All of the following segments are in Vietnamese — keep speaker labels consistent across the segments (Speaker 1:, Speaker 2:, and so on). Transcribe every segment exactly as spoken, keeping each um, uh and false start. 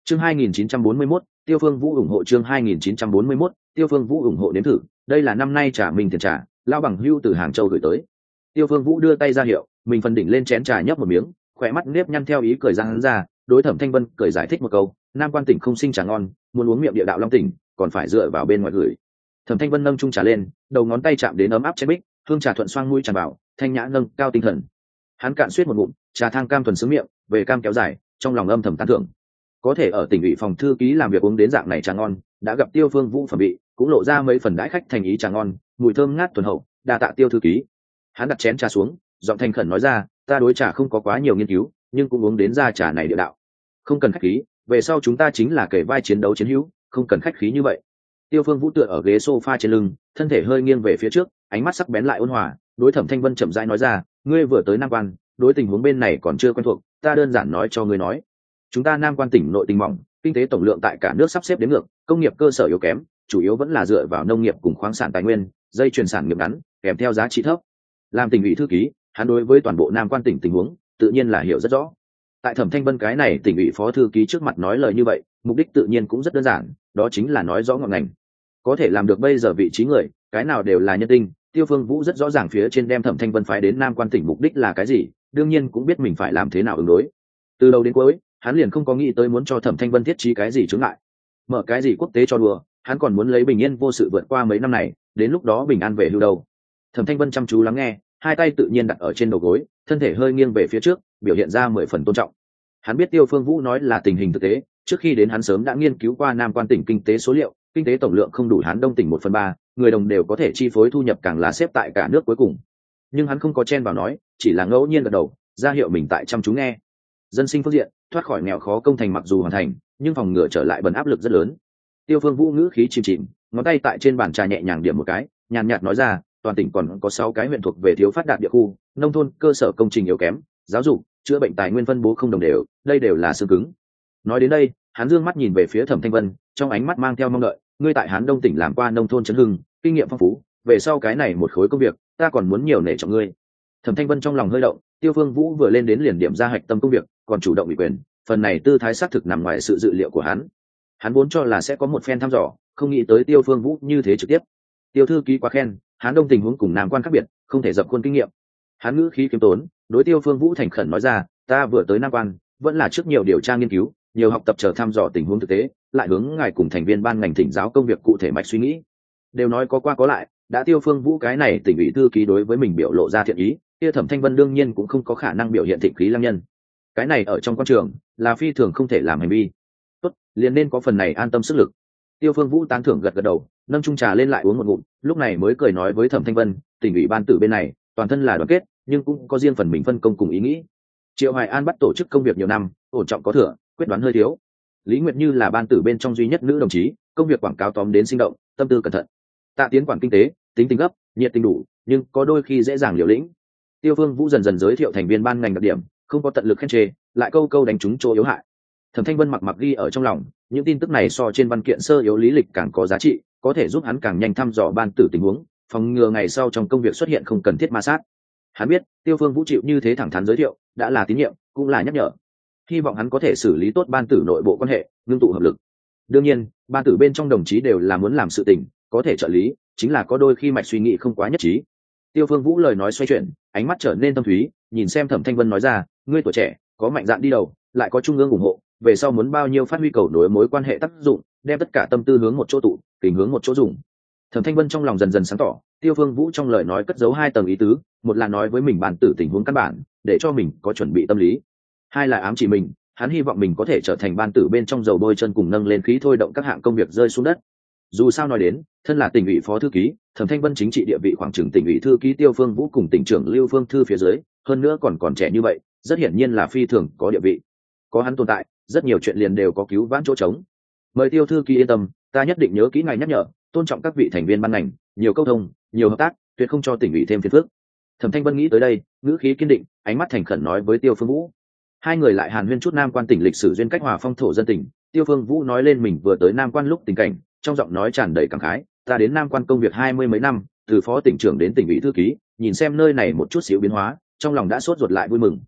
Speaker 1: chương hai nghìn chín trăm bốn mươi mốt, Tiêu Phương Vũ ủng hộ chương hai nghìn chín trăm bốn mươi mốt, Tiêu Phương Vũ ủng hộ nếm thử, đây là năm nay trà mình tiền trà, lao bằng hưu từ Hàng Châu gửi tới. Tiêu Phương Vũ đưa tay ra hiệu, mình phần đỉnh lên chén trà nhấp một miếng, khỏe mắt nếp nhăn theo ý cười ra hắn ra, đối Thẩm Thanh Vân cười giải thích một câu, Nam Quan tỉnh không sinh trà ngon, muốn uống miệng địa đạo Long tỉnh, còn phải dựa vào bên ngoài gửi. Thẩm Thanh Vân nâng chung trà lên, đầu ngón tay chạm đến ấm áp chén bích, hương trà thuận xoang mũi tràn vào, thanh nhã nâng cao tinh thần. Hắn cạn suýt một ngụm, trà thang cam thuần sướng miệng, về cam kéo dài, trong lòng âm thầm tán thưởng. Có thể ở tỉnh ủy phòng thư ký làm việc uống đến dạng này trà ngon, đã gặp Tiêu Phương Vũ phẩm vị, cũng lộ ra mấy phần đãi khách thành ý trà ngon, mùi thơm ngát thuần hậu, đa tạ Tiêu thư ký. Hắn đặt chén trà xuống, giọng thành khẩn nói ra, ta đối trà không có quá nhiều nghiên cứu, nhưng cũng uống đến ra trà này địa đạo. Không cần khách khí, về sau chúng ta chính là kể vai chiến đấu chiến hữu, không cần khách khí như vậy. Tiêu Phương Vũ tựa ở ghế sofa trên lưng, thân thể hơi nghiêng về phía trước, ánh mắt sắc bén lại ôn hòa, đối Thẩm Thanh Vân chậm rãi nói ra, ngươi vừa tới Nam Quan, đối tình huống bên này còn chưa quen thuộc, ta đơn giản nói cho ngươi nói. Chúng ta Nam Quan tỉnh nội tình mỏng, kinh tế tổng lượng tại cả nước sắp xếp đến ngược, công nghiệp cơ sở yếu kém, chủ yếu vẫn là dựa vào nông nghiệp cùng khoáng sản tài nguyên, dây chuyền sản nghiệp ngắn, kèm theo giá trị thấp. Làm tỉnh ủy thư ký, hắn đối với toàn bộ Nam Quan tỉnh tình huống, tự nhiên là hiểu rất rõ. Tại Thẩm Thanh Vân cái này tỉnh ủy phó thư ký trước mặt nói lời như vậy, mục đích tự nhiên cũng rất đơn giản, đó chính là nói rõ ngọn ngành. Có thể làm được bây giờ vị trí người, cái nào đều là nhân tinh. Tiêu Phương Vũ rất rõ ràng phía trên đem Thẩm Thanh Vân phái đến Nam Quan tỉnh mục đích là cái gì, đương nhiên cũng biết mình phải làm thế nào ứng đối. Từ đầu đến cuối, hắn liền không có nghĩ tới muốn cho Thẩm Thanh Vân thiết trí cái gì chướng ngại, mở cái gì quốc tế cho đùa, hắn còn muốn lấy bình yên vô sự vượt qua mấy năm này, đến lúc đó bình an về hưu đâu. Thẩm Thanh Vân chăm chú lắng nghe, hai tay tự nhiên đặt ở trên đầu gối, thân thể hơi nghiêng về phía trước, biểu hiện ra mười phần tôn trọng. Hắn biết Tiêu Phương Vũ nói là tình hình thực tế, trước khi đến hắn sớm đã nghiên cứu qua Nam Quan tỉnh kinh tế số liệu, kinh tế tổng lượng không đủ Hán Đông tỉnh một phần ba, người đồng đều có thể chi phối thu nhập càng là xếp tại cả nước cuối cùng. Nhưng hắn không có chen vào nói, chỉ là ngẫu nhiên gật đầu, ra hiệu mình tại chăm chú nghe. Dân sinh phương diện, thoát khỏi nghèo khó công thành mặc dù hoàn thành, nhưng phòng ngừa trở lại bần áp lực rất lớn. Tiêu Phương Vũ ngữ khí chìm chìm, ngón tay tại trên bàn trà nhẹ nhàng điểm một cái, nhàn nhạt nói ra, toàn tỉnh còn có sáu cái huyện thuộc về thiếu phát đạt địa khu, nông thôn cơ sở công trình yếu kém, giáo dục, chữa bệnh tài nguyên phân bố không đồng đều, đây đều là xương cứng. Nói đến đây, hắn dương mắt nhìn về phía Thẩm Thanh Vân, trong ánh mắt mang theo mong đợi, ngươi tại Hán Đông tỉnh làm qua nông thôn chấn hưng, kinh nghiệm phong phú, về sau cái này một khối công việc, ta còn muốn nhiều nể trọng ngươi. Thẩm Thanh Vân trong lòng hơi động, Tiêu Phương Vũ vừa lên đến liền điểm ra hạch tâm công việc, còn chủ động ủy quyền, phần này tư thái xác thực nằm ngoài sự dự liệu của hắn. Hắn vốn cho là sẽ có một phen thăm dò, không nghĩ tới Tiêu Phương Vũ như thế trực tiếp. Tiêu thư ký quá khen, Hán Đông tình huống cùng Nam Quan khác biệt, không thể dập khuôn kinh nghiệm. Hắn ngữ khí kiêm tốn, đối Tiêu Phương Vũ thành khẩn nói ra, ta vừa tới Nam Quan, vẫn là trước nhiều điều tra nghiên cứu, nhiều học tập chờ thăm dò tình huống thực tế, lại hướng ngài cùng thành viên ban ngành thỉnh giáo công việc cụ thể mạch suy nghĩ. Đều nói có qua có lại, đã Tiêu Phương Vũ cái này tỉnh ủy thư ký đối với mình biểu lộ ra thiện ý, kia Thẩm Thanh Vân đương nhiên cũng không có khả năng biểu hiện thịnh khí lăng nhân. Cái này ở trong quan trường là phi thường không thể làm hành vi. Tốt, liền nên có phần này an tâm sức lực. Tiêu Phương Vũ tán thưởng gật gật đầu, nâng chung trà lên lại uống một ngụm, lúc này mới cười nói với Thẩm Thanh Vân, tỉnh ủy ban tử bên này, toàn thân là đoàn kết, nhưng cũng có riêng phần mình phân công cùng ý nghĩ. Triệu Hoài An bắt tổ chức công việc nhiều năm, ổn trọng có thừa, quyết đoán hơi thiếu. Lý Nguyệt Như là ban tử bên trong duy nhất nữ đồng chí, công việc quảng cáo tóm đến sinh động, tâm tư cẩn thận. Tạ Tiến quản kinh tế, tính tình gấp, nhiệt tình đủ, nhưng có đôi khi dễ dàng liều lĩnh. Tiêu Phương Vũ dần dần giới thiệu thành viên ban ngành đặc điểm, không có tận lực khen chê, lại câu câu đánh trúng chỗ yếu hại. Thẩm Thanh Vân mặc mặc ghi ở trong lòng, những tin tức này so trên văn kiện sơ yếu lý lịch càng có giá trị, có thể giúp hắn càng nhanh thăm dò ban tử tình huống, phòng ngừa ngày sau trong công việc xuất hiện không cần thiết ma sát. Hắn biết, Tiêu Phương Vũ chịu như thế thẳng thắn giới thiệu, đã là tín nhiệm, cũng là nhắc nhở. Hy vọng hắn có thể xử lý tốt ban tử nội bộ quan hệ, ngưng tụ hợp lực. Đương nhiên, ban tử bên trong đồng chí đều là muốn làm sự tình, có thể trợ lý, chính là có đôi khi mạch suy nghĩ không quá nhất trí. Tiêu Phương Vũ lời nói xoay chuyển, ánh mắt trở nên tâm thúy, nhìn xem Thẩm Thanh Vân nói ra, ngươi tuổi trẻ, có mạnh dạn đi đầu, lại có trung ương ủng hộ, về sau muốn bao nhiêu phát huy cầu nối mối quan hệ tác dụng, đem tất cả tâm tư hướng một chỗ tụ, tình hướng một chỗ dùng. Thẩm Thanh Vân trong lòng dần dần sáng tỏ, Tiêu Phương Vũ trong lời nói cất giấu hai tầng ý tứ, một là nói với mình bản tử tình huống căn bản, để cho mình có chuẩn bị tâm lý. Hai là ám chỉ mình, hắn hy vọng mình có thể trở thành ban tử bên trong dầu bôi chân cùng nâng lên khí thôi động các hạng công việc rơi xuống đất. Dù sao nói đến, thân là tỉnh ủy phó thư ký, Thẩm Thanh Vân chính trị địa vị khoảng chừng tỉnh ủy thư ký Tiêu Phương Vũ cùng tỉnh trưởng Lưu Phương Thư phía dưới, hơn nữa còn còn trẻ như vậy, rất hiển nhiên là phi thường có địa vị. Có hắn tồn tại, rất nhiều chuyện liền đều có cứu vãn chỗ trống. Mời Tiêu thư ký yên tâm, ta nhất định nhớ kỹ ngài nhắc nhở, tôn trọng các vị thành viên ban ngành, nhiều câu thông, nhiều hợp tác, tuyệt không cho tỉnh ủy thêm phiền phức. Thẩm Thanh Vân nghĩ tới đây, ngữ khí kiên định, ánh mắt thành khẩn nói với Tiêu Phương Vũ. Hai người lại hàn huyên chút Nam Quan tỉnh lịch sử duyên cách hòa phong thổ dân tỉnh. Tiêu Phương Vũ nói lên mình vừa tới Nam Quan lúc tình cảnh, trong giọng nói tràn đầy cảm khái, ta đến Nam Quan công việc hai mươi mấy năm, từ phó tỉnh trưởng đến tỉnh ủy thư ký, nhìn xem nơi này một chút xíu biến hóa, trong lòng đã sốt ruột lại vui mừng.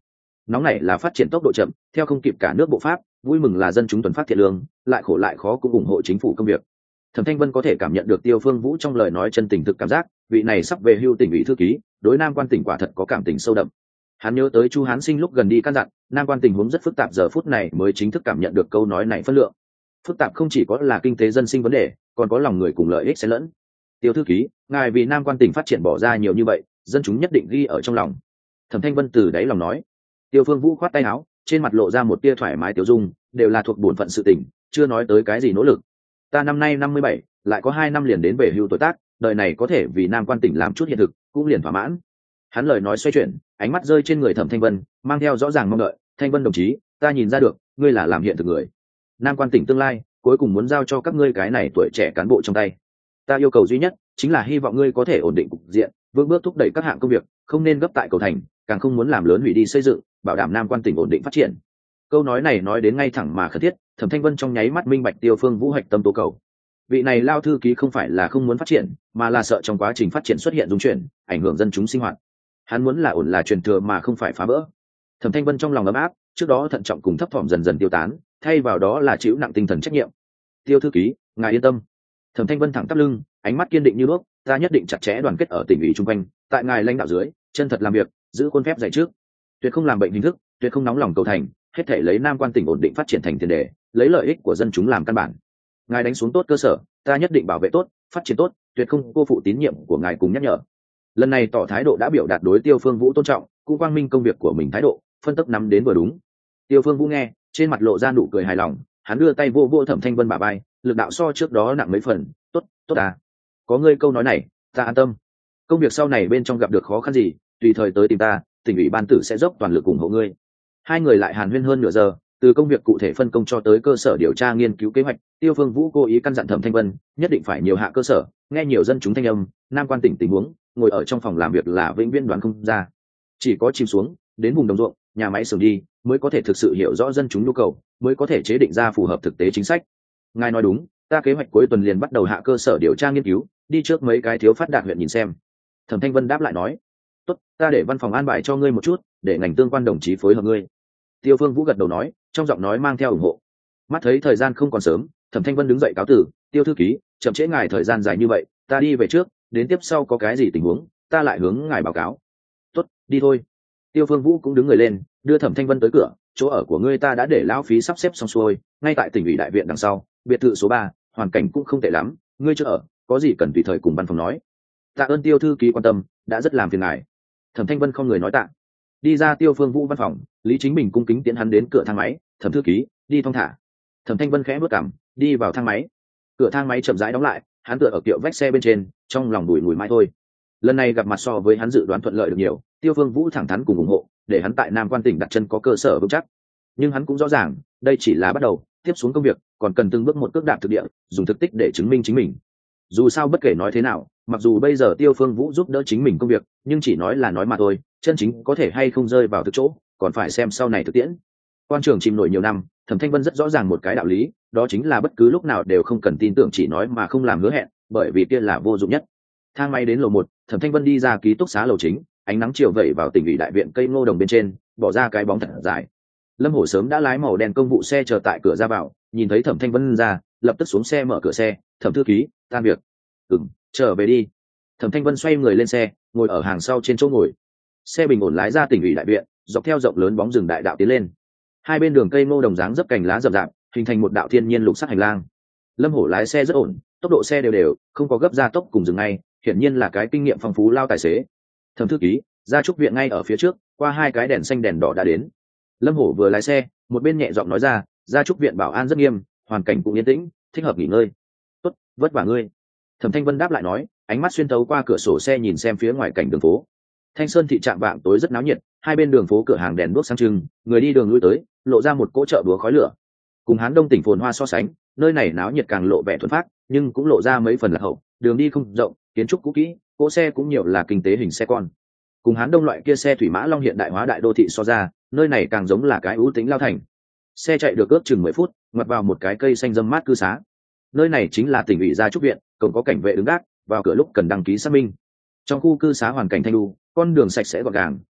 Speaker 1: nóng này là phát triển tốc độ chậm, theo không kịp cả nước bộ pháp, vui mừng là dân chúng tuần phát thiện lương, lại khổ lại khó cũng ủng hộ chính phủ công việc. Thẩm Thanh Vân có thể cảm nhận được Tiêu Phương Vũ trong lời nói chân tình thực cảm giác, vị này sắp về hưu tỉnh ủy thư ký, đối Nam Quan tỉnh quả thật có cảm tình sâu đậm. Hắn nhớ tới Chu Hán Sinh lúc gần đi căn dặn, Nam Quan tình huống rất phức tạp, giờ phút này mới chính thức cảm nhận được câu nói này phân lượng. Phức tạp không chỉ có là kinh tế dân sinh vấn đề, còn có lòng người cùng lợi ích xen lẫn. Tiêu thư ký, ngài vì Nam Quan tỉnh phát triển bỏ ra nhiều như vậy, dân chúng nhất định ghi ở trong lòng. Thẩm Thanh Vân từ đáy lòng nói. Tiêu Phương Vũ khoát tay áo, trên mặt lộ ra một tia thoải mái tiêu dung, đều là thuộc bổn phận sự tình, chưa nói tới cái gì nỗ lực. Ta năm nay năm mươi bảy, lại có hai năm liền đến về hưu tuổi tác, đời này có thể vì Nam Quan tỉnh làm chút hiện thực, cũng liền thỏa mãn. Hắn lời nói xoay chuyển, ánh mắt rơi trên người Thẩm Thanh Vân, mang theo rõ ràng mong đợi. Thanh Vân đồng chí, ta nhìn ra được, ngươi là làm hiện thực người. Nam Quan tỉnh tương lai, cuối cùng muốn giao cho các ngươi cái này tuổi trẻ cán bộ trong tay. Ta yêu cầu duy nhất chính là hy vọng ngươi có thể ổn định cục diện, vững bước thúc đẩy các hạng công việc, không nên gấp tại cầu thành, càng không muốn làm lớn hủy đi xây dựng, bảo đảm Nam Quan tỉnh ổn định phát triển. Câu nói này nói đến ngay thẳng mà khẩn thiết, Thẩm Thanh Vân trong nháy mắt minh bạch Tiêu Phương Vũ hạch tâm tố cầu. Vị này lao thư ký không phải là không muốn phát triển, mà là sợ trong quá trình phát triển xuất hiện dung chuyển, ảnh hưởng dân chúng sinh hoạt. Hắn muốn là ổn là truyền thừa mà không phải phá vỡ. Thẩm Thanh Vân trong lòng ấm áp, trước đó thận trọng cùng thấp thỏm dần dần tiêu tán, thay vào đó là chịu nặng tinh thần trách nhiệm. Tiêu thư ký, ngài yên tâm. Thẩm Thanh Vân thẳng tắp lưng, ánh mắt kiên định như đuốc, ta nhất định chặt chẽ đoàn kết ở tỉnh ủy trung quanh, tại ngài lãnh đạo dưới, chân thật làm việc, giữ khuôn phép dạy trước, tuyệt không làm bệnh hình thức, tuyệt không nóng lòng cầu thành, hết thảy lấy Nam Quan tỉnh ổn định phát triển thành tiền đề, lấy lợi ích của dân chúng làm căn bản. Ngài đánh xuống tốt cơ sở, ta nhất định bảo vệ tốt, phát triển tốt, tuyệt không cô phụ tín nhiệm của ngài cùng nhắc nhở. Lần này tỏ thái độ đã biểu đạt đối Tiêu Phương Vũ tôn trọng, cũng quang minh công việc của mình thái độ, phân tích nắm đến vừa đúng. Tiêu Phương Vũ nghe, trên mặt lộ ra nụ cười hài lòng, hắn đưa tay vô vô Thẩm Thanh Vân bả vai, lực đạo so trước đó nặng mấy phần, tốt, tốt à. Có ngươi câu nói này, ta an tâm. Công việc sau này bên trong gặp được khó khăn gì, tùy thời tới tìm ta, tỉnh ủy ban tử sẽ dốc toàn lực ủng hộ ngươi. Hai người lại hàn huyên hơn nửa giờ, từ công việc cụ thể phân công cho tới cơ sở điều tra nghiên cứu kế hoạch. Tiêu Phương Vũ cố ý căn dặn Thẩm Thanh Vân nhất định phải nhiều hạ cơ sở, nghe nhiều dân chúng thanh âm, Nam Quan tỉnh tình huống, ngồi ở trong phòng làm việc là vĩnh viễn đoán không ra. Chỉ có chìm xuống đến vùng đồng ruộng, nhà máy xưởng đi, mới có thể thực sự hiểu rõ dân chúng nhu cầu, mới có thể chế định ra phù hợp thực tế chính sách. Ngài nói đúng, ta kế hoạch cuối tuần liền bắt đầu hạ cơ sở điều tra nghiên cứu, đi trước mấy cái thiếu phát đạt huyện nhìn xem. Thẩm Thanh Vân đáp lại nói, tốt, ta để văn phòng an bài cho ngươi một chút, để ngành tương quan đồng chí phối hợp ngươi. Tiêu Phương Vũ gật đầu nói, trong giọng nói mang theo ủng hộ. Mắt thấy thời gian không còn sớm, Thẩm Thanh Vân đứng dậy cáo từ. Tiêu thư ký, chậm trễ ngài thời gian dài như vậy, ta đi về trước, đến tiếp sau có cái gì tình huống, ta lại hướng ngài báo cáo. Tốt, đi thôi. Tiêu Phương Vũ cũng đứng người lên, đưa Thẩm Thanh Vân tới cửa, chỗ ở của ngươi ta đã để lão phí sắp xếp xong xuôi, ngay tại tỉnh ủy đại viện đằng sau, biệt thự số ba, hoàn cảnh cũng không tệ lắm, ngươi chưa ở, có gì cần tùy thời cùng văn phòng nói. Tạ ơn Tiêu thư ký quan tâm, đã rất làm phiền ngài. Thẩm Thanh Vân không người nói tạ. Đi ra Tiêu Phương Vũ văn phòng, Lý Chính Bình cung kính tiến hắn đến cửa thang máy. Thẩm thư ký, đi thong thả. Thẩm Thanh Vân khẽ bước cằm, đi vào thang máy. Cửa thang máy chậm rãi đóng lại, hắn tựa ở kiệu vách xe bên trên, trong lòng đùi ngùi mãi thôi. Lần này gặp mặt so với hắn dự đoán thuận lợi được nhiều, Tiêu Phương Vũ thẳng thắn cùng ủng hộ, để hắn tại Nam Quan tỉnh đặt chân có cơ sở vững chắc. Nhưng hắn cũng rõ ràng, đây chỉ là bắt đầu, tiếp xuống công việc còn cần từng bước một cước đạp thực địa, dùng thực tích để chứng minh chính mình. Dù sao bất kể nói thế nào, mặc dù bây giờ Tiêu Phương Vũ giúp đỡ chính mình công việc, nhưng chỉ nói là nói mà thôi, chân chính có thể hay không rơi vào thực chỗ, còn phải xem sau này thực tiễn. Quan trường chìm nổi nhiều năm, Thẩm Thanh Vân rất rõ ràng một cái đạo lý, đó chính là bất cứ lúc nào đều không cần tin tưởng chỉ nói mà không làm hứa hẹn, bởi vì kia là vô dụng nhất. Thang máy đến lầu một, Thẩm Thanh Vân đi ra ký túc xá lầu chính, ánh nắng chiều vẩy vào tỉnh ủy đại viện cây ngô đồng bên trên, bỏ ra cái bóng thật dài. Lâm Hổ sớm đã lái màu đen công vụ xe chờ tại cửa ra vào, nhìn thấy Thẩm Thanh Vân ra, lập tức xuống xe mở cửa xe. Thẩm thư ký, tan việc. Ừm, trở về đi. Thẩm Thanh Vân xoay người lên xe, ngồi ở hàng sau trên chỗ ngồi. Xe bình ổn lái ra tỉnh ủy đại viện, dọc theo rộng lớn bóng rừng đại đạo tiến lên. Hai bên đường cây ngô đồng dáng dấp cành lá rậm rạp, hình thành một đạo thiên nhiên lục sắc hành lang. Lâm Hổ lái xe rất ổn, tốc độ xe đều đều, không có gấp ra tốc cùng dừng ngay, hiển nhiên là cái kinh nghiệm phong phú lao tài xế. Thẩm thư ký, gia trúc viện ngay ở phía trước, qua hai cái đèn xanh đèn đỏ đã đến. Lâm Hổ vừa lái xe, một bên nhẹ giọng nói ra, gia trúc viện bảo an rất nghiêm, hoàn cảnh cũng yên tĩnh, thích hợp nghỉ ngơi. Tốt, vất vả ngươi. Thẩm Thanh Vân đáp lại nói, ánh mắt xuyên tấu qua cửa sổ xe nhìn xem phía ngoài cảnh đường phố. Thanh Sơn thị trạm vạng tối rất náo nhiệt, hai bên đường phố cửa hàng đèn đuốc sáng trưng, người đi đường lui tới, lộ ra một cỗ chợ búa khói lửa. Cùng Hán Đông tỉnh phồn hoa so sánh, nơi này náo nhiệt càng lộ vẻ thuần phát, nhưng cũng lộ ra mấy phần lạc hậu, đường đi không rộng, kiến trúc cũ kỹ, cỗ xe cũng nhiều là kinh tế hình xe con. Cùng Hán Đông loại kia xe thủy mã long hiện đại hóa đại đô thị so ra, nơi này càng giống là cái ưu tính lao thành. Xe chạy được ước chừng mười phút, ngoặt vào một cái cây xanh râm mát cư xá. Nơi này chính là tỉnh ủy gia trúc viện, cổng có cảnh vệ đứng gác, vào cửa lúc cần đăng ký xác minh. Trong khu cư xá hoàn cảnh thanh lưu, con đường sạch sẽ gọn gàng,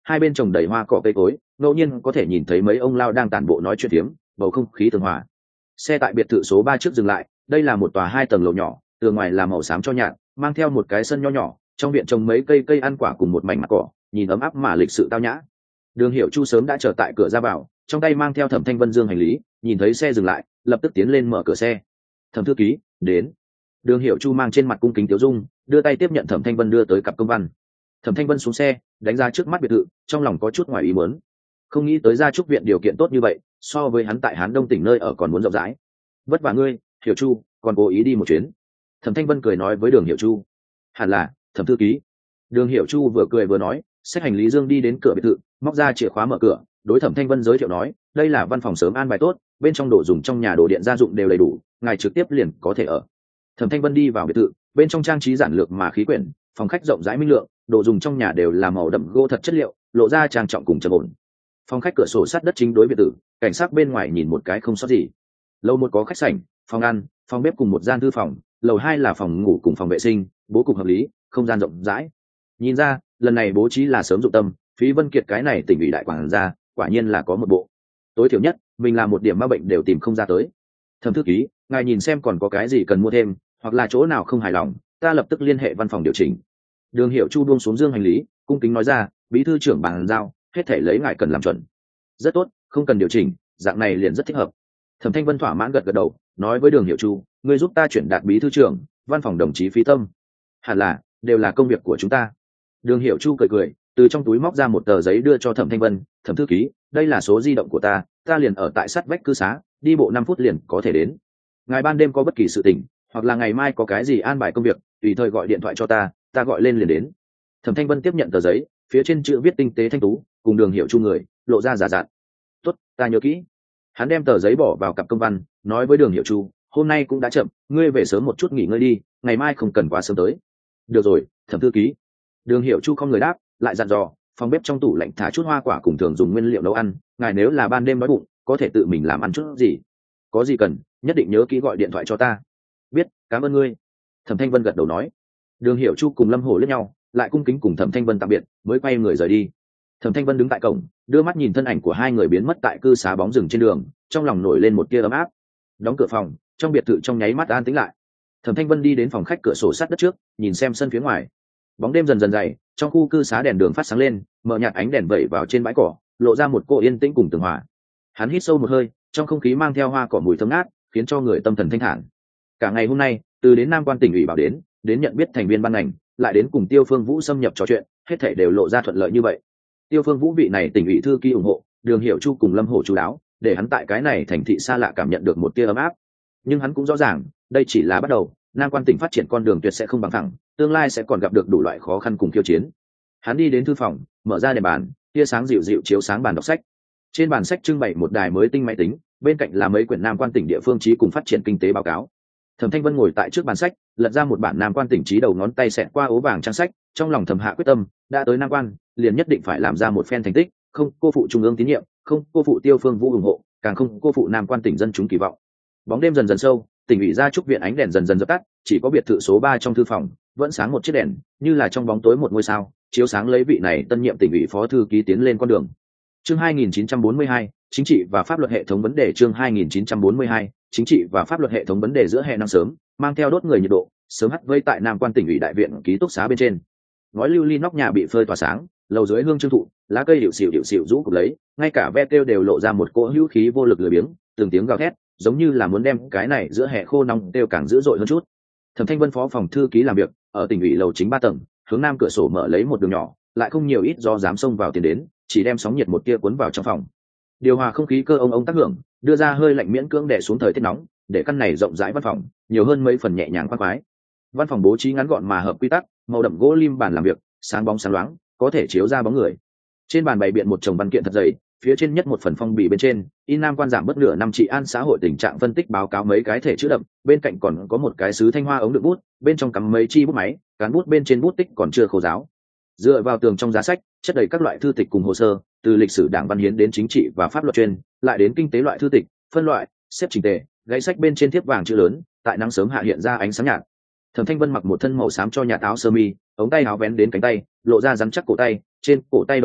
Speaker 1: hai bên trồng đầy hoa cỏ cây cối, ngẫu nhiên có thể nhìn thấy mấy ông lao đang tản bộ nói chuyện phiếm, bầu không khí tường hòa. Xe tại biệt thự số ba trước dừng lại, đây là một tòa hai tầng lầu nhỏ, tường ngoài là màu xám cho nhạt, mang theo một cái sân nho nhỏ, trong viện trồng mấy cây cây ăn quả cùng một mảnh mặt cỏ, nhìn ấm áp mà lịch sự tao nhã. Đường Hiểu Chu sớm đã chờ tại cửa ra vào, trong tay mang theo Thẩm Thanh Vân dương hành lý, nhìn thấy xe dừng lại, lập tức tiến lên mở cửa xe. Thẩm thư ký, đến. Đường Hiểu Chu mang trên mặt cung kính tiểu dung, đưa tay tiếp nhận Thẩm Thanh Vân đưa tới cặp công văn. Thẩm Thanh Vân xuống xe, đánh ra trước mắt biệt thự, trong lòng có chút ngoài ý muốn. Không nghĩ tới gia trúc viện điều kiện tốt như vậy, so với hắn tại Hán Đông tỉnh nơi ở còn muốn rộng rãi. Vất vả ngươi, Hiểu Chu, còn cố ý đi một chuyến. Thẩm Thanh Vân cười nói với Đường Hiểu Chu. Hẳn là, Thẩm thư ký. Đường Hiểu Chu vừa cười vừa nói, xách hành lý dương đi đến cửa biệt thự, móc ra chìa khóa mở cửa, đối Thẩm Thanh Vân giới thiệu nói, đây là văn phòng sớm an bài tốt, bên trong đồ dùng trong nhà đồ điện gia dụng đều đầy đủ, ngài trực tiếp liền có thể ở. Thẩm Thanh Vân đi vào biệt thự, bên trong trang trí giản lược mà khí quyển, phòng khách rộng rãi minh lượng, đồ dùng trong nhà đều là màu đậm gỗ thật chất liệu, lộ ra trang trọng cùng trầm ổn. Phòng khách cửa sổ sát đất chính đối biệt thự, cảnh sát bên ngoài nhìn một cái không sót gì. Lầu một có khách sảnh, phòng ăn, phòng bếp cùng một gian thư phòng, lầu hai là phòng ngủ cùng phòng vệ sinh, bố cục hợp lý, không gian rộng rãi. Nhìn ra, lần này bố trí là sớm dụng tâm, Phí Vân Kiệt cái này tỉnh ủy đại quản gia, quả nhiên là có một bộ. Tối thiểu nhất, mình làm một điểm ma bệnh đều tìm không ra tới. Thẩm thư ký, ngài nhìn xem còn có cái gì cần mua thêm, hoặc là chỗ nào không hài lòng, ta lập tức liên hệ văn phòng điều chỉnh. Đường Hiểu Chu buông xuống dương hành lý, cung kính nói ra, bí thư trưởng bàn giao, hết thể lấy ngài cần làm chuẩn. Rất tốt, không cần điều chỉnh, dạng này liền rất thích hợp. Thẩm Thanh Vân thỏa mãn gật gật đầu, nói với Đường Hiểu Chu, ngươi giúp ta chuyển đạt bí thư trưởng, văn phòng đồng chí Phí Tâm. Hẳn là, đều là công việc của chúng ta. Đường Hiểu Chu cười cười, từ trong túi móc ra một tờ giấy đưa cho Thẩm Thanh Vân, Thẩm thư ký, đây là số di động của ta, ta liền ở tại sát vách cư xá, đi bộ năm phút liền có thể đến. Ngài ban đêm có bất kỳ sự tình, hoặc là ngày mai có cái gì an bài công việc, tùy thời gọi điện thoại cho ta, ta gọi lên liền đến. Thẩm Thanh Vân tiếp nhận tờ giấy, phía trên chữ viết tinh tế thanh tú, cùng Đường Hiểu Chu người, lộ ra giả dạn. Tốt, ta nhớ kỹ. Hắn đem tờ giấy bỏ vào cặp công văn, nói với Đường Hiểu Chu, hôm nay cũng đã chậm, ngươi về sớm một chút nghỉ ngơi đi, ngày mai không cần quá sớm tới. Được rồi, Thẩm thư ký. Đường Hiểu Chu không người đáp, lại dặn dò, phòng bếp trong tủ lạnh thả chút hoa quả cùng thường dùng nguyên liệu nấu ăn, ngài nếu là ban đêm đói bụng, có thể tự mình làm ăn chút gì. Có gì cần, nhất định nhớ kỹ gọi điện thoại cho ta. Biết, cảm ơn ngươi. Thẩm Thanh Vân gật đầu nói. Đường Hiểu Chu cùng Lâm Hổ liếc nhau, lại cung kính cùng Thẩm Thanh Vân tạm biệt, mới quay người rời đi. Thẩm Thanh Vân đứng tại cổng, đưa mắt nhìn thân ảnh của hai người biến mất tại cư xá bóng rừng trên đường, trong lòng nổi lên một tia ấm áp. Đóng cửa phòng, trong biệt thự trong nháy mắt an tĩnh lại. Thẩm Thanh Vân đi đến phòng khách cửa sổ sát đất trước, nhìn xem sân phía ngoài. Bóng đêm dần dần dày, trong khu cư xá đèn đường phát sáng lên, mở nhạt ánh đèn vẩy vào trên bãi cỏ, lộ ra một cô yên tĩnh cùng tường hòa. Hắn hít sâu một hơi, trong không khí mang theo hoa cỏ mùi thơm ngát, khiến cho người tâm thần thanh thản. Cả ngày hôm nay, từ đến Nam Quan tỉnh ủy bảo đến, đến nhận biết thành viên ban ngành, lại đến cùng Tiêu Phương Vũ xâm nhập trò chuyện, hết thảy đều lộ ra thuận lợi như vậy. Tiêu Phương Vũ vị này tỉnh ủy thư ký ủng hộ, Đường Hiểu Chu cùng Lâm Hổ chú đáo, để hắn tại cái này thành thị xa lạ cảm nhận được một tia ấm áp. Nhưng hắn cũng rõ ràng, đây chỉ là bắt đầu, Nam Quan tỉnh phát triển con đường tuyệt sẽ không bằng phẳng, tương lai sẽ còn gặp được đủ loại khó khăn cùng khiêu chiến. Hắn đi đến thư phòng, mở ra đèn bàn, tia sáng dịu dịu chiếu sáng bàn đọc sách. Trên bàn sách trưng bày một đài mới tinh máy tính, bên cạnh là mấy quyển Nam Quan tỉnh địa phương chí cùng phát triển kinh tế báo cáo. Thẩm Thanh Vân ngồi tại trước bàn sách, lật ra một bản Nam Quan tỉnh chí đầu ngón tay xẹt qua ố vàng trang sách, trong lòng thầm hạ quyết tâm, đã tới Nam Quan, liền nhất định phải làm ra một phen thành tích, không cô phụ trung ương tín nhiệm, không cô phụ Tiêu Phương Vũ ủng hộ, càng không cô phụ Nam Quan tỉnh dân chúng kỳ vọng. Bóng đêm dần dần sâu, tỉnh ủy gia trúc viện ánh đèn dần dần dập tắt, chỉ có biệt thự số ba trong thư phòng vẫn sáng một chiếc đèn, như là trong bóng tối một ngôi sao, chiếu sáng lấy vị này tân nhiệm tỉnh ủy phó thư ký tiến lên con đường. Chương hai nghìn chín trăm bốn mươi hai, chính trị và pháp luật hệ thống vấn đề. Chương hai nghìn chín trăm bốn mươi hai, chính trị và pháp luật hệ thống vấn đề. Giữa hè nắng sớm, mang theo đốt người nhiệt độ, sớm hắt vây tại Nam Quan tỉnh ủy đại viện ký túc xá bên trên. Ngói lưu ly nóc nhà bị phơi tỏa sáng, lầu dưới hương trương thụ, lá cây điệu xỉu điệu xỉu rũ cụp lấy, ngay cả ve kêu đều lộ ra một cỗ hữu khí vô lực lười biếng, từng tiếng gào thét, giống như là muốn đem cái này giữa hè khô nóng đều càng dữ dội hơn chút. Thẩm Thanh Vân phó phòng thư ký làm việc ở tỉnh ủy lầu chính ba tầng, hướng nam cửa sổ mở lấy một đường nhỏ, lại không nhiều ít do dám xông vào tiền đến, chỉ đem sóng nhiệt một tia cuốn vào trong phòng. Điều hòa không khí cơ ông ông tác hưởng, đưa ra hơi lạnh miễn cưỡng đè xuống thời tiết nóng, để căn này rộng rãi văn phòng nhiều hơn mấy phần nhẹ nhàng khoan khoái. Văn phòng bố trí ngắn gọn mà hợp quy tắc, màu đậm gỗ lim bàn làm việc, sáng bóng sáng loáng, có thể chiếu ra bóng người. Trên bàn bày biện một chồng văn kiện thật dày, phía trên nhất một phần phong bì bên trên in Nam Quan giảm bất nửa năm trị an xã hội tình trạng phân tích báo cáo mấy cái thể chữ đậm, bên cạnh còn có một cái sứ thanh hoa ống đựng bút, bên trong cắm mấy chi bút máy, cán bút bên trên bút tích còn chưa khô ráo. Dựa vào tường trong giá sách chất đầy các loại thư tịch cùng hồ sơ, từ lịch sử đảng văn hiến đến chính trị và pháp luật chuyên, lại đến kinh tế loại thư tịch, phân loại xếp chỉnh tề, gãy sách bên trên thiếp vàng chữ lớn, tại nắng sớm hạ hiện ra ánh sáng nhạt. Thẩm Thanh Vân mặc một thân màu xám cho nhạt áo sơ mi, ống tay áo vén đến cánh tay, lộ ra rắn chắc cổ tay, trên cổ tay đồng hồ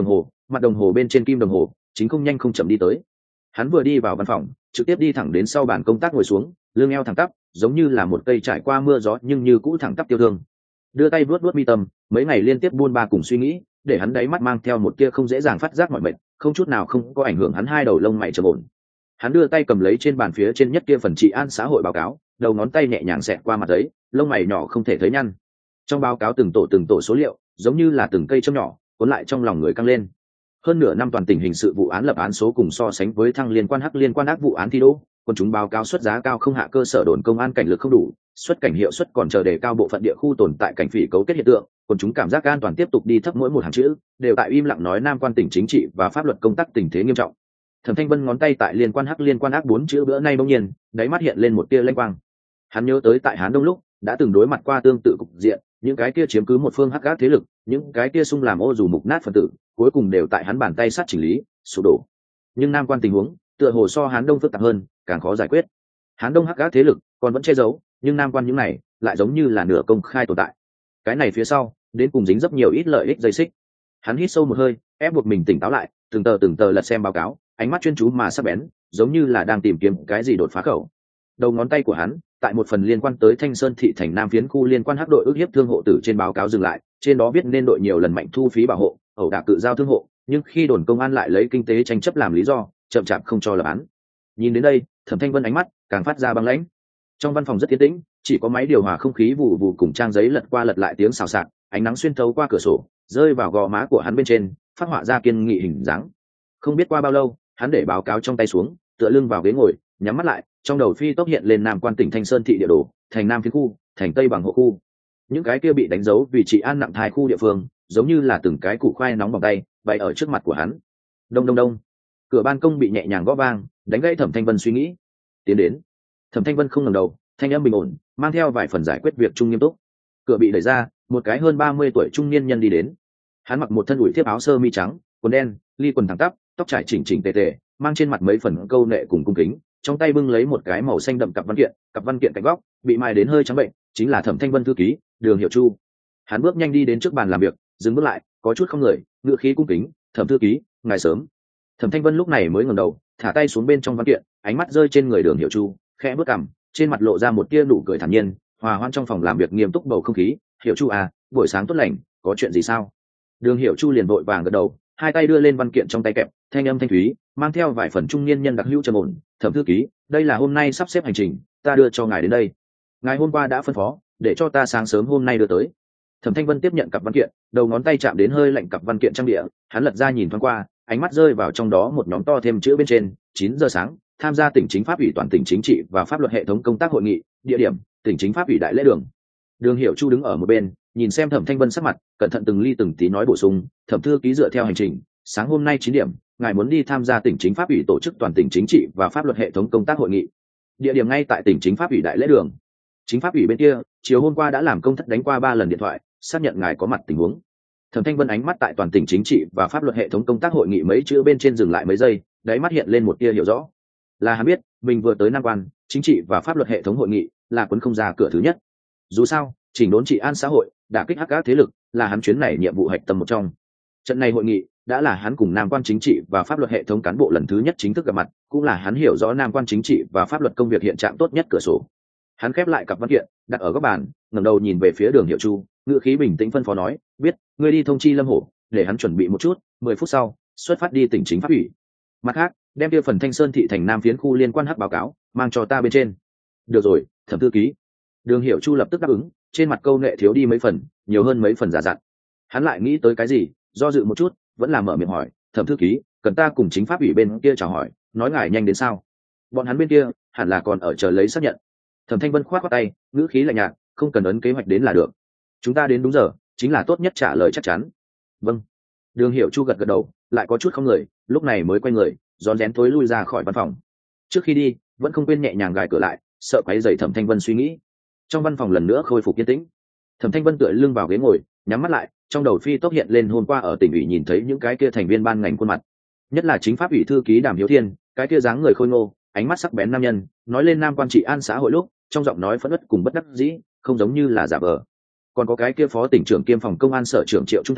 Speaker 1: mặt đồng hồ bên trên kim đồng hồ chính không nhanh không chậm đi tới. Hắn vừa đi vào văn phòng, trực tiếp đi thẳng đến sau bàn công tác ngồi xuống, lưng eo thẳng tắp, giống như là một cây trải qua mưa gió nhưng như cũ thẳng tắp tiêu thương. Đưa tay vuốt vuốt mi tâm, mấy ngày liên tiếp buôn ba cùng suy nghĩ, để hắn đáy mắt mang theo một tia không dễ dàng phát giác mọi mệt, không chút nào không có ảnh hưởng hắn hai đầu lông mày trầm ổn. Hắn đưa tay cầm lấy trên bàn phía trên nhất kia phần trị an xã hội báo cáo, đầu ngón tay nhẹ nhàng xẹt qua mặt giấy, lông mày nhỏ không thể thấy nhăn. Trong báo cáo từng tổ từng tổ số liệu, giống như là từng cây châm nhỏ, cuốn lại trong lòng người căng lên. Hơn nửa năm toàn tình hình sự vụ án lập án số cùng so sánh với thăng liên quan hắc liên quan ác vụ án thi đỗ, quân chúng báo cáo xuất giá cao không hạ cơ sở đồn công an cảnh lực không đủ, xuất cảnh hiệu suất còn chờ đề cao bộ phận địa khu tồn tại cảnh phỉ cấu kết hiện tượng, quân chúng cảm giác an toàn tiếp tục đi thấp, mỗi một hàng chữ đều tại im lặng nói nam quan tỉnh chính trị và pháp luật công tác tình thế nghiêm trọng. Thẩm Thanh Vân ngón tay tại liên quan hắc liên quan ác bốn chữ bữa nay bỗng nhiên, đáy mắt hiện lên một tia lanh quang. Hắn nhớ tới tại Hán Đông lúc đã từng đối mặt qua tương tự cục diện, những cái kia chiếm cứ một phương hắc ác thế lực, những cái kia xung làm ô dù mục nát phần tử, cuối cùng đều tại hắn bàn tay sát chỉnh lý, sụp đổ. Nhưng nam quan tình huống tựa hồ so Hán Đông phức tạp hơn, càng khó giải quyết. Hán Đông hắc ác thế lực còn vẫn che giấu, nhưng nam quan những này lại giống như là nửa công khai tồn tại. Cái này phía sau đến cùng dính rất nhiều ít lợi ích dây xích. Hắn hít sâu một hơi, ép buộc mình tỉnh táo lại, từng tờ từng tờ lật xem báo cáo, ánh mắt chuyên chú mà sắc bén, giống như là đang tìm kiếm cái gì đột phá khẩu. Đầu ngón tay của hắn tại một phần liên quan tới Thanh Sơn thị thành Nam phiến khu liên quan hắc đội ức hiếp thương hộ tử trên báo cáo dừng lại, trên đó viết nên đội nhiều lần mạnh thu phí bảo hộ, ẩu đả cự giao thương hộ, nhưng khi đồn công an lại lấy kinh tế tranh chấp làm lý do, chậm chạp không cho lập án. Nhìn đến đây, Thẩm Thanh Vân ánh mắt càng phát ra băng lãnh. Trong văn phòng rất yên tĩnh, chỉ có máy điều hòa không khí vụ vụ cùng trang giấy lật qua lật lại tiếng xào xạc, ánh nắng xuyên thấu qua cửa sổ, rơi vào gò má của hắn bên trên, phát họa ra kiên nghị hình dáng. Không biết qua bao lâu, hắn để báo cáo trong tay xuống, tựa lưng vào ghế ngồi, nhắm mắt lại, trong đầu phi tốc hiện lên nam quan tỉnh Thanh Sơn thị địa đồ, thành Nam phiến khu, thành Tây bằng hộ khu. Những cái kia bị đánh dấu vì trị an nặng thai khu địa phương, giống như là từng cái củ khoai nóng bằng tay, bày ở trước mặt của hắn. Đông đông đông. Cửa ban công bị nhẹ nhàng gõ vang, đánh gãy Thẩm Thanh Vân suy nghĩ. Tiến đến. Thẩm Thanh Vân không ngẩng đầu, thanh âm bình ổn, mang theo vài phần giải quyết việc trung nghiêm túc. Cửa bị đẩy ra, một cái hơn ba mươi tuổi trung niên nhân đi đến. Hắn mặc một thân ủi thiếp áo sơ mi trắng, quần đen, ly quần thẳng tắp, tóc trải chỉnh chỉnh tề tề, mang trên mặt mấy phần câu nệ cùng cung kính, trong tay bưng lấy một cái màu xanh đậm cặp văn kiện, cặp văn kiện cạnh góc bị mài đến hơi trắng bệnh, chính là Thẩm Thanh Vân thư ký, Đường Hiểu Chu. Hắn bước nhanh đi đến trước bàn làm việc, dừng bước lại, có chút không người, ngữ khí cung kính, "Thẩm thư ký, ngài sớm." Thẩm Thanh Vân lúc này mới ngẩng đầu, thả tay xuống bên trong văn kiện, ánh mắt rơi trên người Đường Hiểu Chu, khẽ bước cằm, trên mặt lộ ra một tia nụ cười thản nhiên, hòa hoãn trong phòng làm việc nghiêm túc bầu không khí. "Hiểu Chu à, buổi sáng tốt lành, có chuyện gì sao?" Đường Hiểu Chu liền vội vàng gật đầu, hai tay đưa lên văn kiện trong tay kẹp, thanh âm thanh thúy, mang theo vài phần trung niên nhân đặc hữu trầm ổn. "Thẩm thư ký, đây là hôm nay sắp xếp hành trình, ta đưa cho ngài đến đây. Ngài hôm qua đã phân phó, để cho ta sáng sớm hôm nay đưa tới." Thẩm Thanh Vân tiếp nhận cặp văn kiện, đầu ngón tay chạm đến hơi lạnh cặp văn kiện trang địa, hắn lật ra nhìn thoáng qua, ánh mắt rơi vào trong đó một nhóm to thêm chữ bên trên, chín giờ sáng, tham gia tỉnh chính pháp ủy toàn tỉnh chính trị và pháp luật hệ thống công tác hội nghị, địa điểm, tỉnh chính pháp ủy đại lễ đường. Đường Hiểu Chu đứng ở một bên, nhìn xem Thẩm Thanh Vân sắc mặt, cẩn thận từng ly từng tí nói bổ sung, "Thẩm thư ký dựa theo hành trình, sáng hôm nay chín điểm, ngài muốn đi tham gia tỉnh chính pháp ủy tổ chức toàn tỉnh chính trị và pháp luật hệ thống công tác hội nghị. Địa điểm ngay tại tỉnh chính pháp ủy đại lễ đường. Chính pháp ủy bên kia, chiều hôm qua đã làm công thất đánh qua ba lần điện thoại, xác nhận ngài có mặt tình huống." Thẩm Thanh Vân ánh mắt tại toàn tỉnh chính trị và pháp luật hệ thống công tác hội nghị mấy chữ bên trên dừng lại mấy giây, đáy mắt hiện lên một tia hiểu rõ. Là hắn biết, mình vừa tới Nam Quan, chính trị và pháp luật hệ thống hội nghị là quấn không ra cửa thứ nhất. Dù sao, chỉnh đốn trị an xã hội, đả kích hắc ác thế lực là hắn chuyến này nhiệm vụ hạch tâm một trong. Trận này hội nghị đã là hắn cùng Nam Quan chính trị và pháp luật hệ thống cán bộ lần thứ nhất chính thức gặp mặt, cũng là hắn hiểu rõ Nam Quan chính trị và pháp luật công việc hiện trạng tốt nhất cửa sổ. Hắn khép lại cặp văn kiện, đặt ở góc bàn, ngẩng đầu nhìn về phía Đường Hiểu Chu, ngữ khí bình tĩnh phân phó nói, "Biết, ngươi đi thông chi Lâm Hổ, để hắn chuẩn bị một chút, mười phút sau, xuất phát đi tỉnh chính pháp ủy. Mặt khác, đem kia phần Thanh Sơn thị thành Nam phiến khu liên quan hắc báo cáo, mang cho ta bên trên." "Được rồi, Thẩm thư ký." Đường Hiểu Chu lập tức đáp ứng, trên mặt câu nệ thiếu đi mấy phần, nhiều hơn mấy phần giả dặn. Hắn lại nghĩ tới cái gì, do dự một chút, vẫn là mở miệng hỏi, "Thẩm thư ký, cần ta cùng chính pháp ủy bên kia chào hỏi, nói ngài nhanh đến sao?" "Bọn hắn bên kia hẳn là còn ở chờ lấy xác nhận." Thẩm Thanh Vân khoát khoát tay, ngữ khí lạnh nhạt, "Không cần ấn kế hoạch đến là được. Chúng ta đến đúng giờ, chính là tốt nhất trả lời chắc chắn." "Vâng." Đường Hiểu Chu gật gật đầu, lại có chút không người, lúc này mới quay người, rón rén tối lui ra khỏi văn phòng. Trước khi đi, vẫn không quên nhẹ nhàng gài cửa lại, sợ quấy rầy Thẩm Thanh Vân suy nghĩ. Trong văn phòng lần nữa khôi phục yên tĩnh. Thẩm Thanh Vân tựa lưng vào ghế ngồi, nhắm mắt lại, trong đầu phi tốc hiện lên hôm qua ở tỉnh ủy nhìn thấy những cái kia thành viên ban ngành khuôn mặt, nhất là chính pháp ủy thư ký Đàm Hiếu Thiên, cái kia dáng người khôi ngô, ánh mắt sắc bén nam nhân, nói lên Nam Quan trị an xã hội lúc, trong giọng nói phẫn uất cùng bất đắc dĩ, không giống như là giả vờ. Còn có cái kia phó tỉnh trưởng kiêm phòng công an sở trưởng Triệu Trung Thành,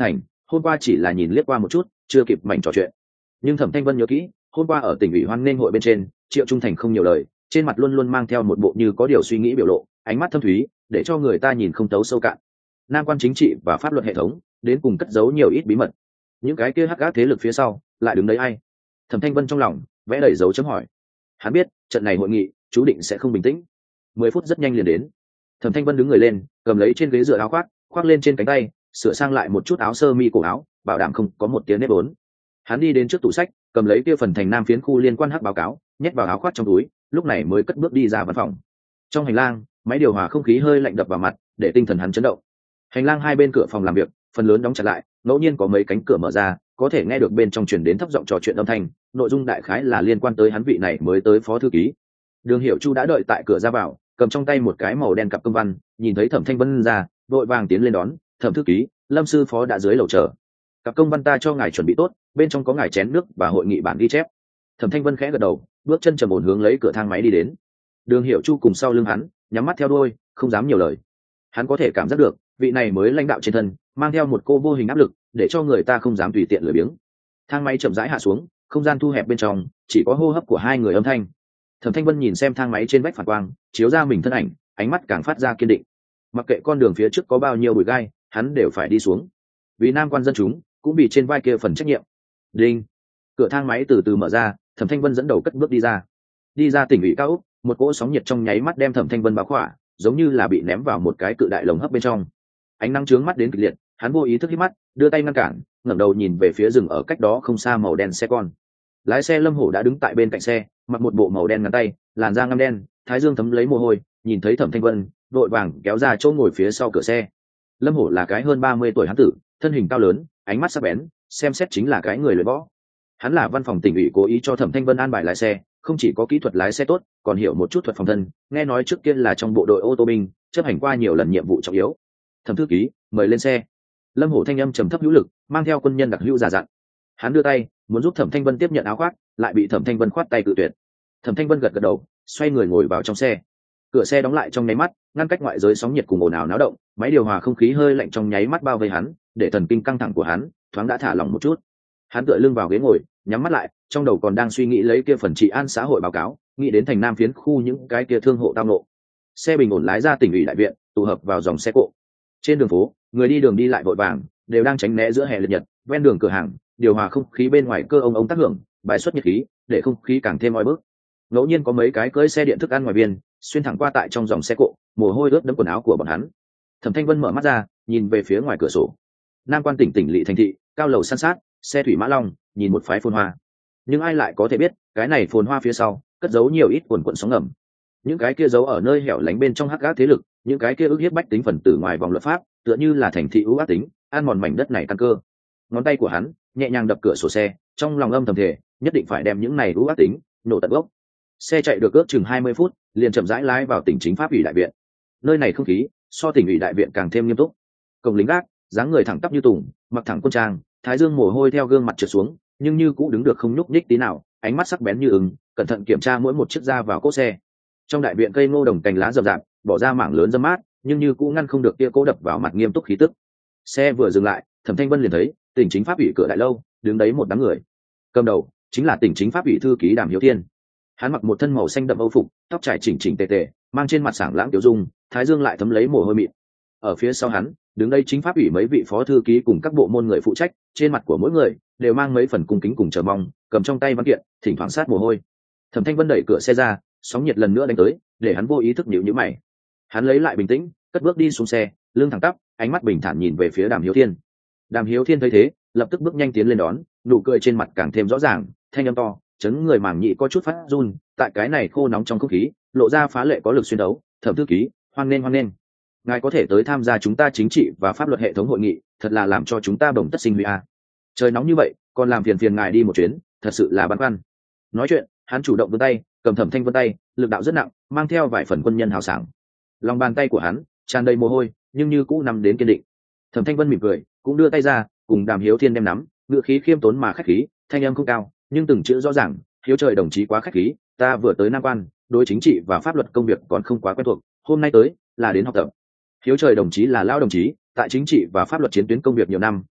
Speaker 1: hôm qua chỉ là nhìn liếc qua một chút chưa kịp mảnh trò chuyện. Nhưng Thẩm Thanh Vân nhớ kỹ, hôm qua ở tỉnh ủy hoan nghênh hội bên trên, Triệu Trung Thành không nhiều lời, trên mặt luôn luôn mang theo một bộ như có điều suy nghĩ biểu lộ, ánh mắt thâm thúy, để cho người ta nhìn không thấu sâu cạn. Nam quan chính trị và pháp luật hệ thống, đến cùng cất giấu nhiều ít bí mật. Những cái kia hắc ác thế lực phía sau, lại đứng đấy ai? Thẩm Thanh Vân trong lòng vẽ đầy dấu chấm hỏi. Hắn biết, trận này hội nghị, chú định sẽ không bình tĩnh. Mười phút rất nhanh liền đến. Thẩm Thanh Vân đứng người lên, cầm lấy trên ghế dựa áo khoác, khoác lên trên cánh tay, sửa sang lại một chút áo sơ mi cổ áo, bảo đảm không có một tiếng nếp vốn. Hắn đi đến trước tủ sách, cầm lấy kia phần thành Nam phiến khu liên quan hắc báo cáo, nhét vào áo khoác trong túi, lúc này mới cất bước đi ra văn phòng. Trong hành lang, máy điều hòa không khí hơi lạnh đập vào mặt, để tinh thần hắn chấn động. Hành lang hai bên cửa phòng làm việc, phần lớn đóng chặt lại, ngẫu nhiên có mấy cánh cửa mở ra, có thể nghe được bên trong truyền đến thấp giọng trò chuyện âm thanh, nội dung đại khái là liên quan tới hắn vị này mới tới phó thư ký. Đường Hiểu Chu đã đợi tại cửa ra vào, cầm trong tay một cái màu đen cặp công văn, nhìn thấy Thẩm Thanh Vân ra, vội vàng tiến lên đón. Thẩm thư ký, Lâm sư phó đã dưới lầu chờ. Cặp công văn ta cho ngài chuẩn bị tốt, bên trong có ngài chén nước và hội nghị bản ghi chép. Thẩm Thanh Vân khẽ gật đầu, bước chân trầm ổn hướng lấy cửa thang máy đi đến. Đường Hiểu Chu cùng sau lưng hắn, nhắm mắt theo đuôi, không dám nhiều lời. Hắn có thể cảm giác được, vị này mới lãnh đạo trên thân, mang theo một cô vô hình áp lực, để cho người ta không dám tùy tiện lười biếng. Thang máy chậm rãi hạ xuống, không gian thu hẹp bên trong, chỉ có hô hấp của hai người âm thanh. Thẩm Thanh Vân nhìn xem thang máy trên vách phản quang, chiếu ra mình thân ảnh, ánh mắt càng phát ra kiên định. Mặc kệ con đường phía trước có bao nhiêu bụi gai, hắn đều phải đi xuống. Vì Nam quan dân chúng, cũng vì trên vai kia phần trách nhiệm. Đinh. Cửa thang máy từ từ mở ra, Thẩm Thanh Vân dẫn đầu cất bước đi ra. Đi ra tỉnh ủy cao ốc, một cỗ sóng nhiệt trong nháy mắt đem Thẩm Thanh Vân bao khỏa, giống như là bị ném vào một cái cự đại lồng hấp bên trong. Ánh nắng chướng mắt đến kịch liệt, hắn vô ý thức hít mắt, đưa tay ngăn cản, ngẩng đầu nhìn về phía rừng ở cách đó không xa màu đen xe con. Lái xe Lâm Hổ đã đứng tại bên cạnh xe, mặc một bộ màu đen ngắn tay, làn da ngăm đen, thái dương thấm lấy mồ hôi, nhìn thấy Thẩm Thanh Vân, vội vàng kéo ra chỗ ngồi phía sau cửa xe. Lâm Hổ là cái hơn ba mươi tuổi hán tử, thân hình cao lớn, ánh mắt sắc bén, xem xét chính là cái người luyện võ. Hắn là văn phòng tỉnh ủy cố ý cho Thẩm Thanh Vân an bài lái xe, không chỉ có kỹ thuật lái xe tốt, còn hiểu một chút thuật phòng thân, nghe nói trước kia là trong bộ đội ô tô binh, chấp hành qua nhiều lần nhiệm vụ trọng yếu. Thẩm thư ký, mời lên xe. Lâm Hổ thanh âm trầm thấp hữu lực, mang theo quân nhân đặc hữu giả dặn. Hắn đưa tay, muốn giúp Thẩm Thanh Vân tiếp nhận áo khoác, lại bị Thẩm Thanh Vân khoát tay cự tuyệt. Thẩm Thanh Vân gật gật đầu, xoay người ngồi vào trong xe. Cửa xe đóng lại trong nháy mắt, ngăn cách ngoại giới sóng nhiệt cùng ồn ào náo động, máy điều hòa không khí hơi lạnh trong nháy mắt bao vây hắn, để thần kinh căng thẳng của hắn thoáng đã thả lỏng một chút. Hắn tựa lưng vào ghế ngồi, nhắm mắt lại, trong đầu còn đang suy nghĩ lấy kia phần trị an xã hội báo cáo, nghĩ đến thành Nam phiến khu những cái kia thương hộ tao nộ. Xe bình ổn lái ra tỉnh ủy đại viện, tụ hợp vào dòng xe cộ. Trên đường phố, người đi đường đi lại vội vàng, đều đang tránh né giữa hè liệt nhật, ven đường cửa hàng, điều hòa không khí bên ngoài cơ ông ống tác hưởng, bài xuất nhiệt khí, để không khí càng thêm oi bức. Ngẫu nhiên có mấy cái cưỡi xe điện thức ăn ngoài biên, xuyên thẳng qua tại trong dòng xe cộ, mồ hôi ướt đẫm quần áo của bọn hắn. Thẩm Thanh Vân mở mắt ra, nhìn về phía ngoài cửa sổ. Nam quan tỉnh tỉnh lỵ thành thị, cao lầu san sát, xe thủy mã long, nhìn một phái phồn hoa. Nhưng ai lại có thể biết, cái này phồn hoa phía sau, cất giấu nhiều ít quần quần sóng ngầm. Những cái kia giấu ở nơi hẻo lánh bên trong hắc ác thế lực, những cái kia ức hiếp bách tính phần tử ngoài vòng luật pháp, tựa như là thành thị ưu ác tính, ăn mòn mảnh đất này căn cơ. Ngón tay của hắn nhẹ nhàng đập cửa sổ xe, trong lòng âm thầm thề, nhất định phải đem những này ưu ác tính nổ tận gốc. Xe chạy được ước chừng hai mươi phút, liền chậm rãi lái vào tỉnh chính pháp ủy đại viện. Nơi này không khí so tỉnh ủy đại viện càng thêm nghiêm túc. Cổng lính gác, dáng người thẳng tắp như tùng, mặc thẳng quân trang, thái dương mồ hôi theo gương mặt trượt xuống, nhưng như cũ đứng được không nhúc nhích tí nào, ánh mắt sắc bén như ứng, cẩn thận kiểm tra mỗi một chiếc ra vào cỗ xe. Trong đại viện cây ngô đồng cành lá rậm rạp, bỏ ra mảng lớn râm mát, nhưng như cũ ngăn không được kia cố đập vào mặt nghiêm túc khí tức. Xe vừa dừng lại, Thẩm Thanh Vân liền thấy tỉnh chính pháp ủy cửa đại lâu, đứng đấy một đám người. Cầm đầu chính là tỉnh chính pháp ủy thư ký Đàm Hiếu Thiên. Hắn mặc một thân màu xanh đậm âu phục, tóc trải chỉnh chỉnh tề tề, mang trên mặt sảng lãng tiểu dung, thái dương lại thấm lấy mồ hôi mịn. Ở phía sau hắn, đứng đây chính pháp ủy mấy vị phó thư ký cùng các bộ môn người phụ trách, trên mặt của mỗi người đều mang mấy phần cung kính cùng chờ mong, cầm trong tay văn kiện, thỉnh thoảng sát mồ hôi. Thẩm Thanh Vân đẩy cửa xe ra, sóng nhiệt lần nữa đánh tới, để hắn vô ý thức nhíu nhíu mày. Hắn lấy lại bình tĩnh, cất bước đi xuống xe, lưng thẳng tắp, ánh mắt bình thản nhìn về phía Đàm Hiếu Thiên. Đàm Hiếu Thiên thấy thế, lập tức bước nhanh tiến lên đón, nụ cười trên mặt càng thêm rõ ràng, thanh âm to, chấn người màng nhĩ có chút phát run, tại cái này khô nóng trong không khí, lộ ra phá lệ có lực xuyên đấu. Thẩm thư ký, hoan nghênh hoan nghênh. Ngài có thể tới tham gia chúng ta chính trị và pháp luật hệ thống hội nghị, thật là làm cho chúng ta bồng tất sinh huy a. Trời nóng như vậy, còn làm phiền phiền ngài đi một chuyến, thật sự là băn khoăn. Nói chuyện, hắn chủ động vươn tay, cầm Thẩm Thanh Vân tay, lực đạo rất nặng, mang theo vài phần quân nhân hào sảng. Lòng bàn tay của hắn tràn đầy mồ hôi, nhưng như cũ nằm đến kiên định. Thẩm Thanh Vân mỉm cười, cũng đưa tay ra, cùng Đàm Hiếu Thiên đem nắm, ngựa khí khiêm tốn mà khách khí, thanh âm không cao, nhưng từng chữ rõ ràng. Hiếu trời đồng chí quá khách khí, ta vừa tới Nam Quan, đối chính trị và pháp luật công việc còn không quá quen thuộc, hôm nay tới là đến học tập. Hiếu trời đồng chí là lão đồng chí, tại chính trị và pháp luật chiến tuyến công việc nhiều năm,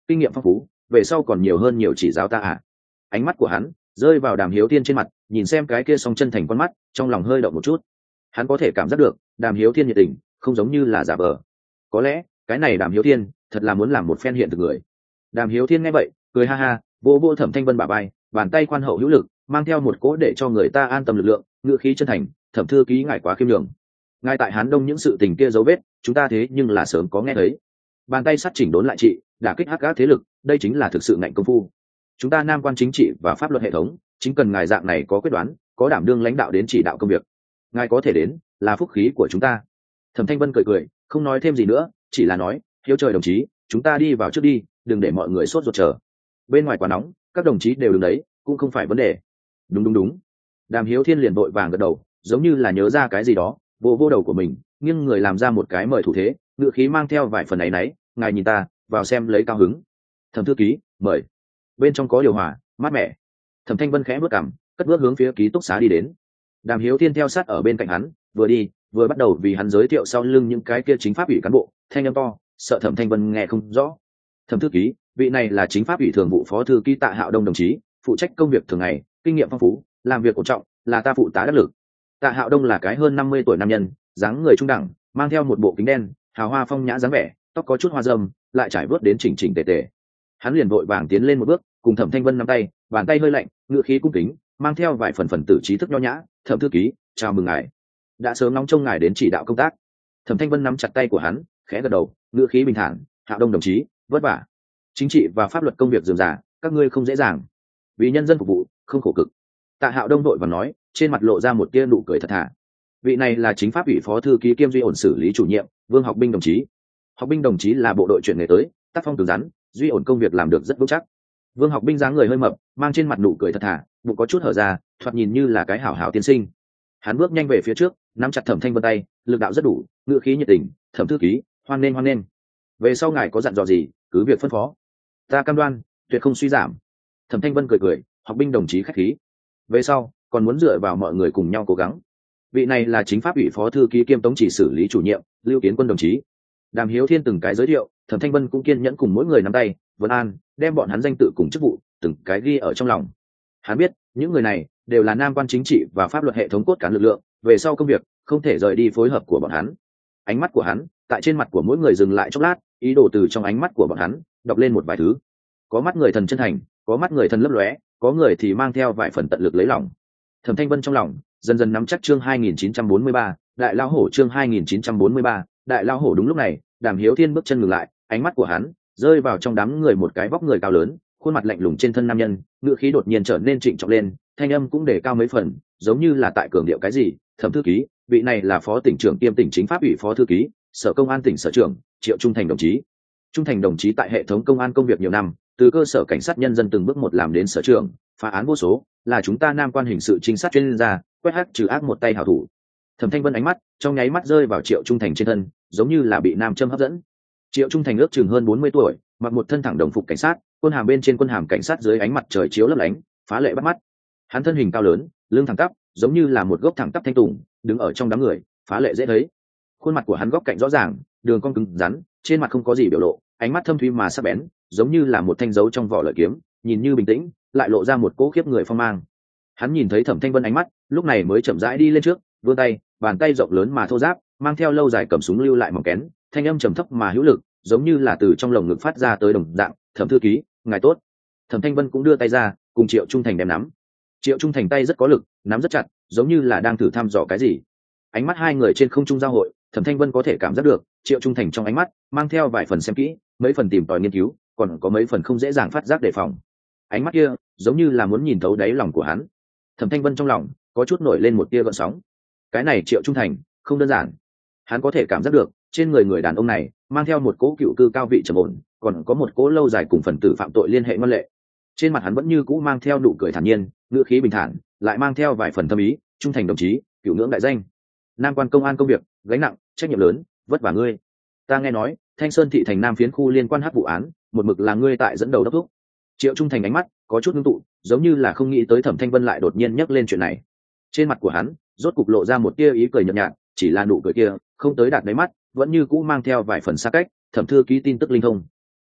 Speaker 1: kinh nghiệm phong phú, về sau còn nhiều hơn nhiều chỉ giáo ta à. Ánh mắt của hắn rơi vào Đàm Hiếu Thiên trên mặt, nhìn xem cái kia song chân thành con mắt, trong lòng hơi động một chút. Hắn có thể cảm giác được Đàm Hiếu Thiên nhiệt tình không giống như là giả vờ. Có lẽ cái này Đàm Hiếu Thiên thật là muốn làm một phen hiện thực người. Đàm Hiếu Thiên nghe vậy cười ha ha, vô vô Thẩm Thanh Vân bả vai, bàn tay khoan hậu hữu lực, mang theo một cỗ để cho người ta an tâm lực lượng, ngữ khí chân thành. Thẩm thư ký ngài quá khiêm nhường, ngay tại Hán Đông những sự tình kia dấu vết chúng ta thế nhưng là sớm có nghe thấy. Bàn tay sắt chỉnh đốn lại trị, đả kích hắc ác thế lực, đây chính là thực sự ngạnh công phu. Chúng ta Nam quan chính trị và pháp luật hệ thống chính cần ngài dạng này có quyết đoán, có đảm đương lãnh đạo đến chỉ đạo công việc. Ngài có thể đến là phúc khí của chúng ta. Thẩm Thanh Vân cười cười, không nói thêm gì nữa, chỉ là nói, hiếu trời đồng chí, chúng ta đi vào trước đi, đừng để mọi người sốt ruột chờ. Bên ngoài quá nóng, các đồng chí đều đứng đấy, cũng không phải vấn đề. Đúng đúng đúng. Đàm Hiếu Thiên liền vội vàng gật đầu, giống như là nhớ ra cái gì đó, vô vô đầu của mình, nhưng người làm ra một cái mời thủ thế, ngựa khí mang theo vài phần ấy nấy, ngài nhìn ta, vào xem lấy cao hứng. Thẩm thư ký, mời. Bên trong có điều hòa, mát mẻ. Thẩm Thanh Vân khẽ bước cằm, cất bước hướng phía ký túc xá đi đến. Đàm Hiếu Thiên theo sát ở bên cạnh hắn, vừa đi vừa bắt đầu vì hắn giới thiệu sau lưng những cái kia chính pháp ủy cán bộ, thanh âm to, sợ Thẩm Thanh Vân nghe không rõ. Thẩm thư ký, vị này là chính pháp ủy thường vụ phó thư ký Tạ Hạo Đông đồng chí, phụ trách công việc thường ngày, kinh nghiệm phong phú, làm việc ổn trọng, là ta phụ tá đắc lực. Tạ Hạo Đông là cái hơn năm mươi tuổi nam nhân, dáng người trung đẳng, mang theo một bộ kính đen, hào hoa phong nhã dáng vẻ, tóc có chút hoa râm, lại trải vớt đến chỉnh chỉnh tề tề. Hắn liền vội vàng tiến lên một bước, cùng Thẩm Thanh Vân nắm tay, bàn tay hơi lạnh, ngựa khí cung kính, mang theo vài phần phần tử trí thức nho nhã. Thẩm thư ký, chào mừng ngài, đã sớm nóng trông ngài đến chỉ đạo công tác. Thẩm Thanh Vân nắm chặt tay của hắn, khẽ gật đầu, ngựa khí bình thản, Hạo Đông đồng chí, vất vả. Chính trị và pháp luật công việc rườm rà, các ngươi không dễ dàng, vì nhân dân phục vụ, không khổ cực. Tạ Hạo Đông đội và nói, trên mặt lộ ra một tia nụ cười thật thà. Vị này là chính pháp ủy phó thư ký kiêm duy ổn xử lý chủ nhiệm, Vương Học Binh đồng chí. Học Binh đồng chí là bộ đội chuyển nghề tới, tác phong cứng rắn, duy ổn công việc làm được rất vững chắc. Vương Học Binh dáng người hơi mập, mang trên mặt nụ cười thật thà, bụng có chút hở ra, thoạt nhìn như là cái hảo hảo tiên sinh. Hắn bước nhanh về phía trước, nắm chặt Thẩm Thanh Vân tay, lực đạo rất đủ, ngữ khí nhiệt tình, "Thẩm thư ký, hoan nên hoan nên. Về sau ngài có dặn dò gì, cứ việc phân phó. Ta cam đoan, tuyệt không suy giảm." Thẩm Thanh Vân cười cười, "Học Binh đồng chí khách khí. Về sau, còn muốn dựa vào mọi người cùng nhau cố gắng." Vị này là chính pháp ủy phó thư ký kiêm tống chỉ xử lý chủ nhiệm, Lưu Kiến Quân đồng chí. Đàm Hiếu Thiên từng cái giới thiệu, Thẩm Thanh Vân cũng kiên nhẫn cùng mỗi người nắm tay, vấn an, đem bọn hắn danh tự cùng chức vụ từng cái ghi ở trong lòng. Hắn biết, những người này đều là Nam quan chính trị và pháp luật hệ thống cốt cán lực lượng, về sau công việc không thể rời đi phối hợp của bọn hắn. Ánh mắt của hắn tại trên mặt của mỗi người dừng lại chốc lát, ý đồ từ trong ánh mắt của bọn hắn đọc lên một vài thứ. Có mắt người thần chân thành, có mắt người thần lấp lóe, có người thì mang theo vài phần tận lực lấy lòng. Thẩm Thanh Vân trong lòng dần dần nắm chắc chương hai nghìn chín trăm bốn mươi ba, đại lao hổ chương hai nghìn chín trăm bốn mươi ba, đại lao hổ. Đúng lúc này, Đàm Hiếu Thiên bước chân ngừng lại, ánh mắt của hắn rơi vào trong đám người một cái vóc người cao lớn, khuôn mặt lạnh lùng trên thân nam nhân, ngữ khí đột nhiên trở nên trịnh trọng lên, thanh âm cũng đề cao mấy phần, giống như là tại cường điệu cái gì. "Thẩm thư ký, vị này là phó tỉnh trưởng kiêm tỉnh chính pháp ủy phó thư ký, sở công an tỉnh sở trưởng, Triệu Trung Thành đồng chí." Trung Thành đồng chí tại hệ thống công an công việc nhiều năm, từ cơ sở cảnh sát nhân dân từng bước một làm đến sở trưởng, phá án vô số, là chúng ta Nam quan hình sự trinh sát chuyên gia, quét hắc trừ ác một tay hảo thủ. Thẩm Thanh Vân ánh mắt trong nháy mắt rơi vào Triệu Trung Thành trên thân, giống như là bị nam châm hấp dẫn. Triệu Trung Thành ước chừng hơn bốn mươi tuổi, mặc một thân thẳng đồng phục cảnh sát, quân hàm bên trên quân hàm cảnh sát dưới ánh mặt trời chiếu lấp lánh, phá lệ bắt mắt. Hắn thân hình cao lớn, lưng thẳng tắp, giống như là một gốc thẳng tắp thanh tùng, đứng ở trong đám người, phá lệ dễ thấy. Khuôn mặt của hắn góc cạnh rõ ràng, đường cong cứng rắn, trên mặt không có gì biểu lộ, ánh mắt thâm thúy mà sắc bén, giống như là một thanh dấu trong vỏ lợi kiếm, nhìn như bình tĩnh, lại lộ ra một cỗ khiếp người phong mang. Hắn nhìn thấy Thẩm Thanh Vân ánh mắt, lúc này mới chậm rãi đi lên trước, vươn tay, bàn tay rộng lớn mà thô ráp, mang theo lâu dài cầm súng lưu lại mỏng kén, thanh âm trầm thấp mà hữu lực, giống như là từ trong lồng ngực phát ra tới đồng dạng. "Thẩm thư ký, ngài tốt." Thẩm Thanh Vân cũng đưa tay ra, cùng Triệu Trung Thành đem nắm. Triệu Trung Thành tay rất có lực, nắm rất chặt, giống như là đang thử thăm dò cái gì. Ánh mắt hai người trên không trung giao hội, Thẩm Thanh Vân có thể cảm giác được, Triệu Trung Thành trong ánh mắt mang theo vài phần xem kỹ, mấy phần tìm tòi nghiên cứu, còn có mấy phần không dễ dàng phát giác đề phòng. Ánh mắt kia giống như là muốn nhìn thấu đáy lòng của hắn. Thẩm Thanh Vân trong lòng có chút nổi lên một tia gợn sóng. Cái này Triệu Trung Thành không đơn giản. Hắn có thể cảm giác được, trên người người đàn ông này mang theo một cỗ cựu cư cao vị trầm ổn, còn có một cỗ lâu dài cùng phần tử phạm tội liên hệ ngoan lệ. Trên mặt hắn vẫn như cũ mang theo nụ cười thản nhiên, ngữ khí bình thản, lại mang theo vài phần thâm ý. "Trung Thành đồng chí, cửu ngưỡng đại danh. Nam quan công an công việc gánh nặng, trách nhiệm lớn, vất vả ngươi. Ta nghe nói, Thanh Sơn thị thành Nam phiến khu liên quan hắc vụ án, một mực là ngươi tại dẫn đầu đốc thúc." Triệu Trung Thành ánh mắt có chút ngưng tụ, giống như là không nghĩ tới Thẩm Thanh Vân lại đột nhiên nhắc lên chuyện này. Trên mặt của hắn rốt cục lộ ra một tia ý cười nhợt nhạt, chỉ là nụ cười kia không tới đạt đáy mắt, vẫn như cũ mang theo vài phần xa cách. "Thẩm thư ký tin tức linh thông."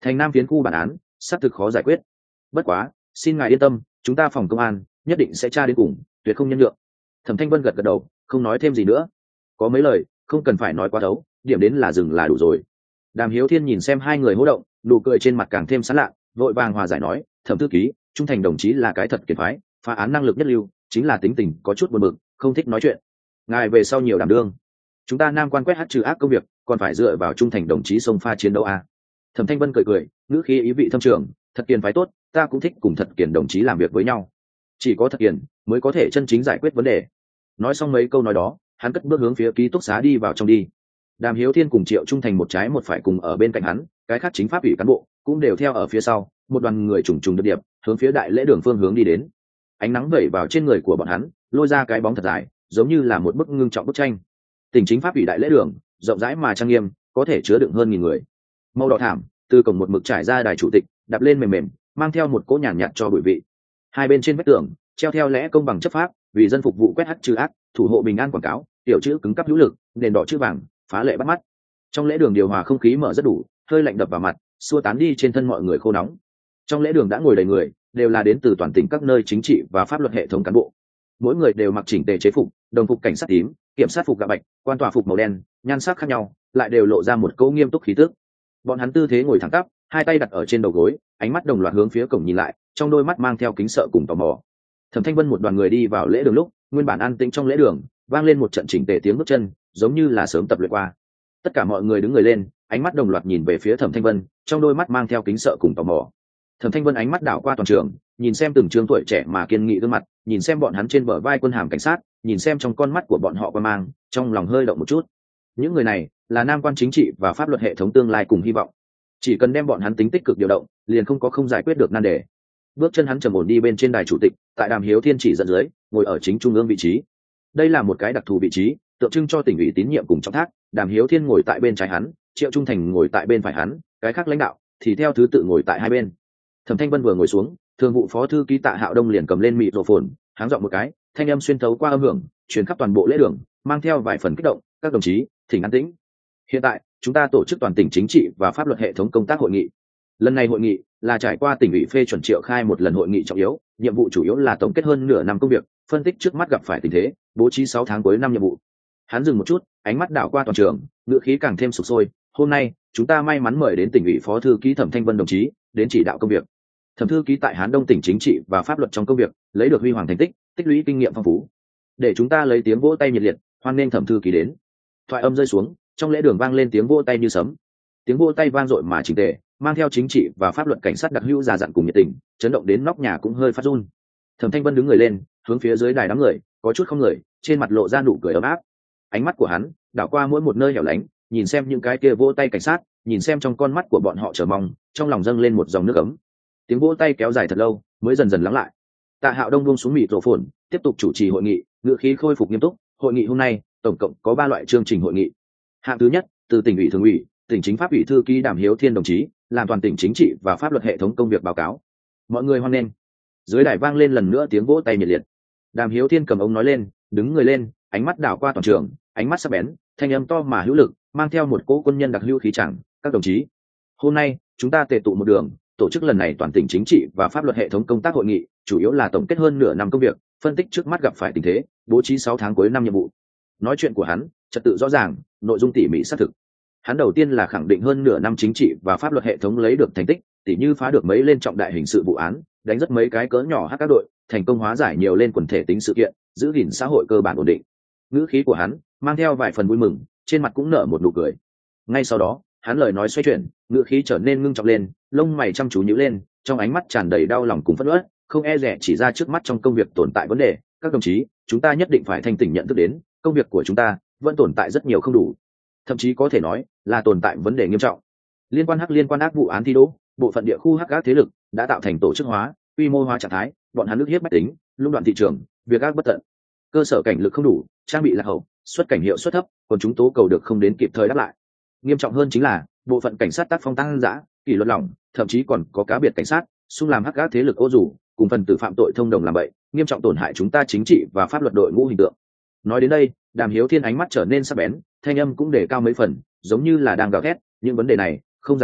Speaker 1: thành nam phiến khu bản án xác thực khó giải quyết, bất quá xin ngài yên tâm, chúng ta phòng công an nhất định sẽ tra đến cùng, tuyệt không nhân nhượng. Thẩm Thanh Vân gật gật đầu, không nói thêm gì nữa. Có mấy lời không cần phải nói quá thấu, điểm đến là dừng là đủ rồi. Đàm Hiếu Thiên nhìn xem hai người hô động, nụ cười trên mặt càng thêm sán lạ, vội vàng hòa giải nói, Thẩm thư ký, trung thành đồng chí là cái thật kiệt phái, phá án năng lực nhất lưu, chính là tính tình có chút buồn bực, không thích nói chuyện. Ngài về sau nhiều đảm đương, chúng ta nam quan quét hát trừ ác công việc còn phải dựa vào trung thành đồng chí xông pha chiến đấu à. Thẩm Thanh Vân cười cười, ngữ khí ý vị thâm trường, thật kiền phái tốt, ta cũng thích cùng thật kiền đồng chí làm việc với nhau, chỉ có thật kiền mới có thể chân chính giải quyết vấn đề. Nói xong mấy câu nói đó, hắn cất bước hướng phía ký túc xá đi vào trong đi. Đàm Hiếu Thiên cùng Triệu Trung Thành một trái một phải cùng ở bên cạnh hắn, cái khác chính pháp ủy cán bộ cũng đều theo ở phía sau, một đoàn người trùng trùng điệp điệp hướng phía đại lễ đường phương hướng đi đến. Ánh nắng vẩy vào trên người của bọn hắn, lôi ra cái bóng thật dài, giống như là một bức ngưng trọng bức tranh. Tỉnh chính pháp ủy đại lễ đường rộng rãi mà trang nghiêm, có thể chứa đựng hơn nghìn người. Màu đỏ thảm từ cổng một mực trải ra đài chủ tịch, đạp lên mềm mềm, mang theo một cỗ nhàn nhạt, nhạt cho bụi vị. Hai bên trên vách tường treo theo lẽ công bằng chấp pháp, vì dân phục vụ quét hắt trừ ác, thủ hộ bình an quảng cáo, tiểu chữ cứng cắp hữu lực, nền đỏ chữ vàng, phá lệ bắt mắt. Trong lễ đường điều hòa không khí mở rất đủ, hơi lạnh đập vào mặt, xua tán đi trên thân mọi người khô nóng. Trong lễ đường đã ngồi đầy người, đều là đến từ toàn tỉnh các nơi chính trị và pháp luật hệ thống cán bộ. Mỗi người đều mặc chỉnh tề chế phục, đồng phục cảnh sát tím, kiểm sát phục gạ bạch, quan tòa phục màu đen, nhan sắc khác nhau, lại đều lộ ra một câu nghiêm túc khí tức. Bọn hắn tư thế ngồi thẳng tắp, hai tay đặt ở trên đầu gối, ánh mắt đồng loạt hướng phía cổng nhìn lại, trong đôi mắt mang theo kính sợ cùng tò mò. Thẩm Thanh Vân một đoàn người đi vào lễ đường lúc, nguyên bản an tĩnh trong lễ đường vang lên một trận chỉnh tề tiếng bước chân, giống như là sớm tập luyện qua. Tất cả mọi người đứng người lên, ánh mắt đồng loạt nhìn về phía Thẩm Thanh Vân, trong đôi mắt mang theo kính sợ cùng tò mò. Thẩm Thanh Vân ánh mắt đảo qua toàn trường, nhìn xem từng trương tuổi trẻ mà kiên nghị gương mặt, nhìn xem bọn hắn trên bờ vai quân hàm cảnh sát, nhìn xem trong con mắt của bọn họ quan mang, trong lòng hơi động một chút. Những người này là nam quan chính trị và pháp luật hệ thống tương lai cùng hy vọng. Chỉ cần đem bọn hắn tính tích cực điều động, liền không có không giải quyết được nan đề. Bước chân hắn trầm ổn đi bên trên đài chủ tịch, tại Đàm Hiếu Thiên chỉ dẫn dưới, ngồi ở chính trung ương vị trí. Đây là một cái đặc thù vị trí, tượng trưng cho tỉnh ủy tín nhiệm cùng trọng thác. Đàm Hiếu Thiên ngồi tại bên trái hắn, Triệu Trung Thành ngồi tại bên phải hắn, cái khác lãnh đạo thì theo thứ tự ngồi tại hai bên. Thẩm Thanh Vân vừa ngồi xuống, thường vụ phó thư ký Tạ Hạo Đông liền cầm lên mịt rộ phồn, háng giọng một cái, thanh âm xuyên thấu qua âm hưởng, truyền khắp toàn bộ lễ đường, mang theo vài phần kích động. Các đồng chí, thỉnh an tĩnh. Hiện tại, chúng ta tổ chức toàn tỉnh chính trị và pháp luật hệ thống công tác hội nghị. Lần này hội nghị là trải qua tỉnh ủy phê chuẩn triệu khai một lần hội nghị trọng yếu, nhiệm vụ chủ yếu là tổng kết hơn nửa năm công việc, phân tích trước mắt gặp phải tình thế, bố trí sáu tháng cuối năm nhiệm vụ. Hắn dừng một chút, ánh mắt đảo qua toàn trường, ngữ khí càng thêm sục sôi. Hôm nay, chúng ta may mắn mời đến tỉnh ủy phó thư ký Thẩm Thanh Vân đồng chí đến chỉ đạo công việc. Thẩm thư ký tại Hán Đông tỉnh chính trị và pháp luật trong công việc lấy được huy hoàng thành tích, tích lũy kinh nghiệm phong phú. Để chúng ta lấy tiếng vỗ tay nhiệt liệt, hoan nghênh Thẩm thư ký đến. Thoại âm rơi xuống, trong lễ đường vang lên tiếng vỗ tay như sấm. Tiếng vỗ tay vang dội mà chỉnh tề, mang theo chính trị và pháp luật cảnh sát đặc hữu già dặn cùng nhiệt tình, chấn động đến nóc nhà cũng hơi phát run. Thẩm Thanh Vân đứng người lên, hướng phía dưới đài đám người, có chút không người, trên mặt lộ ra nụ cười ấm áp. Ánh mắt của hắn đảo qua mỗi một nơi hẻo lánh, nhìn xem những cái kia vỗ tay cảnh sát, nhìn xem trong con mắt của bọn họ chờ mong, trong lòng dâng lên một dòng nước ấm. Tiếng vỗ tay kéo dài thật lâu, mới dần dần lắng lại. Tạ Hạo Đông buông xuống mịt rộ phồn, tiếp tục chủ trì hội nghị, ngữ khí khôi phục nghiêm túc. Hội nghị hôm nay tổng cộng có ba loại chương trình hội nghị. Hạng thứ nhất, từ tỉnh ủy thường ủy, tỉnh chính pháp ủy thư ký Đàm Hiếu Thiên đồng chí làm toàn tỉnh chính trị và pháp luật hệ thống công việc báo cáo. Mọi người hoan nghênh. Dưới đài vang lên lần nữa tiếng vỗ tay nhiệt liệt. Đàm Hiếu Thiên cầm ống nói lên, đứng người lên, ánh mắt đảo qua toàn trường, ánh mắt sắc bén, thanh âm to mà hữu lực, mang theo một cỗ quân nhân đặc hữu khí chẳng. Các đồng chí, hôm nay chúng ta tề tụ một đường, tổ chức lần này toàn tỉnh chính trị và pháp luật hệ thống công tác hội nghị, chủ yếu là tổng kết hơn nửa năm công việc, phân tích trước mắt gặp phải tình thế, bố trí sáu tháng cuối năm nhiệm vụ. Nói chuyện của hắn trật tự rõ ràng, nội dung tỉ mỉ xác thực. Hắn đầu tiên là khẳng định hơn nửa năm chính trị và pháp luật hệ thống lấy được thành tích, tỉ như phá được mấy lên trọng đại hình sự vụ án, đánh rất mấy cái cỡ nhỏ hắc các đội, thành công hóa giải nhiều lên quần thể tính sự kiện, giữ gìn xã hội cơ bản ổn định. Ngữ khí của hắn mang theo vài phần vui mừng, trên mặt cũng nở một nụ cười. Ngay sau đó, hắn lời nói xoay chuyển, ngữ khí trở nên ngưng trọng lên, lông mày chăm chú nhíu lên, trong ánh mắt tràn đầy đau lòng cùng phẫn uất, không e dè chỉ ra trước mắt trong công việc tồn tại vấn đề. Các đồng chí, chúng ta nhất định phải thanh tỉnh nhận thức đến, công việc của chúng ta vẫn tồn tại rất nhiều không đủ, thậm chí có thể nói là tồn tại vấn đề nghiêm trọng. Liên quan hắc liên quan ác vụ án thi đỗ, bộ phận địa khu hắc ác thế lực đã tạo thành tổ chức hóa, quy mô hóa trạng thái, bọn hắn ức hiếp bách tính, lũng đoạn thị trường, việc ác bất tận, cơ sở cảnh lực không đủ, trang bị lạc hậu, xuất cảnh hiệu suất thấp, còn chúng tố cầu được không đến kịp thời đáp lại. Nghiêm trọng hơn chính là bộ phận cảnh sát tác phong tăng dã, kỷ luật lỏng, thậm chí còn có cá biệt cảnh sát xung làm hắc ác thế lực ô dù, cùng phần tử phạm tội thông đồng làm bậy, nghiêm trọng tổn hại chúng ta chính trị và pháp luật đội ngũ hình tượng. Nói đến đây, Đàm Hiếu Thiên ánh mắt trở nên sắc bén, thanh âm cũng đề cao mấy phần, giống như là đang gào thét, những vấn đề này không giải quyết,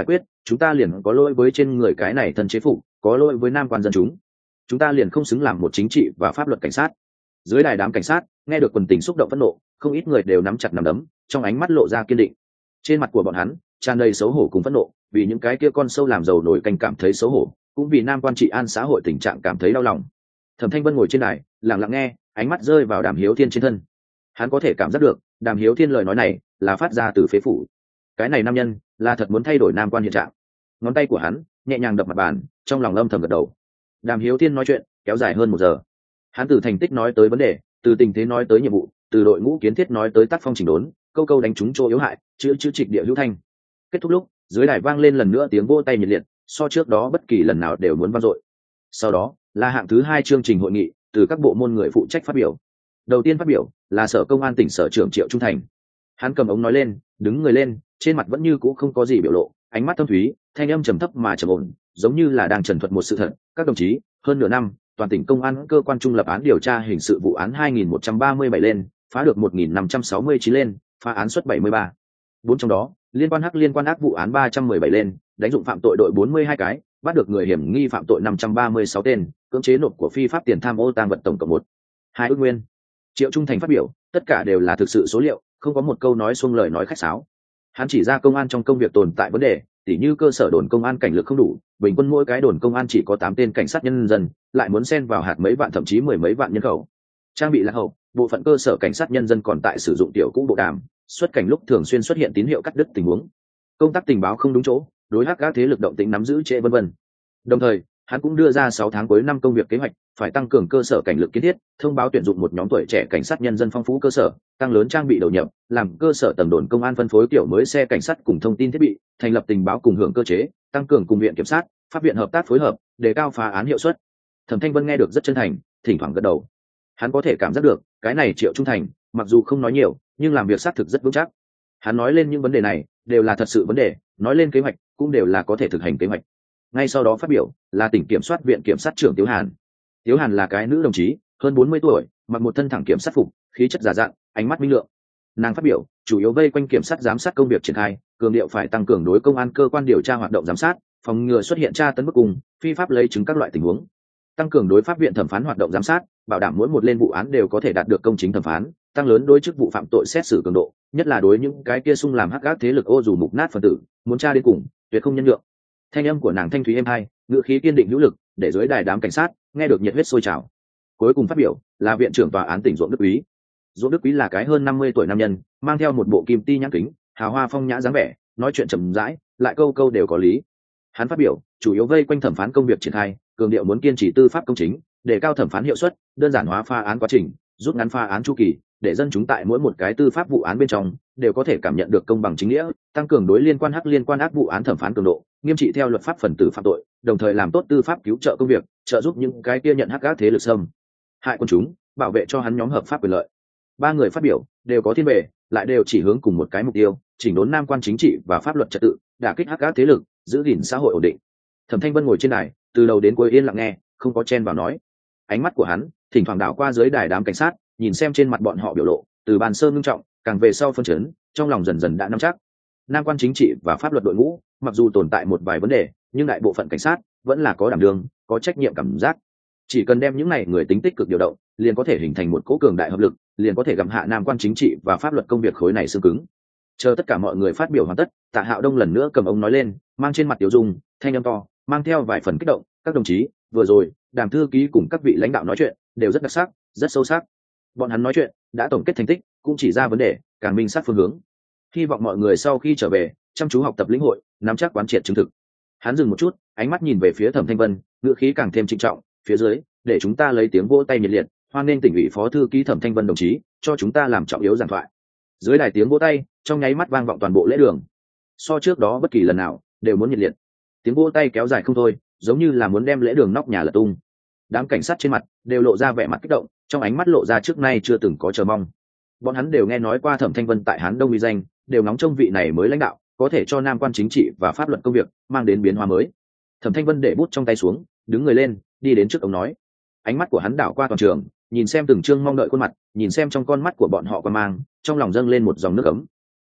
Speaker 1: chúng ta liền có lỗi với trên người cái này thân chế phục, có lỗi với nam quan dân chúng, chúng ta liền không xứng làm một chính trị và pháp luật cảnh sát. Dưới đài đám cảnh sát nghe được quần tình xúc động phẫn nộ, không ít người đều nắm chặt nắm đấm, trong ánh mắt lộ ra kiên định. Trên mặt của bọn hắn tràn đầy xấu hổ cùng phẫn nộ, vì những cái kia con sâu làm giàu nổi canh cảm thấy xấu hổ, cũng vì nam quan trị an xã hội tình trạng cảm thấy đau lòng. Thẩm Thanh Vân ngồi trên đài lặng lặng nghe, ánh mắt rơi vào Đàm Hiếu Thiên trên thân. Hắn có thể cảm giác được Đàm Hiếu Thiên lời nói này là phát ra từ phế phủ. Cái này nam nhân là thật muốn thay đổi nam quan hiện trạng. Ngón tay của hắn nhẹ nhàng đập mặt bàn, trong lòng âm thầm gật đầu. Đàm Hiếu Thiên nói chuyện kéo dài hơn một giờ. Hắn từ thành tích nói tới vấn đề, từ tình thế nói tới nhiệm vụ, từ đội ngũ kiến thiết nói tới tác phong chỉnh đốn, câu câu đánh trúng chỗ yếu hại, chữ chữ trịch địa hữu thanh. Kết thúc lúc, dưới đài vang lên lần nữa tiếng vỗ tay nhiệt liệt, so trước đó bất kỳ lần nào đều muốn vang dội. Sau đó là hạng thứ hai chương trình hội nghị, từ các bộ môn người phụ trách phát biểu. Đầu tiên phát biểu là Sở Công an tỉnh Sở trưởng Triệu Trung Thành. Hắn cầm ống nói lên, đứng người lên, trên mặt vẫn như cũ không có gì biểu lộ, ánh mắt thâm thúy, thanh âm trầm thấp mà trầm ổn, giống như là đang trần thuật một sự thật. Các đồng chí, hơn nửa năm, toàn tỉnh công an cơ quan trung lập án điều tra hình sự vụ án hai nghìn một trăm ba mươi bảy lên, phá được một nghìn năm trăm sáu mươi chín lên, phá án suất bảy mươi ba. Bốn trong đó, liên quan hắc liên quan ác vụ án ba trăm mười bảy lên, đánh dụng phạm tội đội bốn mươi hai cái, bắt được người hiểm nghi phạm tội năm trăm ba mươi sáu tên, cưỡng chế nộp của phi pháp tiền tham ô tang vật tổng cộng một hai ước nguyên. Triệu Trung Thành phát biểu, tất cả đều là thực sự số liệu, không có một câu nói xuông lời nói khách sáo. Hắn chỉ ra công an trong công việc tồn tại vấn đề, tỉ như cơ sở đồn công an cảnh lực không đủ, bình quân mỗi cái đồn công an chỉ có tám tên cảnh sát nhân dân, lại muốn xen vào hạt mấy vạn thậm chí mười mấy vạn nhân khẩu. Trang bị lạc hậu, bộ phận cơ sở cảnh sát nhân dân còn tại sử dụng tiểu cũ bộ đàm, xuất cảnh lúc thường xuyên xuất hiện tín hiệu cắt đứt tình huống. Công tác tình báo không đúng chỗ, đối hắc các thế lực động tĩnh nắm giữ trễ vân vân. Đồng thời, hắn cũng đưa ra sáu tháng cuối năm công việc kế hoạch, phải tăng cường cơ sở cảnh lực kiến thiết, thông báo tuyển dụng một nhóm tuổi trẻ cảnh sát nhân dân phong phú cơ sở, tăng lớn trang bị đầu nhập, làm cơ sở tầng đồn công an phân phối kiểu mới xe cảnh sát cùng thông tin thiết bị, thành lập tình báo cùng hưởng cơ chế, tăng cường cùng viện kiểm sát, pháp viện hợp tác phối hợp, đề cao phá án hiệu suất. Thẩm Thanh Vân nghe được rất chân thành, thỉnh thoảng gật đầu. Hắn có thể cảm giác được, cái này Triệu Trung Thành, mặc dù không nói nhiều, nhưng làm việc xác thực rất vững chắc. Hắn nói lên những vấn đề này, đều là thật sự vấn đề, nói lên kế hoạch, cũng đều là có thể thực hành kế hoạch. Ngay sau đó phát biểu là tỉnh kiểm soát viện kiểm sát trưởng Tiếu Hàn. Tiếu Hàn là cái nữ đồng chí, hơn bốn mươi tuổi, mặc một thân thẳng kiểm sát phục, khí chất già dặn, ánh mắt minh lượng. Nàng phát biểu chủ yếu vây quanh kiểm sát giám sát công việc triển khai, cường điệu phải tăng cường đối công an cơ quan điều tra hoạt động giám sát, phòng ngừa xuất hiện tra tấn bức cung, phi pháp lấy chứng các loại tình huống, tăng cường đối pháp viện thẩm phán hoạt động giám sát, bảo đảm mỗi một lên vụ án đều có thể đạt được công chính thẩm phán, tăng lớn đối chức vụ phạm tội xét xử cường độ, nhất là đối những cái kia xung làm hắc ác thế lực ô dù mục nát phần tử, muốn tra đến cùng, tuyệt không nhân nhượng. Thanh âm của nàng thanh thúy êm hai, ngữ khí kiên định hữu lực, để dưới đài đám cảnh sát nghe được nhiệt huyết sôi trào. Cuối cùng phát biểu là viện trưởng tòa án tỉnh Ruộng Đức Quý. Ruộng Đức Quý là cái hơn năm mươi tuổi nam nhân, mang theo một bộ kim ti nhãn kính, hào hoa phong nhã dáng vẻ, nói chuyện chậm rãi, lại câu câu đều có lý. Hắn phát biểu chủ yếu vây quanh thẩm phán công việc triển khai, cường điệu muốn kiên trì tư pháp công chính, đề cao thẩm phán hiệu suất, đơn giản hóa phá án quá trình, rút ngắn phá án chu kỳ, để dân chúng tại mỗi một cái tư pháp vụ án bên trong đều có thể cảm nhận được công bằng chính nghĩa, tăng cường đối liên quan hắc liên quan ác vụ án thẩm phán cường độ, nghiêm trị theo luật pháp phần tử phạm tội, đồng thời làm tốt tư pháp cứu trợ công việc, trợ giúp những cái kia nhận hắc ác thế lực xâm hại quân chúng, bảo vệ cho hắn nhóm hợp pháp quyền lợi. Ba người phát biểu đều có thiên bề, lại đều chỉ hướng cùng một cái mục tiêu, chỉnh đốn nam quan chính trị và pháp luật trật tự, đả kích hắc ác thế lực, giữ gìn xã hội ổn định. Thẩm Thanh Vân ngồi trên đài, từ đầu đến cuối yên lặng nghe, không có chen vào nói. Ánh mắt của hắn thỉnh thoảng đảo qua dưới đài đám cảnh sát, nhìn xem trên mặt bọn họ biểu lộ, từ bàn sơn ngưng trọng, càng về sau phân chấn, trong lòng dần dần đã nắm chắc. Nam quan chính trị và pháp luật đội ngũ, mặc dù tồn tại một vài vấn đề, nhưng đại bộ phận cảnh sát vẫn là có đảm đương, có trách nhiệm cảm giác. Chỉ cần đem những này người tính tích cực điều động, liền có thể hình thành một cỗ cường đại hợp lực, liền có thể gặm hạ nam quan chính trị và pháp luật công việc khối này xương cứng. Chờ tất cả mọi người phát biểu hoàn tất, Tạ Hạo Đông lần nữa cầm ông nói lên, mang trên mặt tiểu dung, thanh âm to, mang theo vài phần kích động, các đồng chí, vừa rồi, Đàm thư ký cùng các vị lãnh đạo nói chuyện, đều rất đặc sắc, rất sâu sắc. Bọn hắn nói chuyện, đã tổng kết thành tích, cũng chỉ ra vấn đề, càng minh sát phương hướng. Hy vọng mọi người sau khi trở về, chăm chú học tập lĩnh hội, nắm chắc quán triệt chứng thực. Hắn dừng một chút, ánh mắt nhìn về phía Thẩm Thanh Vân, ngữ khí càng thêm trịnh trọng, phía dưới, để chúng ta lấy tiếng vỗ tay nhiệt liệt, hoan nghênh tỉnh ủy phó thư ký Thẩm Thanh Vân đồng chí, cho chúng ta làm trọng yếu giảng thoại. Dưới đài tiếng vỗ tay, trong nháy mắt vang vọng toàn bộ lễ đường. So trước đó bất kỳ lần nào, đều muốn nhiệt liệt. Tiếng vỗ tay kéo dài không thôi, giống như là muốn đem lễ đường nóc nhà lật tung. Đám cảnh sát trên mặt đều lộ ra vẻ mặt kích động, trong ánh mắt lộ ra trước nay chưa từng có chờ mong. Bọn hắn đều nghe nói qua Thẩm Thanh Vân tại Hán Đông uy danh, đều nóng trông vị này mới lãnh đạo có thể cho nam quan chính trị và pháp luật công việc mang đến biến hóa mới. Thẩm Thanh Vân để bút trong tay xuống, đứng người lên, đi đến trước ông nói. Ánh mắt của hắn đảo qua toàn trường, nhìn xem từng trương mong đợi khuôn mặt, nhìn xem trong con mắt của bọn họ qua mang, trong lòng dâng lên một dòng nước ấm.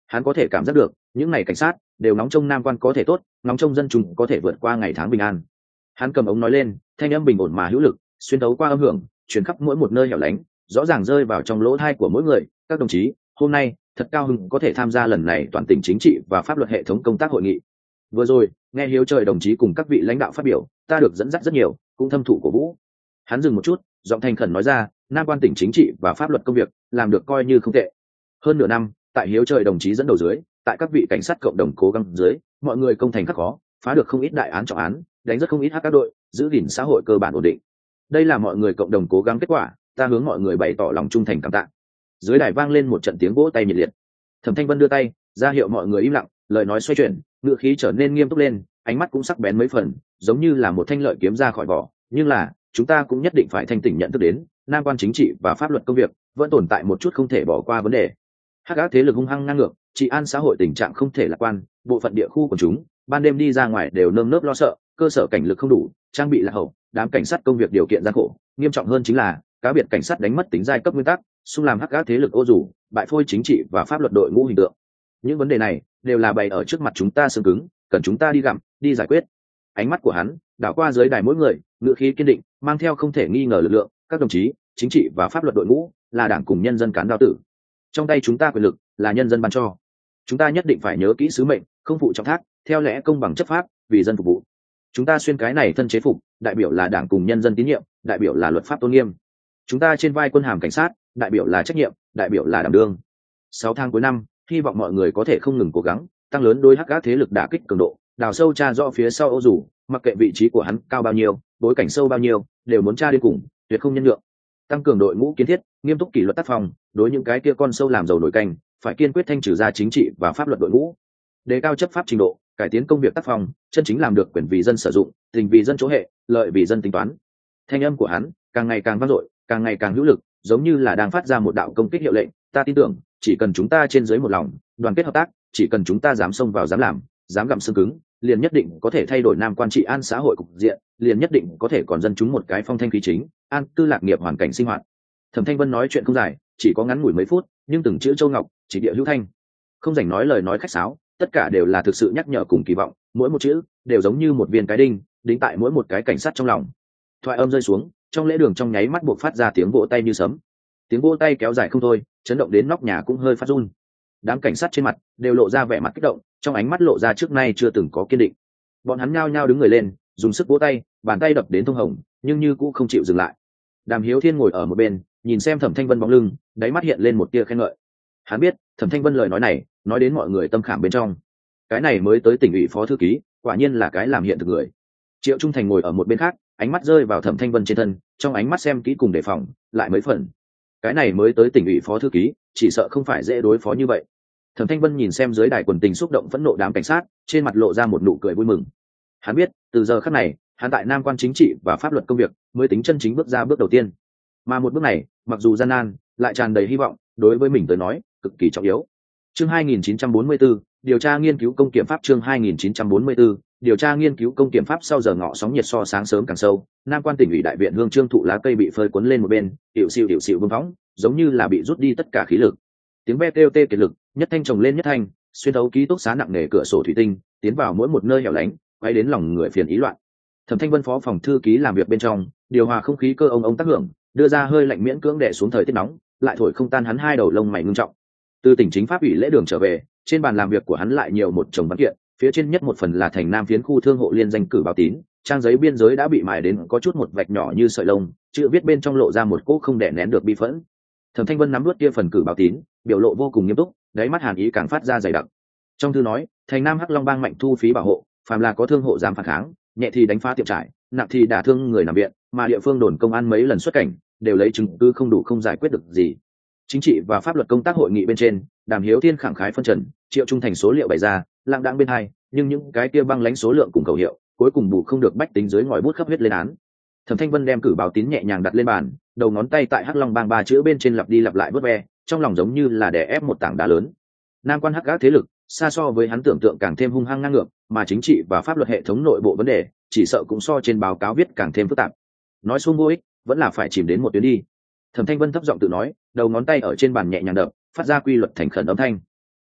Speaker 1: Hắn có thể cảm giác được những ngày cảnh sát đều nóng trông nam quan có thể tốt, nóng trông dân chúng có thể vượt qua ngày tháng bình an. Hắn cầm ống nói lên, thanh âm bình ổn mà hữu lực, xuyên tấu qua âm hưởng, truyền khắp mỗi một nơi hẻo lánh, rõ ràng rơi vào trong lỗ tai của mỗi người. Các đồng chí, hôm nay thật cao hứng có thể tham gia lần này toàn tỉnh chính trị và pháp luật hệ thống công tác hội nghị. Vừa rồi nghe Hiếu Trời đồng chí cùng các vị lãnh đạo phát biểu, ta được dẫn dắt rất nhiều, cũng thâm thụ cổ vũ. Hắn dừng một chút, giọng thành khẩn nói ra, nam quan tỉnh chính trị và pháp luật công việc làm được coi như không tệ. Hơn nửa năm, tại Hiếu Trời đồng chí dẫn đầu dưới, tại các vị cảnh sát cộng đồng cố gắng dưới, mọi người công thành khắc khó, phá được không ít đại án trọng án, đánh rất không ít hắc các đội, giữ gìn xã hội cơ bản ổn định. Đây là mọi người cộng đồng cố gắng kết quả, ta hướng mọi người bày tỏ lòng trung thành cảm tạ. Dưới đài vang lên một trận tiếng vỗ tay nhiệt liệt. Thẩm Thanh Vân đưa tay ra hiệu mọi người im lặng, lời nói xoay chuyển, ngữ khí trở nên nghiêm túc lên, ánh mắt cũng sắc bén mấy phần, giống như là một thanh lợi kiếm ra khỏi vỏ. Nhưng là chúng ta cũng nhất định phải thanh tỉnh nhận thức đến, nam quan chính trị và pháp luật công việc vẫn tồn tại một chút không thể bỏ qua vấn đề. Hắc ác thế lực hung hăng ngang ngược, trị an xã hội tình trạng không thể lạc quan, bộ phận địa khu của chúng ban đêm đi ra ngoài đều nơm nớp lo sợ, cơ sở cảnh lực không đủ, trang bị lạc hậu, đám cảnh sát công việc điều kiện gian khổ, nghiêm trọng hơn chính là cá biệt cảnh sát đánh mất tính giai cấp nguyên tắc, xung làm hắc ác thế lực ô dù, bại phôi chính trị và pháp luật đội ngũ hình tượng. Những vấn đề này đều là bày ở trước mặt chúng ta xương cứng, cần chúng ta đi gặm, đi giải quyết. Ánh mắt của hắn đảo qua dưới đài mỗi người, ngữ khí kiên định, mang theo không thể nghi ngờ lực lượng. Các đồng chí, chính trị và pháp luật đội ngũ là đảng cùng nhân dân cán đao tử. Trong tay chúng ta quyền lực là nhân dân ban cho. Chúng ta nhất định phải nhớ kỹ sứ mệnh, không phụ trọng thác, theo lẽ công bằng chấp pháp, vì dân phục vụ. Chúng ta xuyên cái này thân chế phục, đại biểu là đảng cùng nhân dân tín nhiệm, đại biểu là luật pháp tôn nghiêm. Chúng ta trên vai quân hàm cảnh sát, đại biểu là trách nhiệm, đại biểu là đảm đương. Sáu tháng cuối năm, hy vọng mọi người có thể không ngừng cố gắng, tăng lớn đôi hắc ác thế lực đả kích cường độ, đào sâu tra rõ phía sau ô dù, mặc kệ vị trí của hắn cao bao nhiêu, bối cảnh sâu bao nhiêu, đều muốn tra đến cùng, tuyệt không nhân nhượng. Tăng cường đội ngũ kiến thiết, nghiêm túc kỷ luật tác phong, đối những cái kia con sâu làm dầu nổi canh, phải kiên quyết thanh trừ ra chính trị và pháp luật đội ngũ. Đề cao chấp pháp trình độ, cải tiến công việc tác phong, chân chính làm được quyền vì dân sử dụng, tình vì dân chỗ hệ, lợi vì dân tính toán. Thanh âm của hắn càng ngày càng vang dội, càng ngày càng hữu lực, giống như là đang phát ra một đạo công kích hiệu lệnh. Ta tin tưởng, chỉ cần chúng ta trên dưới một lòng, đoàn kết hợp tác, chỉ cần chúng ta dám xông vào dám làm, dám gặm xương cứng, liền nhất định có thể thay đổi nam quan trị an xã hội cục diện, liền nhất định có thể còn dân chúng một cái phong thanh khí chính, an cư lạc nghiệp hoàn cảnh sinh hoạt. Thẩm Thanh Vân nói chuyện không dài, chỉ có ngắn ngủi mấy phút, nhưng từng chữ châu ngọc, chỉ địa hữu thanh, không dành nói lời nói khách sáo, tất cả đều là thực sự nhắc nhở cùng kỳ vọng, mỗi một chữ đều giống như một viên cái đinh, đính tại mỗi một cái cảnh sát trong lòng. Thoại âm rơi xuống, trong lễ đường trong nháy mắt buộc phát ra tiếng vỗ tay như sấm. Tiếng vỗ tay kéo dài không thôi, chấn động đến nóc nhà cũng hơi phát run. Đám cảnh sát trên mặt đều lộ ra vẻ mặt kích động, trong ánh mắt lộ ra trước nay chưa từng có kiên định. Bọn hắn nhao nhao đứng người lên, dùng sức vỗ tay, bàn tay đập đến thông hồng, nhưng như cũng không chịu dừng lại. Đàm Hiếu Thiên ngồi ở một bên, nhìn xem Thẩm Thanh Vân bóng lưng, đáy mắt hiện lên một tia khen ngợi. Hắn biết, Thẩm Thanh Vân lời nói này, nói đến mọi người tâm khảm bên trong. Cái này mới tới tỉnh ủy phó thư ký, quả nhiên là cái làm hiện thực người. Triệu Trung Thành ngồi ở một bên khác, ánh mắt rơi vào Thẩm Thanh Vân trên thân, trong ánh mắt xem kỹ cùng đề phòng, lại mấy phần. Cái này mới tới tỉnh ủy phó thư ký, chỉ sợ không phải dễ đối phó như vậy. Thẩm Thanh Vân nhìn xem dưới đài quần tình xúc động phẫn nộ đám cảnh sát, trên mặt lộ ra một nụ cười vui mừng. Hắn biết, từ giờ khắc này, hắn tại nam quan chính trị và pháp luật công việc mới tính chân chính bước ra bước đầu tiên. Mà một bước này, mặc dù gian nan, lại tràn đầy hy vọng, đối với mình tới nói, cực kỳ trọng yếu. Chương hai nghìn chín trăm bốn mươi tư, điều tra nghiên cứu công kiểm pháp. Chương hai nghìn chín trăm bốn mươi tư, điều tra nghiên cứu công kiểm pháp. Sau giờ ngọ sóng nhiệt so sáng sớm càng sâu, nam quan tỉnh ủy đại viện hương trương thụ lá cây bị phơi cuốn lên một bên, hiệu xịu hiệu xịu vương phóng, giống như là bị rút đi tất cả khí lực. Tiếng ve kêu tê kiệt lực, nhất thanh chồng lên nhất thanh, xuyên thấu ký túc xá nặng nề cửa sổ thủy tinh, tiến vào mỗi một nơi hẻo lánh, quay đến lòng người phiền ý loạn. Thẩm Thanh Vân phó phòng thư ký làm việc bên trong, điều hòa không khí cơ ông ông tác hưởng, đưa ra hơi lạnh miễn cưỡng đè xuống thời tiết nóng, lại thổi không tan hắn hai đầu lông mày ngưng trọng. Từ tỉnh chính pháp ủy lễ đường trở về, trên bàn làm việc của hắn lại nhiều một chồng văn kiện, phía trên nhất một phần là thành nam phiến khu thương hộ liên danh cử báo tín, trang giấy biên giới đã bị mài đến có chút một vạch nhỏ như sợi lông, chữ viết bên trong lộ ra một cỗ không đè nén được bi phẫn. Thẩm Thanh Vân nắm nuốt kia phần cử báo tín, biểu lộ vô cùng nghiêm túc, đáy mắt hàn ý càng phát ra dày đặc. Trong thư nói, thành nam Hắc Long bang mạnh thu phí bảo hộ, phàm là có thương hộ dám phản kháng, nhẹ thì đánh phá tiệm trại, nặng thì đả thương người nằm viện, mà địa phương đồn công an mấy lần xuất cảnh, đều lấy chứng cứ không đủ không giải quyết được gì. Chính trị và pháp luật công tác hội nghị bên trên, Đàm Hiếu Thiên khẳng khái phân trần, Triệu Trung Thành số liệu bày ra, lặng đãng bên hai, nhưng những cái kia băng lãnh số lượng cùng khẩu hiệu, cuối cùng bù không được bách tính dưới ngòi bút khắp huyết lên án. Thẩm Thanh Vân đem cử báo tín nhẹ nhàng đặt lên bàn, đầu ngón tay tại Hắc Long bang ba chữ bên trên lặp đi lặp lại vớt ve, trong lòng giống như là đè ép một tảng đá lớn. Nam quan hắc ác thế lực, xa so với hắn tưởng tượng càng thêm hung hăng ngang ngược, mà chính trị và pháp luật hệ thống nội bộ vấn đề, chỉ sợ cũng so trên báo cáo viết càng thêm phức tạp. Nói xuống vô ích, vẫn là phải chìm đến một tuyến đi. Thẩm Thanh Vân thấp giọng tự nói, đầu ngón tay ở trên bàn nhẹ nhàng đập, phát ra quy luật thành khẩn âm thanh.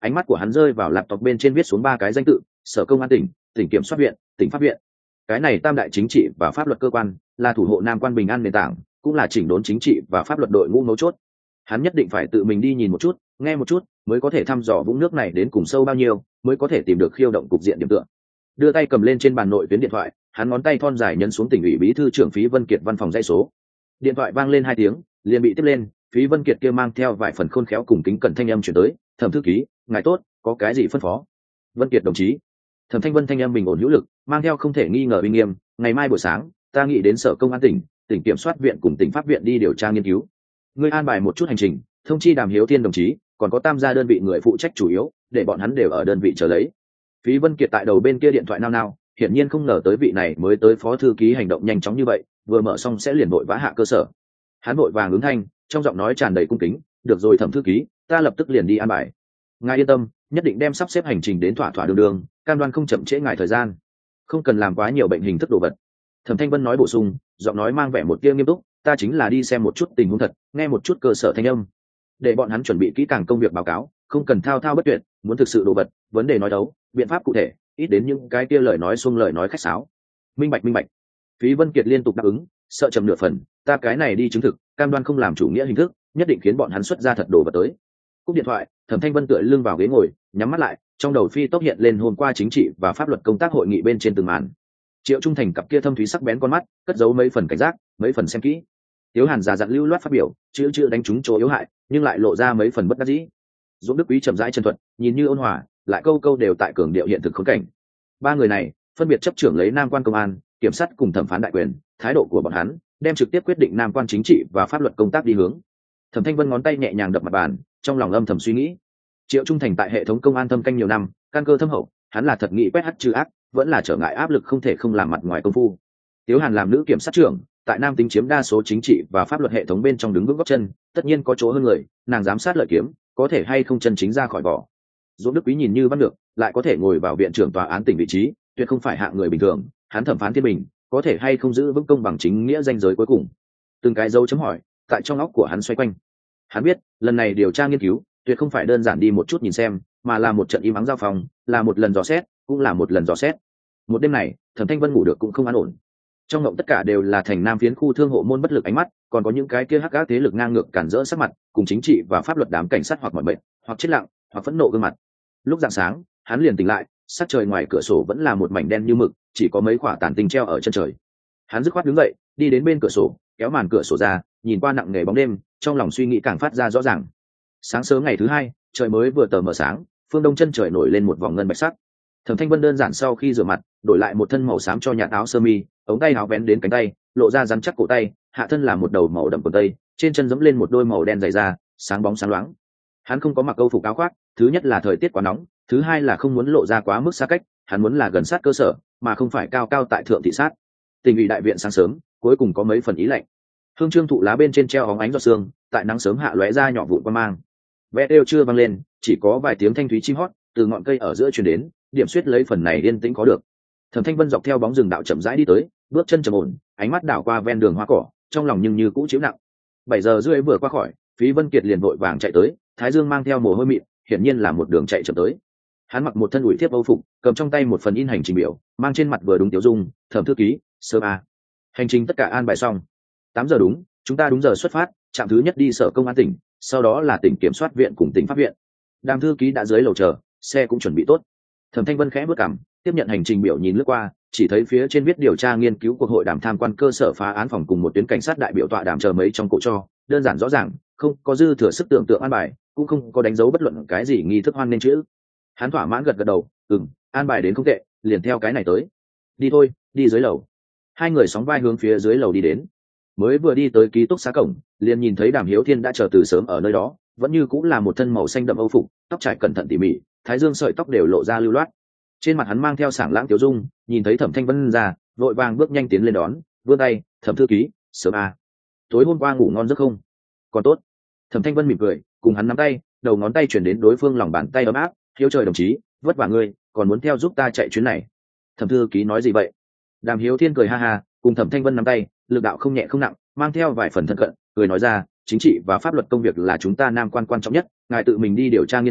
Speaker 1: ánh mắt của hắn rơi vào laptop bên trên viết xuống ba cái danh tự: sở công an tỉnh, tỉnh kiểm soát viện, tỉnh pháp viện. Cái này tam đại chính trị và pháp luật cơ quan là thủ hộ nam quan bình an nền tảng, cũng là chỉnh đốn chính trị và pháp luật đội ngũ mấu chốt. Hắn nhất định phải tự mình đi nhìn một chút, nghe một chút, mới có thể thăm dò vũng nước này đến cùng sâu bao nhiêu, mới có thể tìm được khiêu động cục diện điểm tựa. Đưa tay cầm lên trên bàn nội tuyến điện thoại, hắn ngón tay thon dài nhấn xuống tỉnh ủy bí thư trưởng Phí Vân Kiệt văn phòng dãy số. Điện thoại vang lên hai tiếng, liền bị tiếp lên. Phí Vân Kiệt kia mang theo vài phần khôn khéo cùng kính cẩn thanh âm chuyển tới: "Thẩm thư ký, ngài tốt, có cái gì phân phó?" "Vân Kiệt đồng chí." Thẩm Thanh Vân thanh âm bình ổn hữu lực, mang theo không thể nghi ngờ uy nghiêm: "Ngày mai buổi sáng, ta nghĩ đến sở công an tỉnh, tỉnh kiểm soát viện cùng tỉnh pháp viện đi điều tra nghiên cứu. Ngươi an bài một chút hành trình, thông chi Đàm Hiếu Thiên đồng chí, còn có tam gia đơn vị người phụ trách chủ yếu, để bọn hắn đều ở đơn vị chờ lấy." Phí Vân Kiệt tại đầu bên kia điện thoại nao nao, hiển nhiên không ngờ tới vị này mới tới phó thư ký hành động nhanh chóng như vậy, vừa mở xong sẽ liền vội vã hạ cơ sở. Hắn vội vàng ứng thanh, trong giọng nói tràn đầy cung kính: "Được rồi Thẩm thư ký, ta lập tức liền đi an bài. Ngài yên tâm, nhất định đem sắp xếp hành trình đến thỏa thỏa đường đường, cam đoan không chậm trễ ngài thời gian, không cần làm quá nhiều bệnh hình thức đồ vật." Thẩm Thanh Vân nói bổ sung, giọng nói mang vẻ một tia nghiêm túc: "Ta chính là đi xem một chút tình huống thật, nghe một chút cơ sở thanh âm, để bọn hắn chuẩn bị kỹ càng công việc báo cáo, không cần thao thao bất tuyệt, muốn thực sự đồ vật, vấn đề nói đấu, biện pháp cụ thể, ít đến những cái kia lời nói xuông lời nói khách sáo." "Minh bạch minh bạch." Phí Vân Kiệt liên tục đáp ứng, sợ chậm nửa phần, "Ta cái này đi chứng thực, cam đoan không làm chủ nghĩa hình thức, nhất định khiến bọn hắn xuất ra thật đồ vật tới." Cúp điện thoại, Thẩm Thanh Vân tựa lưng vào ghế ngồi, nhắm mắt lại, trong đầu phi tốc hiện lên hôm qua chính trị và pháp luật công tác hội nghị bên trên từng màn. Triệu Trung Thành cặp kia thâm thúy sắc bén con mắt, cất giấu mấy phần cảnh giác, mấy phần xem kỹ. Tiếu Hàn giả dặn lưu loát phát biểu, chữ chữ đánh trúng chỗ yếu hại, nhưng lại lộ ra mấy phần bất đắc dĩ. Dũng Đức Quý chậm rãi chân thuận, nhìn như ôn hòa, lại câu câu đều tại cường điệu hiện thực khốn cảnh. Ba người này, phân biệt chấp trưởng lấy Nam quan công an, kiểm sát cùng thẩm phán đại quyền, thái độ của bọn hắn đem trực tiếp quyết định Nam quan chính trị và pháp luật công tác đi hướng. Thẩm Thanh Vân ngón tay nhẹ nhàng đập mặt bàn, trong lòng âm thầm suy nghĩ. Triệu Trung Thành tại hệ thống công an thâm canh nhiều năm, căn cơ thâm hậu, hắn là thật nghị quét hắc trừ ác, vẫn là trở ngại áp lực không thể không làm mặt ngoài công phu. Tiếu Hàn làm nữ kiểm sát trưởng, tại Nam tính chiếm đa số chính trị và pháp luật hệ thống bên trong đứng vững gót chân, tất nhiên có chỗ hơn người, nàng giám sát lợi kiếm, có thể hay không chân chính ra khỏi vỏ. Dũng Đức Quý nhìn như văn được, lại có thể ngồi vào viện trưởng tòa án tỉnh vị trí, tuyệt không phải hạng người bình thường, hắn thẩm phán thiên bình, có thể hay không giữ vững công bằng chính nghĩa danh giới cuối cùng. Từng cái dấu chấm hỏi tại trong óc của hắn xoay quanh. Hắn biết, lần này điều tra nghiên cứu, tuyệt không phải đơn giản đi một chút nhìn xem, mà là một trận im ắng giao phòng, là một lần dò xét, cũng là một lần dò xét. Một đêm này, Thẩm Thanh Vân ngủ được cũng không an ổn. Trong ngộng tất cả đều là thành Nam phiến khu thương hộ môn bất lực ánh mắt, còn có những cái kia hắc ác thế lực ngang ngược cản rỡ sắc mặt, cùng chính trị và pháp luật đám cảnh sát hoặc mọi bệnh, hoặc chết lặng, hoặc phẫn nộ gương mặt. Lúc rạng sáng, hắn liền tỉnh lại, sắc trời ngoài cửa sổ vẫn là một mảnh đen như mực, chỉ có mấy quả tàn tinh treo ở chân trời. Hắn dứt khoát đứng dậy, đi đến bên cửa sổ, kéo màn cửa sổ ra, nhìn qua nặng nề bóng đêm, trong lòng suy nghĩ càng phát ra rõ ràng. Sáng sớm ngày thứ hai, trời mới vừa tờ mờ sáng, phương đông chân trời nổi lên một vòng ngân bạch sắc. Thẩm Thanh Vân đơn giản sau khi rửa mặt, đổi lại một thân màu xám cho nhạt áo sơ mi, ống tay áo vén đến cánh tay, lộ ra rắn chắc cổ tay, hạ thân là một đầu màu đậm quần tây, trên chân giẫm lên một đôi màu đen dày da, sáng bóng sáng loáng. Hắn không có mặc câu phục áo khoác, thứ nhất là thời tiết quá nóng, thứ hai là không muốn lộ ra quá mức xa cách, hắn muốn là gần sát cơ sở, mà không phải cao cao tại thượng thị sát. Tỉnh ủy đại viện sáng sớm, cuối cùng có mấy phần ý lạnh. Hương trương thụ lá bên trên treo óng ánh giọt sương, tại nắng sớm hạ lóe ra nhỏ vụn qua mang. Ve đều chưa vang lên, chỉ có vài tiếng thanh thúy chim hót từ ngọn cây ở giữa truyền đến, điểm xuyết lấy phần này yên tĩnh có được. Thẩm Thanh Vân dọc theo bóng rừng đạo chậm rãi đi tới, bước chân trầm ổn, ánh mắt đảo qua ven đường hoa cỏ, trong lòng nhưng như cũ chịu nặng. Bảy giờ rưỡi vừa qua khỏi, Phí Vân Kiệt liền vội vàng chạy tới, thái dương mang theo mồ hôi mịn, hiển nhiên là một đường chạy chậm tới. Hắn mặc một thân ủi thiếp âu phục, cầm trong tay một phần in hành trình biểu, mang trên mặt vừa đúng tiểu dung, Thẩm thư ký, sớm a. Hành trình tất cả an bài xong. Tám giờ đúng, chúng ta đúng giờ xuất phát, trạm thứ nhất đi sở công an tỉnh, sau đó là tỉnh kiểm soát viện cùng tỉnh pháp viện. Đàm thư ký đã dưới lầu chờ, xe cũng chuẩn bị tốt. Thẩm Thanh Vân khẽ bước cằm, tiếp nhận hành trình biểu nhìn lướt qua, chỉ thấy phía trên viết điều tra nghiên cứu cuộc hội đàm tham quan cơ sở phá án phòng cùng một tuyến cảnh sát đại biểu tọa đàm chờ mấy trong cổ cho, đơn giản rõ ràng, không có dư thừa sức tưởng tượng an bài, cũng không có đánh dấu bất luận cái gì nghi thức hoan nên chữ. Hắn thỏa mãn gật gật đầu, ừm, an bài đến không tệ, liền theo cái này tới. Đi thôi, đi dưới lầu. Hai người sóng vai hướng phía dưới lầu đi đến. Mới vừa đi tới ký túc xá cổng, liền nhìn thấy Đàm Hiếu Thiên đã chờ từ sớm ở nơi đó, vẫn như cũng là một thân màu xanh đậm âu phục, tóc trải cẩn thận tỉ mỉ, thái dương sợi tóc đều lộ ra lưu loát. Trên mặt hắn mang theo sảng lãng tiểu dung, nhìn thấy Thẩm Thanh Vân ra, vội vàng bước nhanh tiến lên đón, vươn tay, "Thẩm thư ký, sớm à? Tối hôm qua ngủ ngon giấc không?" "Còn tốt." Thẩm Thanh Vân mỉm cười, cùng hắn nắm tay, đầu ngón tay chuyển đến đối phương lòng bàn tay ấm áp, "Hiếu trời đồng chí, vất vả ngươi, còn muốn theo giúp ta chạy chuyến này." "Thẩm thư ký nói gì vậy?" Đàm Hiếu Thiên cười ha ha, cùng Thẩm Thanh Vân nắm tay, lực đạo không nhẹ không nặng, mang theo vài phần thân cận, cười nói ra, "Chính trị và pháp luật công việc là chúng ta Nam quan quan trọng nhất, ngài tự mình đi điều tra nghiên cứu,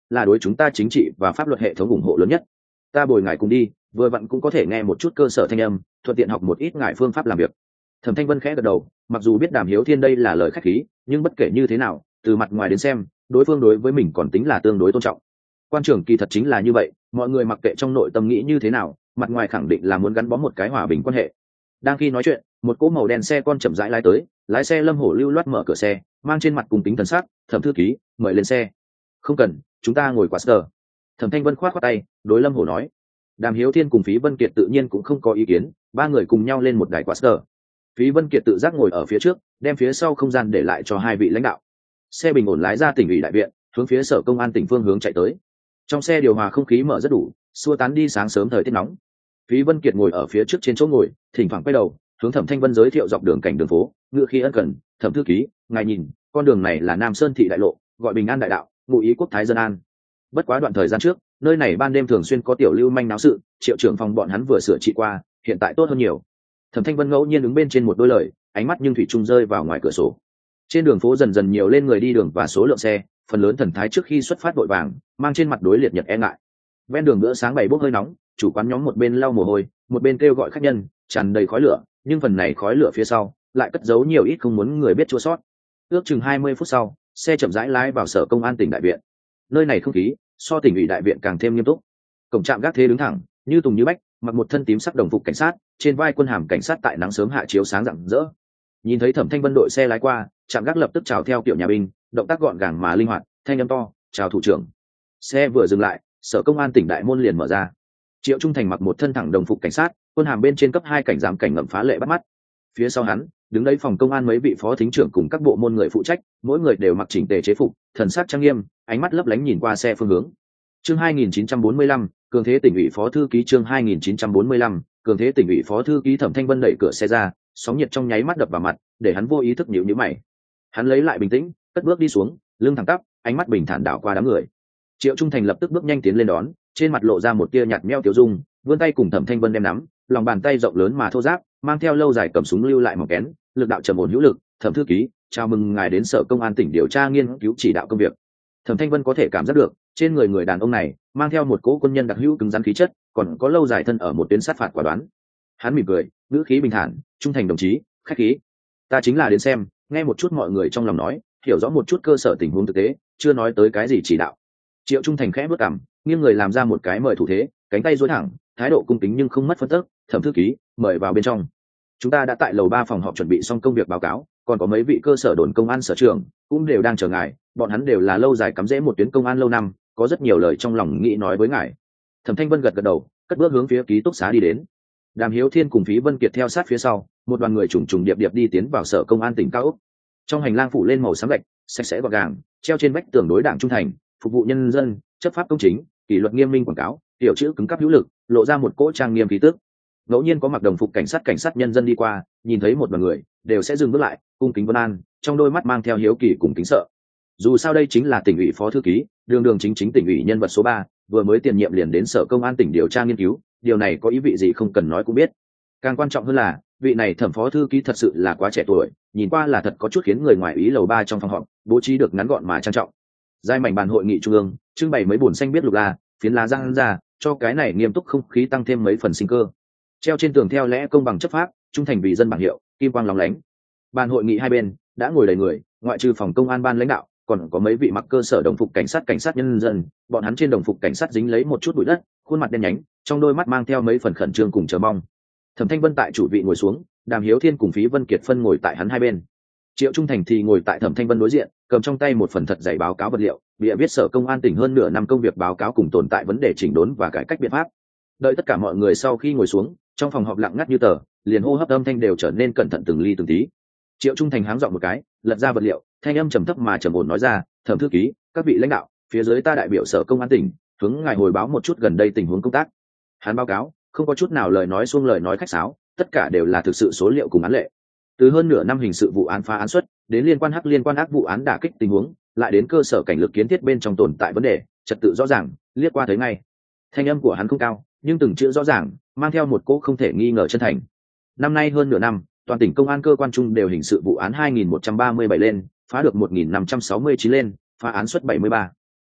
Speaker 1: là đối chúng ta chính trị và pháp luật hệ thống ủng hộ lớn nhất. Ta bồi ngài cùng đi, vừa vặn cũng có thể nghe một chút cơ sở thanh âm, thuận tiện học một ít ngài phương pháp làm việc. Thẩm Thanh Vân khẽ gật đầu, mặc dù biết Đàm Hiếu Thiên đây là lời khách khí, nhưng bất kể như thế nào, từ mặt ngoài đến xem, đối phương đối với mình còn tính là tương đối tôn trọng. Quan trưởng kỳ thật chính là như vậy, mọi người mặc kệ trong nội tâm nghĩ như thế nào, mặt ngoài khẳng định là muốn gắn bó một cái hòa bình quan hệ. Đang khi nói chuyện, một cỗ màu đen xe con chậm rãi lái tới, lái xe Lâm Hổ lưu loát mở cửa xe, mang trên mặt cùng kính thần sắc, "Thẩm thư ký, mời lên xe." "Không cần, chúng ta ngồi quá sờ." Thẩm Thanh Vân khoát khoát tay, đối Lâm Hổ nói. Đàm Hiếu Thiên cùng Phí Vân Kiệt tự nhiên cũng không có ý kiến, ba người cùng nhau lên một đài quá sờ. Phí Vân Kiệt tự giác ngồi ở phía trước, đem phía sau không gian để lại cho hai vị lãnh đạo. Xe bình ổn lái ra tỉnh ủy đại viện, hướng phía sở công an tỉnh phương hướng chạy tới. Trong xe điều hòa không khí mở rất đủ, xua tán đi sáng sớm thời tiết nóng. Phí Vân Kiệt ngồi ở phía trước trên chỗ ngồi, thỉnh thoảng quay đầu hướng Thẩm Thanh Vân giới thiệu dọc đường cảnh đường phố, ngựa khí ân cần, "Thẩm thư ký, ngài nhìn, con đường này là Nam Sơn thị đại lộ, gọi Bình An đại đạo, ngụ ý quốc thái dân an. Bất quá đoạn thời gian trước, nơi này ban đêm thường xuyên có tiểu lưu manh náo sự, triệu trưởng phòng bọn hắn vừa sửa trị qua, hiện tại tốt hơn nhiều." Thẩm Thanh Vân ngẫu nhiên đứng bên trên một đôi lời, ánh mắt nhưng thủy chung rơi vào ngoài cửa sổ. Trên đường phố dần dần nhiều lên người đi đường và số lượng xe, phần lớn thần thái trước khi xuất phát vội vàng, mang trên mặt đối liệt nhật e ngại. Ven đường bữa sáng bày bốc hơi nóng, chủ quán nhóm một bên lau mồ hôi, một bên kêu gọi khách nhân, tràn đầy khói lửa, nhưng phần này khói lửa phía sau lại cất giấu nhiều ít không muốn người biết chua sót. Ước chừng hai mươi phút sau, xe chậm rãi lái vào sở công an tỉnh đại viện. Nơi này không khí so tỉnh ủy đại viện càng thêm nghiêm túc. Cổng trạm gác thế đứng thẳng, như tùng như bách, mặc một thân tím sắc đồng phục cảnh sát, trên vai quân hàm cảnh sát tại nắng sớm hạ chiếu sáng rạng rỡ. Nhìn thấy Thẩm Thanh Vân đội xe lái qua, trạm gác lập tức chào theo kiểu nhà binh, động tác gọn gàng mà linh hoạt, thanh âm to, "Chào thủ trưởng." Xe vừa dừng lại, sở công an tỉnh đại môn liền mở ra. Triệu Trung Thành mặc một thân thẳng đồng phục cảnh sát, quân hàm bên trên cấp hai cảnh giám cảnh ngậm phá lệ bắt mắt. Phía sau hắn, đứng đấy phòng công an mấy vị phó thính trưởng cùng các bộ môn người phụ trách, mỗi người đều mặc chỉnh tề chế phục, thần sắc trang nghiêm, ánh mắt lấp lánh nhìn qua xe phương hướng. Chương hai nghìn chín trăm bốn mươi lăm, Cường thế tỉnh ủy phó thư ký. Chương hai nghìn chín trăm bốn mươi lăm, Cường thế tỉnh ủy phó thư ký. Thẩm Thanh Vân đẩy cửa xe ra, sóng nhiệt trong nháy mắt đập vào mặt, để hắn vô ý thức nhíu nhíu mày. Hắn lấy lại bình tĩnh, cất bước đi xuống, lưng thẳng tắp, ánh mắt bình thản đảo qua đám người. Triệu Trung Thành lập tức bước nhanh tiến lên đón, trên mặt lộ ra một tia nhạt meo tiểu dung, vươn tay cùng Thẩm Thanh Vân đem nắm, lòng bàn tay rộng lớn mà thô ráp, mang theo lâu dài cầm súng lưu lại mỏng kén, lực đạo trầm ổn hữu lực. "Thẩm thư ký, chào mừng ngài đến sở công an tỉnh điều tra nghiên cứu chỉ đạo công việc." Thẩm Thanh Vân có thể cảm giác được, trên người người đàn ông này mang theo một cỗ quân nhân đặc hữu cứng rắn khí chất, còn có lâu dài thân ở một tuyến sát phạt quả đoán. Hắn mỉm cười, ngữ khí bình thản, "Trung Thành đồng chí, khách khí. Ta chính là đến xem, nghe một chút mọi người trong lòng nói, hiểu rõ một chút cơ sở tình huống thực tế, chưa nói tới cái gì chỉ đạo." Triệu Trung Thành khẽ bước cằm, nghiêng người làm ra một cái mời thủ thế, cánh tay duỗi thẳng, thái độ cung kính nhưng không mất phân tức. "Thẩm thư ký, mời vào bên trong. Chúng ta đã tại lầu ba phòng họp chuẩn bị xong công việc báo cáo, còn có mấy vị cơ sở đồn công an sở trưởng cũng đều đang chờ ngài, bọn hắn đều là lâu dài cắm rễ một tuyến công an lâu năm, có rất nhiều lời trong lòng nghĩ nói với ngài." Thẩm Thanh Vân gật gật đầu, cất bước hướng phía ký túc xá đi đến. Đàm Hiếu Thiên cùng Phí Vân Kiệt theo sát phía sau, một đoàn người trùng trùng điệp điệp đi tiến vào sở công an tỉnh cao ốc. Trong hành lang phủ lên màu xám gạch, sạch sẽ gọn gàng, treo trên vách tường đối đảng trung thành, phục vụ nhân dân, chấp pháp công chính, kỷ luật nghiêm minh quảng cáo, tiểu chữ cứng cáp hữu lực, lộ ra một cỗ trang nghiêm khí tức. Ngẫu nhiên có mặc đồng phục cảnh sát cảnh sát nhân dân đi qua, nhìn thấy một đoàn người, đều sẽ dừng bước lại, cung kính vân an, trong đôi mắt mang theo hiếu kỳ cùng kính sợ. Dù sao đây chính là tỉnh ủy phó thư ký, đường đường chính chính tỉnh ủy nhân vật số ba, vừa mới tiền nhiệm liền đến sở công an tỉnh điều tra nghiên cứu, điều này có ý vị gì không cần nói cũng biết. Càng quan trọng hơn là, vị này Thẩm phó thư ký thật sự là quá trẻ tuổi, nhìn qua là thật có chút khiến người ngoài ý. Lầu ba trong phòng họp, bố trí được ngắn gọn mà trang trọng. Giai mảnh bàn hội nghị trung ương, trưng bày mấy bồn xanh biết lục la, phiến lá răng ra, cho cái này nghiêm túc không khí tăng thêm mấy phần sinh cơ. Treo trên tường theo lẽ công bằng chấp pháp, trung thành vì dân bảng hiệu, kim quang lóng lánh. Bàn hội nghị hai bên đã ngồi đầy người, ngoại trừ phòng công an ban lãnh đạo, còn có mấy vị mặc cơ sở đồng phục cảnh sát cảnh sát nhân dân, bọn hắn trên đồng phục cảnh sát dính lấy một chút bụi đất, khuôn mặt đen nhánh, trong đôi mắt mang theo mấy phần khẩn trương cùng chờ mong. Thẩm Thanh Vân tại chủ vị ngồi xuống, Đàm Hiếu Thiên cùng Phí Vân Kiệt phân ngồi tại hắn hai bên. Triệu Trung Thành thì ngồi tại Thẩm Thanh Vân đối diện, cầm trong tay một phần thật dày báo cáo vật liệu, bìa viết sở công an tỉnh hơn nửa năm công việc báo cáo cùng tồn tại vấn đề chỉnh đốn và cải cách biện pháp. Đợi tất cả mọi người sau khi ngồi xuống, trong phòng họp lặng ngắt như tờ, liền hô hấp âm thanh đều trở nên cẩn thận từng ly từng tí. Triệu Trung Thành háng giọng một cái, lật ra vật liệu, thanh âm trầm thấp mà trầm ổn nói ra: "Thẩm thư ký, các vị lãnh đạo, phía dưới ta đại biểu sở công an tỉnh, hướng ngài hồi báo một chút gần đây tình huống công tác." Hắn báo cáo không có chút nào lời nói xuông lời nói khách sáo, tất cả đều là thực sự số liệu cùng án lệ. Từ hơn nửa năm hình sự vụ án phá án xuất, đến liên quan hắc liên quan ác vụ án đả kích tình huống, lại đến cơ sở cảnh lực kiến thiết bên trong tồn tại vấn đề, trật tự rõ ràng, liếc qua thấy ngay. Thanh âm của hắn không cao, nhưng từng chữ rõ ràng, mang theo một cỗ không thể nghi ngờ chân thành. Năm nay hơn nửa năm, toàn tỉnh công an cơ quan chung đều hình sự vụ án hai nghìn một trăm ba mươi bảy lên, phá được một nghìn năm trăm sáu mươi chín lên, phá án suất bảy mươi ba. bốn,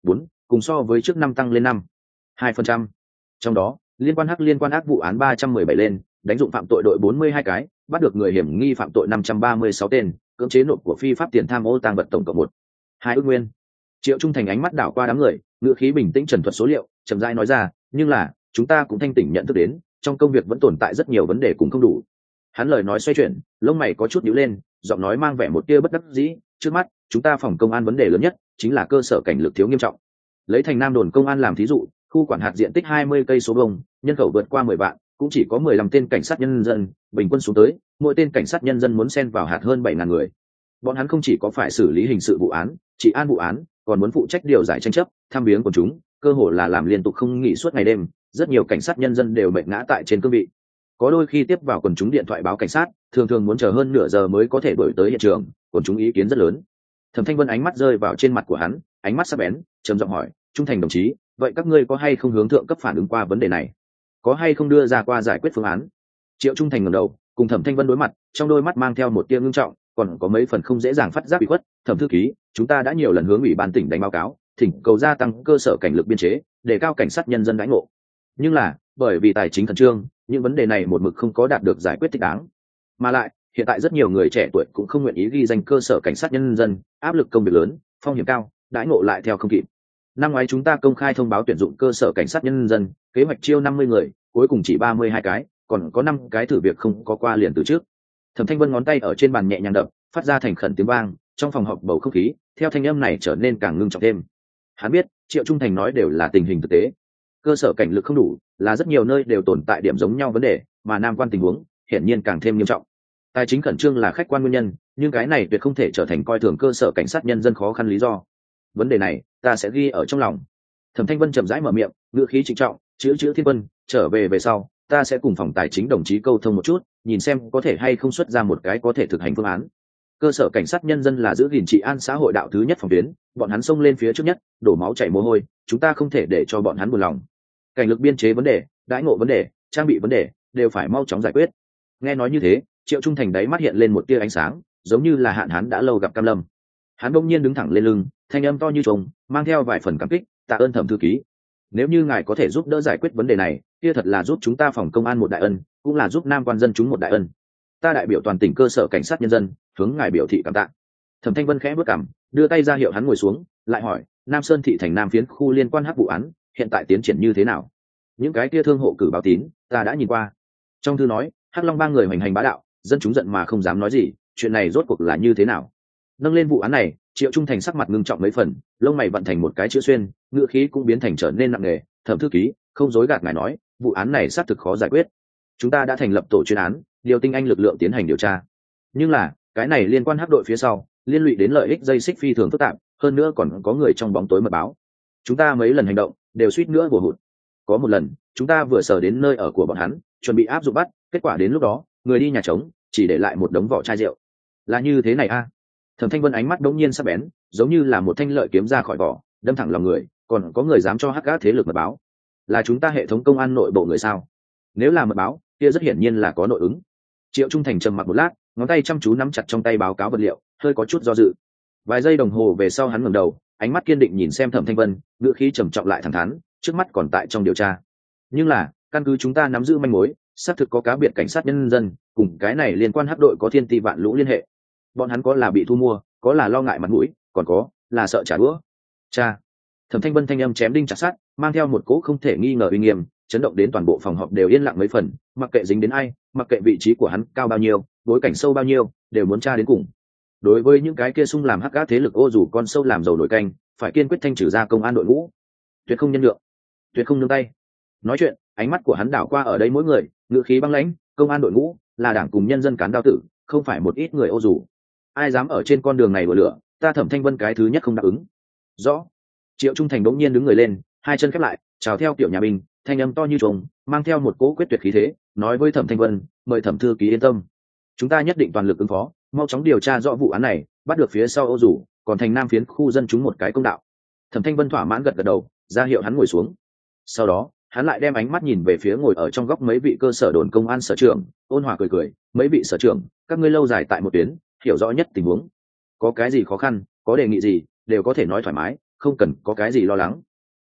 Speaker 1: cùng so với trước năm tăng lên năm hai phần trăm. Trong đó liên quan hắc liên quan ác vụ án ba trăm mười bảy lên, đánh dụng phạm tội đội bốn mươi hai cái, bắt được người hiểm nghi phạm tội năm trăm ba mươi sáu tên, cưỡng chế nộp của phi pháp tiền tham ô tang vật tổng cộng một hai ước nguyên. Triệu Trung Thành ánh mắt đảo qua đám người, ngữ khí bình tĩnh trần thuật số liệu, chậm rãi nói ra, nhưng là chúng ta cũng thanh tỉnh nhận thức đến trong công việc vẫn tồn tại rất nhiều vấn đề cũng không đủ. Hắn lời nói xoay chuyển, lông mày có chút nhíu lên, giọng nói mang vẻ một tia bất đắc dĩ, trước mắt chúng ta phòng công an vấn đề lớn nhất chính là cơ sở cảnh lực thiếu nghiêm trọng. Lấy thành Nam đồn công an làm thí dụ, khu quản hạt diện tích hai mươi cây số vuông, nhân khẩu vượt qua mười vạn, cũng chỉ có mười lăm tên cảnh sát nhân dân, bình quân xuống tới, mỗi tên cảnh sát nhân dân muốn xen vào hạt hơn bảy ngàn người. Bọn hắn không chỉ có phải xử lý hình sự vụ án, trị an vụ án, còn muốn phụ trách điều giải tranh chấp, thăm viếng quần chúng, cơ hồ là làm liên tục không nghỉ suốt ngày đêm, rất nhiều cảnh sát nhân dân đều mệt ngã tại trên cương vị. Có đôi khi tiếp vào quần chúng điện thoại báo cảnh sát, thường thường muốn chờ hơn nửa giờ mới có thể đuổi tới hiện trường, quần chúng ý kiến rất lớn. Thẩm Thanh Vân ánh mắt rơi vào trên mặt của hắn, ánh mắt sắc bén, trầm giọng hỏi, Trung Thành đồng chí, vậy các ngươi có hay không hướng thượng cấp phản ứng qua vấn đề này, có hay không đưa ra qua giải quyết phương án? Triệu Trung Thành ngẩng đầu, cùng Thẩm Thanh Vân đối mặt, trong đôi mắt mang theo một tia ngưng trọng, còn có mấy phần không dễ dàng phát giác bị khuất. Thẩm thư ký, chúng ta đã nhiều lần hướng ủy ban tỉnh đánh báo cáo, thỉnh cầu gia tăng cơ sở cảnh lực biên chế, để cao cảnh sát nhân dân đãi ngộ. Nhưng là bởi vì tài chính khẩn trương, những vấn đề này một mực không có đạt được giải quyết thích đáng. Mà lại hiện tại rất nhiều người trẻ tuổi cũng không nguyện ý ghi danh cơ sở cảnh sát nhân dân, áp lực công việc lớn, phong hiểm cao, đãi ngộ lại theo không kịp. Năm ngoái chúng ta công khai thông báo tuyển dụng cơ sở cảnh sát nhân dân, kế hoạch chiêu năm mươi người, cuối cùng chỉ ba mươi hai cái, còn có năm cái thử việc không có qua liền từ trước. Thẩm Thanh Vân ngón tay ở trên bàn nhẹ nhàng đập, phát ra thành khẩn tiếng vang, trong phòng họp bầu không khí theo thanh âm này trở nên càng ngưng trọng thêm. Hắn biết Triệu Trung Thành nói đều là tình hình thực tế, cơ sở cảnh lực không đủ là rất nhiều nơi đều tồn tại điểm giống nhau vấn đề, mà nam quan tình huống hiển nhiên càng thêm nghiêm trọng. Tài chính khẩn trương là khách quan nguyên nhân, nhưng cái này tuyệt không thể trở thành coi thường cơ sở cảnh sát nhân dân khó khăn lý do. Vấn đề này ta sẽ ghi ở trong lòng. Thẩm Thanh Vân chậm rãi mở miệng, ngữ khí trịnh trọng, chữ chữ thiên quân, trở về về sau ta sẽ cùng phòng tài chính đồng chí câu thông một chút, nhìn xem có thể hay không xuất ra một cái có thể thực hành phương án. Cơ sở cảnh sát nhân dân là giữ gìn trị an xã hội đạo thứ nhất phòng tuyến, bọn hắn xông lên phía trước nhất, đổ máu chảy mồ hôi, chúng ta không thể để cho bọn hắn buồn lòng. Cảnh lực biên chế vấn đề, đãi ngộ vấn đề, trang bị vấn đề đều phải mau chóng giải quyết. Nghe nói như thế, Triệu Trung Thành đáy mắt hiện lên một tia ánh sáng, giống như là hạn hắn đã lâu gặp cam lâm. Hắn bỗng nhiên đứng thẳng lên lưng, thanh âm to như trống, mang theo vài phần cảm kích, tạ ơn Thẩm thư ký. Nếu như ngài có thể giúp đỡ giải quyết vấn đề này, kia thật là giúp chúng ta phòng công an một đại ân, cũng là giúp nam quan dân chúng một đại ân. Ta đại biểu toàn tỉnh cơ sở cảnh sát nhân dân hướng ngài biểu thị cảm tạ. Thẩm Thanh Vân khẽ bước cằm, đưa tay ra hiệu hắn ngồi xuống, lại hỏi, Nam Sơn thị thành Nam phiến khu liên quan hắc vụ án hiện tại tiến triển như thế nào? Những cái kia thương hộ cử báo tín ta đã nhìn qua, trong thư nói hắc long ba người hoành hành bá đạo, dân chúng giận mà không dám nói gì, chuyện này rốt cuộc là như thế nào? Nâng lên vụ án này, Triệu Trung Thành sắc mặt ngưng trọng mấy phần, lông mày vận thành một cái chữ xuyên, ngữ khí cũng biến thành trở nên nặng nề. Thẩm thư ký, không dối gạt ngài nói, vụ án này xác thực khó giải quyết. Chúng ta đã thành lập tổ chuyên án, điều tinh anh lực lượng tiến hành điều tra. Nhưng là cái này liên quan hắc đội phía sau, liên lụy đến lợi ích dây xích phi thường phức tạp, hơn nữa còn có người trong bóng tối mật báo. Chúng ta mấy lần hành động đều suýt nữa bổ hụt. Có một lần, chúng ta vừa sở đến nơi ở của bọn hắn, chuẩn bị áp dụng bắt, kết quả đến lúc đó, người đi nhà trống, chỉ để lại một đống vỏ chai rượu. Là như thế này a? À? Thẩm Thanh Vân ánh mắt đống nhiên sắc bén, giống như là một thanh lợi kiếm ra khỏi vỏ, đâm thẳng lòng người. Còn có người dám cho hắc gác thế lực mật báo? Là chúng ta hệ thống công an nội bộ người sao? Nếu là mật báo, kia rất hiển nhiên là có nội ứng. Triệu Trung Thành trầm mặc một lát, ngón tay chăm chú nắm chặt trong tay báo cáo vật liệu, hơi có chút do dự. Vài giây đồng hồ về sau hắn ngẩng đầu, ánh mắt kiên định nhìn xem Thẩm Thanh Vân, ngữ khí trầm trọng lại thẳng thắn, trước mắt còn tại trong điều tra. Nhưng là, căn cứ chúng ta nắm giữ manh mối, xác thực có cá biệt cảnh sát nhân dân cùng cái này liên quan hắc đội có thiên ti vạn lũ liên hệ. Bọn hắn có là bị thu mua, có là lo ngại mặt mũi, còn có là sợ trả đũa. Cha. Thẩm Thanh Vân thanh âm chém đinh chặt sắt, mang theo một cỗ không thể nghi ngờ uy nghiêm, chấn động đến toàn bộ phòng họp đều yên lặng mấy phần, mặc kệ dính đến ai, mặc kệ vị trí của hắn cao bao nhiêu, bối cảnh sâu bao nhiêu, đều muốn tra đến cùng. Đối với những cái kia sung làm hắc gác thế lực ô dù con sâu làm dầu nổi canh, phải kiên quyết thanh trừ ra công an đội ngũ, tuyệt không nhân lượng, tuyệt không nương tay. Nói chuyện, ánh mắt của hắn đảo qua ở đây mỗi người, ngữ khí băng lãnh, công an đội ngũ là đảng cùng nhân dân cán đao tử, không phải một ít người ô dù. Ai dám ở trên con đường này đùa lửa, ta Thẩm Thanh Vân cái thứ nhất không đáp ứng. Rõ. Triệu Trung Thành đống nhiên đứng người lên, hai chân khép lại, chào theo kiểu nhà binh, thanh âm to như trống, mang theo một cỗ quyết tuyệt khí thế, nói với Thẩm Thanh Vân, mời Thẩm thư ký yên tâm, chúng ta nhất định toàn lực ứng phó, mau chóng điều tra rõ vụ án này, bắt được phía sau ô dù, còn thành Nam phiến khu dân chúng một cái công đạo. Thẩm Thanh Vân thỏa mãn gật gật đầu, ra hiệu hắn ngồi xuống. Sau đó, hắn lại đem ánh mắt nhìn về phía ngồi ở trong góc mấy vị cơ sở đồn công an sở trưởng, ôn hòa cười cười, mấy vị sở trưởng, các ngươi lâu dài tại một tuyến, hiểu rõ nhất tình huống, có cái gì khó khăn, có đề nghị gì, đều có thể nói thoải mái, không cần có cái gì lo lắng.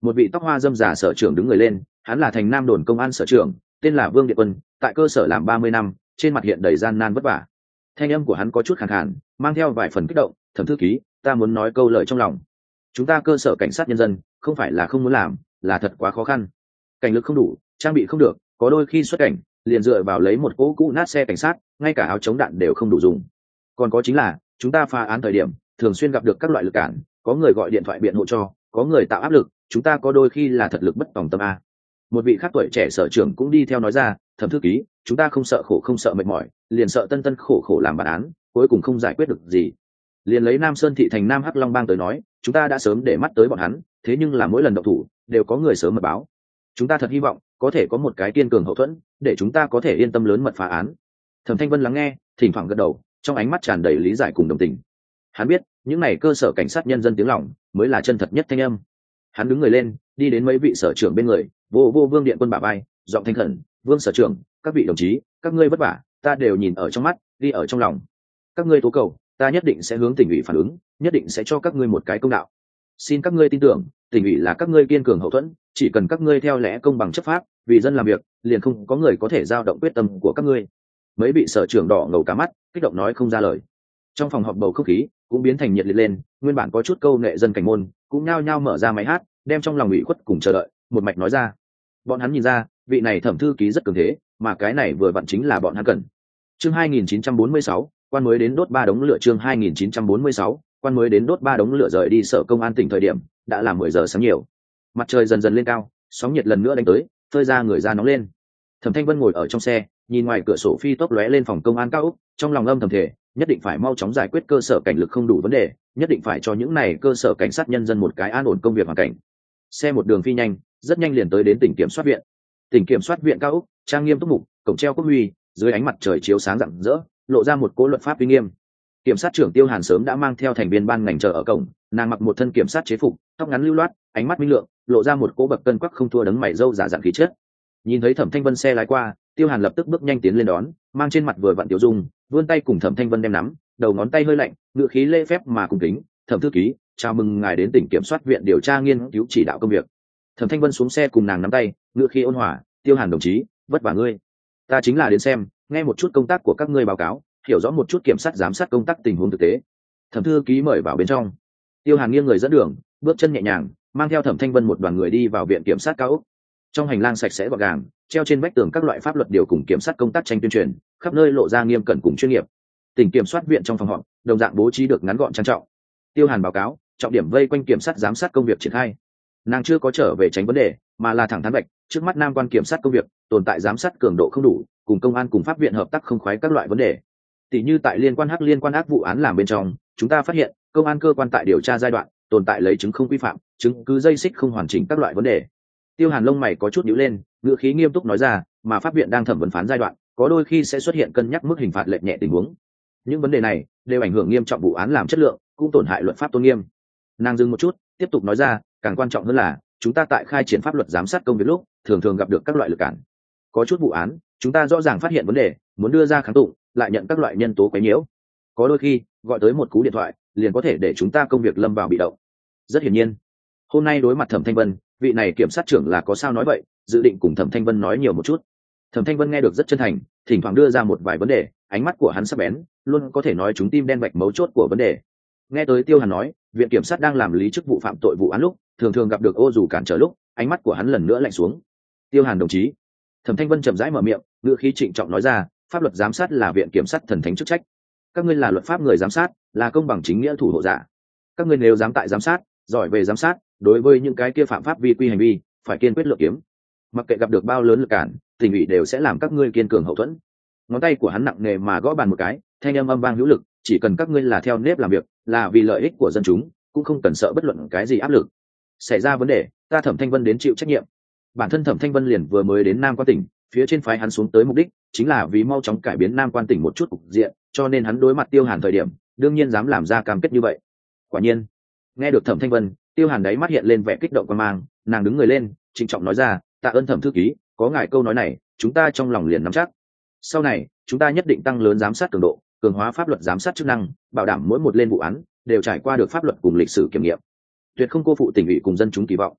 Speaker 1: Một vị tóc hoa dâm giả sở trưởng đứng người lên, hắn là thành nam đồn công an sở trưởng, tên là Vương Điện Quân, tại cơ sở làm ba mươi năm, trên mặt hiện đầy gian nan vất vả. Thanh âm của hắn có chút khàn khàn, mang theo vài phần kích động. Thẩm thư ký, ta muốn nói câu lời trong lòng. Chúng ta cơ sở cảnh sát nhân dân không phải là không muốn làm, là thật quá khó khăn. Cảnh lực không đủ, trang bị không được, có đôi khi xuất cảnh liền dựa vào lấy một cỗ cũ nát xe cảnh sát, ngay cả áo chống đạn đều không đủ dùng. Còn có chính là chúng ta phá án thời điểm thường xuyên gặp được các loại lực cản, có người gọi điện thoại biện hộ cho, có người tạo áp lực, chúng ta có đôi khi là thật lực bất tòng tâm a. Một vị khác tuổi trẻ sở trưởng cũng đi theo nói ra, Thẩm thư ký, chúng ta không sợ khổ không sợ mệt mỏi, liền sợ tân tân khổ khổ làm bản án, cuối cùng không giải quyết được gì. Liền lấy Nam Sơn thị thành Nam Hắc Long bang tới nói, chúng ta đã sớm để mắt tới bọn hắn, thế nhưng là mỗi lần động thủ đều có người sớm mật báo. Chúng ta thật hy vọng có thể có một cái kiên cường hậu thuẫn, để chúng ta có thể yên tâm lớn mật phá án. Thẩm Thanh Vân lắng nghe, thỉnh thoảng gật đầu, trong ánh mắt tràn đầy lý giải cùng đồng tình. Hắn biết những này cơ sở cảnh sát nhân dân tiếng lòng mới là chân thật nhất thanh âm. Hắn đứng người lên, đi đến mấy vị sở trưởng bên người, vô vô Vương Điện Quân bả vai, giọng thanh khẩn, Vương sở trưởng, các vị đồng chí, các ngươi vất vả, ta đều nhìn ở trong mắt, đi ở trong lòng. Các ngươi tố cầu, ta nhất định sẽ hướng tỉnh ủy phản ứng, nhất định sẽ cho các ngươi một cái công đạo. Xin các ngươi tin tưởng, tỉnh ủy là các ngươi kiên cường hậu thuẫn, chỉ cần các ngươi theo lẽ công bằng chấp pháp, vì dân làm việc, liền không có người có thể dao động quyết tâm của các ngươi. Mấy vị sở trưởng đỏ ngầu cả mắt, kích động nói không ra lời. Trong phòng họp bầu không khí cũng biến thành nhiệt liệt lên, nguyên bản có chút câu nệ dân cảnh môn cũng nhao nhao mở ra máy hát, đem trong lòng ủy khuất cùng chờ đợi một mạch nói ra. Bọn hắn nhìn ra vị này Thẩm thư ký rất cường thế, mà cái này vừa vặn chính là bọn hắn cần. Chương hai nghìn chín trăm bốn mươi sáu, quan mới đến đốt ba đống lửa. Chương hai nghìn chín trăm bốn mươi sáu, quan mới đến đốt ba đống lửa. Rời đi sở công an tỉnh thời điểm đã là mười giờ sáng nhiều. Mặt trời dần dần lên cao, sóng nhiệt lần nữa đánh tới, phơi ra người da nóng lên. Thẩm Thanh Vân ngồi ở trong xe, nhìn ngoài cửa sổ phi tốc lóe lên phòng công an cao ốc, trong lòng âm thầm thể, nhất định phải mau chóng giải quyết cơ sở cảnh lực không đủ vấn đề, nhất định phải cho những này cơ sở cảnh sát nhân dân một cái an ổn công việc hoàn cảnh. Xe một đường phi nhanh, rất nhanh liền tới đến tỉnh kiểm soát viện. Tỉnh kiểm soát viện cao ốc, trang nghiêm túc mục, cổng treo quốc huy, dưới ánh mặt trời chiếu sáng rạng rỡ, lộ ra một cỗ luật pháp uy nghiêm. Kiểm sát trưởng Tiêu Hàn sớm đã mang theo thành viên ban ngành chờ ở cổng, nàng mặc một thân kiểm sát chế phục, tóc ngắn lưu loát, ánh mắt minh lượng, lộ ra một cỗ bậc cân quắc không thua đấng mày râu giả dạng khí chất. Nhìn thấy Thẩm Thanh Vân xe lái qua, Tiêu Hàn lập tức bước nhanh tiến lên đón, mang trên mặt vừa vặn tiểu dung, vươn tay cùng Thẩm Thanh Vân đem nắm, đầu ngón tay hơi lạnh, ngữ khí lễ phép mà cung kính, "Thẩm thư ký, chào mừng ngài đến tỉnh kiểm soát viện điều tra nghiên cứu chỉ đạo công việc." Thẩm Thanh Vân xuống xe cùng nàng nắm tay, ngữ khí ôn hòa, "Tiêu Hàn đồng chí, vất vả ngươi. Ta chính là đến xem, nghe một chút công tác của các ngươi báo cáo, hiểu rõ một chút kiểm sát giám sát công tác tình huống thực tế." Thẩm thư ký mời vào bên trong. Tiêu Hàn nghiêng người dẫn đường, bước chân nhẹ nhàng, mang theo Thẩm Thanh Vân một đoàn người đi vào viện kiểm sát cao ốc. Trong hành lang sạch sẽ gọn gàng, treo trên vách tường các loại pháp luật điều cùng kiểm sát công tác tranh tuyên truyền, khắp nơi lộ ra nghiêm cẩn cùng chuyên nghiệp. Tỉnh kiểm soát viện trong phòng họp, đồng dạng bố trí được ngắn gọn trang trọng. Tiêu Hàn báo cáo, trọng điểm vây quanh kiểm sát giám sát công việc triển khai. Nàng chưa có trở về tránh vấn đề, mà là thẳng thắn vạch, trước mắt nam quan kiểm sát công việc, tồn tại giám sát cường độ không đủ, cùng công an cùng pháp viện hợp tác không khoái các loại vấn đề. Tỷ như tại liên quan hắc liên quan ác vụ án làm bên trong, chúng ta phát hiện, công an cơ quan tại điều tra giai đoạn, tồn tại lấy chứng không quy phạm, chứng cứ dây xích không hoàn chỉnh các loại vấn đề. Tiêu Hàn lông mày có chút nhíu lên, ngữ khí nghiêm túc nói ra, mà pháp viện đang thẩm vấn phán giai đoạn, có đôi khi sẽ xuất hiện cân nhắc mức hình phạt lệch nhẹ tình huống. Những vấn đề này đều ảnh hưởng nghiêm trọng vụ án làm chất lượng, cũng tổn hại luật pháp tôn nghiêm. Nàng dừng một chút, tiếp tục nói ra, càng quan trọng hơn là, chúng ta tại khai triển pháp luật giám sát công việc lúc, thường thường gặp được các loại lực cản. Có chút vụ án, chúng ta rõ ràng phát hiện vấn đề, muốn đưa ra kháng tụng, lại nhận các loại nhân tố quấy nhiễu. Có đôi khi, gọi tới một cú điện thoại, liền có thể để chúng ta công việc lâm vào bị động. Rất hiển nhiên, hôm nay đối mặt Thẩm Thanh Vân, vị này kiểm sát trưởng là có sao nói vậy, dự định cùng Thẩm Thanh Vân nói nhiều một chút. Thẩm Thanh Vân nghe được rất chân thành, thỉnh thoảng đưa ra một vài vấn đề, ánh mắt của hắn sắc bén, luôn có thể nói chúng tim đen vạch mấu chốt của vấn đề. Nghe tới Tiêu Hàn nói, viện kiểm sát đang làm lý chức vụ phạm tội vụ án lúc, thường thường gặp được ô dù cản trở lúc, ánh mắt của hắn lần nữa lạnh xuống. "Tiêu Hàn đồng chí." Thẩm Thanh Vân chậm rãi mở miệng, ngữ khí trịnh trọng nói ra, "Pháp luật giám sát là viện kiểm sát thần thánh chức trách. Các ngươi là luật pháp người giám sát, là công bằng chính nghĩa thủ hộ giả. Các ngươi nếu dám tại giám sát, giỏi về giám sát, đối với những cái kia phạm pháp vi quy hành vi, phải kiên quyết lược kiếm. Mặc kệ gặp được bao lớn lực cản, tỉnh ủy đều sẽ làm các ngươi kiên cường hậu thuẫn." Ngón tay của hắn nặng nề mà gõ bàn một cái, thanh âm âm vang hữu lực, "Chỉ cần các ngươi là theo nếp làm việc, là vì lợi ích của dân chúng, cũng không cần sợ bất luận cái gì áp lực. Xảy ra vấn đề, ta Thẩm Thanh Vân đến chịu trách nhiệm." Bản thân Thẩm Thanh Vân liền vừa mới đến Nam Quan tỉnh, phía trên phái hắn xuống tới mục đích chính là vì mau chóng cải biến Nam Quan tỉnh một chút cục diện, cho nên hắn đối mặt Tiêu Hàn thời điểm, đương nhiên dám làm ra cam kết như vậy. Quả nhiên, nghe được Thẩm Thanh Vân, Tiêu Hàn đáy mắt hiện lên vẻ kích động quan mang, nàng đứng người lên, trịnh trọng nói ra, "Tạ ơn Thẩm thư ký, có ngài câu nói này, chúng ta trong lòng liền nắm chắc. Sau này, chúng ta nhất định tăng lớn giám sát cường độ, cường hóa pháp luật giám sát chức năng, bảo đảm mỗi một lên vụ án đều trải qua được pháp luật cùng lịch sử kiểm nghiệm, tuyệt không cô phụ tỉnh ủy cùng dân chúng kỳ vọng."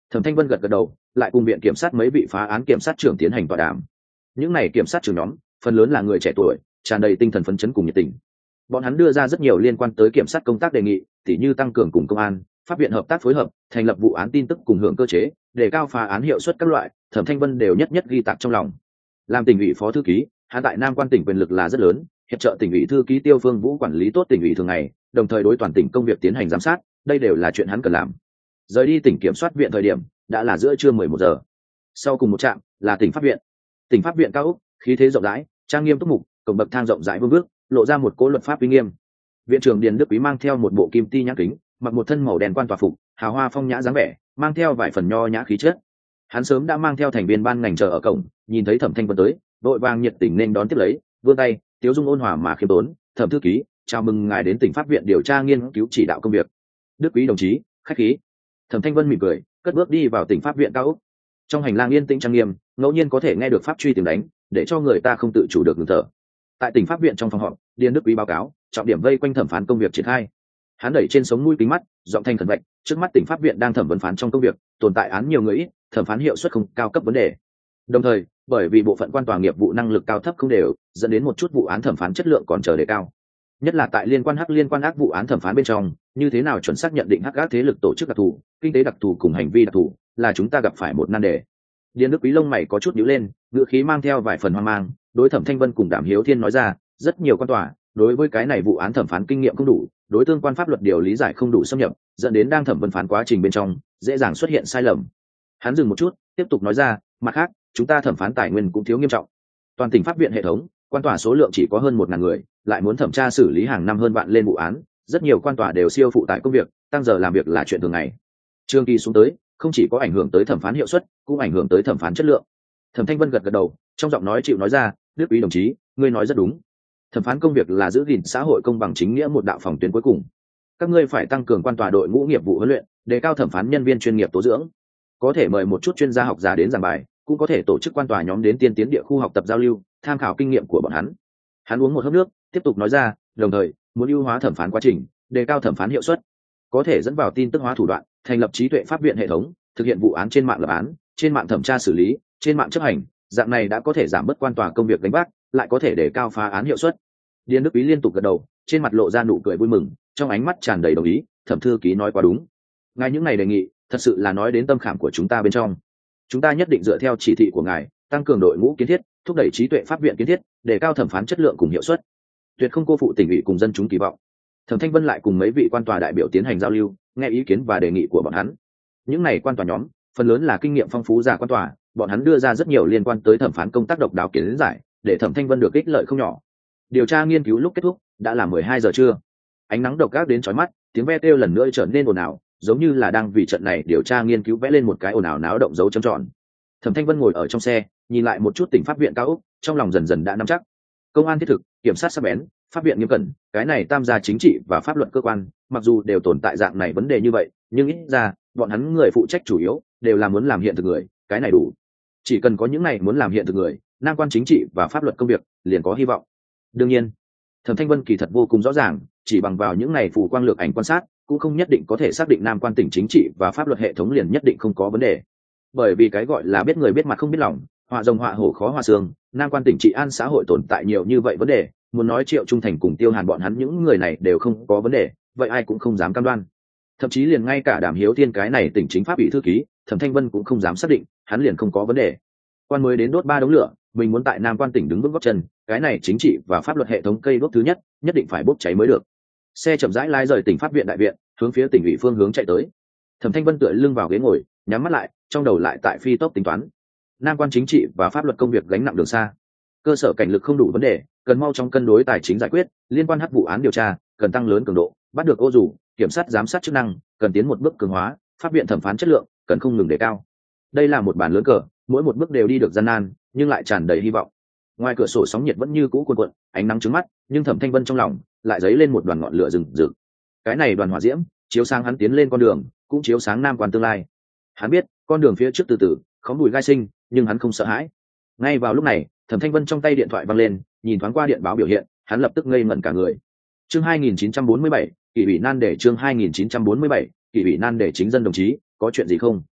Speaker 1: Thẩm Thanh Vân gật gật đầu, lại cùng viện kiểm sát mấy vị phá án kiểm sát trưởng tiến hành tọa đàm. Những này kiểm sát trưởng nhóm, phần lớn là người trẻ tuổi, tràn đầy tinh thần phấn chấn cùng nhiệt tình. Bọn hắn đưa ra rất nhiều liên quan tới kiểm sát công tác đề nghị, tỉ như tăng cường cùng công an, pháp viện hợp tác phối hợp, thành lập vụ án tin tức cùng hưởng cơ chế, để cao phá án hiệu suất các loại, Thẩm Thanh Vân đều nhất nhất ghi tạc trong lòng. Làm tỉnh ủy phó thư ký, hắn tại Nam Quan tỉnh quyền lực là rất lớn, hiệp trợ tỉnh ủy thư ký Tiêu Phương Vũ quản lý tốt tỉnh ủy thường ngày, đồng thời đối toàn tỉnh công việc tiến hành giám sát, đây đều là chuyện hắn cần làm. Rời đi tỉnh kiểm soát viện thời điểm, đã là giữa trưa mười một giờ. Sau cùng một trạm là tỉnh pháp viện. Tỉnh pháp viện cao ốc, khí thế rộng rãi, trang nghiêm túc mục, cổng bậc thang rộng rãi vương vước, lộ ra một cỗ luật pháp uy nghiêm. Viện trưởng Điền Đức Quý mang theo một bộ kim ti nhãn kính, mặc một thân màu đen quan tòa phục, hào hoa phong nhã dáng vẻ, mang theo vài phần nho nhã khí chất. Hắn sớm đã mang theo thành viên ban ngành chờ ở cổng, nhìn thấy Thẩm Thanh Vân tới, đội vàng nhiệt tình nên đón tiếp lấy, vươn tay, tiếu dung ôn hòa mà khiêm tốn, "Thẩm thư ký, chào mừng ngài đến tỉnh pháp viện điều tra nghiên cứu chỉ đạo công việc." "Đức Quý đồng chí, khách khí." Thẩm Thanh Vân mỉm cười, cất bước đi vào tỉnh pháp viện cao ốc. Trong hành lang yên tĩnh trang nghiêm, ngẫu nhiên có thể nghe được pháp truy tiếng đánh, để cho người ta không tự chủ được ngừng thở. Tại tỉnh pháp viện trong phòng họp, Điền Đức Quý báo cáo, trọng điểm vây quanh thẩm phán công việc triển khai. Hắn đẩy trên sống mũi kính mắt, giọng thanh khẩn vạch, trước mắt tỉnh pháp viện đang thẩm vấn phán trong công việc, tồn tại án nhiều người ít, thẩm phán hiệu suất không cao cấp vấn đề. Đồng thời, bởi vì bộ phận quan tòa nghiệp vụ năng lực cao thấp không đều, dẫn đến một chút vụ án thẩm phán chất lượng còn chờ đề cao. Nhất là tại liên quan hắc liên quan ác vụ án thẩm phán bên trong, như thế nào chuẩn xác nhận định hắc ác thế lực tổ chức đặc thù, kinh tế đặc thù cùng hành vi đặc thù, là chúng ta gặp phải một nan đề. Điền Đức Quý lông mày có chút nhíu lên, ngữ khí mang theo vài phần hoang mang, đối Thẩm Thanh Vân cùng Đàm Hiếu Thiên nói ra, rất nhiều quan tòa đối với cái này vụ án thẩm phán kinh nghiệm không đủ, đối tương quan pháp luật điều lý giải không đủ xâm nhập, dẫn đến đang thẩm vấn phán quá trình bên trong dễ dàng xuất hiện sai lầm. Hắn dừng một chút, tiếp tục nói ra, mặt khác, chúng ta thẩm phán tài nguyên cũng thiếu nghiêm trọng. Toàn tỉnh pháp viện hệ thống, quan tòa số lượng chỉ có hơn một ngàn người, lại muốn thẩm tra xử lý hàng năm hơn vạn lên vụ án, rất nhiều quan tòa đều siêu phụ tải công việc, tăng giờ làm việc là chuyện thường ngày. Trường kỳ xuống tới, không chỉ có ảnh hưởng tới thẩm phán hiệu suất, cũng ảnh hưởng tới thẩm phán chất lượng. Thẩm Thanh Vân gật gật đầu, trong giọng nói chịu nói ra, Đức Quý đồng chí, ngươi nói rất đúng. Thẩm phán công việc là giữ gìn xã hội công bằng chính nghĩa một đạo phòng tuyến cuối cùng. Các ngươi phải tăng cường quan tòa đội ngũ nghiệp vụ huấn luyện, đề cao thẩm phán nhân viên chuyên nghiệp tố dưỡng. Có thể mời một chút chuyên gia học giả đến giảng bài, cũng có thể tổ chức quan tòa nhóm đến tiên tiến địa khu học tập giao lưu, tham khảo kinh nghiệm của bọn hắn. Hắn uống một hớp nước, tiếp tục nói ra, đồng thời, muốn ưu hóa thẩm phán quá trình, đề cao thẩm phán hiệu suất, có thể dẫn vào tin tức hóa thủ đoạn, thành lập trí tuệ pháp viện hệ thống, thực hiện vụ án trên mạng lập án, trên mạng thẩm tra xử lý, trên mạng chấp hành, dạng này đã có thể giảm bớt quan tòa công việc đánh bác, lại có thể đề cao phá án hiệu suất. Điền Đức Quý liên tục gật đầu, trên mặt lộ ra nụ cười vui mừng, trong ánh mắt tràn đầy đồng ý, Thẩm thư ký nói quá đúng. Ngài những ngày đề nghị, thật sự là nói đến tâm khảm của chúng ta bên trong. Chúng ta nhất định dựa theo chỉ thị của ngài, tăng cường đội ngũ kiến thiết, thúc đẩy trí tuệ pháp viện kiến thiết, đề cao thẩm phán chất lượng cùng hiệu suất, tuyệt không cô phụ tỉnh ủy cùng dân chúng kỳ vọng. Thẩm Thanh Vân lại cùng mấy vị quan tòa đại biểu tiến hành giao lưu, nghe ý kiến và đề nghị của bọn hắn. Những này quan tòa nhóm, phần lớn là kinh nghiệm phong phú già quan tòa, bọn hắn đưa ra rất nhiều liên quan tới thẩm phán công tác độc đáo kiến giải, để Thẩm Thanh Vân được ích lợi không nhỏ. Điều tra nghiên cứu lúc kết thúc, đã là mười hai giờ trưa. Ánh nắng độc ác đến chói mắt, tiếng ve kêu lần nữa trở nên ồn ào, giống như là đang vì trận này điều tra nghiên cứu vẽ lên một cái ồn ào náo động dấu chấm tròn. Thẩm Thanh Vân ngồi ở trong xe, nhìn lại một chút tỉnh pháp viện cao ốc, trong lòng dần dần đã nắm chắc. Công an thiết thực, kiểm sát sắc bén, pháp viện nghiêm cẩn, cái này tam gia chính trị và pháp luật cơ quan, mặc dù đều tồn tại dạng này vấn đề như vậy, nhưng ít ra, bọn hắn người phụ trách chủ yếu đều là muốn làm hiện thực người, cái này đủ. Chỉ cần có những này muốn làm hiện thực người, Nam Quan chính trị và pháp luật công việc liền có hy vọng. Đương nhiên, Thẩm Thanh Vân kỳ thật vô cùng rõ ràng, chỉ bằng vào những này phù quang lược ảnh quan sát, cũng không nhất định có thể xác định Nam Quan tỉnh chính trị và pháp luật hệ thống liền nhất định không có vấn đề. Bởi vì cái gọi là biết người biết mặt không biết lòng, họa rồng họa hổ khó họa xương, Nam Quan tỉnh trị an xã hội tồn tại nhiều như vậy vấn đề, muốn nói Triệu Trung Thành cùng Tiêu Hàn bọn hắn những người này đều không có vấn đề, vậy ai cũng không dám cam đoan. Thậm chí liền ngay cả Đàm Hiếu Thiên cái này tỉnh chính pháp ủy thư ký, Thẩm Thanh Vân cũng không dám xác định, hắn liền không có vấn đề. Quan mới đến đốt ba đống lửa, mình muốn tại Nam Quan tỉnh đứng vững gót chân, cái này chính trị và pháp luật hệ thống cây đốt thứ nhất, nhất định phải bốc cháy mới được. Xe chậm rãi lái rời tỉnh pháp viện đại viện, hướng phía tỉnh ủy phương hướng chạy tới. Thẩm Thanh Vân tựa lưng vào ghế ngồi, nhắm mắt lại, trong đầu lại tại phi tốc tính toán. Nam Quan chính trị và pháp luật công việc gánh nặng đường xa, cơ sở cảnh lực không đủ vấn đề, cần mau chóng cân đối tài chính giải quyết, liên quan hắc vụ án điều tra, cần tăng lớn cường độ, bắt được ô dù, kiểm sát giám sát chức năng, cần tiến một bước cường hóa, pháp viện thẩm phán chất lượng, cần không ngừng đề cao. Đây là một bàn lớn cờ, mỗi một bước đều đi được gian nan, nhưng lại tràn đầy hy vọng. Ngoài cửa sổ sóng nhiệt vẫn như cũ cuồn cuộn, ánh nắng trứng mắt, nhưng Thẩm Thanh Vân trong lòng lại dấy lên một đoàn ngọn lửa rừng rực. Cái này đoàn hỏa diễm, chiếu sáng hắn tiến lên con đường, cũng chiếu sáng Nam Quan tương lai. Hắn biết, con đường phía trước từ từ, khóm bụi gai sinh, nhưng hắn không sợ hãi. Ngay vào lúc này, Thẩm Thanh Vân trong tay điện thoại vang lên, nhìn thoáng qua điện báo biểu hiện, hắn lập tức ngây ngẩn cả người. Chương hai nghìn chín trăm bốn mươi bảy, Kỷ ủy nan để chương hai nghìn chín trăm bốn mươi bảy, Kỷ ủy nan để chính dân đồng chí, có chuyện gì không?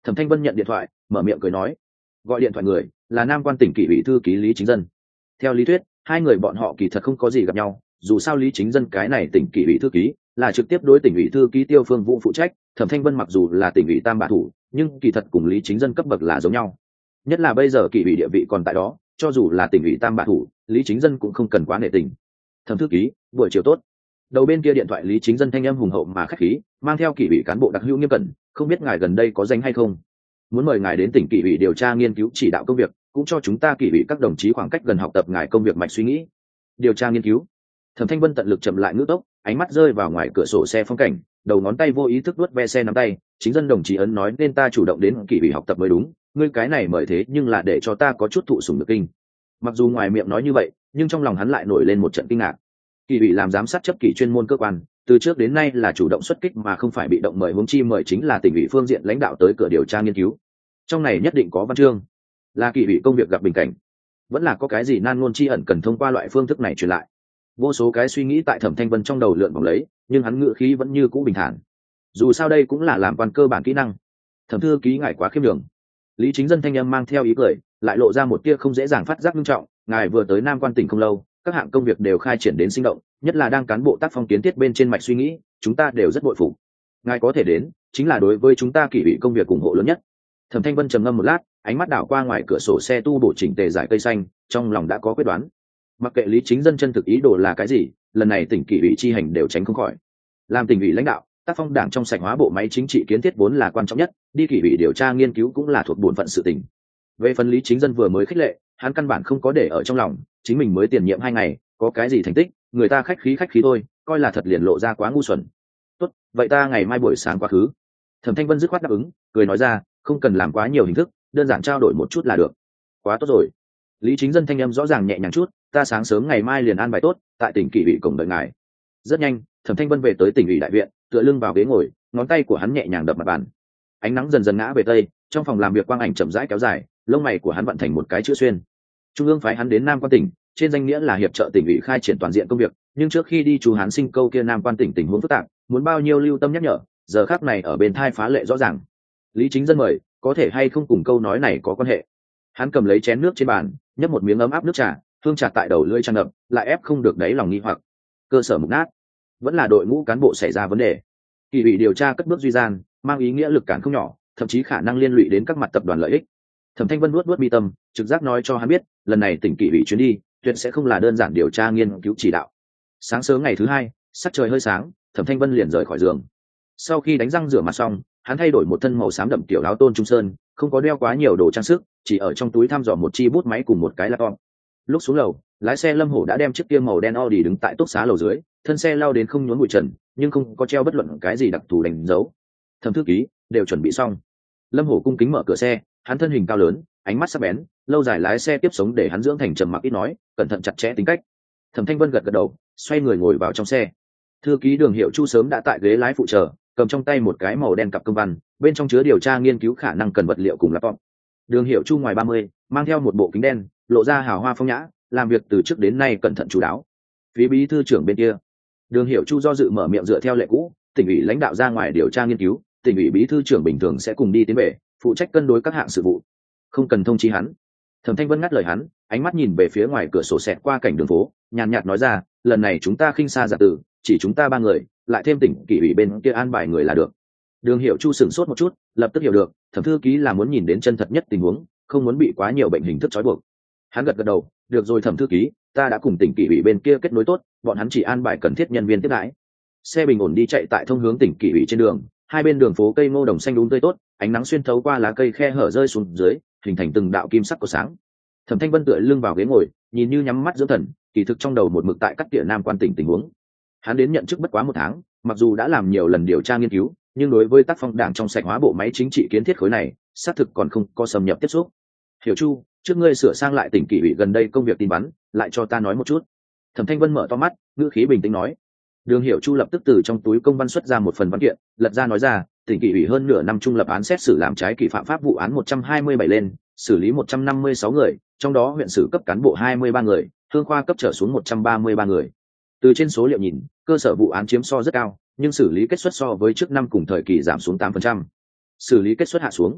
Speaker 1: Thẩm Thanh Vân nhận điện thoại, mở miệng cười nói. Gọi điện thoại người là Nam Quan tỉnh kỷ ủy thư ký Lý Chính Dân. Theo lý thuyết, hai người bọn họ kỳ thật không có gì gặp nhau, dù sao Lý Chính Dân cái này tỉnh kỷ ủy thư ký là trực tiếp đối tỉnh ủy thư ký Tiêu Phương Vũ phụ trách, Thẩm Thanh Vân mặc dù là tỉnh ủy tam bạ thủ, nhưng kỳ thật cùng Lý Chính Dân cấp bậc là giống nhau. Nhất là bây giờ kỷ ủy địa vị còn tại đó, cho dù là tỉnh ủy tam bạ thủ, Lý Chính Dân cũng không cần quá nể tình. Thẩm thư ký, buổi chiều tốt. Đầu bên kia điện thoại Lý Chính Dân thanh âm hùng hậu mà khách khí, mang theo kỷ ủy cán bộ đặc hữu nghiêm cẩn, không biết ngài gần đây có danh hay không? Muốn mời ngài đến tỉnh kỷ ủy điều tra nghiên cứu chỉ đạo công việc, cũng cho chúng ta kỷ ủy các đồng chí khoảng cách gần học tập ngài công việc mạch suy nghĩ. Điều tra nghiên cứu. Thẩm Thanh Vân tận lực chậm lại ngữ tốc, ánh mắt rơi vào ngoài cửa sổ xe phong cảnh, đầu ngón tay vô ý thức vuốt ve xe nắm tay. Chính Dân đồng chí ấn nói nên ta chủ động đến kỷ ủy học tập mới đúng, ngươi cái này mời thế nhưng là để cho ta có chút thụ sủng được kinh. Mặc dù ngoài miệng nói như vậy, nhưng trong lòng hắn lại nổi lên một trận kinh ngạc. Kỷ ủy làm giám sát chấp kỷ chuyên môn cơ quan, từ trước đến nay là chủ động xuất kích mà không phải bị động mời, huống chi mời chính là tỉnh ủy phương diện lãnh đạo tới cửa điều tra nghiên cứu. Trong này nhất định có văn chương, là kỷ ủy công việc gặp bình cảnh, vẫn là có cái gì nan ngôn chi ẩn cần thông qua loại phương thức này truyền lại. Vô số cái suy nghĩ tại Thẩm Thanh Vân trong đầu lượn vòng lấy, nhưng hắn ngữ khí vẫn như cũ bình thản. Dù sao đây cũng là làm quan cơ bản kỹ năng. Thẩm thư ký ngài quá khiêm đường. Lý Chính Dân thanh âm mang theo ý cười, lại lộ ra một tia không dễ dàng phát giác nghiêm trọng. Ngài vừa tới Nam Quan tỉnh không lâu, các hạng công việc đều khai triển đến sinh động, nhất là đang cán bộ tác phong kiến thiết bên trên mạch suy nghĩ, chúng ta đều rất bội phục. Ngài có thể đến, chính là đối với chúng ta kỷ ủy công việc ủng hộ lớn nhất. Thẩm Thanh Vân trầm ngâm một lát, ánh mắt đảo qua ngoài cửa sổ xe tu bổ chỉnh tề dải cây xanh, trong lòng đã có quyết đoán. Mặc kệ Lý Chính Dân chân thực ý đồ là cái gì, lần này tỉnh kỷ ủy chi hành đều tránh không khỏi. Làm tỉnh ủy lãnh đạo, tác phong đảng trong sạch hóa bộ máy chính trị kiến thiết vốn là quan trọng nhất, đi kỷ ủy điều tra nghiên cứu cũng là thuộc bổn phận sự tình. Về phần Lý Chính Dân vừa mới khích lệ, hắn căn bản không có để ở trong lòng, chính mình mới tiền nhiệm hai ngày, có cái gì thành tích, người ta khách khí khách khí thôi, coi là thật liền lộ ra quá ngu xuẩn. Tốt, vậy ta ngày mai buổi sáng quá khứ. Thẩm Thanh Vân dứt khoát đáp ứng, cười nói ra, không cần làm quá nhiều hình thức, đơn giản trao đổi một chút là được. Quá tốt rồi. Lý Chính Dân thanh âm rõ ràng nhẹ nhàng chút, ta sáng sớm ngày mai liền an bài tốt, tại tỉnh kỷ ủy cổng đợi ngài. Rất nhanh, Thẩm Thanh Vân về tới tỉnh ủy đại viện, tựa lưng vào ghế ngồi, ngón tay của hắn nhẹ nhàng đập mặt bàn. Ánh nắng dần dần ngã về tây, trong phòng làm việc quang ảnh chậm rãi kéo dài, lông mày của hắn vận thành một cái chữ xuyên. Trung ương phái hắn đến Nam Quan tỉnh, trên danh nghĩa là hiệp trợ tỉnh ủy khai triển toàn diện công việc, nhưng trước khi đi chú hắn sinh câu kia Nam Quan tỉnh tình huống phức tạp, muốn bao nhiêu lưu tâm nhắc nhở, giờ khắc này ở bên thai phá lệ rõ ràng. Lý Chính Dân mời, có thể hay không cùng câu nói này có quan hệ? Hắn cầm lấy chén nước trên bàn, nhấp một miếng ấm áp nước trà, hương trà tại đầu lưỡi tràn ngập, lại ép không được đáy lòng nghi hoặc. Cơ sở mục nát, vẫn là đội ngũ cán bộ xảy ra vấn đề. Kỷ ủy điều tra cất bước duy gian, mang ý nghĩa lực cản không nhỏ, thậm chí khả năng liên lụy đến các mặt tập đoàn lợi ích. Thẩm Thanh Vân nuốt nuốt mi tâm, trực giác nói cho hắn biết, lần này tỉnh kỷ ủy chuyến đi, tuyệt sẽ không là đơn giản điều tra nghiên cứu chỉ đạo. Sáng sớm ngày thứ hai, sắc trời hơi sáng, Thẩm Thanh Vân liền rời khỏi giường. Sau khi đánh răng rửa mặt xong, hắn thay đổi một thân màu xám đậm kiểu áo tôn trung sơn, không có đeo quá nhiều đồ trang sức, chỉ ở trong túi thăm dò một chi bút máy cùng một cái laptop. Lúc xuống lầu, lái xe Lâm Hổ đã đem chiếc kia màu đen Audi đứng tại túc xá lầu dưới, thân xe lao đến không nhốn bụi trần, nhưng không có treo bất luận cái gì đặc thù đánh dấu. Thẩm thư ký, đều chuẩn bị xong. Lâm Hổ cung kính mở cửa xe, hắn thân hình cao lớn, ánh mắt sắc bén, lâu dài lái xe tiếp sống để hắn dưỡng thành trầm mặc ít nói, cẩn thận chặt chẽ tính cách. Thẩm Thanh Vân gật gật đầu, xoay người ngồi vào trong xe. Thư ký Đường Hiệu Chu sớm đã tại ghế lái phụ chờ, cầm trong tay một cái màu đen cặp công văn, bên trong chứa điều tra nghiên cứu khả năng cần vật liệu cùng laptop. Đường Hiệu Chu ngoài ba mươi, mang theo một bộ kính đen, lộ ra hào hoa phong nhã, làm việc từ trước đến nay cẩn thận chú đáo. Phía bí thư trưởng bên kia, Đường Hiệu Chu do dự mở miệng dựa theo lệ cũ, tỉnh ủy lãnh đạo ra ngoài điều tra nghiên cứu, tỉnh ủy bí thư trưởng bình thường sẽ cùng đi tiến về, phụ trách cân đối các hạng sự vụ, không cần thông chi hắn. Thẩm Thanh Vân ngắt lời hắn, ánh mắt nhìn về phía ngoài cửa sổ xẹt qua cảnh đường phố, nhàn nhạt nói ra, lần này chúng ta khinh xa giả tử, chỉ chúng ta ba người, lại thêm tỉnh kỷ ủy bên kia an bài người là được. Đường Hiệu Chu sửng sốt một chút, lập tức hiểu được, Thẩm thư ký là muốn nhìn đến chân thật nhất tình huống, không muốn bị quá nhiều bệnh hình thức trói buộc. Hắn gật gật đầu, được rồi Thẩm thư ký, ta đã cùng tỉnh kỷ ủy bên kia kết nối tốt, bọn hắn chỉ an bài cần thiết nhân viên tiếp đãi. Xe bình ổn đi chạy tại thông hướng tỉnh kỷ ủy trên đường, hai bên đường phố cây ngô đồng xanh đúng tươi tốt, ánh nắng xuyên thấu qua lá cây khe hở rơi xuống dưới, hình thành từng đạo kim sắc của sáng. Thẩm Thanh Vân tựa lưng vào ghế ngồi, nhìn như nhắm mắt dưỡng thần, kỳ thực trong đầu một mực tại cắt tỉa Nam Quan tỉnh tình huống. Hắn đến nhận chức bất quá một tháng, mặc dù đã làm nhiều lần điều tra nghiên cứu, nhưng đối với tác phong đảng trong sạch hóa bộ máy chính trị kiến thiết khối này, xác thực còn không có xâm nhập tiếp xúc. Hiểu Chu, trước ngươi sửa sang lại tỉnh kỷ ủy gần đây công việc tin vắn, lại cho ta nói một chút. Thẩm Thanh Vân mở to mắt, ngữ khí bình tĩnh nói. Đường Hiểu Chu lập tức từ trong túi công văn xuất ra một phần văn kiện, lật ra nói ra, tỉnh kỷ ủy hơn nửa năm trung lập án xét xử làm trái kỷ phạm pháp vụ án một trăm hai mươi bảy lên, xử lý một trăm năm mươi sáu người, trong đó huyện sử cấp cán bộ hai mươi ba người, thương khoa cấp trở xuống một trăm ba mươi ba người. Từ trên số liệu nhìn, cơ sở vụ án chiếm so rất cao, nhưng xử lý kết xuất so với trước năm cùng thời kỳ giảm xuống tám phần trăm. Xử lý kết xuất hạ xuống.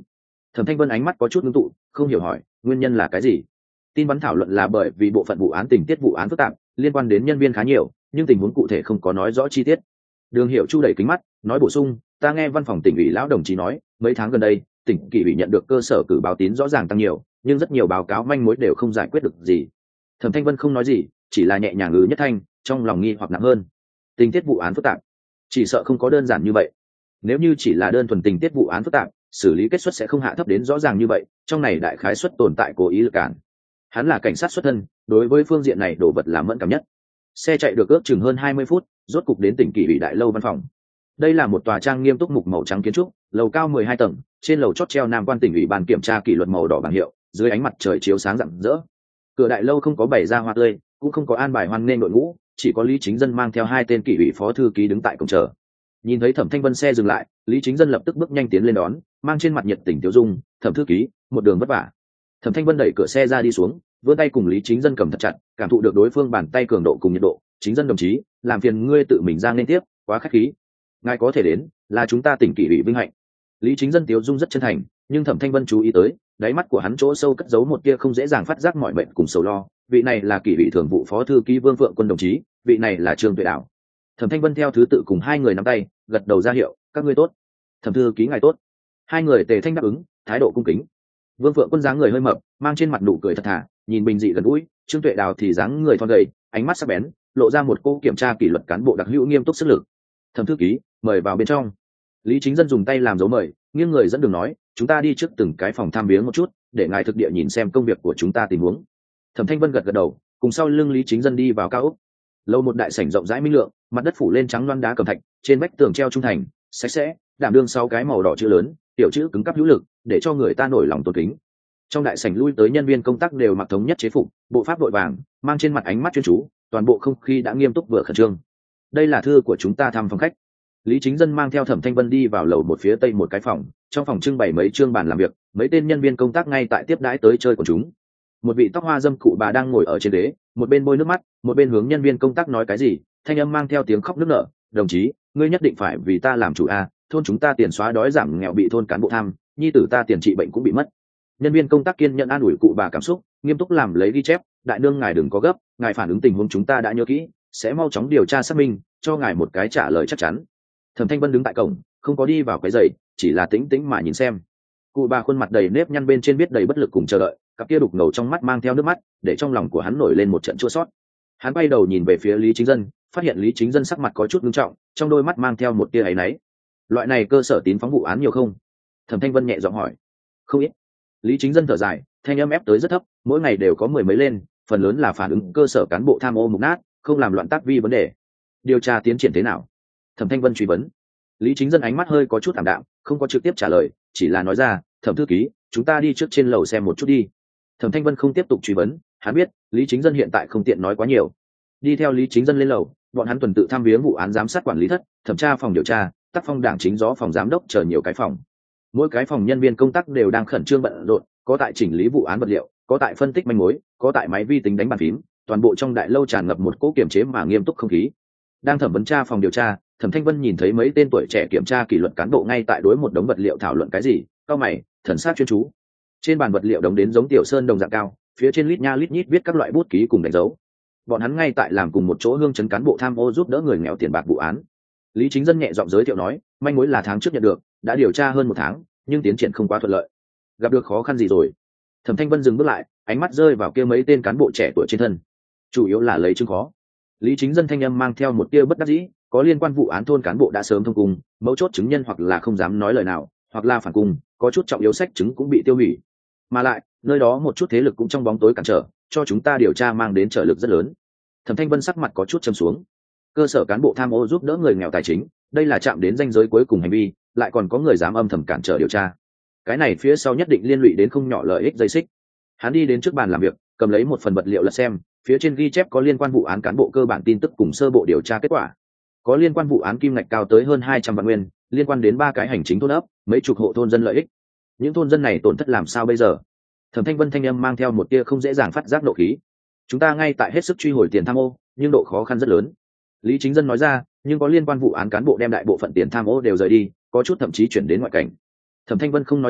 Speaker 1: Thẩm Thanh Vân ánh mắt có chút ngưng tụ, không hiểu hỏi, nguyên nhân là cái gì? Tin bắn thảo luận là bởi vì bộ phận vụ án tình tiết vụ án phức tạp, liên quan đến nhân viên khá nhiều, nhưng tình huống cụ thể không có nói rõ chi tiết. Đường Hiểu Chu đẩy kính mắt, nói bổ sung, ta nghe văn phòng tỉnh ủy lão đồng chí nói, mấy tháng gần đây, tỉnh kỷ ủy nhận được cơ sở cử báo tín rõ ràng tăng nhiều, nhưng rất nhiều báo cáo manh mối đều không giải quyết được gì. Thẩm Thanh Vân không nói gì, chỉ là nhẹ nhàng ngừ nhất thanh, trong lòng nghi hoặc nặng hơn. Tình tiết vụ án phức tạp, chỉ sợ không có đơn giản như vậy. Nếu như chỉ là đơn thuần tình tiết vụ án phức tạp, xử lý kết xuất sẽ không hạ thấp đến rõ ràng như vậy, trong này đại khái suất tồn tại cố ý lực cản. Hắn là cảnh sát xuất thân, đối với phương diện này đồ vật là mẫn cảm nhất. Xe chạy được ước chừng hơn hai mươi phút, rốt cục đến tỉnh kỷ ủy đại lâu văn phòng. Đây là một tòa trang nghiêm túc mục màu trắng kiến trúc, lầu cao mười hai tầng, trên lầu chót treo Nam quan tỉnh ủy ban kiểm tra kỷ luật màu đỏ bảng hiệu, dưới ánh mặt trời chiếu sáng rạng rỡ. Cửa đại lâu không có bày ra hoa tươi, cũng không có an bài hoan nghênh đội ngũ, chỉ có Lý Chính Dân mang theo hai tên kỷ ủy phó thư ký đứng tại cổng chờ. Nhìn thấy Thẩm Thanh Vân xe dừng lại, Lý Chính Dân lập tức bước nhanh tiến lên đón, mang trên mặt nhiệt tình tiêu dung, "Thẩm thư ký, một đường vất vả." Thẩm Thanh Vân đẩy cửa xe ra đi xuống, vươn tay cùng Lý Chính Dân cầm thật chặt, cảm thụ được đối phương bàn tay cường độ cùng nhiệt độ. "Chính Dân đồng chí, làm phiền ngươi tự mình ra nên tiếp, quá khách khí. Ngài có thể đến, là chúng ta tỉnh kỷ ủy vinh hạnh." Lý Chính Dân tiêu dung rất chân thành, nhưng Thẩm Thanh Vân chú ý tới, đáy mắt của hắn chỗ sâu cất giấu một tia không dễ dàng phát giác mọi bệnh cùng sầu lo. Vị này là kỷ ủy thường vụ phó thư ký Vương Phượng Quân đồng chí, vị này là Trương Tuệ Đảo. Thẩm Thanh Vân theo thứ tự cùng hai người nắm tay, gật đầu ra hiệu, "Các ngươi tốt." "Thẩm thư ký ngài tốt." Hai người tề thanh đáp ứng, thái độ cung kính. Vương Phượng Quân dáng người hơi mập, mang trên mặt nụ cười thật thà, nhìn bình dị gần gũi. Trương Tuệ Đào thì dáng người thon gầy, ánh mắt sắc bén, lộ ra một cô kiểm tra kỷ luật cán bộ đặc hữu nghiêm túc sức lực. "Thẩm thư ký, mời vào bên trong." Lý Chính Dân dùng tay làm dấu mời, nghiêng người dẫn đường nói, "Chúng ta đi trước từng cái phòng tham viếng một chút, để ngài thực địa nhìn xem công việc của chúng ta tình huống." Thẩm Thanh Vân gật gật đầu, cùng sau lưng Lý Chính Dân đi vào cao ốc. Lâu một đại sảnh rộng rãi minh lượng, mặt đất phủ lên trắng loan đá cẩm thạch, trên vách tường treo trung thành, sạch sẽ, đảm đương sáu cái màu đỏ chữ lớn, tiểu chữ cứng cáp hữu lực, để cho người ta nổi lòng tôn kính. Trong đại sảnh lui tới nhân viên công tác đều mặc thống nhất chế phục, bộ pháp đội vàng, mang trên mặt ánh mắt chuyên chú, toàn bộ không khí đã nghiêm túc vừa khẩn trương. "Đây là thư của chúng ta thăm phòng khách." Lý Chính Dân mang theo Thẩm Thanh Vân đi vào lầu một phía tây một cái phòng, trong phòng trưng bày mấy chương bàn làm việc, mấy tên nhân viên công tác ngay tại tiếp đãi tới chơi của chúng. Một vị tóc hoa dâm cụ bà đang ngồi ở trên ghế, một bên bôi nước mắt, một bên hướng nhân viên công tác nói cái gì, thanh âm mang theo tiếng khóc nức nở, "Đồng chí, ngươi nhất định phải vì ta làm chủ a, thôn chúng ta tiền xóa đói giảm nghèo bị thôn cán bộ tham, nhi tử ta tiền trị bệnh cũng bị mất." Nhân viên công tác kiên nhẫn an ủi cụ bà cảm xúc, nghiêm túc làm lấy ghi chép, "Đại nương ngài đừng có gấp, ngài phản ứng tình huống chúng ta đã nhớ kỹ, sẽ mau chóng điều tra xác minh, cho ngài một cái trả lời chắc chắn." Thẩm Thanh Vân đứng tại cổng, không có đi vào cái giày, chỉ là tĩnh tĩnh mà nhìn xem. Cụ bà khuôn mặt đầy nếp nhăn bên trên viết đầy bất lực cùng chờ đợi, cặp kia đục ngầu trong mắt mang theo nước mắt, để trong lòng của hắn nổi lên một trận chua xót. Hắn quay đầu nhìn về phía Lý Chính Dân, phát hiện Lý Chính Dân sắc mặt có chút nghiêm trọng, trong đôi mắt mang theo một tia áy náy. "Loại này cơ sở tín phóng vụ án nhiều không?" Thẩm Thanh Vân nhẹ giọng hỏi. "Không ít." Lý Chính Dân thở dài, thanh âm ép tới rất thấp, "Mỗi ngày đều có mười mấy lên, phần lớn là phản ứng cơ sở cán bộ tham ô mục nát, không làm loạn tác vi vấn đề." "Điều tra tiến triển thế nào?" Thẩm Thanh Vân truy vấn. Lý Chính Dân ánh mắt hơi có chút thảm đạm, không có trực tiếp trả lời, chỉ là nói ra, "Thẩm thư ký, chúng ta đi trước trên lầu xem một chút đi." Thẩm Thanh Vân không tiếp tục truy vấn, hắn biết Lý Chính Dân hiện tại không tiện nói quá nhiều. Đi theo Lý Chính Dân lên lầu, bọn hắn tuần tự thăm viếng vụ án giám sát quản lý thất, thẩm tra phòng điều tra, tác phong đảng chính gió phòng giám đốc chờ nhiều cái phòng. Mỗi cái phòng nhân viên công tác đều đang khẩn trương bận rộn, có tại chỉnh lý vụ án vật liệu, có tại phân tích manh mối, có tại máy vi tính đánh bàn phím, toàn bộ trong đại lâu tràn ngập một cỗ kiểm chế mà nghiêm túc không khí. Đang thẩm vấn tra phòng điều tra, Thẩm Thanh Vân nhìn thấy mấy tên tuổi trẻ kiểm tra kỷ luật cán bộ ngay tại đối một đống vật liệu thảo luận cái gì, cau mày, thần sắc chuyên chú. Trên bàn vật liệu đống đến giống tiểu sơn đồng dạng cao, phía trên lít nha lít nhít viết các loại bút ký cùng đánh dấu. Bọn hắn ngay tại làm cùng một chỗ hương chấn cán bộ tham ô giúp đỡ người nghèo tiền bạc vụ án. Lý Chính Dân nhẹ giọng giới thiệu nói, manh mối là tháng trước nhận được, đã điều tra hơn một tháng, nhưng tiến triển không quá thuận lợi. Gặp được khó khăn gì rồi? Thẩm Thanh Vân dừng bước lại, ánh mắt rơi vào kia mấy tên cán bộ trẻ tuổi trên thân. Chủ yếu là lấy chứng khó. Lý Chính Dân thanh âm mang theo một tia bất đắc dĩ, có liên quan vụ án thôn cán bộ đã sớm thông cung, mấu chốt chứng nhân hoặc là không dám nói lời nào, hoặc là phản cung, có chút trọng yếu sách chứng cũng bị tiêu hủy. Mà lại, nơi đó một chút thế lực cũng trong bóng tối cản trở, cho chúng ta điều tra mang đến trợ lực rất lớn. Thẩm Thanh Vân sắc mặt có chút trầm xuống. Cơ sở cán bộ tham ô giúp đỡ người nghèo tài chính, đây là chạm đến ranh giới cuối cùng hành vi, lại còn có người dám âm thầm cản trở điều tra. Cái này phía sau nhất định liên lụy đến không nhỏ lợi ích dây xích. Hắn đi đến trước bàn làm việc, cầm lấy một phần vật liệu lật xem, phía trên ghi chép có liên quan vụ án cán bộ cơ bản tin tức cùng sơ bộ điều tra kết quả. Có liên quan vụ án kim ngạch cao tới hơn hai trăm vạn nguyên, liên quan đến ba cái hành chính thôn ấp, mấy chục hộ thôn dân lợi ích. Những thôn dân này tổn thất làm sao bây giờ? Thẩm Thanh Vân thanh âm mang theo một tia không dễ dàng phát giác nộ khí. Chúng ta ngay tại hết sức truy hồi tiền tham ô, nhưng độ khó khăn rất lớn. Lý Chính Dân nói ra, nhưng có liên quan vụ án cán bộ đem đại bộ phận tiền tham ô đều rời đi, có chút thậm chí chuyển đến ngoại cảnh. Thẩm Thanh Vân không nói gì,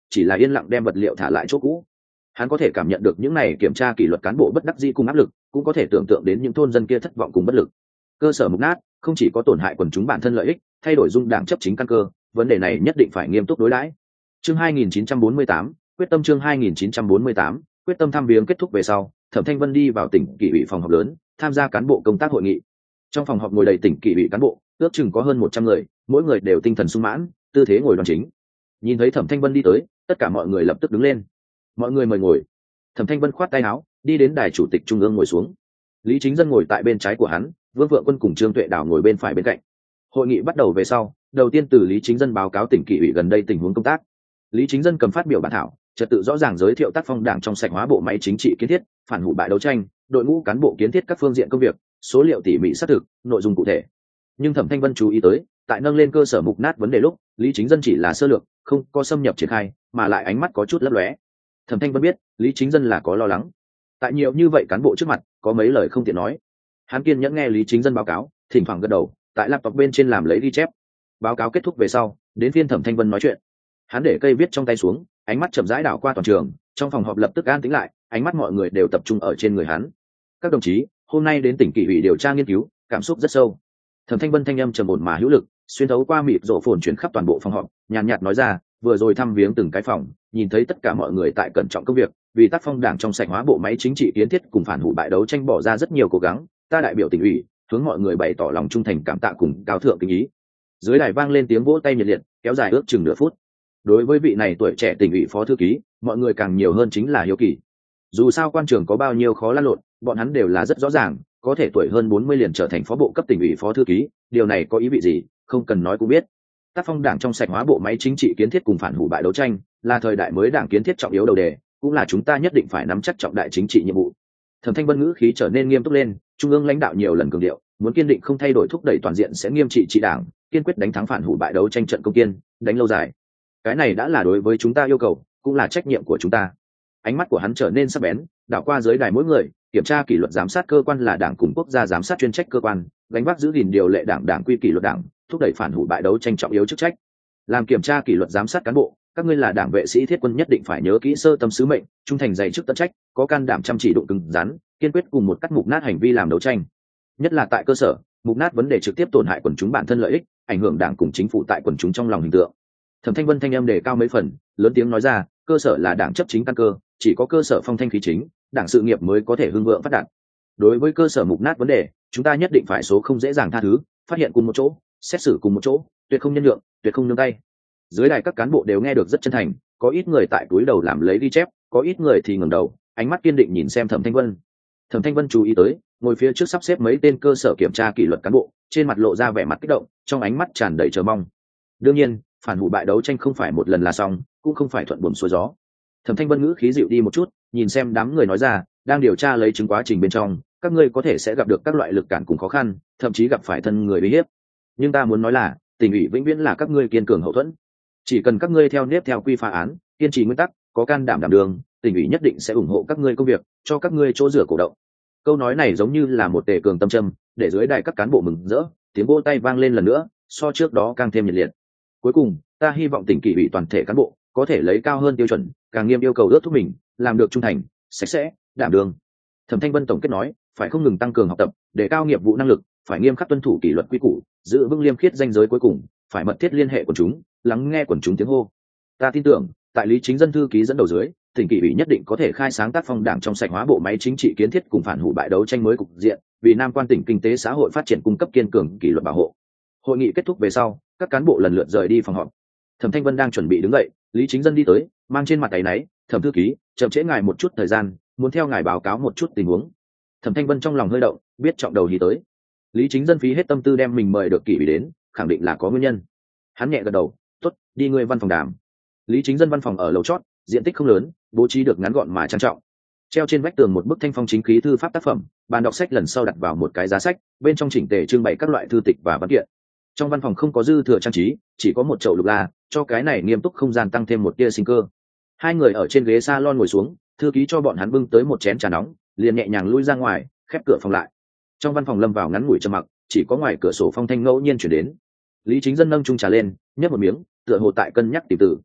Speaker 1: chỉ là yên lặng đem vật liệu thả lại chỗ cũ. Hắn có thể cảm nhận được những này kiểm tra kỷ luật cán bộ bất đắc dĩ cùng áp lực, cũng có thể tưởng tượng đến những thôn dân kia thất vọng cùng bất lực. Cơ sở mục nát không chỉ có tổn hại quần chúng bản thân lợi ích, thay đổi dung đảng chấp chính căn cơ, vấn đề này nhất định phải nghiêm túc đối đãi. Chương hai nghìn chín trăm bốn mươi tám, quyết tâm chương hai nghìn chín trăm bốn mươi tám, quyết tâm thăm viếng kết thúc về sau, Thẩm Thanh Vân đi vào tỉnh kỷ ủy phòng họp lớn, tham gia cán bộ công tác hội nghị. Trong phòng họp ngồi đầy tỉnh kỷ ủy cán bộ, ước chừng có hơn một trăm người, mỗi người đều tinh thần sung mãn, tư thế ngồi đoan chính. Nhìn thấy Thẩm Thanh Vân đi tới, tất cả mọi người lập tức đứng lên. Mọi người mời ngồi. Thẩm Thanh Vân khoát tay áo, đi đến đài chủ tịch trung ương ngồi xuống. Lý Chính Dân ngồi tại bên trái của hắn, Vương Vượng Quân cùng Trương Tuệ Đào ngồi bên phải bên cạnh. Hội nghị bắt đầu về sau, đầu tiên từ Lý Chính Dân báo cáo tỉnh kỷ ủy gần đây tình huống công tác. Lý Chính Dân cầm phát biểu bản thảo, trật tự rõ ràng giới thiệu tác phong đảng trong sạch hóa bộ máy chính trị kiến thiết, phản hủ bại đấu tranh, đội ngũ cán bộ kiến thiết các phương diện công việc, số liệu tỉ mỉ xác thực, nội dung cụ thể. Nhưng Thẩm Thanh Vân chú ý tới, tại nâng lên cơ sở mục nát vấn đề lúc, Lý Chính Dân chỉ là sơ lược, không có xâm nhập triển khai, mà lại ánh mắt có chút lấp lóe. Thẩm Thanh Vân biết, Lý Chính Dân là có lo lắng. Tại nhiều như vậy cán bộ trước mặt, có mấy lời không tiện nói. Hắn kiên nhẫn nghe Lý Chính Dân báo cáo, thỉnh thoảng gật đầu, tại laptop bên trên làm lấy ghi chép. Báo cáo kết thúc về sau, đến phiên Thẩm Thanh Vân nói chuyện. Hắn để cây viết trong tay xuống, ánh mắt chậm rãi đảo qua toàn trường, trong phòng họp lập tức an tĩnh lại, ánh mắt mọi người đều tập trung ở trên người hắn. Các đồng chí, hôm nay đến tỉnh kỷ ủy điều tra nghiên cứu, cảm xúc rất sâu. Thẩm Thanh Vân thanh âm trầm ổn mà hữu lực, xuyên thấu qua mịt rộ phồn chuyển khắp toàn bộ phòng họp, nhàn nhạt nói ra, vừa rồi thăm viếng từng cái phòng, nhìn thấy tất cả mọi người tại cẩn trọng công việc, vì tác phong đảng trong sạch hóa bộ máy chính trị kiến thiết cùng phản hủ bại đấu tranh bỏ ra rất nhiều cố gắng, ta đại biểu tỉnh ủy, hướng mọi người bày tỏ lòng trung thành cảm tạ cùng cao thượng kính ý. Dưới đài vang lên tiếng vỗ tay nhiệt liệt, kéo dài ước chừng nửa phút. Đối với vị này tuổi trẻ tỉnh ủy phó thư ký, mọi người càng nhiều hơn chính là hiếu kỳ. Dù sao quan trường có bao nhiêu khó lăn lộn, bọn hắn đều là rất rõ ràng, có thể tuổi hơn bốn mươi liền trở thành phó bộ cấp tỉnh ủy phó thư ký, điều này có ý vị gì, không cần nói cũng biết. Tác phong đảng trong sạch hóa bộ máy chính trị kiến thiết cùng phản hủ bại đấu tranh, là thời đại mới đảng kiến thiết trọng yếu đầu đề, cũng là chúng ta nhất định phải nắm chắc trọng đại chính trị nhiệm vụ. Thẩm Thanh Vân ngữ khí trở nên nghiêm túc lên, trung ương lãnh đạo nhiều lần cường điệu, muốn kiên định không thay đổi thúc đẩy toàn diện sẽ nghiêm trị trị đảng, kiên quyết đánh thắng phản hủ bại đấu tranh trận công kiên, đánh lâu dài. Cái này đã là đối với chúng ta yêu cầu, cũng là trách nhiệm của chúng ta. Ánh mắt của hắn trở nên sắc bén, đảo qua dưới đài mỗi người, kiểm tra kỷ luật giám sát cơ quan là đảng cùng quốc gia giám sát chuyên trách cơ quan, gánh vác giữ gìn điều lệ đảng đảng quy kỷ luật đảng, thúc đẩy phản hủ bại đấu tranh trọng yếu chức trách. Làm kiểm tra kỷ luật giám sát cán bộ, các ngươi là đảng vệ sĩ thiết quân nhất định phải nhớ kỹ sơ tâm sứ mệnh, trung thành dày chức tận trách, có can đảm chăm chỉ đụng cứng rắn, kiên quyết cùng một cắt mục nát hành vi làm đấu tranh. Nhất là tại cơ sở, mục nát vấn đề trực tiếp tổn hại quần chúng bản thân lợi ích, ảnh hưởng đảng cùng chính phủ tại quần chúng trong lòng hình tượng. Thẩm Thanh Vân thanh âm đề cao mấy phần, lớn tiếng nói ra, cơ sở là đảng chấp chính căn cơ, chỉ có cơ sở phong thanh khí chính, đảng sự nghiệp mới có thể hưng vượng phát đạt. Đối với cơ sở mục nát vấn đề, chúng ta nhất định phải số không dễ dàng tha thứ, phát hiện cùng một chỗ, xét xử cùng một chỗ, tuyệt không nhân nhượng, tuyệt không nương tay. Dưới đài các cán bộ đều nghe được rất chân thành, có ít người tại túi đầu làm lấy ghi chép, có ít người thì ngẩng đầu, ánh mắt kiên định nhìn xem Thẩm Thanh Vân. Thẩm Thanh Vân chú ý tới, ngồi phía trước sắp xếp mấy tên cơ sở kiểm tra kỷ luật cán bộ, trên mặt lộ ra vẻ mặt kích động, trong ánh mắt tràn đầy chờ mong. Đương nhiên, phản hủ bại đấu tranh không phải một lần là xong, cũng không phải thuận buồm xuôi gió. Thẩm Thanh Vân ngữ khí dịu đi một chút, nhìn xem đám người nói ra, đang điều tra lấy chứng quá trình bên trong, các ngươi có thể sẽ gặp được các loại lực cản cùng khó khăn, thậm chí gặp phải thân người uy hiếp. Nhưng ta muốn nói là, tỉnh ủy vĩnh viễn là các ngươi kiên cường hậu thuẫn. Chỉ cần các ngươi theo nếp theo quy phá án, kiên trì nguyên tắc, có can đảm đảm đường, tỉnh ủy nhất định sẽ ủng hộ các ngươi công việc, cho các ngươi chỗ rửa cổ động. Câu nói này giống như là một tề cường tâm châm, để dưới đài các cán bộ mừng rỡ, tiếng vỗ tay vang lên lần nữa, so trước đó càng thêm nhiệt liệt. Cuối cùng, ta hy vọng tỉnh kỷ ủy toàn thể cán bộ có thể lấy cao hơn tiêu chuẩn, càng nghiêm yêu cầu ước thúc mình, làm được trung thành, sạch sẽ, đảm đường. Thẩm Thanh Vân tổng kết nói, phải không ngừng tăng cường học tập, để cao nghiệp vụ năng lực, phải nghiêm khắc tuân thủ kỷ luật quy củ, giữ vững liêm khiết ranh giới cuối cùng, phải mật thiết liên hệ quần chúng, lắng nghe quần chúng tiếng hô. Ta tin tưởng, tại Lý Chính Dân thư ký dẫn đầu dưới, tỉnh kỷ ủy nhất định có thể khai sáng tác phong đảng trong sạch hóa bộ máy chính trị kiến thiết cùng phản hủ bại đấu tranh mới cục diện, vì Nam Quan tỉnh kinh tế xã hội phát triển cung cấp kiên cường kỷ luật bảo hộ. Hội nghị kết thúc về sau, các cán bộ lần lượt rời đi phòng họp. Thẩm Thanh Vân đang chuẩn bị đứng dậy, Lý Chính Dân đi tới, mang trên mặt áy náy, "Thẩm thư ký, chậm trễ ngài một chút thời gian, muốn theo ngài báo cáo một chút tình huống." Thẩm Thanh Vân trong lòng hơi động, biết trọng đầu hí tới. Lý Chính Dân phí hết tâm tư đem mình mời được kỷ ủy đến, khẳng định là có nguyên nhân. Hắn nhẹ gật đầu, "Tốt, đi ngươi văn phòng đàm." Lý Chính Dân văn phòng ở lầu chót, diện tích không lớn, bố trí được ngắn gọn mà trang trọng. Treo trên vách tường một bức thanh phong chính khí thư pháp tác phẩm, bàn đọc sách lần sau đặt vào một cái giá sách, bên trong chỉnh tề trưng bày các loại thư tịch và văn kiện. Trong văn phòng không có dư thừa trang trí, chỉ có một chậu lục la, cho cái này nghiêm túc không gian tăng thêm một tia sinh cơ. Hai người ở trên ghế salon ngồi xuống, thư ký cho bọn hắn bưng tới một chén trà nóng, liền nhẹ nhàng lui ra ngoài, khép cửa phòng lại. Trong văn phòng lâm vào ngắn ngủi trầm mặc, chỉ có ngoài cửa sổ phong thanh ngẫu nhiên chuyển đến. Lý Chính Dân nâng chung trà lên, nhấp một miếng, tựa hồ tại cân nhắc tìm tử.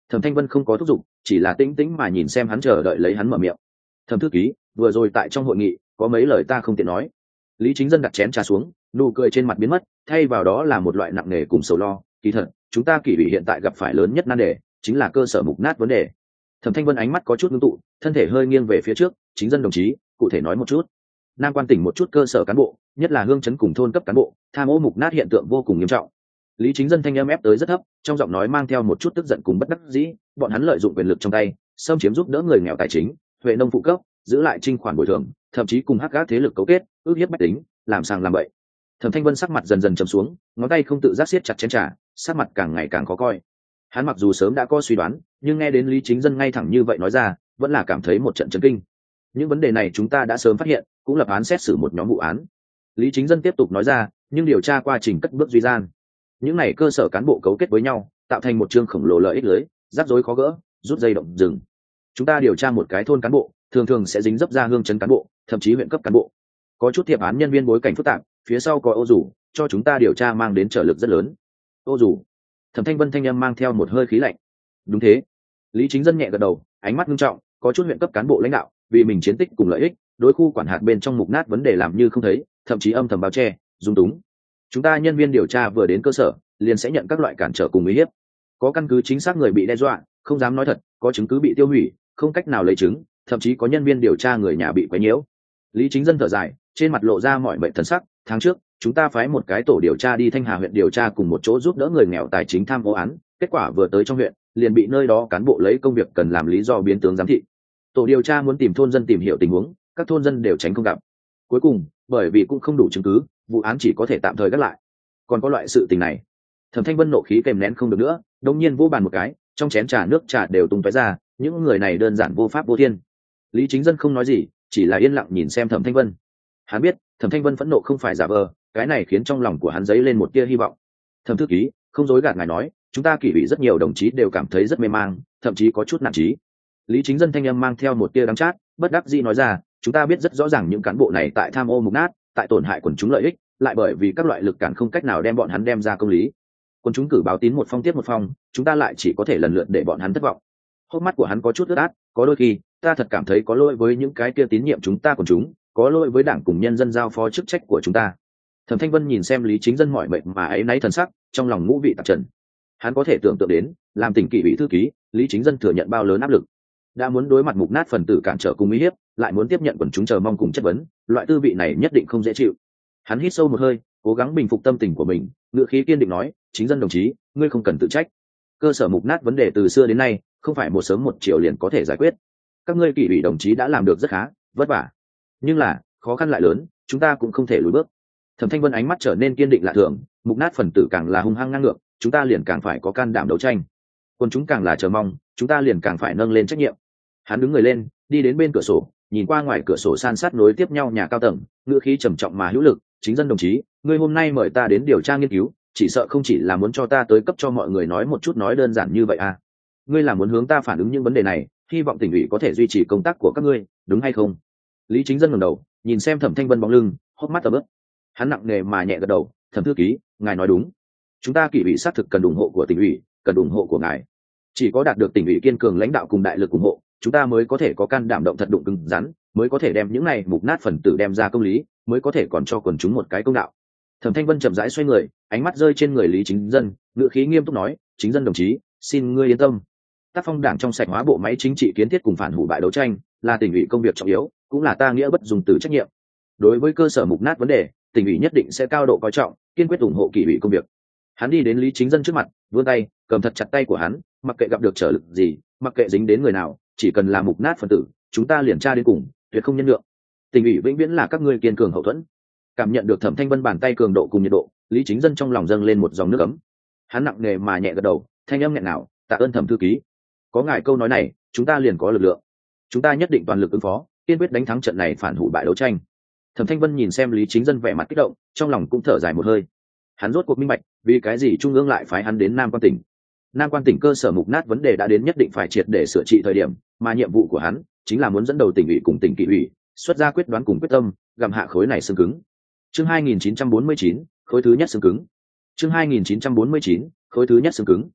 Speaker 1: Thẩm Thanh Vân không có thúc giục, chỉ là tĩnh tĩnh mà nhìn xem hắn, chờ đợi lấy hắn mở miệng. Thẩm thư ký, vừa rồi tại trong hội nghị có mấy lời ta không tiện nói. Lý Chính Dân đặt chén trà xuống, nụ cười trên mặt biến mất, thay vào đó là một loại nặng nề cùng sầu lo. Kỳ thật, chúng ta kỷ ủy hiện tại gặp phải lớn nhất nan đề chính là cơ sở mục nát vấn đề. Thẩm Thanh Vân ánh mắt có chút ngưng tụ, thân thể hơi nghiêng về phía trước. Chính Dân đồng chí, cụ thể nói một chút. Nam Quan tỉnh một chút cơ sở cán bộ, nhất là hương chấn cùng thôn cấp cán bộ, tham ô mục nát hiện tượng vô cùng nghiêm trọng. Lý Chính Dân thanh âm ép tới rất thấp, trong giọng nói mang theo một chút tức giận cùng bất đắc dĩ. Bọn hắn lợi dụng quyền lực trong tay, xâm chiếm giúp đỡ người nghèo tài chính, huệ nông phụ cấp, giữ lại trinh khoản bồi thường, thậm chí cùng hắc gác thế lực cấu kết, ước hiếp bách tính, làm sàng làm bậy. Thẩm Thanh Vân sắc mặt dần dần trầm xuống, ngón tay không tự giác siết chặt chén trà, sắc mặt càng ngày càng khó coi. Hắn mặc dù sớm đã có suy đoán, nhưng nghe đến Lý Chính Dân ngay thẳng như vậy nói ra, vẫn là cảm thấy một trận chấn kinh. Những vấn đề này chúng ta đã sớm phát hiện, cũng lập án xét xử một nhóm vụ án. Lý Chính Dân tiếp tục nói ra, nhưng điều tra quá trình cất bước duy gian. Những này cơ sở cán bộ cấu kết với nhau, tạo thành một chương khổng lồ lợi ích lưới, rắc rối khó gỡ, rút dây động rừng. Chúng ta điều tra một cái thôn cán bộ, thường thường sẽ dính dấp ra hương chấn cán bộ, thậm chí huyện cấp cán bộ. Có chút thiệp án nhân viên bối cảnh phức tạp, phía sau có ô dù, cho chúng ta điều tra mang đến trở lực rất lớn. Ô dù. Thẩm Thanh Vân thanh âm mang theo một hơi khí lạnh. Đúng thế. Lý Chính Dân nhẹ gật đầu, ánh mắt nghiêm trọng, có chút huyện cấp cán bộ lãnh đạo, vì mình chiến tích cùng lợi ích, đối khu quản hạt bên trong mục nát vấn đề làm như không thấy, thậm chí âm thầm bao che, dung túng. Chúng ta nhân viên điều tra vừa đến cơ sở, liền sẽ nhận các loại cản trở cùng uy hiếp. Có căn cứ chính xác người bị đe dọa, không dám nói thật, có chứng cứ bị tiêu hủy, không cách nào lấy chứng, thậm chí có nhân viên điều tra người nhà bị quấy nhiễu. Lý Chính Dân thở dài, trên mặt lộ ra mọi mệnh thần sắc. Tháng trước, chúng ta phái một cái tổ điều tra đi Thanh Hà huyện điều tra cùng một chỗ giúp đỡ người nghèo tài chính tham ô án, kết quả vừa tới trong huyện, liền bị nơi đó cán bộ lấy công việc cần làm lý do biến tướng giám thị. Tổ điều tra muốn tìm thôn dân tìm hiểu tình huống, các thôn dân đều tránh không gặp. Cuối cùng, bởi vì cũng không đủ chứng cứ, vụ án chỉ có thể tạm thời gác lại. Còn có loại sự tình này. Thẩm Thanh Vân nộ khí kèm nén không được nữa, đột nhiên vô bàn một cái, trong chén trà nước trà đều tung tóe ra, những người này đơn giản vô pháp vô thiên. Lý Chính Dân không nói gì, chỉ là yên lặng nhìn xem Thẩm Thanh Vân. Hắn biết, Thẩm Thanh Vân phẫn nộ không phải giả vờ, cái này khiến trong lòng của hắn dấy lên một tia hy vọng. Thẩm thư ký, không dối gạt ngài nói, chúng ta kỷ ủy rất nhiều đồng chí đều cảm thấy rất mê mang, thậm chí có chút nản chí. Lý Chính Dân thanh âm mang theo một tia đắng chát, bất đắc dĩ nói ra, chúng ta biết rất rõ ràng những cán bộ này tại tham ô mục nát, tại tổn hại quần chúng lợi ích, lại bởi vì các loại lực cản không cách nào đem bọn hắn đem ra công lý. Quần chúng cử báo tín một phong tiếp một phong, chúng ta lại chỉ có thể lần lượt để bọn hắn thất vọng. Hốc mắt của hắn có chút ướt át, có đôi khi, ta thật cảm thấy có lỗi với những cái kia tín nhiệm chúng ta quần chúng, có lỗi với đảng cùng nhân dân giao phó chức trách của chúng ta. Thẩm Thanh Vân nhìn xem Lý Chính Dân mỏi mệt mà ấy náy thần sắc, trong lòng ngũ vị tạp trần. Hắn có thể tưởng tượng đến, làm tỉnh kỷ ủy thư ký, Lý Chính Dân thừa nhận bao lớn áp lực. Đã muốn đối mặt mục nát phần tử cản trở cùng uy hiếp, lại muốn tiếp nhận quần chúng chờ mong cùng chất vấn, loại tư vị này nhất định không dễ chịu. Hắn hít sâu một hơi, cố gắng bình phục tâm tình của mình, ngữ khí kiên định nói, Chính Dân đồng chí, ngươi không cần tự trách. Cơ sở mục nát vấn đề từ xưa đến nay, không phải một sớm một chiều liền có thể giải quyết. Các ngươi kỷ ủy đồng chí đã làm được rất khá, vất vả. Nhưng là, khó khăn lại lớn, chúng ta cũng không thể lùi bước. Thẩm Thanh Vân ánh mắt trở nên kiên định lạ thường, mục nát phần tử càng là hung hăng ngang ngược, chúng ta liền càng phải có can đảm đấu tranh. Quân chúng càng là chờ mong, chúng ta liền càng phải nâng lên trách nhiệm. Hắn đứng người lên, đi đến bên cửa sổ, nhìn qua ngoài cửa sổ san sát nối tiếp nhau nhà cao tầng, ngữ khí trầm trọng mà hữu lực, Chính Dân đồng chí, ngươi hôm nay mời ta đến điều tra nghiên cứu, chỉ sợ không chỉ là muốn cho ta tới cấp cho mọi người nói một chút nói đơn giản như vậy à? Ngươi là muốn hướng ta phản ứng những vấn đề này, hy vọng tỉnh ủy có thể duy trì công tác của các ngươi, đúng hay không? Lý Chính Dân ngẩng đầu, nhìn xem Thẩm Thanh Vân bóng lưng, hốc mắt tầm ướt. Hắn nặng nề mà nhẹ gật đầu, Thẩm thư ký, ngài nói đúng. Chúng ta kỷ ủy xác thực cần ủng hộ của tỉnh ủy, cần ủng hộ của ngài. Chỉ có đạt được tỉnh ủy kiên cường lãnh đạo cùng đại lực ủng hộ, chúng ta mới có thể có can đảm động thật đụng cứng rắn, mới có thể đem những này mục nát phần tử đem ra công lý, mới có thể còn cho quần chúng một cái công đạo. Thẩm Thanh Vân chậm rãi xoay người, ánh mắt rơi trên người Lý Chính Dân, ngữ khí nghiêm túc nói, Chính Dân đồng chí, xin ngươi yên tâm. Tác phong đảng trong sạch hóa bộ máy chính trị kiến thiết cùng phản hủ bại đấu tranh, là tỉnh ủy công việc trọng yếu, cũng là ta nghĩa bất dùng từ trách nhiệm. Đối với cơ sở mục nát vấn đề, tỉnh ủy nhất định sẽ cao độ coi trọng, kiên quyết ủng hộ kỷ ủy công việc. Hắn đi đến Lý Chính Dân trước mặt, vươn tay, cầm thật chặt tay của hắn, mặc kệ gặp được trở lực gì, mặc kệ dính đến người nào, chỉ cần là mục nát phần tử, chúng ta liền tra đến cùng, tuyệt không nhân nhượng. Tỉnh ủy vĩnh viễn là các ngươi kiên cường hậu thuẫn. Cảm nhận được Thẩm Thanh Vân bàn tay cường độ cùng nhiệt độ, Lý Chính Dân trong lòng dâng lên một dòng nước ấm. Hắn nặng nề mà nhẹ gật đầu, thanh âm nghẹn ngào, tạ ơn Thẩm thư ký. Có ngài câu nói này, chúng ta liền có lực lượng. Chúng ta nhất định toàn lực ứng phó, kiên quyết đánh thắng trận này phản hủ bại đấu tranh. Thẩm Thanh Vân nhìn xem Lý Chính Dân vẻ mặt kích động, trong lòng cũng thở dài một hơi. Hắn rốt cuộc minh bạch, vì cái gì trung ương lại phái hắn đến Nam Quan tỉnh. Nam Quan tỉnh cơ sở mục nát vấn đề đã đến nhất định phải triệt để sửa trị thời điểm, mà nhiệm vụ của hắn chính là muốn dẫn đầu tỉnh ủy cùng tỉnh kỷ ủy, xuất ra quyết đoán cùng quyết tâm, gặm hạ khối này xương cứng. Chương hai nghìn chín trăm bốn mươi chín, khối thứ nhất xương cứng. Chương hai nghìn chín trăm bốn mươi chín, khối thứ nhất xương cứng.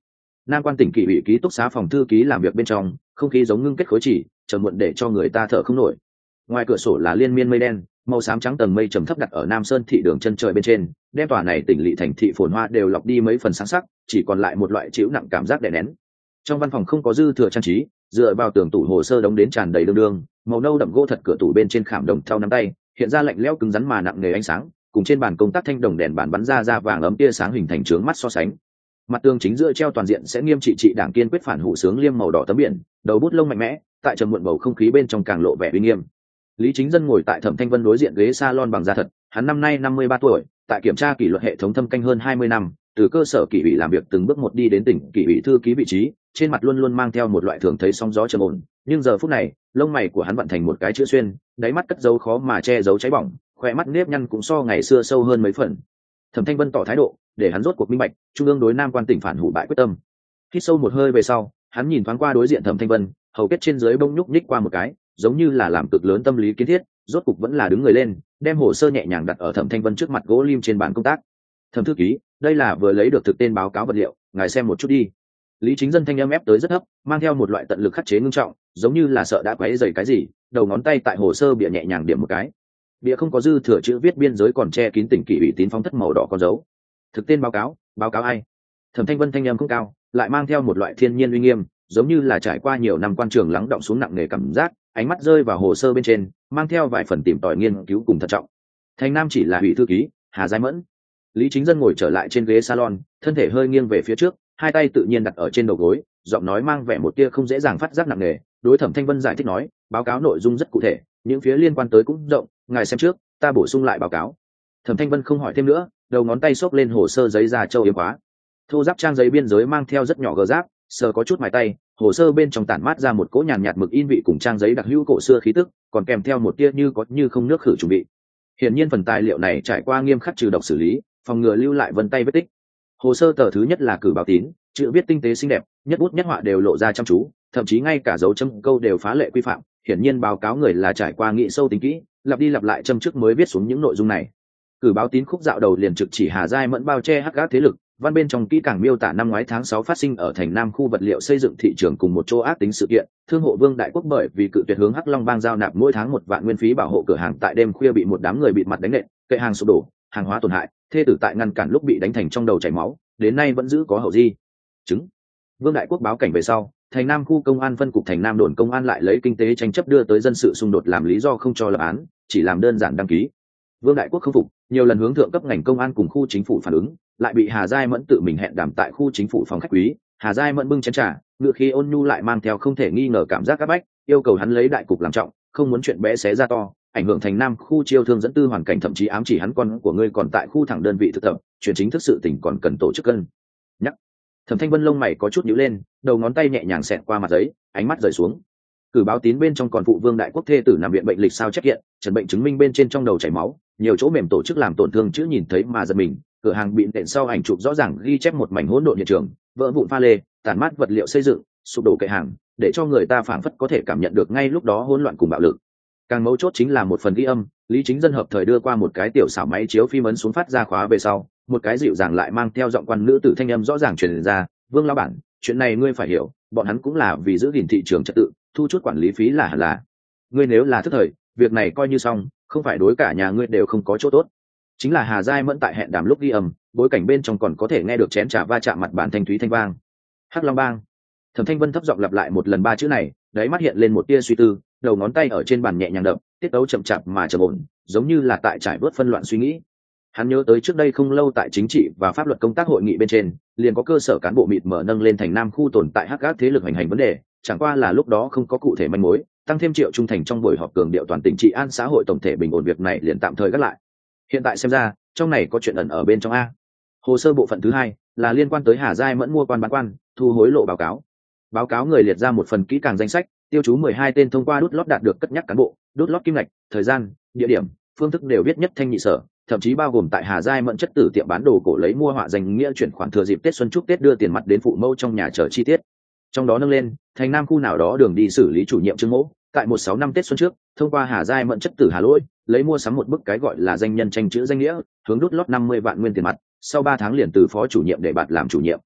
Speaker 1: Nam Quan tỉnh kỷ ủy ký túc xá phòng thư ký làm việc bên trong, không khí giống ngưng kết khối chỉ, trầm muộn để cho người ta thở không nổi. Ngoài cửa sổ là liên miên mây đen, màu xám trắng tầng mây trầm thấp đặt ở Nam Sơn thị đường chân trời bên trên, đem tòa này tỉnh lỵ thành thị phồn hoa đều lọc đi mấy phần sáng sắc, chỉ còn lại một loại chịu nặng cảm giác đè nén. Trong văn phòng không có dư thừa trang trí, dựa vào tường tủ hồ sơ đóng đến tràn đầy đường đường, màu nâu đậm gỗ thật cửa tủ bên trên khảm đồng thau nắm tay, hiện ra lạnh lẽo cứng rắn mà nặng nề ánh sáng, cùng trên bàn công tác thanh đồng đèn bàn bắn ra ra vàng ấm tia sáng hình thành trướng mắt so sánh. Mặt tường chính giữa treo toàn diện sẽ nghiêm trị trị đảng kiên quyết phản hủ sướng liêm màu đỏ tấm biển, đầu bút lông mạnh mẽ, tại trầm muộn bầu không khí bên trong càng lộ vẻ uy nghiêm. Lý Chính Dân ngồi tại Thẩm Thanh Vân đối diện ghế salon bằng da thật, hắn năm nay năm mươi ba tuổi, tại kiểm tra kỷ luật hệ thống thâm canh hơn hai mươi năm, từ cơ sở kỷ ủy làm việc từng bước một đi đến tỉnh kỷ ủy thư ký vị trí, trên mặt luôn luôn mang theo một loại thường thấy sóng gió trầm ổn, nhưng giờ phút này, lông mày của hắn vận thành một cái chữ xuyên, đáy mắt cất dấu khó mà che giấu cháy bỏng, khóe mắt nếp nhăn cũng so ngày xưa sâu hơn mấy phần. Thẩm Thanh Vân tỏ thái độ, để hắn rốt cuộc minh bạch, trung ương đối Nam Quan tỉnh phản hủ bại quyết tâm. Hít sâu một hơi về sau, hắn nhìn thoáng qua đối diện Thẩm Thanh Vân, hầu kết trên dưới bông nhúc nhích qua một cái, giống như là làm cực lớn tâm lý kiến thiết, rốt cục vẫn là đứng người lên, đem hồ sơ nhẹ nhàng đặt ở Thẩm Thanh Vân trước mặt gỗ lim trên bàn công tác. Thẩm thư ký, đây là vừa lấy được thực tên báo cáo vật liệu, ngài xem một chút đi. Lý Chính Dân thanh âm ép tới rất thấp, mang theo một loại tận lực khắc chế ngưng trọng, giống như là sợ đã quấy rầy cái gì, đầu ngón tay tại hồ sơ bìa nhẹ nhàng điểm một cái. Bìa không có dư thừa chữ viết biên giới còn che kín tỉnh kỷ ủy tín phóng thất màu đỏ con dấu. Thực tên báo cáo, báo cáo ai? Thẩm Thanh Vân thanh âm không cao, lại mang theo một loại thiên nhiên uy nghiêm, giống như là trải qua nhiều năm quan trường lắng đọng xuống nặng nề cảm giác, ánh mắt rơi vào hồ sơ bên trên, mang theo vài phần tìm tòi nghiên cứu cùng thận trọng. Thành Nam chỉ là ủy thư ký, Hà Giai Mẫn. Lý Chính Dân ngồi trở lại trên ghế salon, thân thể hơi nghiêng về phía trước, hai tay tự nhiên đặt ở trên đầu gối, giọng nói mang vẻ một tia không dễ dàng phát giác nặng nề, đối Thẩm Thanh Vân giải thích nói, báo cáo nội dung rất cụ thể, những phía liên quan tới cũng rộng, ngài xem trước, ta bổ sung lại báo cáo. Thẩm Thanh Vân không hỏi thêm nữa, đầu ngón tay xốc lên hồ sơ giấy ra châu yếm khóa. Thô giáp trang giấy biên giới mang theo rất nhỏ gờ giáp, sờ có chút mài tay, hồ sơ bên trong tản mát ra một cỗ nhàn nhạt mực in vị cùng trang giấy đặc hữu cổ xưa khí tức, còn kèm theo một tia như có như không nước khử trùng bị. Hiển nhiên phần tài liệu này trải qua nghiêm khắc trừ độc xử lý, phòng ngừa lưu lại vân tay vết tích. Hồ sơ tờ thứ nhất là cử báo tín, chữ viết tinh tế xinh đẹp, nhất bút nhất họa đều lộ ra chăm chú, thậm chí ngay cả dấu chấm câu đều phá lệ quy phạm. Hiển nhiên báo cáo người là trải qua nghĩ sâu tính kỹ, lặp đi lặp lại châm trước mới viết xuống những nội dung này. Cử báo tín khúc dạo đầu liền trực chỉ Hà Giai Mẫn bao che hắc gác thế lực, văn bên trong kỹ càng miêu tả năm ngoái tháng sáu phát sinh ở thành Nam khu vật liệu xây dựng thị trường cùng một chỗ ác tính sự kiện, thương hộ Vương Đại Quốc bởi vì cự tuyệt hướng Hắc Long Bang giao nạp mỗi tháng một vạn nguyên phí bảo hộ cửa hàng tại đêm khuya bị một đám người bịt mặt đánh nện, kệ hàng sụp đổ, hàng hóa tổn hại, thê tử tại ngăn cản lúc bị đánh thành trong đầu chảy máu, đến nay vẫn giữ có hậu di chứng. Vương Đại Quốc báo cảnh về sau, thành Nam khu công an phân cục thành Nam đồn công an lại lấy kinh tế tranh chấp đưa tới dân sự xung đột làm lý do không cho lập án, chỉ làm đơn giản đăng ký. Vương Đại Quốc không phục, nhiều lần hướng thượng cấp ngành công an cùng khu chính phủ phản ứng, lại bị Hà Giai Mẫn tự mình hẹn đàm tại khu chính phủ phòng khách quý. Hà Giai Mẫn bưng chén trà, ngựa khí ôn nhu lại mang theo không thể nghi ngờ cảm giác áp bách, yêu cầu hắn lấy đại cục làm trọng, không muốn chuyện bé xé ra to, ảnh hưởng thành Nam khu chiêu thương dẫn tư hoàn cảnh, thậm chí ám chỉ hắn con của ngươi còn tại khu thẳng đơn vị thực tập, chuyện chính thức sự tình còn cần tổ chức cân nhắc. Thẩm Thanh Vân lông mày có chút nhíu lên, đầu ngón tay nhẹ nhàng xẹt qua mặt giấy, ánh mắt rời xuống. Cử báo tín bên trong còn phụ Vương Đại Quốc thê tử nằm viện bệnh lịch sao check hiện, trần bệnh chứng minh bên trên trong đầu chảy máu, nhiều chỗ mềm tổ chức làm tổn thương chữ nhìn thấy mà giật mình, cửa hàng bị nện sau ảnh chụp rõ ràng ghi chép một mảnh hỗn độn hiện trường, vỡ vụn pha lê, tàn mát vật liệu xây dựng, sụp đổ kệ hàng, để cho người ta phảng phất có thể cảm nhận được ngay lúc đó hỗn loạn cùng bạo lực. Càng mấu chốt chính là một phần ghi âm, Lý Chính Dân hợp thời đưa qua một cái tiểu xảo máy chiếu phim ấn xuống phát ra khóa về sau, một cái dịu dàng lại mang theo giọng quan nữ tử thanh âm rõ ràng truyền ra, Vương lão bản, chuyện này ngươi phải hiểu, bọn hắn cũng là vì giữ gìn thị trường trật tự, thu chút quản lý phí là hẳn là. Ngươi nếu là thức thời, việc này coi như xong, không phải đối cả nhà ngươi đều không có chỗ tốt. Chính là Hà Giai Mẫn tại hẹn đàm lúc ghi âm, bối cảnh bên trong còn có thể nghe được chén trà va chạm mặt bàn thanh thúy thanh vang. Hắc Long Bang. Thẩm Thanh Vân thấp giọng lặp lại một lần ba chữ này, đáy mắt hiện lên một tia suy tư, đầu ngón tay ở trên bàn nhẹ nhàng đập, tiết tấu chậm chạp mà trầm ổn, giống như là tại trải bớt phân loạn suy nghĩ. Hắn nhớ tới trước đây không lâu tại chính trị và pháp luật công tác hội nghị bên trên, liền có cơ sở cán bộ mịt mở nâng lên thành Nam khu tồn tại hắc ác thế lực hành hành vấn đề, chẳng qua là lúc đó không có cụ thể manh mối, tăng thêm Triệu Trung Thành trong buổi họp cường điệu toàn tỉnh trị an xã hội tổng thể bình ổn, việc này liền tạm thời gác lại. Hiện tại xem ra, trong này có chuyện ẩn ở bên trong a. Hồ sơ bộ phận thứ hai là liên quan tới Hà Giai Mẫn mua quan bán quan, thu hối lộ báo cáo. Báo cáo người liệt ra một phần kỹ càng danh sách, tiêu chú mười hai tên thông qua đút lót đạt được cất nhắc cán bộ, đút lót kim ngạch, thời gian, địa điểm, phương thức đều viết nhất thanh nhị sở, thậm chí bao gồm tại Hà Giai Mẫn chất tử tiệm bán đồ cổ lấy mua họa danh nghĩa chuyển khoản thừa dịp Tết Xuân Chúc Tết đưa tiền mặt đến phụ mẫu trong nhà chờ chi tiết. Trong đó nâng lên, thành Nam khu nào đó đường đi xử lý chủ nhiệm Trương Mỗ, tại một sáu năm Tết Xuân trước, thông qua Hà Giai Mẫn chất tử Hà Lỗi, lấy mua sắm một bức cái gọi là danh nhân tranh chữ danh nghĩa, hướng đút lót năm mươi vạn nguyên tiền mặt, sau ba tháng liền từ phó chủ nhiệm để bạt làm chủ nhiệm.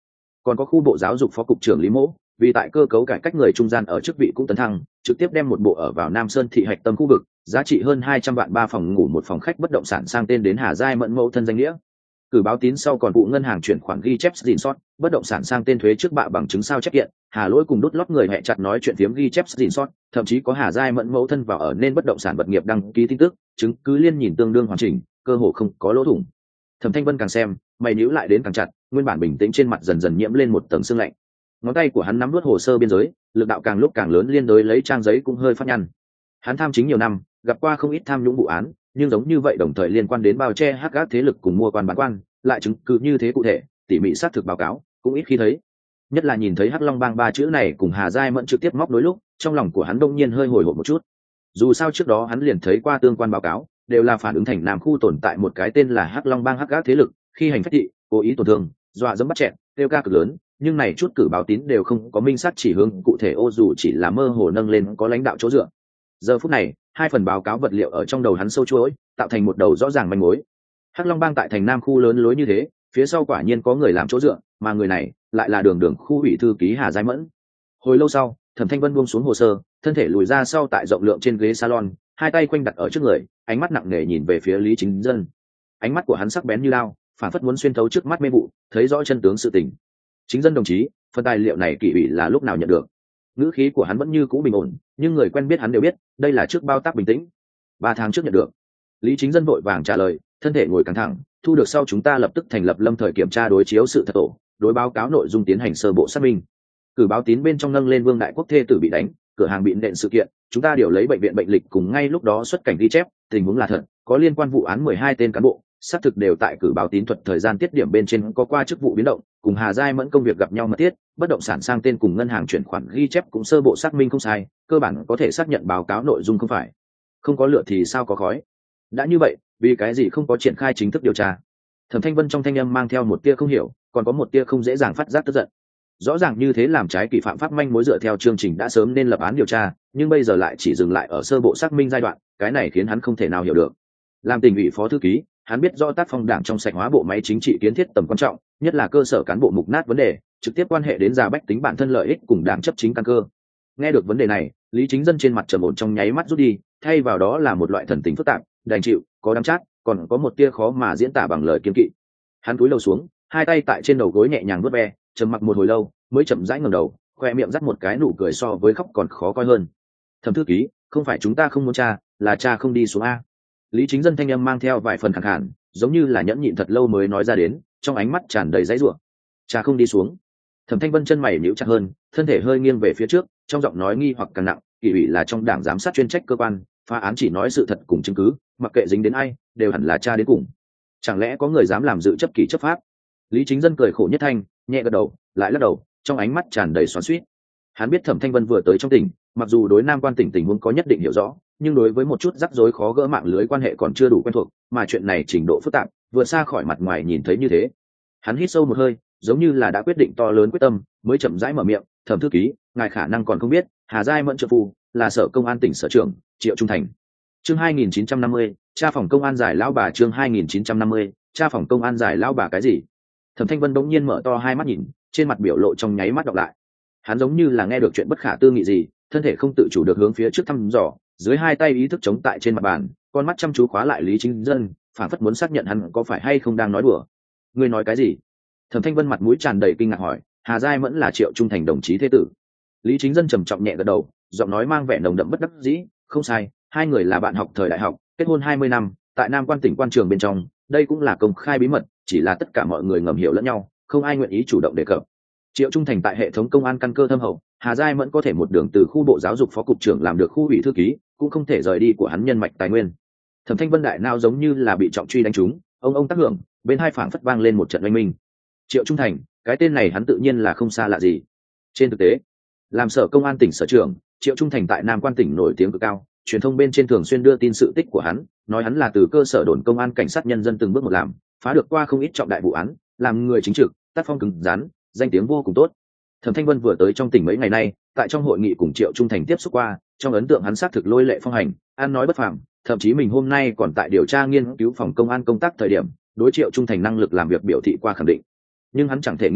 Speaker 1: còn có khu bộ giáo dục phó cục trưởng Lý Mỗ, vì tại cơ cấu cải cách người trung gian ở chức vị cũng tấn thăng, trực tiếp đem một bộ ở vào Nam Sơn thị hạch tâm khu vực, giá trị hơn hai trăm vạn ba phòng ngủ một phòng khách bất động sản sang tên đến Hà Giai Mẫn mẫu thân danh nghĩa. Cử báo tín sau còn vụ ngân hàng chuyển khoản ghi chép gìn sót, bất động sản sang tên thuế trước bạ bằng chứng sao chép kiện, Hà Lỗi cùng đút lót người hẹ chặt nói chuyện phiếm ghi chép gìn sót, thậm chí có Hà Giai Mẫn mẫu thân vào ở nên bất động sản vật nghiệp đăng ký tin tức, chứng cứ liên nhìn tương đương hoàn chỉnh, cơ hồ không có lỗ thủng. Thẩm Thanh Vân càng xem, mày nhíu lại đến càng chặt, nguyên bản bình tĩnh trên mặt dần dần nhiễm lên một tầng sương lạnh. Ngón tay của hắn nắm nuốt hồ sơ biên giới, lực đạo càng lúc càng lớn, liên đối lấy trang giấy cũng hơi phát nhăn. Hắn tham chính nhiều năm, gặp qua không ít tham nhũng vụ án, nhưng giống như vậy đồng thời liên quan đến bao che hắc ác thế lực cùng mua quan bán quan, lại chứng cứ như thế cụ thể, tỉ mỉ xác thực báo cáo, cũng ít khi thấy. Nhất là nhìn thấy Hắc Long Bang ba chữ này cùng Hà Giai Mẫn trực tiếp móc nối lúc, trong lòng của hắn đông nhiên hơi hồi hộp một chút. Dù sao trước đó hắn liền thấy qua tương quan báo cáo, đều là phản ứng thành Nam khu tồn tại một cái tên là Hắc Long Bang hắc ác thế lực, khi hành phách thị, cố ý tổn thương, dọa dẫm bắt chẹn, tiêu ca cực lớn, nhưng này chút cử báo tín đều không có minh xác chỉ hướng cụ thể, ô dù chỉ là mơ hồ nâng lên có lãnh đạo chỗ dựa. Giờ phút này, hai phần báo cáo vật liệu ở trong đầu hắn sâu chuỗi, tạo thành một đầu rõ ràng manh mối. Hắc Long Bang tại thành Nam khu lớn lối như thế, phía sau quả nhiên có người làm chỗ dựa, mà người này lại là đường đường khu ủy thư ký Hà Giai Mẫn. Hồi lâu sau, Thẩm Thanh Vân buông xuống hồ sơ, thân thể lùi ra sau tại rộng lượng trên ghế salon, hai tay quanh đặt ở trước người, ánh mắt nặng nề nhìn về phía Lý Chính Dân. Ánh mắt của hắn sắc bén như lao, phản phất muốn xuyên thấu trước mắt mê vụ, thấy rõ chân tướng sự tình. Chính Dân đồng chí, phần tài liệu này kỷ ủy là lúc nào nhận được? Ngữ khí của hắn vẫn như cũ bình ổn, nhưng người quen biết hắn đều biết, đây là trước bao tác bình tĩnh. Ba tháng trước nhận được. Lý Chính Dân vội vàng trả lời, thân thể ngồi căng thẳng, thu được sau chúng ta lập tức thành lập lâm thời kiểm tra đối chiếu sự thật tổ, đối báo cáo nội dung tiến hành sơ bộ xác minh. Cử báo tín bên trong nâng lên Vương Đại Quốc thê tử bị đánh, cửa hàng bị nện sự kiện, chúng ta điều lấy bệnh viện bệnh lịch cùng ngay lúc đó xuất cảnh ghi chép, tình huống là thật, có liên quan vụ án mười hai tên cán bộ, xác thực đều tại cử báo tín thuật thời gian tiết điểm bên trên có qua chức vụ biến động, cùng Hà Giai Mẫn công việc gặp nhau mật thiết, bất động sản sang tên cùng ngân hàng chuyển khoản ghi chép cũng sơ bộ xác minh không sai, cơ bản có thể xác nhận báo cáo nội dung không phải. Không có lửa thì sao có khói. Đã như vậy, vì cái gì không có triển khai chính thức điều tra? Thẩm Thanh Vân trong thanh âm mang theo một tia không hiểu, còn có một tia không dễ dàng phát giác tức giận. Rõ ràng như thế làm trái kỷ phạm pháp manh mối dựa theo chương trình đã sớm nên lập án điều tra, nhưng bây giờ lại chỉ dừng lại ở sơ bộ xác minh giai đoạn, cái này khiến hắn không thể nào hiểu được. Làm tỉnh ủy phó thư ký, hắn biết rõ tác phong đảng trong sạch hóa bộ máy chính trị kiến thiết tầm quan trọng, nhất là cơ sở cán bộ mục nát vấn đề, trực tiếp quan hệ đến già bách tính bản thân lợi ích cùng đảng chấp chính căn cơ. Nghe được vấn đề này, Lý Chính Dân trên mặt trầm ổn trong nháy mắt rút đi, thay vào đó là một loại thần tình phức tạp, đành chịu, có đắng chát, còn có một tia khó mà diễn tả bằng lời kiên kỵ. Hắn cúi đầu xuống, hai tay tại trên đầu gối nhẹ nhàng vuốt ve, trầm mặc một hồi lâu, mới chậm rãi ngẩng đầu, khoe miệng dắt một cái nụ cười so với khóc còn khó coi hơn. Thẩm thư ký, không phải chúng ta không muốn tra, là cha không đi xuống a. Lý Chính Dân thanh âm mang theo vài phần khàn khàn, giống như là nhẫn nhịn thật lâu mới nói ra đến, trong ánh mắt tràn đầy dãy rủa. Cha không đi xuống. Thẩm Thanh Vân chân mày nhíu chặt hơn, thân thể hơi nghiêng về phía trước, trong giọng nói nghi hoặc càng nặng, kỷ ủy là trong đảng giám sát chuyên trách cơ quan, phá án chỉ nói sự thật cùng chứng cứ, mặc kệ dính đến ai, đều hẳn là cha đến cùng. Chẳng lẽ có người dám làm dự chấp kỷ chấp pháp? Lý Chính Dân cười khổ nhất thanh, nhẹ gật đầu, lại lắc đầu, trong ánh mắt tràn đầy xoắn xuýt. Hắn biết Thẩm Thanh Vân vừa tới trong tỉnh, mặc dù đối Nam Quan tỉnh tình huống có nhất định hiểu rõ, nhưng đối với một chút rắc rối khó gỡ mạng lưới quan hệ còn chưa đủ quen thuộc, mà chuyện này trình độ phức tạp, vượt xa khỏi mặt ngoài nhìn thấy như thế. Hắn hít sâu một hơi, giống như là đã quyết định to lớn quyết tâm, mới chậm rãi mở miệng, "Thẩm thư ký, ngài khả năng còn không biết, Hà Giai Mẫn trợ phu là Sở Công an tỉnh sở trưởng, Triệu Trung Thành." Chương hai nghìn chín trăm năm mươi, tra phòng công an giải lão bà. Chương hai nghìn chín trăm năm mươi, tra phòng công an giải lão bà cái gì? Thẩm Thanh Vân đống nhiên mở to hai mắt nhìn, trên mặt biểu lộ trong nháy mắt đọc lại. Hắn giống như là nghe được chuyện bất khả tư nghị gì, thân thể không tự chủ được hướng phía trước thăm dò, dưới hai tay ý thức chống tại trên mặt bàn, con mắt chăm chú khóa lại Lý Chính Dân, phản phất muốn xác nhận hắn có phải hay không đang nói đùa. Ngươi nói cái gì? Thẩm Thanh Vân mặt mũi tràn đầy kinh ngạc hỏi. Hà Giai Mẫn là Triệu Trung Thành đồng chí thế tử. Lý Chính Dân trầm trọng nhẹ gật đầu, giọng nói mang vẻ nồng đậm bất đắc dĩ, không sai, hai người là bạn học thời đại học, kết hôn hai mươi năm, tại Nam Quan tỉnh quan trường bên trong, đây cũng là công khai bí mật, chỉ là tất cả mọi người ngầm hiểu lẫn nhau, không ai nguyện ý chủ động đề cập. Triệu Trung Thành tại hệ thống công an căn cơ thâm hậu, Hà Giai Mẫn có thể một đường từ khu bộ giáo dục phó cục trưởng làm được khu ủy thư ký, cũng không thể rời đi của hắn nhân mạch tài nguyên. Thẩm Thanh Vân đại nao giống như là bị trọng truy đánh trúng, ông ông tác hưởng, bên hai phảng phất vang lên một trận oanh minh. Triệu Trung Thành, cái tên này hắn tự nhiên là không xa lạ gì. Trên thực tế, làm Sở Công an tỉnh sở trưởng, Triệu Trung Thành tại Nam Quan tỉnh nổi tiếng cực cao, truyền thông bên trên thường xuyên đưa tin sự tích của hắn, nói hắn là từ cơ sở đồn công an cảnh sát nhân dân từng bước một làm, phá được qua không ít trọng đại vụ án, làm người chính trực, tác phong cứng rắn, danh tiếng vô cùng tốt. Thẩm Thanh Vân vừa tới trong tỉnh mấy ngày nay, tại trong hội nghị cùng Triệu Trung Thành tiếp xúc qua, trong ấn tượng hắn xác thực lôi lệ phong hành, ăn nói bất phàm, thậm chí mình hôm nay còn tại điều tra nghiên cứu phòng công an công tác thời điểm, đối Triệu Trung Thành năng lực làm việc biểu thị qua khẳng định. Nhưng hắn chẳng thể nghĩ tới,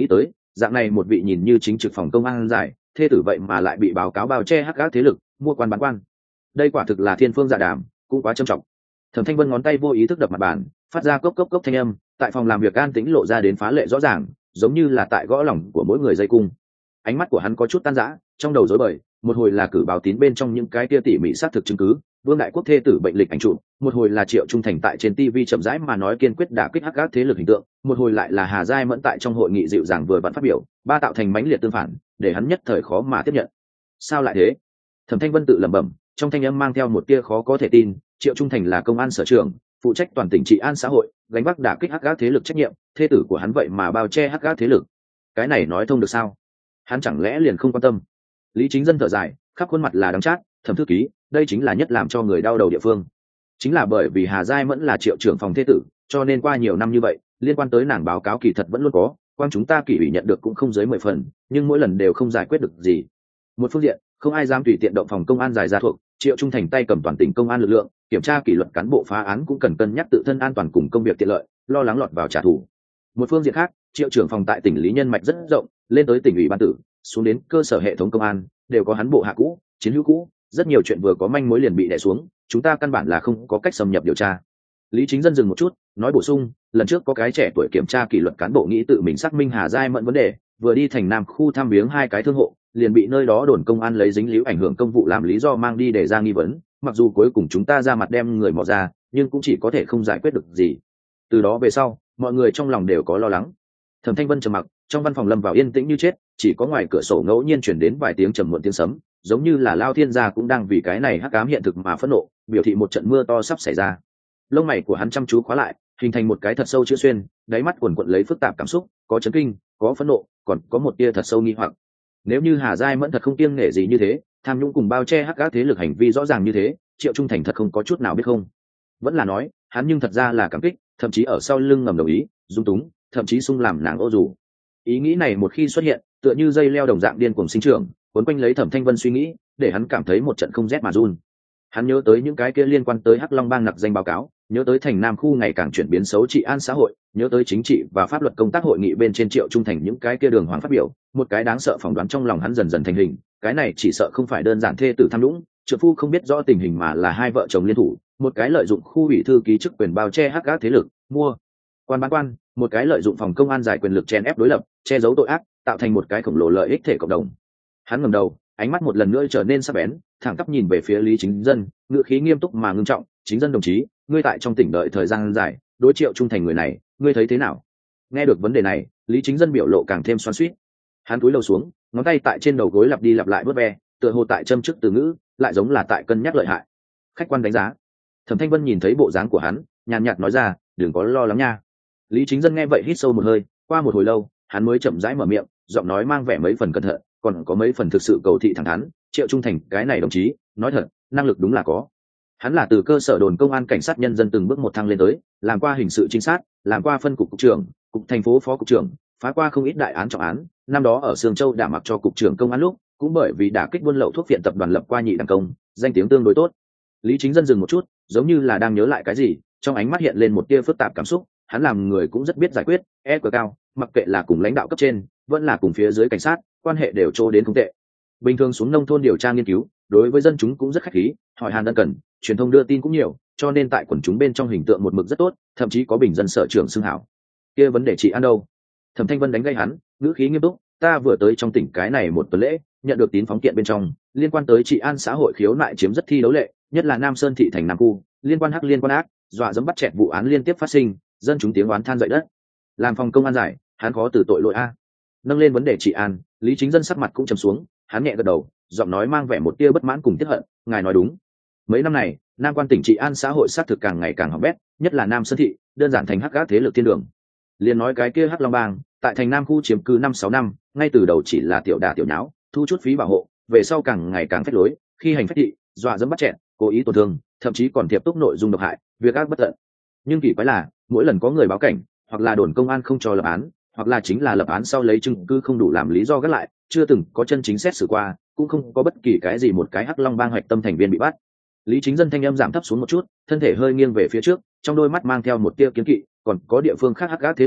Speaker 1: dạng này một vị nhìn như chính trực phòng công an giải thê tử vậy mà lại bị báo cáo bao che hắc gác thế lực mua quan bán quan, đây quả thực là thiên phương dạ đàm, cũng quá trầm trọng. Thẩm Thanh Vân ngón tay vô ý thức đập mặt bàn, phát ra cốc cốc cốc thanh âm, tại phòng làm việc an tĩnh lộ ra đến phá lệ rõ ràng, giống như là tại gõ lòng của mỗi người dây cung. Ánh mắt của hắn có chút tan rã, trong đầu rối bời, một hồi là cử báo tín bên trong những cái kia tỉ mỉ xác thực chứng cứ, Vương Đại Quốc thê tử bệnh lịch ảnh chụp, một hồi là Triệu Trung Thành tại trên ti vi chậm rãi mà nói kiên quyết đả kích hắc ác thế lực hình tượng, một hồi lại là Hà Giai Mẫn tại trong hội nghị dịu dàng vừa vặn phát biểu, ba tạo thành mãnh liệt tương phản, để hắn nhất thời khó mà tiếp nhận. Sao lại thế? Thẩm Thanh Vân tự lẩm bẩm, trong thanh âm mang theo một tia khó có thể tin. Triệu Trung Thành là công an sở trưởng, phụ trách toàn tỉnh trị an xã hội, gánh vác đả kích hắc ác thế lực trách nhiệm, thê tử của hắn vậy mà bao che hắc ác thế lực, cái này nói thông được sao? Hắn chẳng lẽ liền không quan tâm? Lý Chính Dân thở dài, khắp khuôn mặt là đắng chát. Thẩm thư ký, đây chính là nhất làm cho người đau đầu địa phương. Chính là bởi vì Hà Giai Mẫn là Triệu trưởng phòng thê tử, cho nên qua nhiều năm như vậy, liên quan tới nàng báo cáo kỳ thật vẫn luôn có, quan chúng ta kỷ ủy nhận được cũng không dưới mười phần, nhưng mỗi lần đều không giải quyết được gì. Một phương diện, không ai dám tùy tiện động phòng công an giải ra thuộc, Triệu Trung Thành tay cầm toàn tỉnh công an lực lượng, kiểm tra kỷ luật cán bộ phá án cũng cần cân nhắc tự thân an toàn cùng công việc tiện lợi, lo lắng lọt vào trả thù. Một phương diện khác, Triệu trưởng phòng tại tỉnh Lý nhân mạch rất rộng, lên tới tỉnh ủy ban tử, xuống đến cơ sở hệ thống công an, đều có hắn bộ hạ cũ, chiến hữu cũ, rất nhiều chuyện vừa có manh mối liền bị đè xuống, chúng ta căn bản là không có cách xâm nhập điều tra. Lý Chính Dân dừng một chút, nói bổ sung, lần trước có cái trẻ tuổi kiểm tra kỷ luật cán bộ nghĩ tự mình xác minh Hà Giai Mẫn vấn đề, vừa đi thành Nam khu thăm viếng hai cái thương hộ, liền bị nơi đó đồn công an lấy dính líu ảnh hưởng công vụ làm lý do mang đi để ra nghi vấn, mặc dù cuối cùng chúng ta ra mặt đem người mò ra, nhưng cũng chỉ có thể không giải quyết được gì. Từ đó về sau, mọi người trong lòng đều có lo lắng. Thẩm Thanh Vân trầm mặc, trong văn phòng lâm vào yên tĩnh như chết, chỉ có ngoài cửa sổ ngẫu nhiên chuyển đến vài tiếng trầm muộn tiếng sấm, giống như là Lao Thiên gia cũng đang vì cái này hắc ám hiện thực mà phẫn nộ, biểu thị một trận mưa to sắp xảy ra. Lông mày của hắn chăm chú khóa lại, hình thành một cái thật sâu chữ xuyên, đáy mắt quần quật lấy phức tạp cảm xúc, có chấn kinh, có phẫn nộ, còn có một tia thật sâu nghi hoặc. Nếu như Hà Giai Mẫn thật không kiêng nể gì như thế, tham nhũng cùng bao che hắc ác thế lực hành vi rõ ràng như thế, Triệu Trung Thành thật không có chút nào biết không? Vẫn là nói, hắn nhưng thật ra là cảm kích, thậm chí ở sau lưng ngầm đồng ý, dung túng, thậm chí sung làm nàng ô dù. Ý nghĩ này một khi xuất hiện, tựa như dây leo đồng dạng điên cuồng sinh trưởng, cuốn quanh lấy Thẩm Thanh Vân suy nghĩ, để hắn cảm thấy một trận không rét mà run. Hắn nhớ tới những cái kia liên quan tới Hắc Long Bang nặc danh báo cáo, nhớ tới thành Nam khu ngày càng chuyển biến xấu trị an xã hội, nhớ tới chính trị và pháp luật công tác hội nghị bên trên Triệu Trung Thành những cái kia đường hoàng phát biểu, một cái đáng sợ phỏng đoán trong lòng hắn dần dần thành hình, cái này chỉ sợ không phải đơn giản thê tử tham nhũng, trợ phu không biết rõ tình hình mà là hai vợ chồng liên thủ, một cái lợi dụng khu ủy thư ký chức quyền bao che hắc ác thế lực, mua quan bán quan, một cái lợi dụng phòng công an giải quyền lực chen ép đối lập, che giấu tội ác, tạo thành một cái khổng lồ lợi ích thể cộng đồng. Hắn ngẩng đầu, ánh mắt một lần nữa trở nên sắc bén, thẳng tắp nhìn về phía Lý Chính Dân, ngữ khí nghiêm túc mà ngưng trọng, "Chính Dân đồng chí, ngươi tại trong tỉnh đợi thời gian dài, đối Triệu Trung Thành người này, ngươi thấy thế nào?" Nghe được vấn đề này, Lý Chính Dân biểu lộ càng thêm xoắn xuýt. Hắn cúi đầu xuống, ngón tay tại trên đầu gối lặp đi lặp lại vớt ve, tựa hồ tại châm chước từ ngữ, lại giống là tại cân nhắc lợi hại. Khách quan đánh giá. Thẩm Thanh Vân nhìn thấy bộ dáng của hắn, nhàn nhạt nói ra, "Đừng có lo lắng nha." Lý Chính Dân nghe vậy hít sâu một hơi, qua một hồi lâu, hắn mới chậm rãi mở miệng, giọng nói mang vẻ mấy phần cẩn thận, còn có mấy phần thực sự cầu thị thẳng thắn, "Triệu Trung Thành cái này đồng chí, nói thật, năng lực đúng là có. Hắn là từ cơ sở đồn công an cảnh sát nhân dân từng bước một thăng lên tới, làm qua hình sự trinh sát, làm qua phân cục cục trưởng, cục thành phố phó cục trưởng, phá qua không ít đại án trọng án, năm đó ở Sương Châu đảm mặc cho cục trưởng công an lúc, cũng bởi vì đả kích buôn lậu thuốc viện tập đoàn lập qua nhị đẳng công, danh tiếng tương đối tốt." Lý Chính Dân dừng một chút, giống như là đang nhớ lại cái gì, trong ánh mắt hiện lên một tia phức tạp cảm xúc, hắn làm người cũng rất biết giải quyết, e cờ cao, mặc kệ là cùng lãnh đạo cấp trên, vẫn là cùng phía dưới cảnh sát, quan hệ đều trô đến không tệ. Bình thường xuống nông thôn điều tra nghiên cứu, đối với dân chúng cũng rất khách khí, hỏi han ân cần, truyền thông đưa tin cũng nhiều, cho nên tại quần chúng bên trong hình tượng một mực rất tốt, thậm chí có bình dân sở trưởng xưng hảo. Kia vấn đề trị an đâu? Thẩm Thanh Vân đánh gây hắn, ngữ khí nghiêm túc, "Ta vừa tới trong tỉnh cái này một tuần lễ, nhận được tín phóng kiện bên trong, liên quan tới trị an xã hội khiếu nại chiếm rất thi đấu lệ, nhất là Nam Sơn thị thành Nam khu, liên quan hắc liên quan ác, dọa dẫm bắt chẹt vụ án liên tiếp phát sinh, dân chúng tiếng oán than dậy đất. Làm phòng công an giải, hắn khó từ tội lỗi a." Nâng lên vấn đề trị an, Lý Chính Dân sắc mặt cũng trầm xuống, hắn nhẹ gật đầu, giọng nói mang vẻ một tia bất mãn cùng tiếc hận, "Ngài nói đúng. Mấy năm này, Nam quan tỉnh trị an xã hội sát thực càng ngày càng hỏng bét, nhất là Nam Sơn thị, đơn giản thành hắc ác thế lực thiên đường. Liên nói cái kia Hắc Long Bang, tại thành Nam khu chiếm cứ năm sáu năm, ngay từ đầu chỉ là tiểu đả tiểu nháo, thu chút phí bảo hộ, về sau càng ngày càng phách lối, khi hành phách thị, dọa dẫm bắt chẹn, cố ý tổn thương, thậm chí còn thiệp túc nội dung độc hại, việc ác bất tận. Nhưng kỳ quái là, mỗi lần có người báo cảnh, hoặc là đồn công an không cho lập án, hoặc là chính là lập án sau lấy chứng cứ không đủ làm lý do gác lại, chưa từng có chân chính xét xử qua, cũng không có bất kỳ cái gì một cái Hắc Long Bang hoạch tâm thành viên bị bắt." Lý Chính Dân thanh âm giảm thấp xuống một chút, thân thể hơi nghiêng về phía trước, trong đôi mắt mang theo một tia kiến kỵ, "Còn có địa phương khác hắc ác thế lực,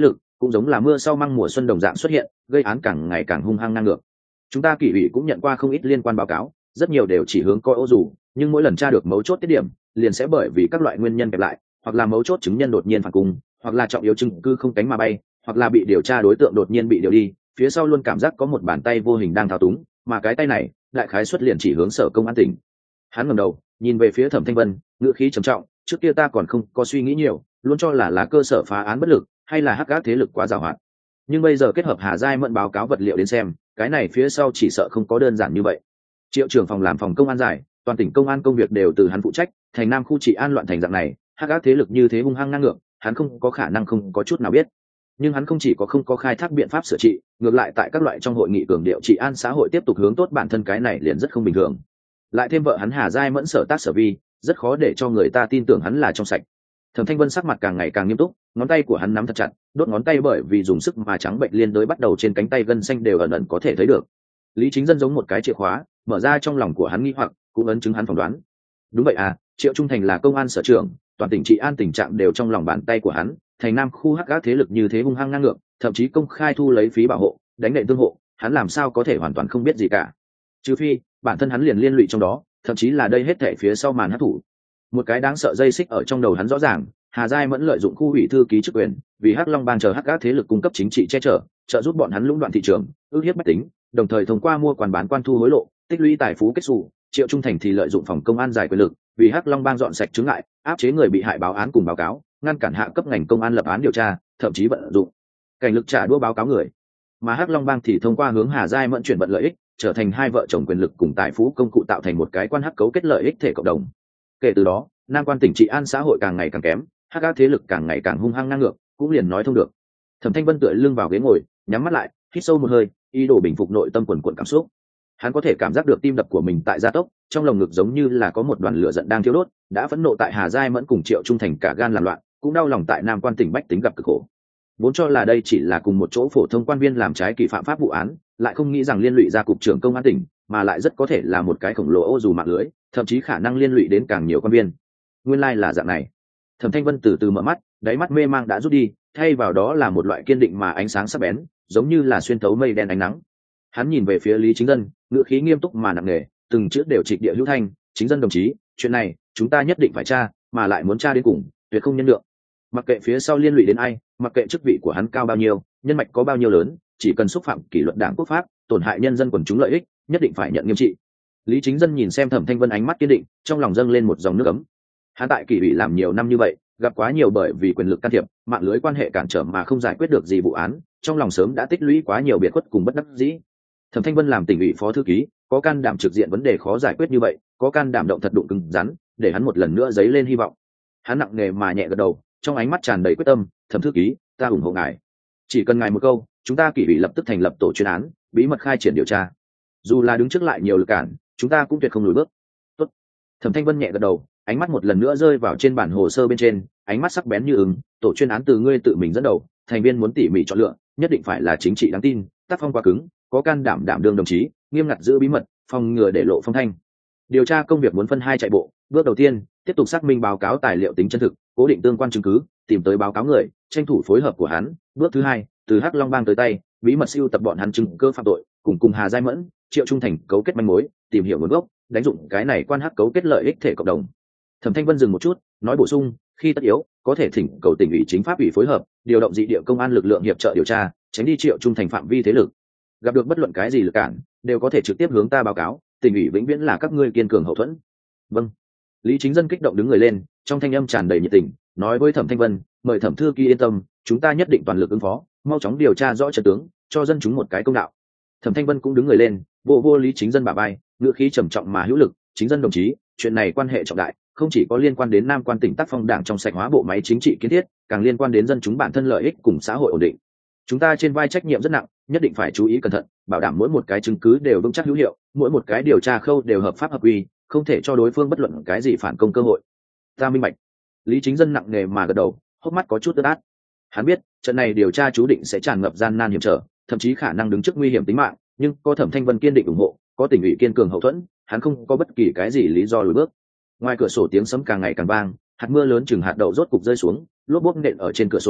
Speaker 1: cũng giống là mưa sau măng mùa xuân đồng dạng xuất hiện, gây án càng ngày càng hung hăng ngang ngược. Chúng ta kỷ ủy cũng nhận qua không ít liên quan báo cáo, rất nhiều đều chỉ hướng coi ô dù, nhưng mỗi lần tra được mấu chốt tiết điểm liền sẽ bởi vì các loại nguyên nhân kẹp lại, hoặc là mấu chốt chứng nhân đột nhiên phản cung, hoặc là trọng yếu chứng cứ không cánh mà bay, hoặc là bị điều tra đối tượng đột nhiên bị điều đi, phía sau luôn cảm giác có một bàn tay vô hình đang thao túng, mà cái tay này đại khái xuất liền chỉ hướng sở công an tỉnh. Hắn ngẩng đầu nhìn về phía Thẩm Thanh Vân, ngữ khí trầm trọng, trước kia ta còn không có suy nghĩ nhiều, luôn cho là là cơ sở phá án bất lực, hay là hắc ác thế lực quá giàu hoạt, nhưng bây giờ kết hợp Hà Giai Mẫn báo cáo vật liệu đến xem, cái này phía sau chỉ sợ không có đơn giản như vậy. Triệu trưởng phòng làm phòng công an giải, toàn tỉnh công an công việc đều từ hắn phụ trách, thành Nam khu trị an loạn thành dạng này, hắc ác thế lực như thế hung hăng ngang ngược, hắn không có khả năng không có chút nào biết. Nhưng hắn không chỉ có không có khai thác biện pháp sửa trị, ngược lại tại các loại trong hội nghị cường điệu trị an xã hội tiếp tục hướng tốt bản thân, cái này liền rất không bình thường. Lại thêm vợ hắn Hà Giai Mẫn sở tác sở vi, rất khó để cho người ta tin tưởng hắn là trong sạch. Thẩm Thanh Vân sắc mặt càng ngày càng nghiêm túc, ngón tay của hắn nắm thật chặt, đốt ngón tay bởi vì dùng sức mà trắng bệnh liên đới bắt đầu trên cánh tay gân xanh đều ẩn ẩn có thể thấy được. Lý Chính Dân giống một cái chìa khóa, mở ra trong lòng của hắn nghi hoặc, cũng ấn chứng hắn phỏng đoán. Đúng vậy à, Triệu Trung Thành là công an sở trưởng, toàn tỉnh trị an tình trạng đều trong lòng bàn tay của hắn, thành Nam khu hắc ác thế lực như thế hung hăng ngang ngược, thậm chí công khai thu lấy phí bảo hộ, đánh nện tương hộ, hắn làm sao có thể hoàn toàn không biết gì cả. Trừ phi, bản thân hắn liền liên lụy trong đó, thậm chí là đây hết thảy phía sau màn hắc thủ. Một cái đáng sợ dây xích ở trong đầu hắn rõ ràng, Hà Giai Mẫn lợi dụng khu ủy thư ký chức quyền, vì Hắc Long Bang chờ hắc ác thế lực cung cấp chính trị che chở, trợ giúp bọn hắn lũng đoạn thị trường, ước hiếp bách tính, đồng thời thông qua mua quan bán quan thu hối lộ, tích lũy tài phú kết xù. Triệu Trung Thành thì lợi dụng phòng công an giải quyền lực, vì Hắc Long Bang dọn sạch chứng ngại, áp chế người bị hại báo án cùng báo cáo, ngăn cản hạ cấp ngành công an lập án điều tra, thậm chí vận dụng cảnh lực trả đũa báo cáo người. Mà Hắc Long Bang thì thông qua hướng Hà Giai Mẫn chuyển vận lợi ích, trở thành hai vợ chồng quyền lực cùng tài phú công cụ, tạo thành một cái quan hắc cấu kết lợi ích thể cộng đồng. Kể từ đó, Nam quan tỉnh trị an xã hội càng ngày càng kém, hắc ác thế lực càng ngày càng hung hăng ngang ngược, cũng liền nói thông được. Thẩm Thanh Vân tựa lưng vào ghế ngồi, nhắm mắt lại, hít sâu một hơi, ý đồ bình phục nội tâm quần quần cảm xúc. Hắn có thể cảm giác được tim đập của mình tại gia tốc, trong lồng ngực giống như là có một đoàn lửa giận đang thiêu đốt, đã phẫn nộ tại Hà Giai Mẫn cùng Triệu Trung Thành cả gan làm loạn, cũng đau lòng tại Nam quan tỉnh bách tính gặp cực khổ. Vốn cho là đây chỉ là cùng một chỗ phổ thông quan viên làm trái kỳ phạm pháp vụ án, lại không nghĩ rằng liên lụy ra cục trưởng công an tỉnh, mà lại rất có thể là một cái khổng lồ ô dù mạng lưới, thậm chí khả năng liên lụy đến càng nhiều quan viên. Nguyên lai là dạng này. Thẩm Thanh Vân từ từ mở mắt, đáy mắt mê mang đã rút đi, thay vào đó là một loại kiên định mà ánh sáng sắc bén, giống như là xuyên thấu mây đen ánh nắng. Hắn nhìn về phía Lý Chính Dân, ngữ khí nghiêm túc mà nặng nề, từng chữ đều trịch địa hữu thanh. Chính Dân đồng chí, chuyện này chúng ta nhất định phải tra, mà lại muốn tra đến cùng, tuyệt không nhân lượng. Mặc kệ phía sau liên lụy đến ai, mặc kệ chức vị của hắn cao bao nhiêu, nhân mạch có bao nhiêu lớn, chỉ cần xúc phạm kỷ luật đảng quốc pháp, tổn hại nhân dân quần chúng lợi ích, nhất định phải nhận nghiêm trị. Lý Chính Dân nhìn xem Thẩm Thanh Vân ánh mắt kiên định, trong lòng dâng lên một dòng nước ấm. Hắn tại kỷ ủy làm nhiều năm như vậy, gặp quá nhiều bởi vì quyền lực can thiệp, mạng lưới quan hệ cản trở mà không giải quyết được gì vụ án, trong lòng sớm đã tích lũy quá nhiều biệt khuất cùng bất đắc dĩ. Thẩm Thanh Vân làm tỉnh ủy phó thư ký, có can đảm trực diện vấn đề khó giải quyết như vậy, có can đảm động thật đụng cứng rắn, để hắn một lần nữa dấy lên hy vọng. Hắn nặng nề mà nhẹ gật đầu, trong ánh mắt tràn đầy quyết tâm. Thẩm thư ký, ta ủng hộ ngài, chỉ cần ngài một câu, chúng ta kỷ ủy lập tức thành lập tổ chuyên án, bí mật khai triển điều tra. Dù là đứng trước lại nhiều lực cản, chúng ta cũng tuyệt không lùi bước. Tốt. Thẩm Thanh Vân nhẹ gật đầu, ánh mắt một lần nữa rơi vào trên bản hồ sơ bên trên, ánh mắt sắc bén như ứng. Tổ chuyên án từ ngươi tự mình dẫn đầu, thành viên muốn tỉ mỉ chọn lựa, nhất định phải là chính trị đáng tin, tác phong quá cứng, có can đảm đảm đương đồng chí, nghiêm ngặt giữ bí mật, phòng ngừa để lộ phong thanh. Điều tra công việc muốn phân hai chạy bộ, bước đầu tiên, tiếp tục xác minh báo cáo tài liệu tính chân thực, cố định tương quan chứng cứ, tìm tới báo cáo người, tranh thủ phối hợp của hắn. Bước thứ hai, từ Hắc Long Bang tới tay, bí mật siêu tập bọn hắn chứng cơ phạm tội, cùng cùng Hà Giai Mẫn, Triệu Trung Thành cấu kết manh mối, tìm hiểu nguồn gốc, đánh dụng cái này quan hắc cấu kết lợi ích thể cộng đồng. Thẩm Thanh Vân dừng một chút, nói bổ sung, khi tất yếu, có thể thỉnh cầu tỉnh ủy chính pháp ủy phối hợp, điều động dị địa công an lực lượng hiệp trợ điều tra, tránh đi Triệu Trung Thành phạm vi thế lực. Gặp được bất luận cái gì lực cản, đều có thể trực tiếp hướng ta báo cáo, tỉnh ủy vĩnh viễn là các ngươi kiên cường hậu thuẫn. Vâng. Lý Chính Dân kích động đứng người lên, trong thanh âm tràn đầy nhiệt tình, nói với Thẩm Thanh Vân, mời Thẩm thư ký yên tâm, chúng ta nhất định toàn lực ứng phó, mau chóng điều tra rõ trận tướng, cho dân chúng một cái công đạo. Thẩm Thanh Vân cũng đứng người lên, vô vô Lý Chính Dân bả vai, ngữ khí trầm trọng mà hữu lực. Chính Dân đồng chí, chuyện này quan hệ trọng đại, không chỉ có liên quan đến Nam quan tỉnh tác phong đảng trong sạch hóa bộ máy chính trị kiến thiết, càng liên quan đến dân chúng bản thân lợi ích cùng xã hội ổn định. Chúng ta trên vai trách nhiệm rất nặng, nhất định phải chú ý cẩn thận, bảo đảm mỗi một cái chứng cứ đều vững chắc hữu hiệu, mỗi một cái điều tra khâu đều hợp pháp hợp quy, không thể cho đối phương bất luận cái gì phản công cơ hội. Ta minh bạch. Lý Chính Dân nặng nề mà gật đầu, hốc mắt có chút ướt át. Hắn biết trận này điều tra chú định sẽ tràn ngập gian nan hiểm trở, thậm chí khả năng đứng trước nguy hiểm tính mạng, nhưng có Thẩm Thanh Vân kiên định ủng hộ, có tỉnh ủy kiên cường hậu thuẫn, hắn không có bất kỳ cái gì lý do lùi bước. Ngoài cửa sổ tiếng sấm càng ngày càng vang, hạt mưa lớn chừng hạt đậu rốt cục rơi xuống, lốp bốp nện ở trên cửa sổ,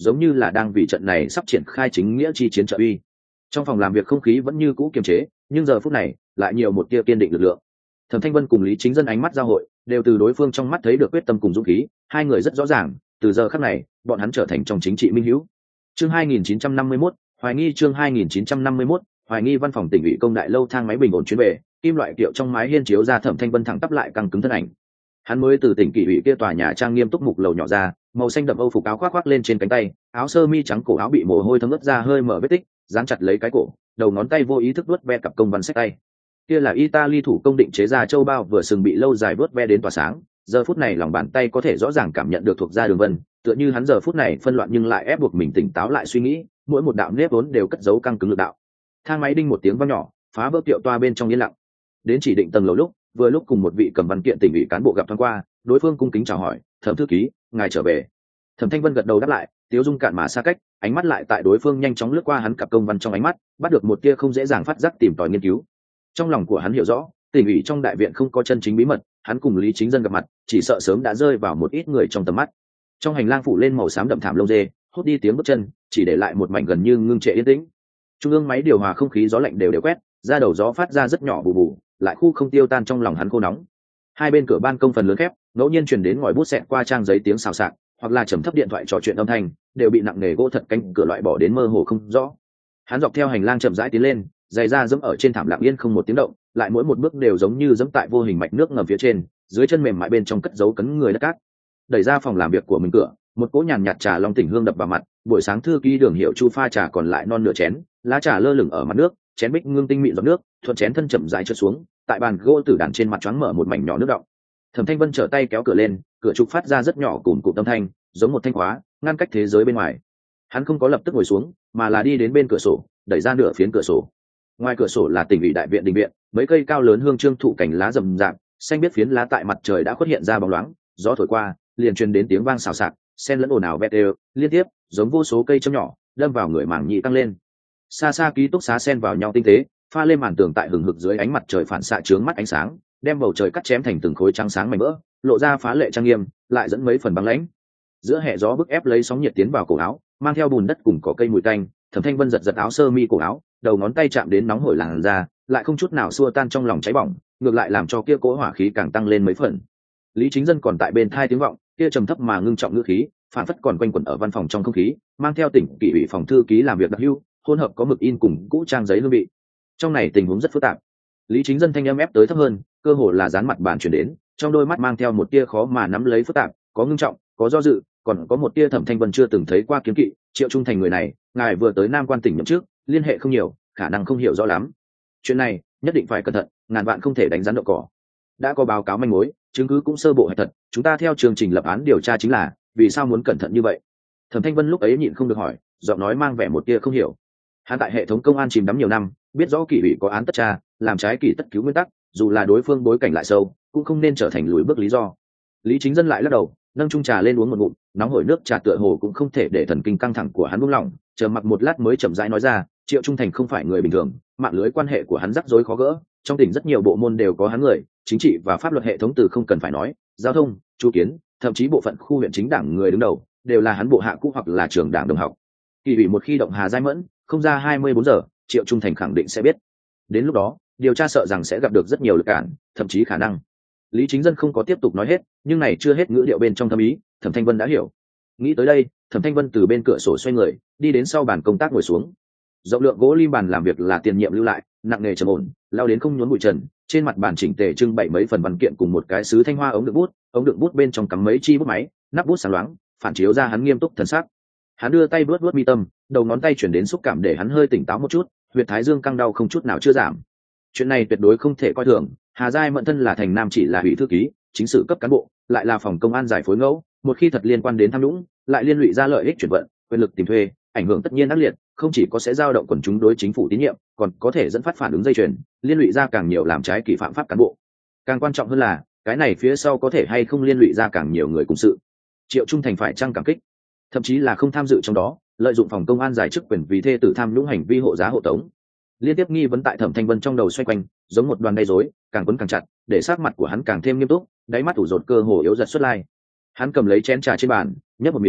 Speaker 1: giống như là đang vì trận này sắp triển khai chính nghĩa chi chiến trợ uy. Trong phòng làm việc không khí vẫn như cũ kiềm chế, nhưng giờ phút này lại nhiều một tia kiên định lực lượng. Thẩm Thanh Vân cùng Lý Chính Dân ánh mắt giao hội, đều từ đối phương trong mắt thấy được quyết tâm cùng dũng khí, hai người rất rõ ràng, từ giờ khắc này, bọn hắn trở thành trong chính trị minh hữu. Chương hai nghìn chín trăm năm mươi mốt, hoài nghi chương hai nghìn chín trăm năm mươi mốt, hoài nghi văn phòng tỉnh ủy công đại lâu thang máy bình ổn chuyến về, kim loại kiệu trong mái hiên chiếu ra Thẩm Thanh Vân thẳng tắp lại căng cứng thân ảnh. Hắn mới từ tỉnh kỷ ủy kia tòa nhà trang nghiêm túc mục lầu nhỏ ra, màu xanh đậm âu phục áo khoác khoác lên trên cánh tay, áo sơ mi trắng cổ áo bị mồ hôi thấm ướt ra hơi mở vết tích, dán chặt lấy cái cổ, đầu ngón tay vô ý thức vuốt ve cặp công văn sách tay. Kia là Italy thủ công định chế ra châu bao vừa sừng bị lâu dài vuốt ve đến tỏa sáng, giờ phút này lòng bàn tay có thể rõ ràng cảm nhận được thuộc ra đường vân, tựa như hắn giờ phút này phân loạn nhưng lại ép buộc mình tỉnh táo lại suy nghĩ, mỗi một đạo nếp vốn đều cất giấu căng cứng lực đạo. Thang máy đinh một tiếng vang nhỏ, phá vỡ kiệu toa bên trong yên lặng. Đến chỉ định tầng lầu lúc, vừa lúc cùng một vị cầm văn kiện tỉnh ủy cán bộ gặp thoáng qua, đối phương cung kính chào hỏi, "Thẩm thư ký, ngài trở về." Thẩm Thanh Vân gật đầu đáp lại, tiếu dung cạn mà xa cách, ánh mắt lại tại đối phương nhanh chóng lướt qua hắn cặp công văn trong ánh mắt, bắt được một tia không dễ dàng phát giác tìm tòi nghiên cứu. Trong lòng của hắn hiểu rõ, tỉnh ủy trong đại viện không có chân chính bí mật, hắn cùng Lý Chính Dân gặp mặt, chỉ sợ sớm đã rơi vào một ít người trong tầm mắt. Trong hành lang phủ lên màu xám đậm thảm lông dê, hút đi tiếng bước chân, chỉ để lại một mảnh gần như ngưng trệ yên tĩnh. Trung ương máy điều hòa không khí gió lạnh đều đều quét, ra đầu gió phát ra rất nhỏ bù bù, lại khu không tiêu tan trong lòng hắn khô nóng. Hai bên cửa ban công phần lớn khép, ngẫu nhiên truyền đến ngòi bút xẹt qua trang giấy tiếng xào xạc, hoặc là trầm thấp điện thoại trò chuyện âm thanh, đều bị nặng nề gỗ thật cánh cửa loại bỏ đến mơ hồ không rõ. Hắn dọc theo hành lang chậm rãi tiến lên, giày da dẫm ở trên thảm lặng yên không một tiếng động, lại mỗi một bước đều giống như dẫm tại vô hình mạch nước ngầm phía trên, dưới chân mềm mại bên trong cất giấu cấn người đất cát. Đẩy ra phòng làm việc của mình cửa, một cỗ nhàn nhạt trà long tỉnh hương đập vào mặt, buổi sáng thư ký Đường Hiệu Chu pha trà còn lại non nửa chén, lá trà lơ lửng ở mặt nước, chén bích ngưng tinh mịn giọt nước, thuận chén thân chậm rãi trượt xuống, tại bàn gỗ tử đàn trên mặt choáng mở một mảnh nhỏ nước đọng. Thẩm Thanh Vân trở tay kéo cửa lên, cửa trục phát ra rất nhỏ cùm cụm âm thanh, giống một thanh khóa, ngăn cách thế giới bên ngoài. Hắn không có lập tức ngồi xuống, mà là đi đến bên cửa sổ, đẩy ra nửa phiến cửa sổ. Ngoài cửa sổ là tỉnh ủy đại viện đình viện, mấy cây cao lớn hương trương thụ cành lá rậm rạp, xanh biết phiến lá tại mặt trời đã xuất hiện ra bóng loáng, gió thổi qua, liền truyền đến tiếng vang xào xạc, xen lẫn ồn ào vẹt đều, liên tiếp, giống vô số cây châm nhỏ, đâm vào người mảng nhị tăng lên. Xa xa ký túc xá xen vào nhau tinh tế, pha lên màn tường tại hừng hực dưới ánh mặt trời phản xạ chướng mắt ánh sáng, đem bầu trời cắt chém thành từng khối trắng sáng mảnh vỡ, lộ ra phá lệ trang nghiêm, lại dẫn mấy phần băng lãnh. Giữa hệ gió bức ép lấy sóng nhiệt tiến vào cổ áo, mang theo bùn đất cùng cỏ cây mùi tanh. Thẩm Thanh Vân giật giật áo sơ mi cổ áo, đầu ngón tay chạm đến nóng hổi làn da, lại không chút nào xua tan trong lòng cháy bỏng, ngược lại làm cho kia cỗ hỏa khí càng tăng lên mấy phần. Lý Chính Dân còn tại bên thai tiếng vọng, kia trầm thấp mà ngưng trọng ngữ khí, phản phất còn quanh quẩn ở văn phòng trong không khí, mang theo tỉnh kỷ ủy phòng thư ký làm việc đặc hữu, hỗn hợp có mực in cùng cũ trang giấy hương vị. Trong này tình huống rất phức tạp. Lý Chính Dân thanh âm ép tới thấp hơn, cơ hồ là dán mặt bàn truyền đến, trong đôi mắt mang theo một tia khó mà nắm lấy phức tạp, có ngưng trọng, có do dự, còn có một tia Thẩm Thanh Vân chưa từng thấy qua kiếm kỵ. Triệu Trung Thành người này, ngài vừa tới Nam Quan tỉnh nhậm trước, liên hệ không nhiều, khả năng không hiểu rõ lắm. Chuyện này nhất định phải cẩn thận, ngàn vạn không thể đánh rắn đậu cỏ. Đã có báo cáo manh mối, chứng cứ cũng sơ bộ hay thật, chúng ta theo chương trình lập án điều tra chính là, vì sao muốn cẩn thận như vậy? Thẩm Thanh Vân lúc ấy nhịn không được hỏi, giọng nói mang vẻ một tia không hiểu. Hắn tại hệ thống công an chìm đắm nhiều năm, biết rõ kỷ ủy có án tất tra, làm trái kỷ tất cứu nguyên tắc, dù là đối phương bối cảnh lại sâu, cũng không nên trở thành lùi bước lý do. Lý Chính Dân lại lắc đầu, nâng chung trà lên uống một ngụm, nóng hổi nước trà tựa hồ cũng không thể để thần kinh căng thẳng của hắn buông lỏng, chờ mặc một lát mới chậm rãi nói ra, Triệu Trung Thành không phải người bình thường, mạng lưới quan hệ của hắn rắc rối khó gỡ, trong tỉnh rất nhiều bộ môn đều có hắn người, chính trị và pháp luật hệ thống từ không cần phải nói, giao thông, chu kiến, thậm chí bộ phận khu huyện chính đảng người đứng đầu, đều là hắn bộ hạ cũ hoặc là trường đảng đồng học. Kỷ ủy một khi động Hà Giai Mẫn, không ra hai mươi bốn giờ, Triệu Trung Thành khẳng định sẽ biết. Đến lúc đó, điều tra sợ rằng sẽ gặp được rất nhiều lực cản, thậm chí khả năng. Lý Chính Dân không có tiếp tục nói hết, nhưng này chưa hết ngữ điệu bên trong thâm ý, Thẩm Thanh Vân đã hiểu. Nghĩ tới đây, Thẩm Thanh Vân từ bên cửa sổ xoay người, đi đến sau bàn công tác ngồi xuống. Rộng lượng gỗ lim bàn làm việc là tiền nhiệm lưu lại, nặng nề trầm ổn, lao đến không nhốn bụi trần, trên mặt bàn chỉnh tề trưng bày mấy phần văn kiện cùng một cái sứ thanh hoa ống đựng bút, ống đựng bút bên trong cắm mấy chi bút máy, nắp bút sáng loáng, phản chiếu ra hắn nghiêm túc thần sắc. Hắn đưa tay vuốt vuốt mi tâm, đầu ngón tay chuyển đến xúc cảm để hắn hơi tỉnh táo một chút, huyệt thái dương căng đau không chút nào chưa giảm. Chuyện này tuyệt đối không thể coi thường, Hà Giai Mẫn thân là thành nam chỉ là ủy thư ký, chính sự cấp cán bộ, lại là phòng công an giải phối ngẫu, một khi thật liên quan đến tham nhũng, lại liên lụy ra lợi ích chuyển vận, quyền lực tìm thuê, ảnh hưởng tất nhiên ác liệt, không chỉ có sẽ dao động quần chúng đối chính phủ tín nhiệm, còn có thể dẫn phát phản ứng dây chuyền, liên lụy ra càng nhiều làm trái kỷ phạm pháp cán bộ. Càng quan trọng hơn là, cái này phía sau có thể hay không liên lụy ra càng nhiều người cùng sự. Triệu Trung Thành phải trăng cảm kích, thậm chí là không tham dự trong đó, lợi dụng phòng công an giải chức quyền vì thê tử tham nhũng hành vi hộ giá hộ tống. Liên tiếp nghi vấn tại Thẩm Thanh Vân trong đầu xoay quanh, giống một đoàn gây rối, càng quấn càng chặt, để sắc mặt của hắn càng thêm nghiêm túc, đáy mắt ủ rột cơ hồ yếu giật xuất lai. Hắn cầm lấy chén trà trên bàn, nhấp một miếng,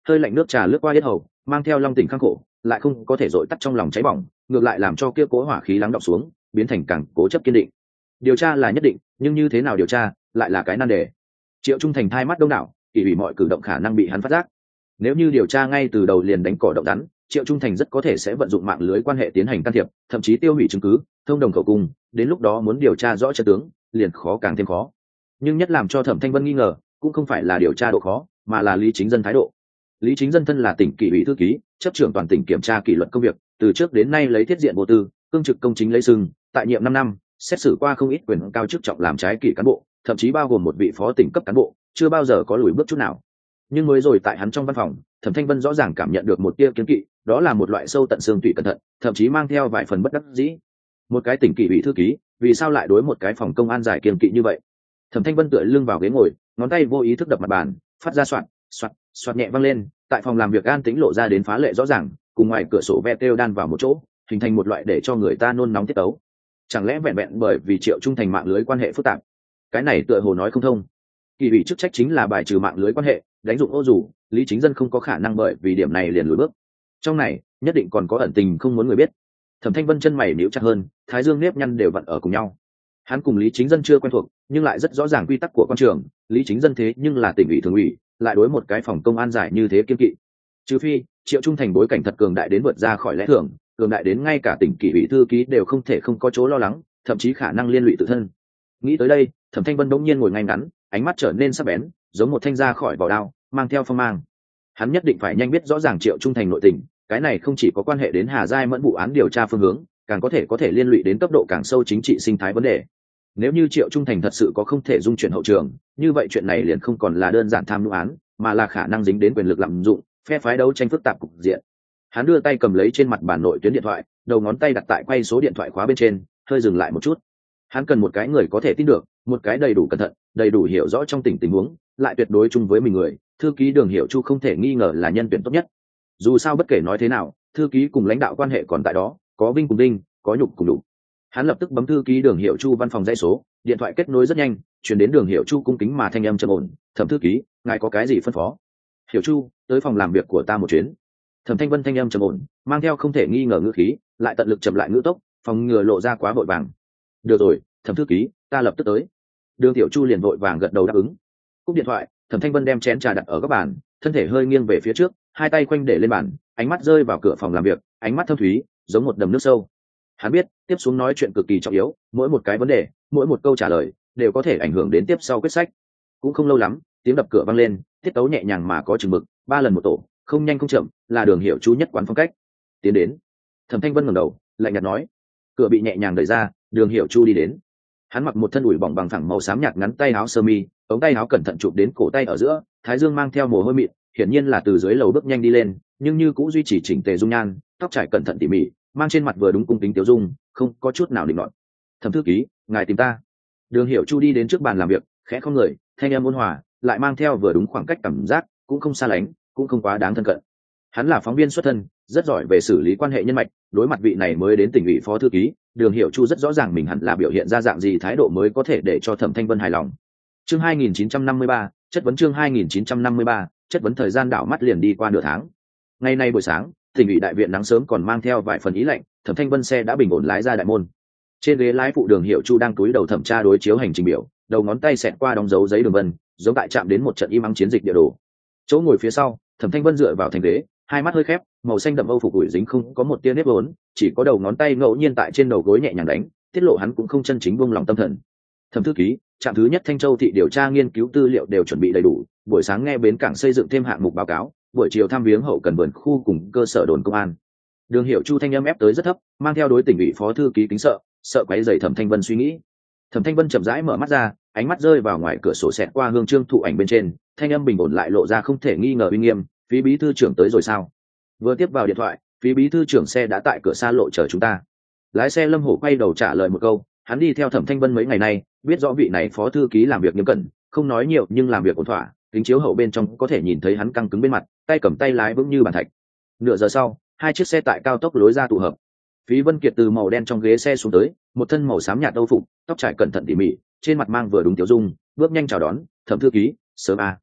Speaker 1: hơi lạnh nước trà lướt qua hết hầu, mang theo long tình khang khổ, lại không có thể dội tắt trong lòng cháy bỏng, ngược lại làm cho kia cố hỏa khí lắng đọng xuống, biến thành càng cố chấp kiên định. Điều tra là nhất định, nhưng như thế nào điều tra lại là cái nan đề. Triệu Trung Thành thai mắt đông đảo, kỳ ủy mọi cử động khả năng bị hắn phát giác. Nếu như điều tra ngay từ đầu liền đánh cỏ động rắn, Triệu Trung Thành rất có thể sẽ vận dụng mạng lưới quan hệ tiến hành can thiệp, thậm chí tiêu hủy chứng cứ, thông đồng khẩu cung, đến lúc đó muốn điều tra rõ chân tướng, liền khó càng thêm khó. Nhưng nhất làm cho Thẩm Thanh Vân nghi ngờ, cũng không phải là điều tra độ khó, mà là Lý Chính Dân thái độ. Lý Chính Dân thân là tỉnh kỷ ủy thư ký, chấp trưởng toàn tỉnh kiểm tra kỷ luật công việc, từ trước đến nay lấy thiết diện vô tư, cương trực công chính lấy sừng, tại nhiệm năm năm, xét xử qua không ít quyền cao chức trọng làm trái kỷ cán bộ, thậm chí bao gồm một vị phó tỉnh cấp cán bộ, chưa bao giờ có lùi bước chút nào. Nhưng mới rồi tại hắn trong văn phòng, Thẩm Thanh Vân rõ ràng cảm nhận được một tia kiến kỵ, đó là một loại sâu tận xương tủy cẩn thận, thậm chí mang theo vài phần bất đắc dĩ. Một cái tỉnh kỷ ủy thư ký, vì sao lại đối một cái phòng công an giải kiên kỵ như vậy? Thẩm Thanh Vân tựa lưng vào ghế ngồi, ngón tay vô ý thức đập mặt bàn, phát ra soạt, soạt, soạt nhẹ vang lên, tại phòng làm việc an tĩnh lộ ra đến phá lệ rõ ràng, cùng ngoài cửa sổ ve kêu đan vào một chỗ, hình thành một loại để cho người ta nôn nóng tiết tấu. Chẳng lẽ vẹn vẹn bởi vì Triệu Trung Thành mạng lưới quan hệ phức tạp? Cái này tựa hồ nói không thông. Kỳ ủy chức trách chính là bài trừ mạng lưới quan hệ, đánh dụng ô dù, Lý Chính Dân không có khả năng bởi vì điểm này liền lùi bước. Trong này, nhất định còn có ẩn tình không muốn người biết. Thẩm Thanh Vân chân mày nhíu chặt hơn, thái dương nếp nhăn đều vặn ở cùng nhau. Hắn cùng Lý Chính Dân chưa quen thuộc, nhưng lại rất rõ ràng quy tắc của quan trường, Lý Chính Dân thế nhưng là tỉnh ủy thường ủy, lại đối một cái phòng công an giải như thế kiên kỵ. Trừ phi, Triệu Trung Thành bối cảnh thật cường đại đến vượt ra khỏi lẽ thường, cường đại đến ngay cả tỉnh kỷ ủy thư ký đều không thể không có chỗ lo lắng, thậm chí khả năng liên lụy tự thân. Nghĩ tới đây, Thẩm Thanh Vân bỗng nhiên ngồi ngay ngắn, ánh mắt trở nên sắc bén, giống một thanh ra khỏi vỏ đao, mang theo phong mang. Hắn nhất định phải nhanh biết rõ ràng Triệu Trung Thành nội tình, cái này không chỉ có quan hệ đến Hà Giai Mẫn vụ án điều tra phương hướng, càng có thể có thể liên lụy đến cấp độ càng sâu chính trị sinh thái vấn đề. Nếu như Triệu Trung Thành thật sự có không thể dung chuyển hậu trường, như vậy chuyện này liền không còn là đơn giản tham nhũng án, mà là khả năng dính đến quyền lực lạm dụng, phe phái đấu tranh phức tạp cục diện. Hắn đưa tay cầm lấy trên mặt bàn nội tuyến điện thoại, đầu ngón tay đặt tại quay số điện thoại khóa bên trên, hơi dừng lại một chút. Hắn cần một cái người có thể tin được, một cái đầy đủ cẩn thận, đầy đủ hiểu rõ trong tình tình huống, lại tuyệt đối chung với mình người. Thư ký Đường Hiểu Chu không thể nghi ngờ là nhân tuyển tốt nhất. Dù sao bất kể nói thế nào, thư ký cùng lãnh đạo quan hệ còn tại đó, có vinh cùng đinh, có nhục cùng đủ. Hắn lập tức bấm thư ký Đường Hiểu Chu văn phòng dãy số, điện thoại kết nối rất nhanh, truyền đến Đường Hiểu Chu cung kính mà thanh âm trầm ổn, "Thẩm thư ký, ngài có cái gì phân phó?" "Hiểu Chu, tới phòng làm việc của ta một chuyến." Thẩm Thanh Vân thanh âm trầm ổn, mang theo không thể nghi ngờ ngữ khí, lại tận lực chậm lại ngữ tốc, phòng ngừa lộ ra quá vội vàng. "Được rồi, Thẩm thư ký, ta lập tức tới." Đường Tiểu Chu liền vội vàng gật đầu đáp ứng. Cúp điện thoại, Thẩm Thanh Vân đem chén trà đặt ở góc bàn, thân thể hơi nghiêng về phía trước, hai tay khoanh để lên bàn, ánh mắt rơi vào cửa phòng làm việc, ánh mắt thâm thúy, giống một đầm nước sâu. Hắn biết, tiếp xuống nói chuyện cực kỳ trọng yếu, mỗi một cái vấn đề, mỗi một câu trả lời đều có thể ảnh hưởng đến tiếp sau quyết sách. Cũng không lâu lắm, tiếng đập cửa vang lên, tiết tấu nhẹ nhàng mà có chừng mực, ba lần một tổ, không nhanh không chậm, là Đường Hiểu Chu nhất quán phong cách. Tiến đến. Thẩm Thanh Vân ngẩng đầu, lạnh nhạt nói. Cửa bị nhẹ nhàng đẩy ra, Đường Hiểu Chu đi đến. Hắn mặc một thân ủi bỏng bằng phẳng màu xám nhạt ngắn tay áo sơ mi, ống tay áo cẩn thận chụp đến cổ tay ở giữa, thái dương mang theo mồ hôi mịn, hiển nhiên là từ dưới lầu bước nhanh đi lên, nhưng như cũng duy trì chỉnh tề dung nhan, tóc trải cẩn thận tỉ mỉ, mang trên mặt vừa đúng cung kính tiêu dung, không có chút nào định loạn. "Thẩm thư ký, ngài tìm ta." Đường Hiểu Chu đi đến trước bàn làm việc, khẽ không người, thanh âm ôn hòa, lại mang theo vừa đúng khoảng cách cảm giác, cũng không xa lánh, cũng không quá đáng thân cận. Hắn là phóng viên xuất thân, rất giỏi về xử lý quan hệ nhân mạch, đối mặt vị này mới đến tỉnh ủy phó thư ký, Đường Hiểu Chu rất rõ ràng mình hẳn là biểu hiện ra dạng gì thái độ mới có thể để cho Thẩm Thanh Vân hài lòng. Chương hai nghìn chín trăm năm mươi ba, chất vấn chương hai nghìn chín trăm năm mươi ba, chất vấn thời gian đảo mắt liền đi qua nửa tháng. Ngày nay buổi sáng, tỉnh ủy đại viện nắng sớm còn mang theo vài phần ý lạnh, Thẩm Thanh Vân xe đã bình ổn lái ra đại môn. Trên ghế lái phụ Đường Hiểu Chu đang cúi đầu thẩm tra đối chiếu hành trình biểu, đầu ngón tay xẹt qua đóng dấu giấy đường vân, giống tại chạm đến một trận im ắng chiến dịch địa đồ. Chỗ ngồi phía sau, Thẩm Thanh Vân dựa vào thành ghế, hai mắt hơi khép, màu xanh đậm âu phục ủi dính không có một tia nếp vốn, chỉ có đầu ngón tay ngẫu nhiên tại trên đầu gối nhẹ nhàng đánh, tiết lộ hắn cũng không chân chính buông lòng tâm thần. Thẩm thư ký, trạm thứ nhất Thanh Châu thị điều tra nghiên cứu tư liệu đều chuẩn bị đầy đủ, buổi sáng nghe bến cảng xây dựng thêm hạng mục báo cáo, buổi chiều thăm viếng hậu cần vườn khu cùng cơ sở đồn công an. Đường Hiểu Chu thanh âm ép tới rất thấp, mang theo đối tỉnh ủy phó thư ký kính sợ, sợ quấy rầy Thẩm Thanh Vân suy nghĩ. Thẩm Thanh Vân chậm rãi mở mắt ra, ánh mắt rơi vào ngoài cửa sổ xẹt qua hương trương thụ ảnh bên trên, thanh âm bình ổn lại lộ ra không thể nghi ngờ uy nghiêm, "Phí bí thư trưởng tới rồi sao?" Vừa tiếp vào điện thoại, Phí bí thư trưởng xe đã tại cửa xa lộ chờ chúng ta. Lái xe Lâm Hổ quay đầu trả lời một câu, hắn đi theo Thẩm Thanh Vân mấy ngày nay, biết rõ vị này phó thư ký làm việc nghiêm cẩn, không nói nhiều nhưng làm việc ổn thỏa, kính chiếu hậu bên trong có thể nhìn thấy hắn căng cứng bên mặt, tay cầm tay lái vững như bàn thạch. Nửa giờ sau, hai chiếc xe tại cao tốc lối ra tụ hợp. Phí Vân Kiệt từ màu đen trong ghế xe xuống tới, một thân màu xám nhạt âu phục, tóc trải cẩn thận tỉ mỉ, trên mặt mang vừa đúng tiểu dung, bước nhanh chào đón, "Thẩm thư ký, sớm à?"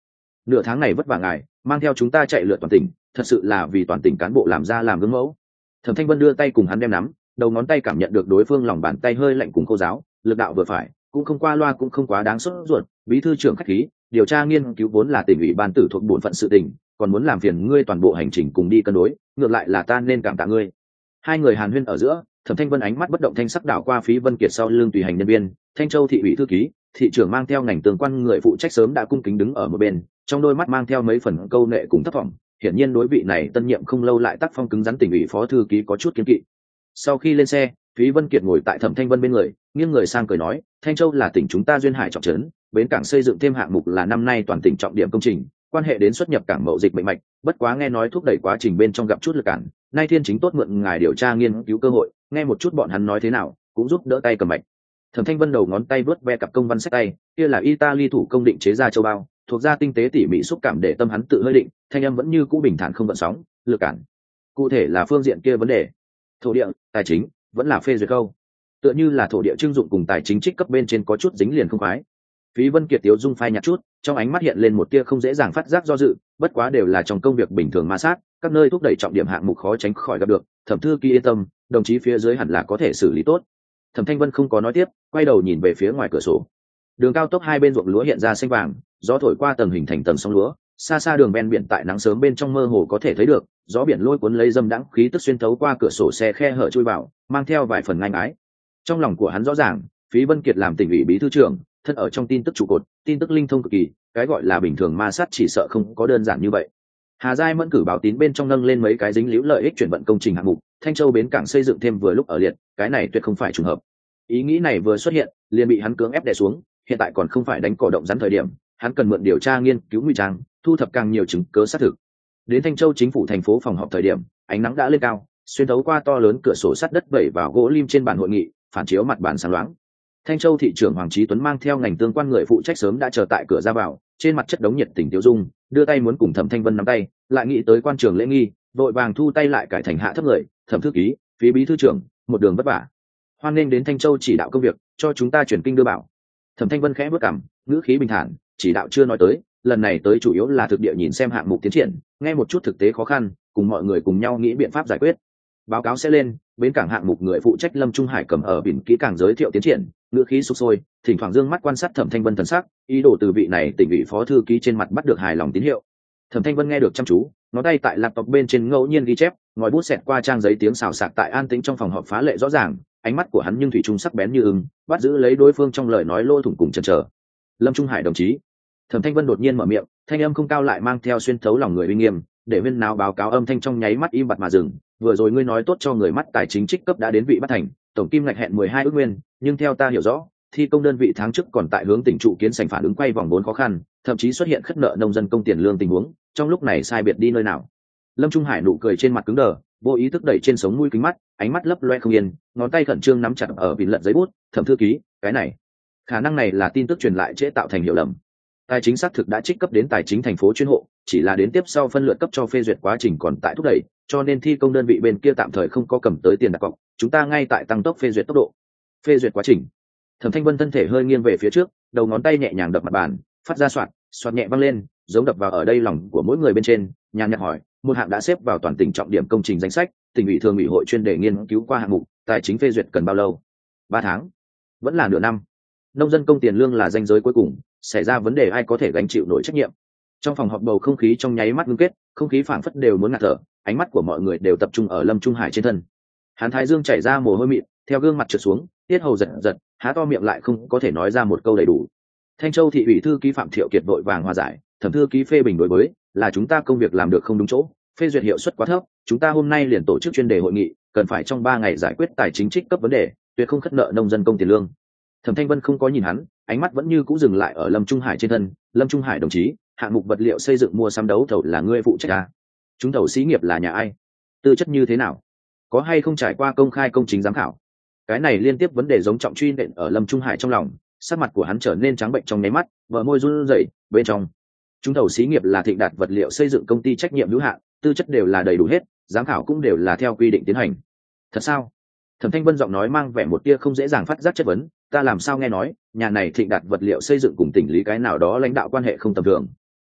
Speaker 1: nửa tháng này vất vả ngài mang theo chúng ta chạy lượt toàn tỉnh, thật sự là vì toàn tỉnh cán bộ làm ra làm gương mẫu. Thẩm Thanh Vân đưa tay cùng hắn đem nắm, đầu ngón tay cảm nhận được đối phương lòng bàn tay hơi lạnh cùng khô giáo, lực đạo vừa phải, cũng không qua loa cũng không quá đáng sốt ruột. Bí thư trưởng khách khí, điều tra nghiên cứu vốn là tỉnh ủy ban tử thuộc bổn phận sự tình, còn muốn làm phiền ngươi toàn bộ hành trình cùng đi cân đối, ngược lại là ta nên cảm tạ ngươi. Hai người hàn huyên ở giữa, Thẩm Thanh Vân ánh mắt bất động thanh sắc đảo qua Phí Vân Kiệt sau lưng tùy hành nhân viên, Thanh Châu thị ủy thư ký, thị trưởng mang theo ngành tương quan người phụ trách sớm đã cung kính đứng ở một bên, trong đôi mắt mang theo mấy phần câu nệ cùng thất vọng, hiển nhiên đối vị này tân nhiệm không lâu lại tác phong cứng rắn tỉnh ủy phó thư ký có chút kiêng kỵ. Sau khi lên xe, Phí Vân Kiệt ngồi tại Thẩm Thanh Vân bên người, nghiêng người sang cười nói, Thanh Châu là tỉnh chúng ta duyên hải trọng trấn, bến cảng xây dựng thêm hạng mục là năm nay toàn tỉnh trọng điểm công trình, quan hệ đến xuất nhập cảng mậu dịch bệnh mạch, bất quá nghe nói thúc đẩy quá trình bên trong gặp chút lực cản, nay thiên chính tốt mượn ngài điều tra nghiên cứu cơ hội, nghe một chút bọn hắn nói thế nào, cũng giúp đỡ tay cầm mạch. Thẩm Thanh Vân đầu ngón tay vớt ve cặp công văn sách tay, kia là Italy thủ công định chế ra châu bao, thuộc ra tinh tế tỉ mỉ xúc cảm để tâm hắn tự hơi định, thanh âm vẫn như cũ bình thản không gợn sóng, lực cản. Cụ thể là phương diện kia vấn đề, thổ địa, tài chính, vẫn là phê duyệt câu. Tựa như là thổ địa trưng dụng cùng tài chính trích cấp bên trên có chút dính liền không khoái. Phí Vân Kiệt tiếu dung phai nhạt chút, trong ánh mắt hiện lên một tia không dễ dàng phát giác do dự, bất quá đều là trong công việc bình thường ma sát, các nơi thúc đẩy trọng điểm hạng mục khó tránh khỏi gặp được, Thẩm thư ký yên tâm, đồng chí phía dưới hẳn là có thể xử lý tốt. Thẩm Thanh Vân không có nói tiếp, quay đầu nhìn về phía ngoài cửa sổ. Đường cao tốc hai bên ruộng lúa hiện ra xanh vàng, gió thổi qua tầng hình thành tầng sóng lúa, xa xa đường ven biển tại nắng sớm bên trong mơ hồ có thể thấy được, gió biển lôi cuốn lấy dâm đãng khí tức xuyên thấu qua cửa sổ xe khe hở chui vào, mang theo vài phần ngang ái. Trong lòng của hắn rõ ràng, Phí Vân Kiệt làm tỉnh ủy bí thư trưởng, thân ở trong tin tức trụ cột, tin tức linh thông cực kỳ, cái gọi là bình thường ma sát chỉ sợ không có đơn giản như vậy. Hà Giai Mẫn cử báo tín bên trong nâng lên mấy cái dính líu lợi ích chuyển vận công trình hạng mục, Thanh Châu bến cảng xây dựng thêm vừa lúc ở liệt, cái này tuyệt không phải trùng hợp. Ý nghĩ này vừa xuất hiện, liền bị hắn cưỡng ép đè xuống, hiện tại còn không phải đánh cỏ động rắn thời điểm, hắn cần mượn điều tra nghiên cứu nguy trang, thu thập càng nhiều chứng cứ xác thực. Đến Thanh Châu chính phủ thành phố phòng họp thời điểm, ánh nắng đã lên cao, xuyên thấu qua to lớn cửa sổ sắt đất vẩy vào gỗ lim trên bàn hội nghị, phản chiếu mặt bàn sáng loáng. Thanh Châu thị trưởng Hoàng Chí Tuấn mang theo ngành tương quan người phụ trách sớm đã chờ tại cửa ra vào, trên mặt chất đống nhiệt tình tiêu dung, đưa tay muốn cùng Thẩm Thanh Vân nắm tay, lại nghĩ tới quan trường lễ nghi, vội vàng thu tay lại cải thành hạ thấp người, Thẩm thư ký, Phí bí thư trưởng, một đường vất vả. Hoan nghênh đến Thanh Châu chỉ đạo công việc, cho chúng ta chuyển kinh đưa bảo. Thẩm Thanh Vân khẽ bước cằm, ngữ khí bình thản, chỉ đạo chưa nói tới, lần này tới chủ yếu là thực địa nhìn xem hạng mục tiến triển, nghe một chút thực tế khó khăn, cùng mọi người cùng nhau nghĩ biện pháp giải quyết. Báo cáo sẽ lên, bến cảng hạng mục người phụ trách Lâm Trung Hải cầm ở biển kỹ càng giới thiệu tiến triển, ngữ khí sục sôi, thỉnh thoảng dương mắt quan sát Thẩm Thanh Vân thần sắc, ý đồ từ vị này tỉnh ủy phó thư ký trên mặt bắt được hài lòng tín hiệu. Thẩm Thanh Vân nghe được chăm chú, ngón tay tại laptop bên trên ngẫu nhiên ghi chép, ngòi bút xẹt qua trang giấy tiếng xào xạc tại an tĩnh trong phòng họp phá lệ rõ ràng, ánh mắt của hắn nhưng thủy chung sắc bén như ưng, bắt giữ lấy đối phương trong lời nói lô thủng cùng chần chờ. Lâm Trung Hải đồng chí. Thẩm Thanh Vân đột nhiên mở miệng, thanh âm không cao lại mang theo xuyên thấu lòng người uy nghiêm, để viên nào báo cáo âm thanh trong nháy mắt im bặt mà dừng. Vừa rồi ngươi nói tốt cho người mắt tài chính trích cấp đã đến vị bắt thành, tổng kim ngạch hẹn mười hai ước nguyên, nhưng theo ta hiểu rõ, thi công đơn vị tháng trước còn tại hướng tỉnh trụ kiến sành phản ứng quay vòng vốn khó khăn, thậm chí xuất hiện khất nợ nông dân công tiền lương tình huống, trong lúc này sai biệt đi nơi nào. Lâm Trung Hải nụ cười trên mặt cứng đờ, vô ý thức đẩy trên sống mũi kính mắt, ánh mắt lấp loe không yên, ngón tay khẩn trương nắm chặt ở vịn lận giấy bút. Thẩm thư ký, cái này khả năng này là tin tức truyền lại trễ tạo thành hiểu lầm. Tài chính xác thực đã trích cấp đến tài chính thành phố chuyên hộ, chỉ là đến tiếp sau phân lượt cấp cho phê duyệt quá trình còn tại thúc đẩy, cho nên thi công đơn vị bên kia tạm thời không có cầm tới tiền đặt cọc, chúng ta ngay tại tăng tốc phê duyệt tốc độ. Phê duyệt quá trình. Thẩm Thanh Vân thân thể hơi nghiêng về phía trước, đầu ngón tay nhẹ nhàng đập mặt bàn, phát ra soạt, soạt nhẹ vang lên, giống đập vào ở đây lòng của mỗi người bên trên, nhàn nhạt hỏi, một hạng đã xếp vào toàn tỉnh trọng điểm công trình danh sách, tỉnh ủy thường ủy hội chuyên đề nghiên cứu qua hạng mục, tài chính phê duyệt cần bao lâu? Ba tháng, vẫn là nửa năm. Nông dân công tiền lương là ranh giới cuối cùng, xảy ra vấn đề ai có thể gánh chịu nổi trách nhiệm. Trong phòng họp bầu không khí trong nháy mắt ngưng kết, không khí phảng phất đều muốn ngạt thở, ánh mắt của mọi người đều tập trung ở Lâm Trung Hải trên thân. Hàn Thái Dương chảy ra mồ hôi mịn, theo gương mặt trượt xuống, tiết hầu giật giật, há to miệng lại không có thể nói ra một câu đầy đủ. Thanh Châu thị ủy thư ký Phạm Thiệu Kiệt vội vàng hòa giải, Thẩm thư ký phê bình đối với, là chúng ta công việc làm được không đúng chỗ, phê duyệt hiệu suất quá thấp, chúng ta hôm nay liền tổ chức chuyên đề hội nghị, cần phải trong ba ngày giải quyết tài chính trích cấp vấn đề, tuyệt không khất nợ nông dân công tiền lương. Thẩm Thanh Vân không có nhìn hắn, ánh mắt vẫn như cũ dừng lại ở Lâm Trung Hải trên thân. Lâm Trung Hải đồng chí, hạng mục vật liệu xây dựng mua sắm đấu thầu là ngươi phụ trách à? Chúng thầu xí nghiệp là nhà ai? Tư chất như thế nào? Có hay không trải qua công khai công chính giám khảo? Cái này liên tiếp vấn đề giống trọng truy nện ở Lâm Trung Hải trong lòng, sắc mặt của hắn trở nên trắng bệnh trong nháy mắt, vợ môi run rẩy, bên trong. Chúng thầu xí nghiệp là Thịnh Đạt vật liệu xây dựng công ty trách nhiệm hữu hạn, tư chất đều là đầy đủ hết, giám khảo cũng đều là theo quy định tiến hành. Thật sao? Thẩm Thanh Vân giọng nói mang vẻ một tia không dễ dàng phát giác chất vấn, ta làm sao nghe nói, nhà này Thịnh Đạt vật liệu xây dựng cùng tỉnh lý cái nào đó lãnh đạo quan hệ không tầm thường.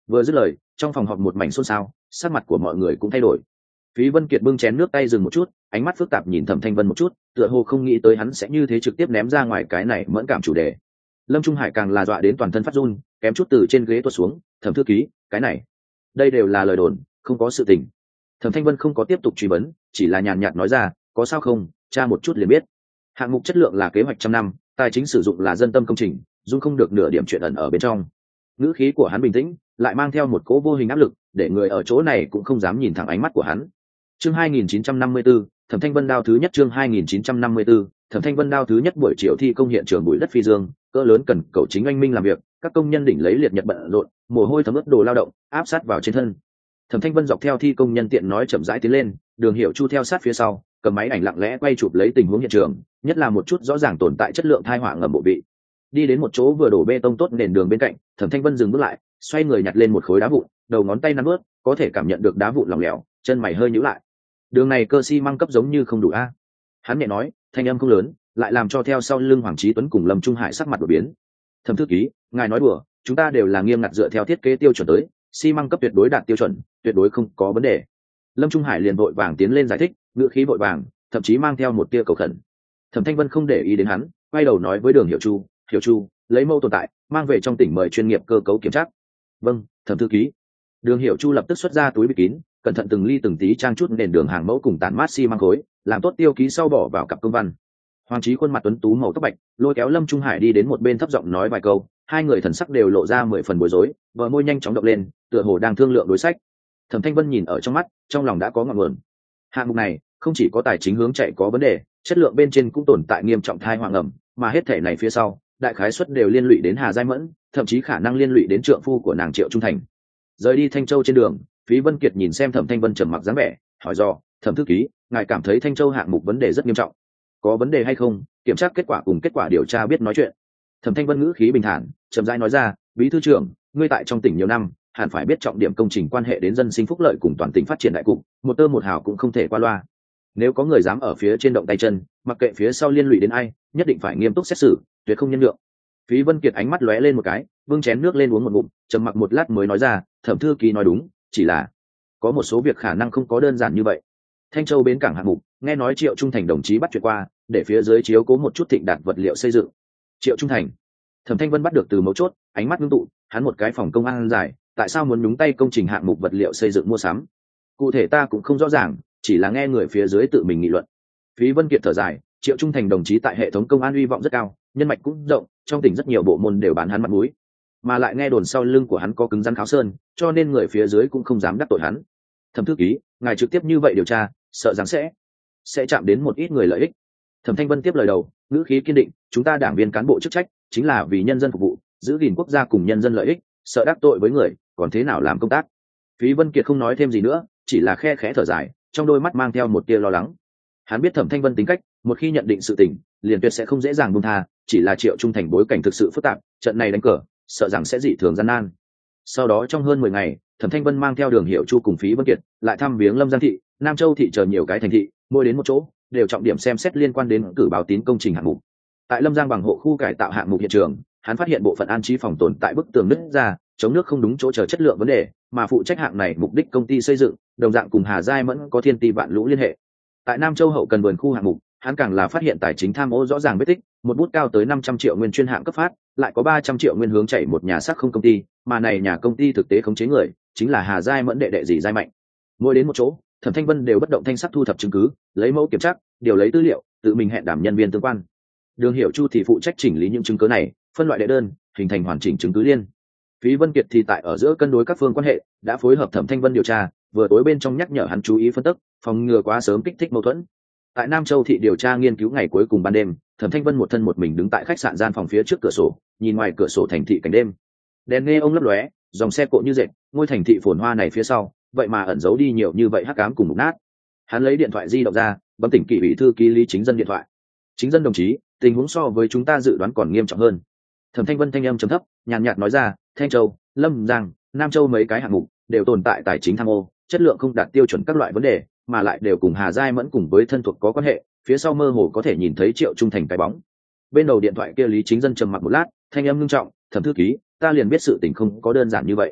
Speaker 1: Vừa dứt lời, trong phòng họp một mảnh xôn xao, sắc mặt của mọi người cũng thay đổi. Phí Vân Kiệt bưng chén nước tay dừng một chút, ánh mắt phức tạp nhìn Thẩm Thanh Vân một chút, tựa hồ không nghĩ tới hắn sẽ như thế trực tiếp ném ra ngoài cái này mẫn cảm chủ đề. Lâm Trung Hải càng là dọa đến toàn thân phát run, kém chút từ trên ghế tuột xuống. Thẩm thư ký, cái này, đây đều là lời đồn, không có sự tình. Thẩm Thanh Vân không có tiếp tục truy vấn, chỉ là nhàn nhạt nói ra, có sao không, tra một chút liền biết. Hạng mục chất lượng là kế hoạch trăm năm, tài chính sử dụng là dân tâm công trình, dung không được nửa điểm chuyện ẩn ở bên trong. Ngữ khí của hắn bình tĩnh, lại mang theo một cỗ vô hình áp lực, để người ở chỗ này cũng không dám nhìn thẳng ánh mắt của hắn. Chương hai nghìn chín trăm năm mươi tư, Thẩm Thanh Vân đao thứ nhất. Chương hai nghìn chín trăm năm mươi tư, Thẩm Thanh Vân đao thứ nhất. Buổi chiều thi công hiện trường bụi đất phi dương, cỡ lớn cần cầu chính anh minh làm việc, các công nhân đỉnh lấy liệt nhật bận rộn, mồ hôi thấm ướt đồ lao động, áp sát vào trên thân. Thẩm Thanh Vân dọc theo thi công nhân tiện nói chậm rãi tiến lên, Đường Hiểu Chu theo sát phía sau, cầm máy ảnh lặng lẽ quay chụp lấy tình huống hiện trường, nhất là một chút rõ ràng tồn tại chất lượng thai họa ngầm bộ vị. Đi đến một chỗ vừa đổ bê tông tốt nền đường bên cạnh, Thẩm Thanh Vân dừng bước lại, xoay người nhặt lên một khối đá vụn, đầu ngón tay nắn ướt, có thể cảm nhận được đá vụn lỏng lẻo, chân mày hơi nhíu lại. Đường này cơ xi măng cấp giống như không đủ a. Hắn nhẹ nói, thanh âm không lớn, lại làm cho theo sau lưng Hoàng Chí Tuấn cùng Lâm Trung Hải sắc mặt đổi biến. Thẩm thư ký, ngài nói đùa, chúng ta đều là nghiêm ngặt dựa theo thiết kế tiêu chuẩn tới, xi măng cấp tuyệt đối đạt tiêu chuẩn, tuyệt đối không có vấn đề. Lâm Trung Hải liền vội vàng tiến lên giải thích, ngữ khí vội vàng, thậm chí mang theo một tia cầu khẩn. Thẩm Thanh Vân không để ý đến hắn, quay đầu nói với Đường Hiểu Chu, Hiểu Chu, lấy mẫu tồn tại, mang về trong tỉnh mời chuyên nghiệp cơ cấu kiểm tra. Vâng, Thẩm thư ký. Đường Hiểu Chu lập tức xuất ra túi bịt kín, cẩn thận từng ly từng tí trang chút nền đường hàng mẫu cùng tản mát xi măng khối, làm tốt tiêu ký sau bỏ vào cặp công văn. Hoàng Chí khuôn mặt tuấn tú màu tóc bạch, lôi kéo Lâm Trung Hải đi đến một bên thấp giọng nói vài câu, hai người thần sắc đều lộ ra mười phần bối rối, bờ môi nhanh chóng động lên, tựa hồ đang thương lượng đối sách. Thẩm Thanh Vân nhìn ở trong mắt, trong lòng đã có ngọn nguồn. Hạng mục này không chỉ có tài chính hướng chạy có vấn đề, chất lượng bên trên cũng tồn tại nghiêm trọng thai hoàng ẩm, mà hết thể này phía sau, đại khái suất đều liên lụy đến Hà Giai Mẫn, thậm chí khả năng liên lụy đến trượng phu của nàng Triệu Trung Thành. Rời đi Thanh Châu trên đường, Phí Vân Kiệt nhìn xem Thẩm Thanh Vân trầm mặc dáng vẻ, hỏi dò, Thẩm thư ký, ngài cảm thấy Thanh Châu hạng mục vấn đề rất nghiêm trọng, có vấn đề hay không? Kiểm tra kết quả cùng kết quả điều tra biết nói chuyện. Thẩm Thanh Vân ngữ khí bình thản, chậm rãi nói ra, bí thư trưởng, ngươi tại trong tỉnh nhiều năm, hẳn phải biết trọng điểm công trình quan hệ đến dân sinh phúc lợi cùng toàn tỉnh phát triển đại cục, một tơ một hào cũng không thể qua loa. Nếu có người dám ở phía trên động tay chân, mặc kệ phía sau liên lụy đến ai, nhất định phải nghiêm túc xét xử, tuyệt không nhân nhượng. Phí Vân Kiệt ánh mắt lóe lên một cái, bưng chén nước lên uống một ngụm, trầm mặc một lát mới nói ra, Thẩm thư ký nói đúng, chỉ là có một số việc khả năng không có đơn giản như vậy. Thanh Châu bến cảng hạng mục, nghe nói Triệu Trung Thành đồng chí bắt chuyện qua, để phía dưới chiếu cố một chút thịnh đạt vật liệu xây dựng. Triệu Trung Thành, Thẩm Thanh Vân bắt được từ mấu chốt, ánh mắt ngưng tụ, hắn một cái phòng công an dài, tại sao muốn nhúng tay công trình hạng mục vật liệu xây dựng mua sắm? Cụ thể ta cũng không rõ ràng, chỉ là nghe người phía dưới tự mình nghị luận. Phí Vân Kiệt thở dài, Triệu Trung Thành đồng chí tại hệ thống công an uy vọng rất cao, nhân mạch cũng rộng, trong tỉnh rất nhiều bộ môn đều bán hắn mặt mũi, mà lại nghe đồn sau lưng của hắn có cứng rắn kháo sơn, cho nên người phía dưới cũng không dám đắc tội hắn. Thẩm thư ký, ngài trực tiếp như vậy điều tra, sợ rằng sẽ sẽ chạm đến một ít người lợi ích. Thẩm Thanh Vân tiếp lời đầu, ngữ khí kiên định, chúng ta đảng viên cán bộ chức trách chính là vì nhân dân phục vụ, giữ gìn quốc gia cùng nhân dân lợi ích, sợ đắc tội với người, còn thế nào làm công tác? Phí Vân Kiệt không nói thêm gì nữa, chỉ là khe khẽ thở dài, trong đôi mắt mang theo một tia lo lắng. Hắn biết Thẩm Thanh Vân tính cách, một khi nhận định sự tình, liền tuyệt sẽ không dễ dàng buông tha, chỉ là Triệu Trung Thành bối cảnh thực sự phức tạp, trận này đánh cờ, sợ rằng sẽ dị thường gian nan. Sau đó trong hơn mười ngày, Thẩm Thanh Vân mang theo Đường Hiểu Chu cùng Phí Vân Kiệt, lại thăm viếng Lâm Giang thị, Nam Châu thị chờ nhiều cái thành thị, mỗi đến một chỗ, đều trọng điểm xem xét liên quan đến cử báo tín công trình hạng mục. Tại Lâm Giang bằng hộ khu cải tạo hạng mục hiện trường, hắn phát hiện bộ phận an trí phòng tồn tại bức tường nứt ra, chống nước không đúng chỗ chờ chất lượng vấn đề, mà phụ trách hạng này mục đích công ty xây dựng, đồng dạng cùng Hà Giai Mẫn có thiên ti vạn lũ liên hệ. Tại Nam Châu hậu cần vườn khu hạng mục, hắn càng là phát hiện tài chính tham ô rõ ràng vết tích, một bút cao tới năm trăm triệu nguyên chuyên hạng cấp phát, lại có ba trăm triệu nguyên hướng chảy một nhà xác không công ty, mà này nhà công ty thực tế khống chế người, chính là Hà Giai Mẫn đệ đệ gì Giai Mạnh. Mỗi đến một chỗ, Thẩm Thanh Vân đều bất động thanh sắc thu thập chứng cứ, lấy mẫu kiểm tra, điều lấy tư liệu, tự mình hẹn đảm nhân viên tương quan. Đường Hiểu Chu thì phụ trách chỉnh lý những chứng cứ này, phân loại đệ đơn, hình thành hoàn chỉnh chứng cứ liên. Phí Vân Kiệt thì tại ở giữa cân đối các phương quan hệ, đã phối hợp Thẩm Thanh Vân điều tra, vừa tối bên trong nhắc nhở hắn chú ý phân tích, phòng ngừa quá sớm kích thích mâu thuẫn. Tại Nam Châu thị điều tra nghiên cứu ngày cuối cùng ban đêm, Thẩm Thanh Vân một thân một mình đứng tại khách sạn gian phòng phía trước cửa sổ, nhìn ngoài cửa sổ thành thị cảnh đêm. Đèn nghe ông lấp lóe, dòng xe cộ như dệt, ngôi thành thị phồn hoa này phía sau, vậy mà ẩn giấu đi nhiều như vậy hắc ám cùng mục nát. Hắn lấy điện thoại di động ra, bấm tỉnh kỷ ủy thư ký Lý Chính Dân điện thoại. Chính Dân đồng chí, tình huống so với chúng ta dự đoán còn nghiêm trọng hơn. Thẩm Thanh Vân thanh âm trầm thấp, nhàn nhạt nói ra, Thanh Châu, Lâm Giang, Nam Châu mấy cái hạng mục đều tồn tại tài chính tham ô, chất lượng không đạt tiêu chuẩn các loại vấn đề, mà lại đều cùng Hà Giai Mẫn cùng với thân thuộc có quan hệ, phía sau mơ hồ có thể nhìn thấy Triệu Trung Thành cái bóng. Bên đầu điện thoại kia Lý Chính Dân trầm mặc một lát, thanh âm ngưng trọng, Thẩm thư ký, ta liền biết sự tình không có đơn giản như vậy.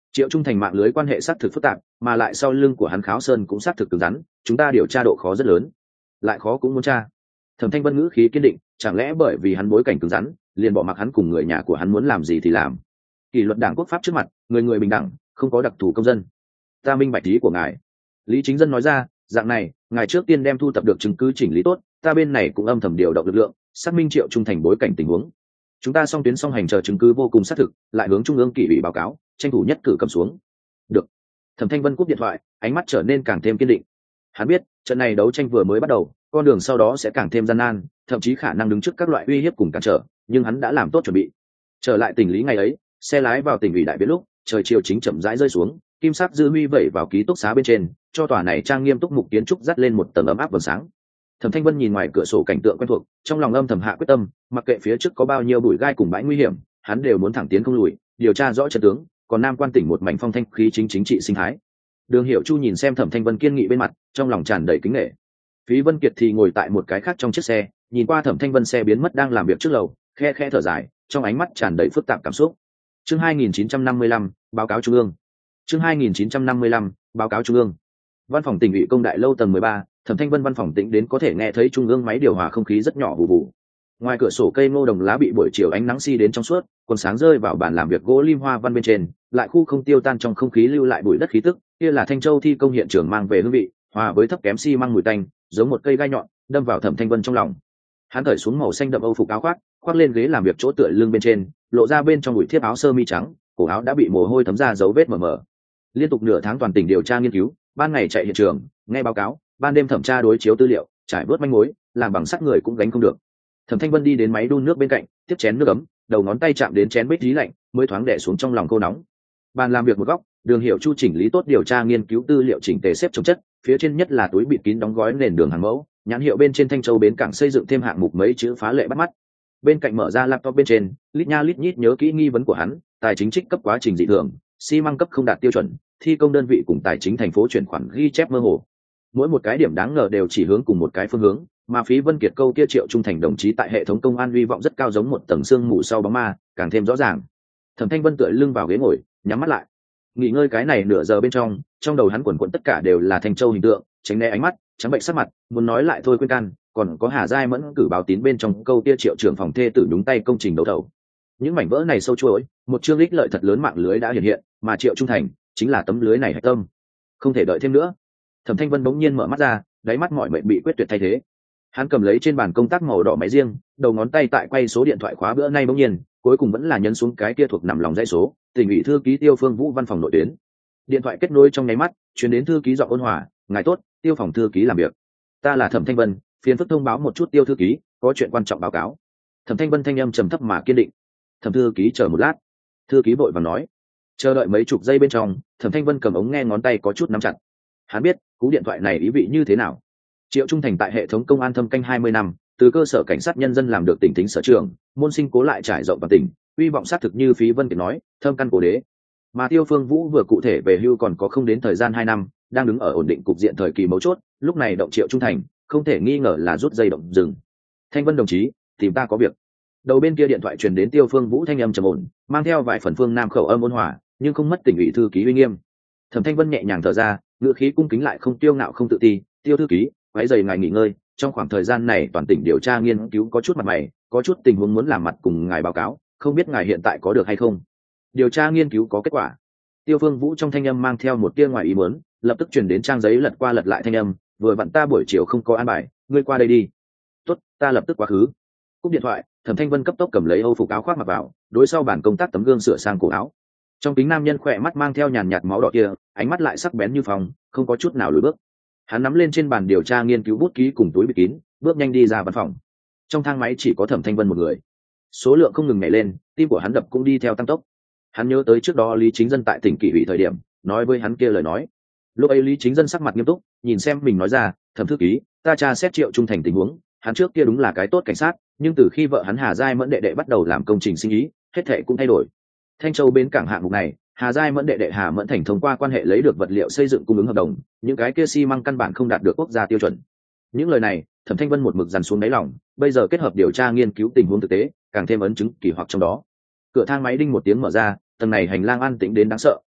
Speaker 1: Triệu Trung Thành mạng lưới quan hệ xác thực phức tạp, mà lại sau lưng của hắn Kháo Sơn cũng xác thực cứng rắn, chúng ta điều tra độ khó rất lớn. Lại khó cũng muốn tra. Thẩm Thanh Vân ngữ khí kiên định, chẳng lẽ bởi vì hắn bối cảnh cứng rắn, liền bỏ mặc hắn cùng người nhà của hắn muốn làm gì thì làm? Kỷ luật đảng quốc pháp trước mặt, người người bình đẳng, không có đặc thù công dân. Ta minh bạch ý của ngài. Lý Chính Dân nói ra, dạng này, ngài trước tiên đem thu thập được chứng cứ chỉnh lý tốt, ta bên này cũng âm thầm điều động lực lượng, xác minh Triệu Trung Thành bối cảnh tình huống. Chúng ta song tuyến song hành chờ chứng cứ vô cùng xác thực, lại hướng trung ương kỷ ủy báo cáo, tranh thủ nhất cử cầm xuống. Được. Thẩm Thanh Vân cúp điện thoại, ánh mắt trở nên càng thêm kiên định. Hắn biết, trận này đấu tranh vừa mới bắt đầu, con đường sau đó sẽ càng thêm gian nan, thậm chí khả năng đứng trước các loại uy hiếp cùng cản trở, nhưng hắn đã làm tốt chuẩn bị. Trở lại tỉnh Lý ngày ấy, xe lái vào tỉnh ủy đại viện lúc, trời chiều chính chậm rãi rơi xuống, kim sắc dư huy vẩy vào ký túc xá bên trên, cho tòa này trang nghiêm túc mục kiến trúc dắt lên một tầng ấm áp vầng sáng. Thẩm Thanh Vân nhìn ngoài cửa sổ cảnh tượng quen thuộc, trong lòng âm thầm hạ quyết tâm, mặc kệ phía trước có bao nhiêu bụi gai cùng bãi nguy hiểm, hắn đều muốn thẳng tiến không lùi, điều tra rõ trận tướng, còn Nam Quan tỉnh một mảnh phong thanh khí chính chính trị sinh thái. Đường Hiểu Chu nhìn xem Thẩm Thanh Vân kiên nghị bên mặt, trong lòng tràn đầy kính nể. Phí Vân Kiệt thì ngồi tại một cái khác trong chiếc xe, nhìn qua Thẩm Thanh Vân xe biến mất đang làm việc trước lầu, khe khẽ thở dài, trong ánh mắt tràn đầy phức tạp cảm xúc. Chương hai nghìn chín trăm năm mươi lăm, báo cáo trung ương. Chương hai nghìn chín trăm năm mươi lăm, báo cáo trung ương. Văn phòng tỉnh ủy công đại lâu tầng mười ba, Thẩm Thanh Vân văn phòng tĩnh đến có thể nghe thấy trung ương máy điều hòa không khí rất nhỏ vù vù. Ngoài cửa sổ cây ngô đồng lá bị buổi chiều ánh nắng si đến trong suốt, quần sáng rơi vào bàn làm việc gỗ lim hoa văn bên trên, lại khu không tiêu tan trong không khí lưu lại bụi đất khí tức, kia là Thanh Châu thi công hiện trường mang về hương vị, hòa với thấp kém xi si măng mùi tanh, giống một cây gai nhọn, đâm vào Thẩm Thanh Vân trong lòng. Hắn cởi xuống màu xanh đậm âu phục áo khoác, khoác lên ghế làm việc chỗ tựa lưng bên trên, lộ ra bên trong bụi thiếp áo sơ mi trắng, cổ áo đã bị mồ hôi thấm ra dấu vết mờ mờ. Liên tục nửa tháng toàn tỉnh điều tra nghiên cứu, ban ngày chạy hiện trường, nghe báo cáo, ban đêm thẩm tra đối chiếu tư liệu, trải vớt manh mối, làm bằng sắt người cũng gánh không được. Thẩm Thanh Vân đi đến máy đun nước bên cạnh, tiếp chén nước ấm, đầu ngón tay chạm đến chén bích khí lạnh, mới thoáng đè xuống trong lòng cô nóng. Bàn làm việc một góc, Đường Hiểu Chu chỉnh lý tốt điều tra nghiên cứu tư liệu chỉnh tề xếp chồng chất, phía trên nhất là túi bịt kín đóng gói nền đường hàng mẫu, nhãn hiệu bên trên Thanh Châu bến cảng xây dựng thêm hạng mục mấy chữ phá lệ bắt mắt. Bên cạnh mở ra laptop bên trên, lít nha lít nhít nhớ kỹ nghi vấn của hắn, tài chính trích cấp quá trình dị thường, xi măng cấp không đạt tiêu chuẩn, thi công đơn vị cùng tài chính thành phố chuyển khoản ghi chép mơ hồ. Mỗi một cái điểm đáng ngờ đều chỉ hướng cùng một cái phương hướng, mà Phí Vân Kiệt câu kia Triệu Trung Thành đồng chí tại hệ thống công an uy vọng rất cao, giống một tầng sương mù sau bóng ma, càng thêm rõ ràng. Thẩm Thanh Vân tựa lưng vào ghế ngồi, nhắm mắt lại. Nghỉ ngơi cái này nửa giờ bên trong, trong đầu hắn quẩn quẩn tất cả đều là Thanh Châu hình tượng, tránh né ánh mắt, trắng bệnh sắc mặt, muốn nói lại thôi quên can, còn có Hà Giai Mẫn cử báo tín bên trong câu kia Triệu trưởng phòng thê tử nhúng tay công trình đấu thầu. Những mảnh vỡ này sâu chuỗi, một chương ích lợi thật lớn mạng lưới đã hiện hiện, mà Triệu Trung Thành chính là tấm lưới này hạch tâm. Không thể đợi thêm nữa. Thẩm Thanh Vân bỗng nhiên mở mắt ra, đáy mắt mọi mệnh bị quyết tuyệt thay thế. Hắn cầm lấy trên bàn công tác màu đỏ máy riêng, đầu ngón tay tại quay số điện thoại khóa bữa nay bỗng nhiên, cuối cùng vẫn là nhấn xuống cái kia thuộc nằm lòng dãy số, tỉnh ủy thư ký Tiêu Phương Vũ văn phòng nội tuyến. Điện thoại kết nối trong nháy mắt, truyền đến thư ký giọng ôn hòa, "Ngài tốt, Tiêu phòng thư ký làm việc. Ta là Thẩm Thanh Vân, phiền phức thông báo một chút Tiêu thư ký, có chuyện quan trọng báo cáo." Thẩm Thanh Vân thanh âm trầm thấp mà kiên định. "Thẩm thư ký chờ một lát." Thư ký vội vàng nói. Chờ đợi mấy chục giây bên trong, Thẩm Thanh Vân cầm ống nghe ngón tay có chút nắm chặt. Hắn biết cú điện thoại này ý vị như thế nào. Triệu Trung Thành tại hệ thống công an thâm canh hai mươi năm, từ cơ sở cảnh sát nhân dân làm được tỉnh tính sở trường, môn sinh cố lại trải rộng toàn tỉnh, uy vọng xác thực như Phí Vân Kiệt nói, thâm căn cổ đế. Mà Tiêu Phương Vũ vừa cụ thể về hưu còn có không đến thời gian hai năm, đang đứng ở ổn định cục diện thời kỳ mấu chốt, lúc này động Triệu Trung Thành, không thể nghi ngờ là rút dây động rừng. "Thanh Vân đồng chí, tìm ta có việc." Đầu bên kia điện thoại truyền đến Tiêu Phương Vũ thanh âm trầm ổn, mang theo vài phần phương nam khẩu âm ôn hòa, nhưng không mất tỉnh ủy thư ký uy nghiêm. Thẩm Thanh Vân nhẹ nhàng thở ra, ngữ khí cung kính lại không tiêu ngạo không tự ti, "Tiêu thư ký, váy giày ngài nghỉ ngơi, trong khoảng thời gian này toàn tỉnh điều tra nghiên cứu có chút mặt mày, có chút tình huống muốn làm mặt cùng ngài báo cáo, không biết ngài hiện tại có được hay không?" Điều tra nghiên cứu có kết quả. Tiêu Phương Vũ trong thanh âm mang theo một tia ngoài ý muốn, lập tức truyền đến trang giấy lật qua lật lại thanh âm, "Vừa vặn ta buổi chiều không có an bài, ngươi qua đây đi." "Tốt, ta lập tức quá khứ." Cúp điện thoại, Thẩm Thanh Vân cấp tốc cầm lấy âu phục áo khoác mặc vào, đối sau bàn công tác tấm gương sửa sang cổ áo. Trong kính nam nhân khỏe mắt mang theo nhàn nhạt máu đỏ kia, ánh mắt lại sắc bén như phòng, không có chút nào lùi bước. Hắn nắm lên trên bàn điều tra nghiên cứu bút ký cùng túi bịt kín, bước nhanh đi ra văn phòng. Trong thang máy chỉ có Thẩm Thanh Vân một người. Số lượng không ngừng nhảy lên, tim của hắn đập cũng đi theo tăng tốc. Hắn nhớ tới trước đó Lý Chính Dân tại tỉnh Kỷ ủy thời điểm, nói với hắn kia lời nói. Lúc ấy Lý Chính Dân sắc mặt nghiêm túc, nhìn xem mình nói ra, "Thẩm thư ký, ta tra xét Triệu Trung Thành tình huống, hắn trước kia đúng là cái tốt cảnh sát, nhưng từ khi vợ hắn Hà Giai Mẫn đệ đệ bắt đầu làm công trình sinh ý, hết thệ cũng thay đổi. Thanh Châu bến cảng hạng mục này, Hà Giai Mẫn đệ đệ Hà Mẫn Thành thông qua quan hệ lấy được vật liệu xây dựng cung ứng hợp đồng, những cái kia xi măng căn bản không đạt được quốc gia tiêu chuẩn." Những lời này, Thẩm Thanh Vân một mực dằn xuống đáy lòng, bây giờ kết hợp điều tra nghiên cứu tình huống thực tế, càng thêm ấn chứng kỳ hoặc trong đó. Cửa thang máy đinh một tiếng mở ra, tầng này hành lang an tĩnh đến đáng sợ,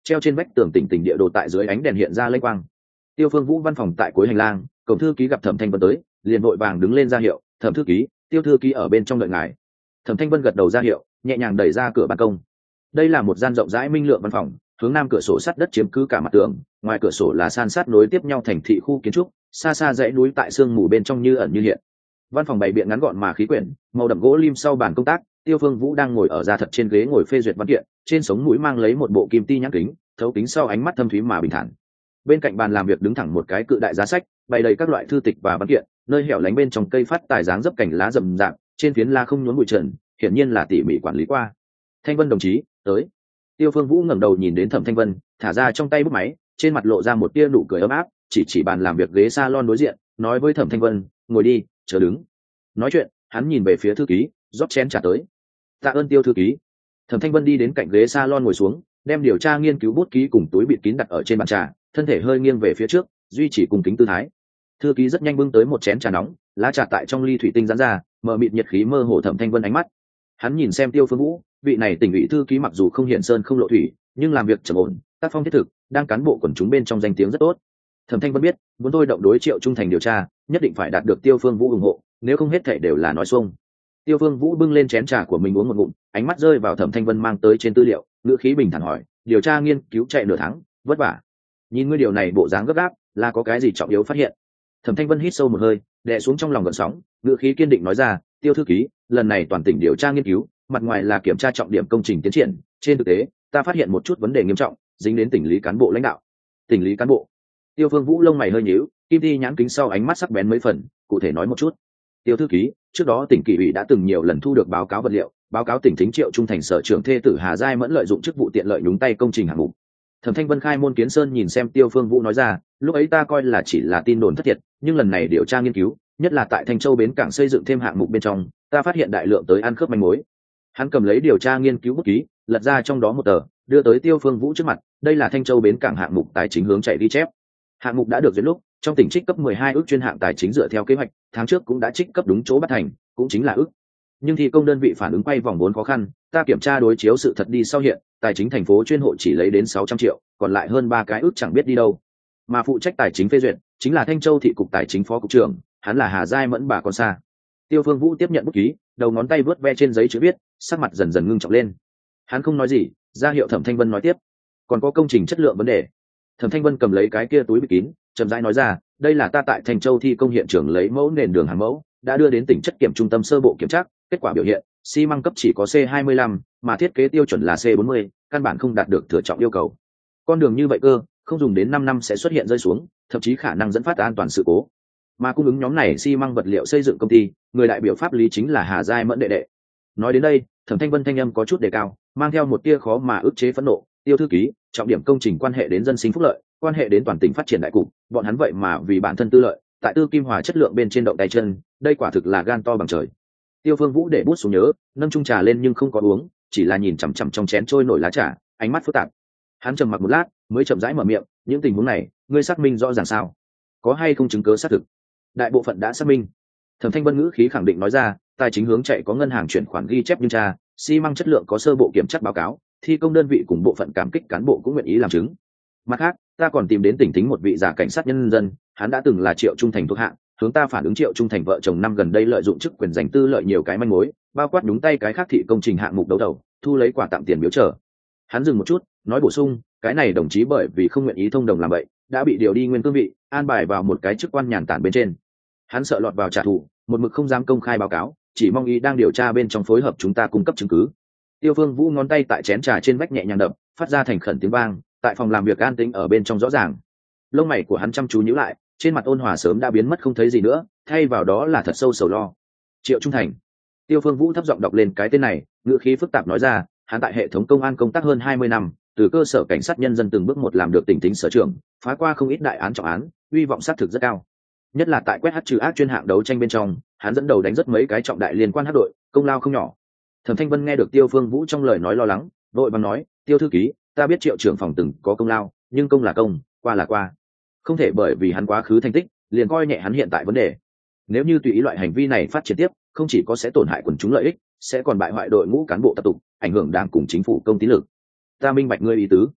Speaker 1: treo trên vách tường tỉnh tỉnh địa đồ tại dưới ánh đèn hiện ra lênh quang. Tiêu Phương Vũ văn phòng tại cuối hành lang, cổng thư ký gặp Thẩm Thanh Vân tới, liền vội vàng đứng lên ra hiệu, "Thẩm thư ký, Tiêu thư ký ở bên trong đợi ngài." Thẩm Thanh Vân gật đầu ra hiệu, nhẹ nhàng đẩy ra cửa ban công. Đây là một gian rộng rãi minh lượng văn phòng, hướng nam cửa sổ sắt đất chiếm cứ cả mặt tường, ngoài cửa sổ là san sát nối tiếp nhau thành thị khu kiến trúc, xa xa dãy núi tại sương mù bên trong như ẩn như hiện. Văn phòng bày biện ngắn gọn mà khí quyển, màu đậm gỗ lim sau bàn công tác, Tiêu Phương Vũ đang ngồi ở da thật trên ghế ngồi phê duyệt văn kiện, trên sống mũi mang lấy một bộ kim ti nhãn kính, thấu kính sau ánh mắt thâm thúy mà bình thản. Bên cạnh bàn làm việc đứng thẳng một cái cự đại giá sách, bày đầy các loại thư tịch và văn kiện, nơi hẻo lánh bên trong cây phát tài dáng dấp cảnh lá rậm rạp, trên phiến lá không nhốn bụi trần, hiển nhiên là tỉ mỉ quản lý qua. "Thanh Vân đồng chí, tới." Tiêu Phương Vũ ngẩng đầu nhìn đến Thẩm Thanh Vân, thả ra trong tay bút máy, trên mặt lộ ra một tia nụ cười ấm áp, chỉ chỉ bàn làm việc ghế salon đối diện, nói với Thẩm Thanh Vân, "Ngồi đi, chờ đứng." Nói chuyện, hắn nhìn về phía thư ký, rót chén trà tới. "Tạ ơn Tiêu thư ký." Thẩm Thanh Vân đi đến cạnh ghế salon ngồi xuống, đem điều tra nghiên cứu bút ký cùng túi bịt kín đặt ở trên bàn trà, thân thể hơi nghiêng về phía trước, duy trì cùng kính tư thái. Thư ký rất nhanh bưng tới một chén trà nóng, lá trà tại trong ly thủy tinh giãn ra, mờ mịt nhiệt khí mơ hồ Thẩm Thanh Vân ánh mắt. Hắn nhìn xem Tiêu Phương Vũ, vị này tỉnh ủy thư ký mặc dù không hiện sơn không lộ thủy, nhưng làm việc trầm ổn, tác phong thiết thực, đang cán bộ quần chúng bên trong danh tiếng rất tốt. Thẩm Thanh Vân biết, muốn thôi động đối Triệu Trung Thành điều tra, nhất định phải đạt được Tiêu Phương Vũ ủng hộ, nếu không hết thảy đều là nói xuông. Tiêu Phương Vũ bưng lên chén trà của mình uống một ngụm, ánh mắt rơi vào Thẩm Thanh Vân mang tới trên tư liệu, ngữ khí bình thản hỏi, "Điều tra nghiên cứu chạy nửa tháng, vất vả. Nhìn ngươi điều này bộ dáng gấp gáp, là có cái gì trọng yếu phát hiện?" Thẩm Thanh Vân hít sâu một hơi, đè xuống trong lòng gợn sóng, ngữ khí kiên định nói ra, "Tiêu thư ký, lần này toàn tỉnh điều tra nghiên cứu, mặt ngoài là kiểm tra trọng điểm công trình tiến triển, trên thực tế, ta phát hiện một chút vấn đề nghiêm trọng, dính đến tỉnh lý cán bộ lãnh đạo." "Tỉnh lý cán bộ?" Tiêu Phương Vũ lông mày hơi nhíu, kim ti nhãn kính sau ánh mắt sắc bén mấy phần, "Cụ thể nói một chút." "Tiêu thư ký, trước đó tỉnh kỷ ủy đã từng nhiều lần thu được báo cáo vật liệu, báo cáo tỉnh thính Triệu Trung Thành sở trưởng thê tử Hà Giai Mẫn lợi dụng chức vụ tiện lợi nhúng tay công trình hạng mục." Thẩm Thanh Vân khai môn kiến sơn nhìn xem Tiêu Phương Vũ nói ra, "Lúc ấy ta coi là chỉ là tin đồn thất thiệt, nhưng lần này điều tra nghiên cứu, nhất là tại Thanh Châu bến cảng xây dựng thêm hạng mục bên trong, ta phát hiện đại lượng tới ăn khớp manh mối." Hắn cầm lấy điều tra nghiên cứu bút ký, lật ra trong đó một tờ, đưa tới Tiêu Phương Vũ trước mặt, "Đây là Thanh Châu bến cảng hạng mục tài chính hướng chạy ghi chép. Hạng mục đã được duyệt lúc, trong tỉnh trích cấp mười hai ước chuyên hạng tài chính dựa theo kế hoạch, tháng trước cũng đã trích cấp đúng chỗ bắt thành, cũng chính là ước. Nhưng thi công đơn vị phản ứng quay vòng vốn khó khăn, ta kiểm tra đối chiếu sự thật đi sau hiện, tài chính thành phố chuyên hộ chỉ lấy đến sáu trăm triệu, còn lại hơn ba cái ước chẳng biết đi đâu. Mà phụ trách tài chính phê duyệt, chính là Thanh Châu thị cục tài chính phó cục trưởng, hắn là Hà Giai Mẫn bà con xa." Tiêu Phương Vũ tiếp nhận bút ký, đầu ngón tay vớt ve trên giấy chữ viết, sắc mặt dần dần ngưng trọng lên. Hắn không nói gì, ra hiệu Thẩm Thanh Vân nói tiếp. "Còn có công trình chất lượng vấn đề." Thẩm Thanh Vân cầm lấy cái kia túi bịt kín, chậm rãi nói ra, "Đây là ta tại Thanh Châu thi công hiện trường lấy mẫu nền đường hàng mẫu, đã đưa đến tỉnh chất kiểm trung tâm sơ bộ kiểm tra, kết quả biểu hiện, xi măng cấp chỉ có C hai mươi lăm, mà thiết kế tiêu chuẩn là C bốn mươi, căn bản không đạt được thừa trọng yêu cầu. Con đường như vậy cơ, không dùng đến năm năm sẽ xuất hiện rơi xuống, thậm chí khả năng dẫn phát an toàn sự cố. Mà cung ứng nhóm này xi măng vật liệu xây dựng công ty, người đại biểu pháp lý chính là Hà Giai Mẫn đệ đệ." Nói đến đây, Thẩm Thanh Vân thanh âm có chút đề cao, mang theo một tia khó mà ức chế phẫn nộ, "Tiêu thư ký, trọng điểm công trình quan hệ đến dân sinh phúc lợi, quan hệ đến toàn tỉnh phát triển đại cục, bọn hắn vậy mà vì bản thân tư lợi, tại tư kim hòa chất lượng bên trên động tay chân, đây quả thực là gan to bằng trời." Tiêu Phương Vũ để bút xuống nhớ, nâng chung trà lên nhưng không có uống, chỉ là nhìn chằm chằm trong chén trôi nổi lá trà, ánh mắt phức tạp. Hắn trầm mặc một lát, mới chậm rãi mở miệng, "Những tình huống này, ngươi xác minh rõ ràng sao? Có hay không chứng cứ xác thực?" "Đại bộ phận đã xác minh." Thẩm Thanh Vân ngữ khí khẳng định nói ra, "Tài chính hướng chạy có ngân hàng chuyển khoản ghi chép nhưng tra, xi măng chất lượng có sơ bộ kiểm tra báo cáo, thi công đơn vị cùng bộ phận cảm kích cán bộ cũng nguyện ý làm chứng. Mặt khác, ta còn tìm đến tỉnh thính một vị giả cảnh sát nhân dân, hắn đã từng là Triệu Trung Thành thuộc hạ, hướng ta phản ứng Triệu Trung Thành vợ chồng năm gần đây lợi dụng chức quyền giành tư lợi nhiều cái manh mối, bao quát đúng tay cái khác thị công trình hạng mục đấu đầu, thu lấy quà tặng tiền biếu trở." Hắn dừng một chút, nói bổ sung, "Cái này đồng chí bởi vì không nguyện ý thông đồng làm vậy, đã bị điều đi nguyên cương vị, an bài vào một cái chức quan nhàn tản bên trên. Hắn sợ lọt vào trả thù, một mực không dám công khai báo cáo, chỉ mong ý đang điều tra bên trong phối hợp chúng ta cung cấp chứng cứ." Tiêu Phương Vũ ngón tay tại chén trà trên vách nhẹ nhàng đập, phát ra thành khẩn tiếng vang, tại phòng làm việc an tĩnh ở bên trong rõ ràng. Lông mày của hắn chăm chú nhíu lại, trên mặt ôn hòa sớm đã biến mất không thấy gì nữa, thay vào đó là thật sâu sầu lo. "Triệu Trung Thành." Tiêu Phương Vũ thấp giọng đọc lên cái tên này, ngữ khí phức tạp nói ra, "Hắn tại hệ thống công an công tác hơn hai mươi năm, từ cơ sở cảnh sát nhân dân từng bước một làm được tỉnh tính sở trưởng, phá qua không ít đại án trọng án, uy vọng xác thực rất cao. Nhất là tại quét hát trừ ác chuyên hạng đấu tranh bên trong, hắn dẫn đầu đánh rất mấy cái trọng đại liên quan hát đội, công lao không nhỏ." Thẩm Thanh Vân nghe được Tiêu Phương Vũ trong lời nói lo lắng, vội vàng nói, "Tiêu thư ký, ta biết Triệu trưởng phòng từng có công lao, nhưng công là công, qua là qua, không thể bởi vì hắn quá khứ thành tích liền coi nhẹ hắn hiện tại vấn đề. Nếu như tùy ý loại hành vi này phát triển tiếp, không chỉ có sẽ tổn hại quần chúng lợi ích, sẽ còn bại hoại đội ngũ cán bộ tập tục, ảnh hưởng đảng cùng chính phủ công tín lực." "Ta minh bạch ngươi ý tứ."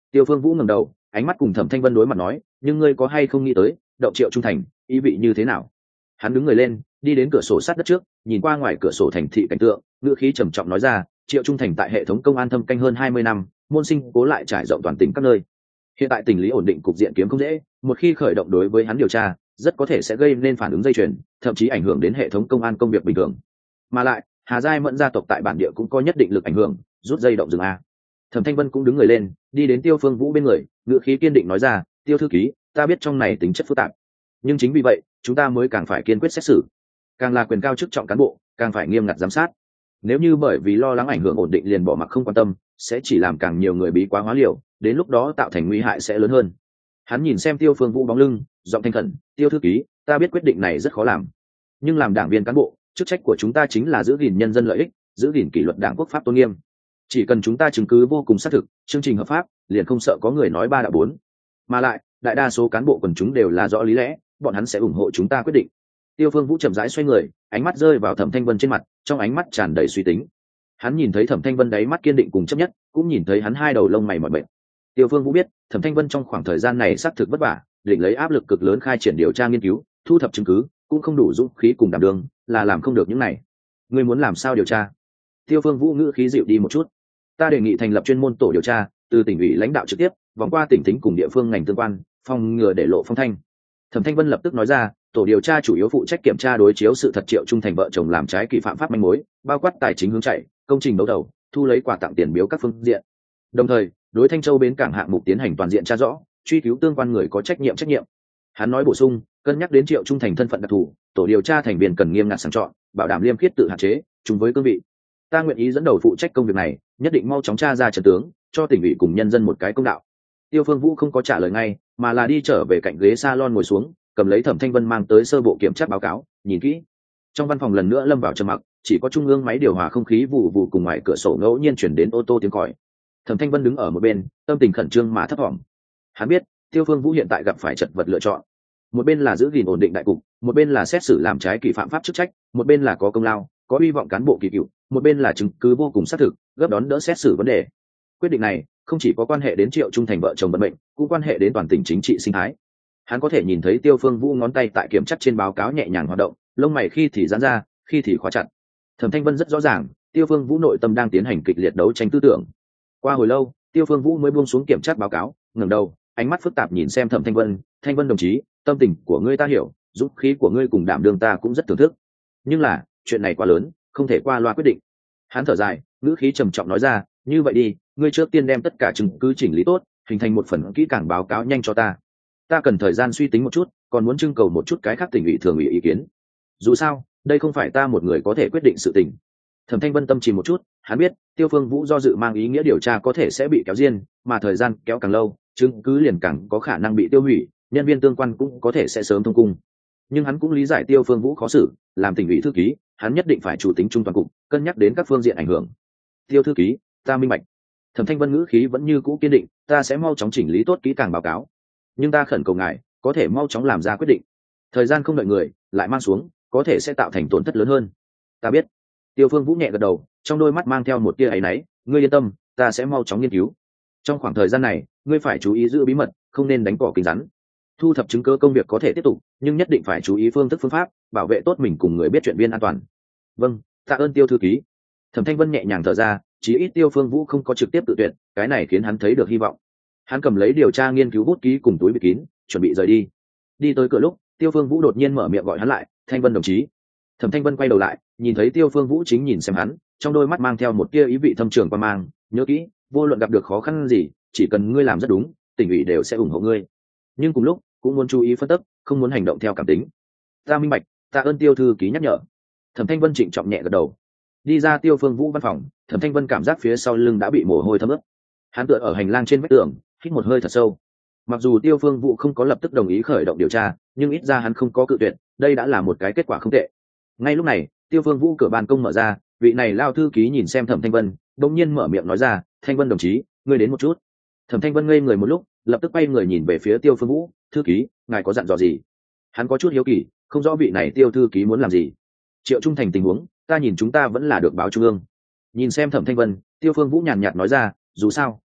Speaker 1: Tiêu Phương Vũ ngẩng đầu, ánh mắt cùng Thẩm Thanh Vân đối mặt nói, nhưng ngươi có hay không nghĩ tới động Triệu Trung thành ý vị như thế nào? Hắn đứng người lên, đi đến cửa sổ sát đất trước, nhìn qua ngoài cửa sổ thành thị cảnh tượng, ngữ khí trầm trọng nói ra, Triệu Trung thành tại hệ thống công an thâm canh hơn hai mươi năm, môn sinh cố lại trải rộng toàn tỉnh các nơi. Hiện tại tình lý ổn định cục diện kiếm không dễ, một khi khởi động đối với hắn điều tra, rất có thể sẽ gây nên phản ứng dây chuyền, thậm chí ảnh hưởng đến hệ thống công an công việc bình thường. Mà lại, Hà Giai Mẫn gia tộc tại bản địa cũng có nhất định lực ảnh hưởng, rút dây động rừng a. Thẩm Thanh Vân cũng đứng người lên, đi đến Tiêu Phương Vũ bên người, ngữ khí kiên định nói ra, Tiêu thư ký, ta biết trong này tính chất phức tạp, nhưng chính vì vậy chúng ta mới càng phải kiên quyết xét xử, càng là quyền cao chức trọng cán bộ càng phải nghiêm ngặt giám sát. Nếu như bởi vì lo lắng ảnh hưởng ổn định liền bỏ mặc không quan tâm, sẽ chỉ làm càng nhiều người bí quá hóa liều, đến lúc đó tạo thành nguy hại sẽ lớn hơn. Hắn nhìn xem Tiêu Phương Vũ bóng lưng, giọng thanh khẩn, Tiêu thư ký, ta biết quyết định này rất khó làm, nhưng làm đảng viên cán bộ, chức trách của chúng ta chính là giữ gìn nhân dân lợi ích, giữ gìn kỷ luật đảng quốc pháp tôn nghiêm. Chỉ cần chúng ta chứng cứ vô cùng xác thực, chương trình hợp pháp, liền không sợ có người nói ba đạo bốn. Mà lại, đại đa số cán bộ quần chúng đều là rõ lý lẽ, bọn hắn sẽ ủng hộ chúng ta quyết định. Tiêu Phương Vũ chậm rãi xoay người, ánh mắt rơi vào Thẩm Thanh Vân trên mặt, trong ánh mắt tràn đầy suy tính. Hắn nhìn thấy Thẩm Thanh Vân đáy mắt kiên định cùng chấp nhất, cũng nhìn thấy hắn hai đầu lông mày mỏi mệt. Tiêu Phương Vũ biết, Thẩm Thanh Vân trong khoảng thời gian này xác thực vất vả, định lấy áp lực cực lớn khai triển điều tra nghiên cứu, thu thập chứng cứ, cũng không đủ dũng khí cùng đảm đương, là làm không được những này. Ngươi muốn làm sao điều tra? Tiêu Phương Vũ ngữ khí dịu đi một chút. Ta đề nghị thành lập chuyên môn tổ điều tra, từ tỉnh ủy lãnh đạo trực tiếp, vòng qua tỉnh thính cùng địa phương ngành tương quan, phòng ngừa để lộ phong thanh. Thẩm Thanh Vân lập tức nói ra, tổ điều tra chủ yếu phụ trách kiểm tra đối chiếu sự thật Triệu Trung thành vợ chồng làm trái kỳ phạm pháp manh mối, bao quát tài chính hướng chạy, công trình đấu thầu, thu lấy quà tặng tiền biếu các phương diện. Đồng thời, đối Thanh Châu bến cảng hạng mục tiến hành toàn diện tra rõ, truy cứu tương quan người có trách nhiệm trách nhiệm. Hắn nói bổ sung, cân nhắc đến Triệu Trung thành thân phận đặc thù, tổ điều tra thành viên cần nghiêm ngặt sàng chọn, bảo đảm liêm khiết tự hạn chế, chung với cương vị. Ta nguyện ý dẫn đầu phụ trách công việc này, nhất định mau chóng tra ra trận tướng, cho tỉnh ủy cùng nhân dân một cái công đạo. Tiêu Phương Vũ không có trả lời ngay, mà là đi trở về cạnh ghế salon ngồi xuống, cầm lấy Thẩm Thanh Vân mang tới sơ bộ kiểm tra báo cáo, nhìn kỹ. Trong văn phòng lần nữa lâm vào trầm mặc, chỉ có trung ương máy điều hòa không khí vụ vụ cùng ngoài cửa sổ ngẫu nhiên chuyển đến ô tô tiếng còi. Thẩm Thanh Vân đứng ở một bên, tâm tình khẩn trương mà thấp thỏm. Hắn biết, Tiêu Phương Vũ hiện tại gặp phải chật vật lựa chọn. Một bên là giữ gìn ổn định đại cục, một bên là xét xử làm trái kỳ phạm pháp chức trách, một bên là có công lao, có hy vọng cán bộ kỳ cựu, một bên là chứng cứ vô cùng xác thực, gấp đón đỡ xét xử vấn đề. Quyết định này không chỉ có quan hệ đến Triệu Trung thành vợ chồng vận mệnh, cũng quan hệ đến toàn tỉnh chính trị sinh thái. Hắn có thể nhìn thấy Tiêu Phương Vũ ngón tay tại kiểm chắc trên báo cáo nhẹ nhàng hoạt động, lông mày khi thì giãn ra, khi thì khóa chặt. Thẩm Thanh Vân rất rõ ràng, Tiêu Phương Vũ nội tâm đang tiến hành kịch liệt đấu tranh tư tưởng. Qua hồi lâu, Tiêu Phương Vũ mới buông xuống kiểm tra báo cáo, ngẩng đầu, ánh mắt phức tạp nhìn xem Thẩm Thanh Vân, "Thanh Vân đồng chí, tâm tình của ngươi ta hiểu, dũng khí của ngươi cùng đảm đương ta cũng rất thưởng thức. Nhưng là, chuyện này quá lớn, không thể qua loa quyết định." Hắn thở dài, ngữ khí trầm trọng nói ra, "Như vậy đi, ngươi trước tiên đem tất cả chứng cứ chỉnh lý tốt, hình thành một phần kỹ càng báo cáo nhanh cho ta. Ta cần thời gian suy tính một chút, còn muốn trưng cầu một chút cái khác tỉnh ủy thường ủy ý kiến. Dù sao, đây không phải ta một người có thể quyết định sự tình." Thẩm Thanh Vân tâm trì một chút, hắn biết, Tiêu Phương Vũ do dự mang ý nghĩa điều tra có thể sẽ bị kéo riêng, mà thời gian kéo càng lâu, chứng cứ liền càng có khả năng bị tiêu hủy, nhân viên tương quan cũng có thể sẽ sớm thông cung. Nhưng hắn cũng lý giải Tiêu Phương Vũ khó xử, làm tỉnh ủy thư ký, hắn nhất định phải chủ tính trung toàn cục, cân nhắc đến các phương diện ảnh hưởng. "Tiêu thư ký, ta minh bạch." Thẩm Thanh Vân ngữ khí vẫn như cũ kiên định, "Ta sẽ mau chóng chỉnh lý tốt kỹ càng báo cáo, nhưng ta khẩn cầu ngài có thể mau chóng làm ra quyết định. Thời gian không đợi người, lại mang xuống, có thể sẽ tạo thành tổn thất lớn hơn." "Ta biết." Tiêu Phương Vũ nhẹ gật đầu, trong đôi mắt mang theo một tia áy náy, "Ngươi yên tâm, ta sẽ mau chóng nghiên cứu. Trong khoảng thời gian này, ngươi phải chú ý giữ bí mật, không nên đánh cỏ kính rắn. Thu thập chứng cứ công việc có thể tiếp tục, nhưng nhất định phải chú ý phương thức phương pháp, bảo vệ tốt mình cùng người biết chuyện viên an toàn." "Vâng, tạ ơn Tiêu thư ký." Thẩm Thanh Vân nhẹ nhàng thở ra, chí ít Tiêu Phương Vũ không có trực tiếp tự tuyệt, cái này khiến hắn thấy được hy vọng. Hắn cầm lấy điều tra nghiên cứu bút ký cùng túi bịt kín, chuẩn bị rời đi. Đi tới cửa lúc, Tiêu Phương Vũ đột nhiên mở miệng gọi hắn lại, "Thanh Vân đồng chí." Thẩm Thanh Vân quay đầu lại, nhìn thấy Tiêu Phương Vũ chính nhìn xem hắn, trong đôi mắt mang theo một tia ý vị thâm trường quan mang, "Nhớ kỹ, vô luận gặp được khó khăn gì, chỉ cần ngươi làm rất đúng, tỉnh ủy đều sẽ ủng hộ ngươi. Nhưng cùng lúc, cũng muốn chú ý phân tích, không muốn hành động theo cảm tính." "Ta minh bạch, tạ ơn Tiêu thư ký nhắc nhở." Thẩm Thanh Vân trịnh trọng nhẹ gật đầu. Đi ra Tiêu Phương Vũ văn phòng, Thẩm Thanh Vân cảm giác phía sau lưng đã bị mồ hôi thấm ướt. Hắn tựa ở hành lang trên vách tường, hít một hơi thật sâu. Mặc dù Tiêu Phương Vũ không có lập tức đồng ý khởi động điều tra, nhưng ít ra hắn không có cự tuyệt, đây đã là một cái kết quả không tệ. Ngay lúc này, Tiêu Phương Vũ cửa ban công mở ra, vị này lao thư ký nhìn xem Thẩm Thanh Vân, đột nhiên mở miệng nói ra, "Thanh Vân đồng chí, ngươi đến một chút." Thẩm Thanh Vân ngây người một lúc, lập tức quay người nhìn về phía Tiêu Phương Vũ, "Thư ký, ngài có dặn dò gì?" Hắn có chút hiếu kỳ, không rõ vị này Tiêu thư ký muốn làm gì. "Triệu Trung thành tình huống, ta nhìn chúng ta vẫn là được báo trung ương." Nhìn xem Thẩm Thanh Vân, Tiêu Phương Vũ nhàn nhạt nói ra, "Dù sao,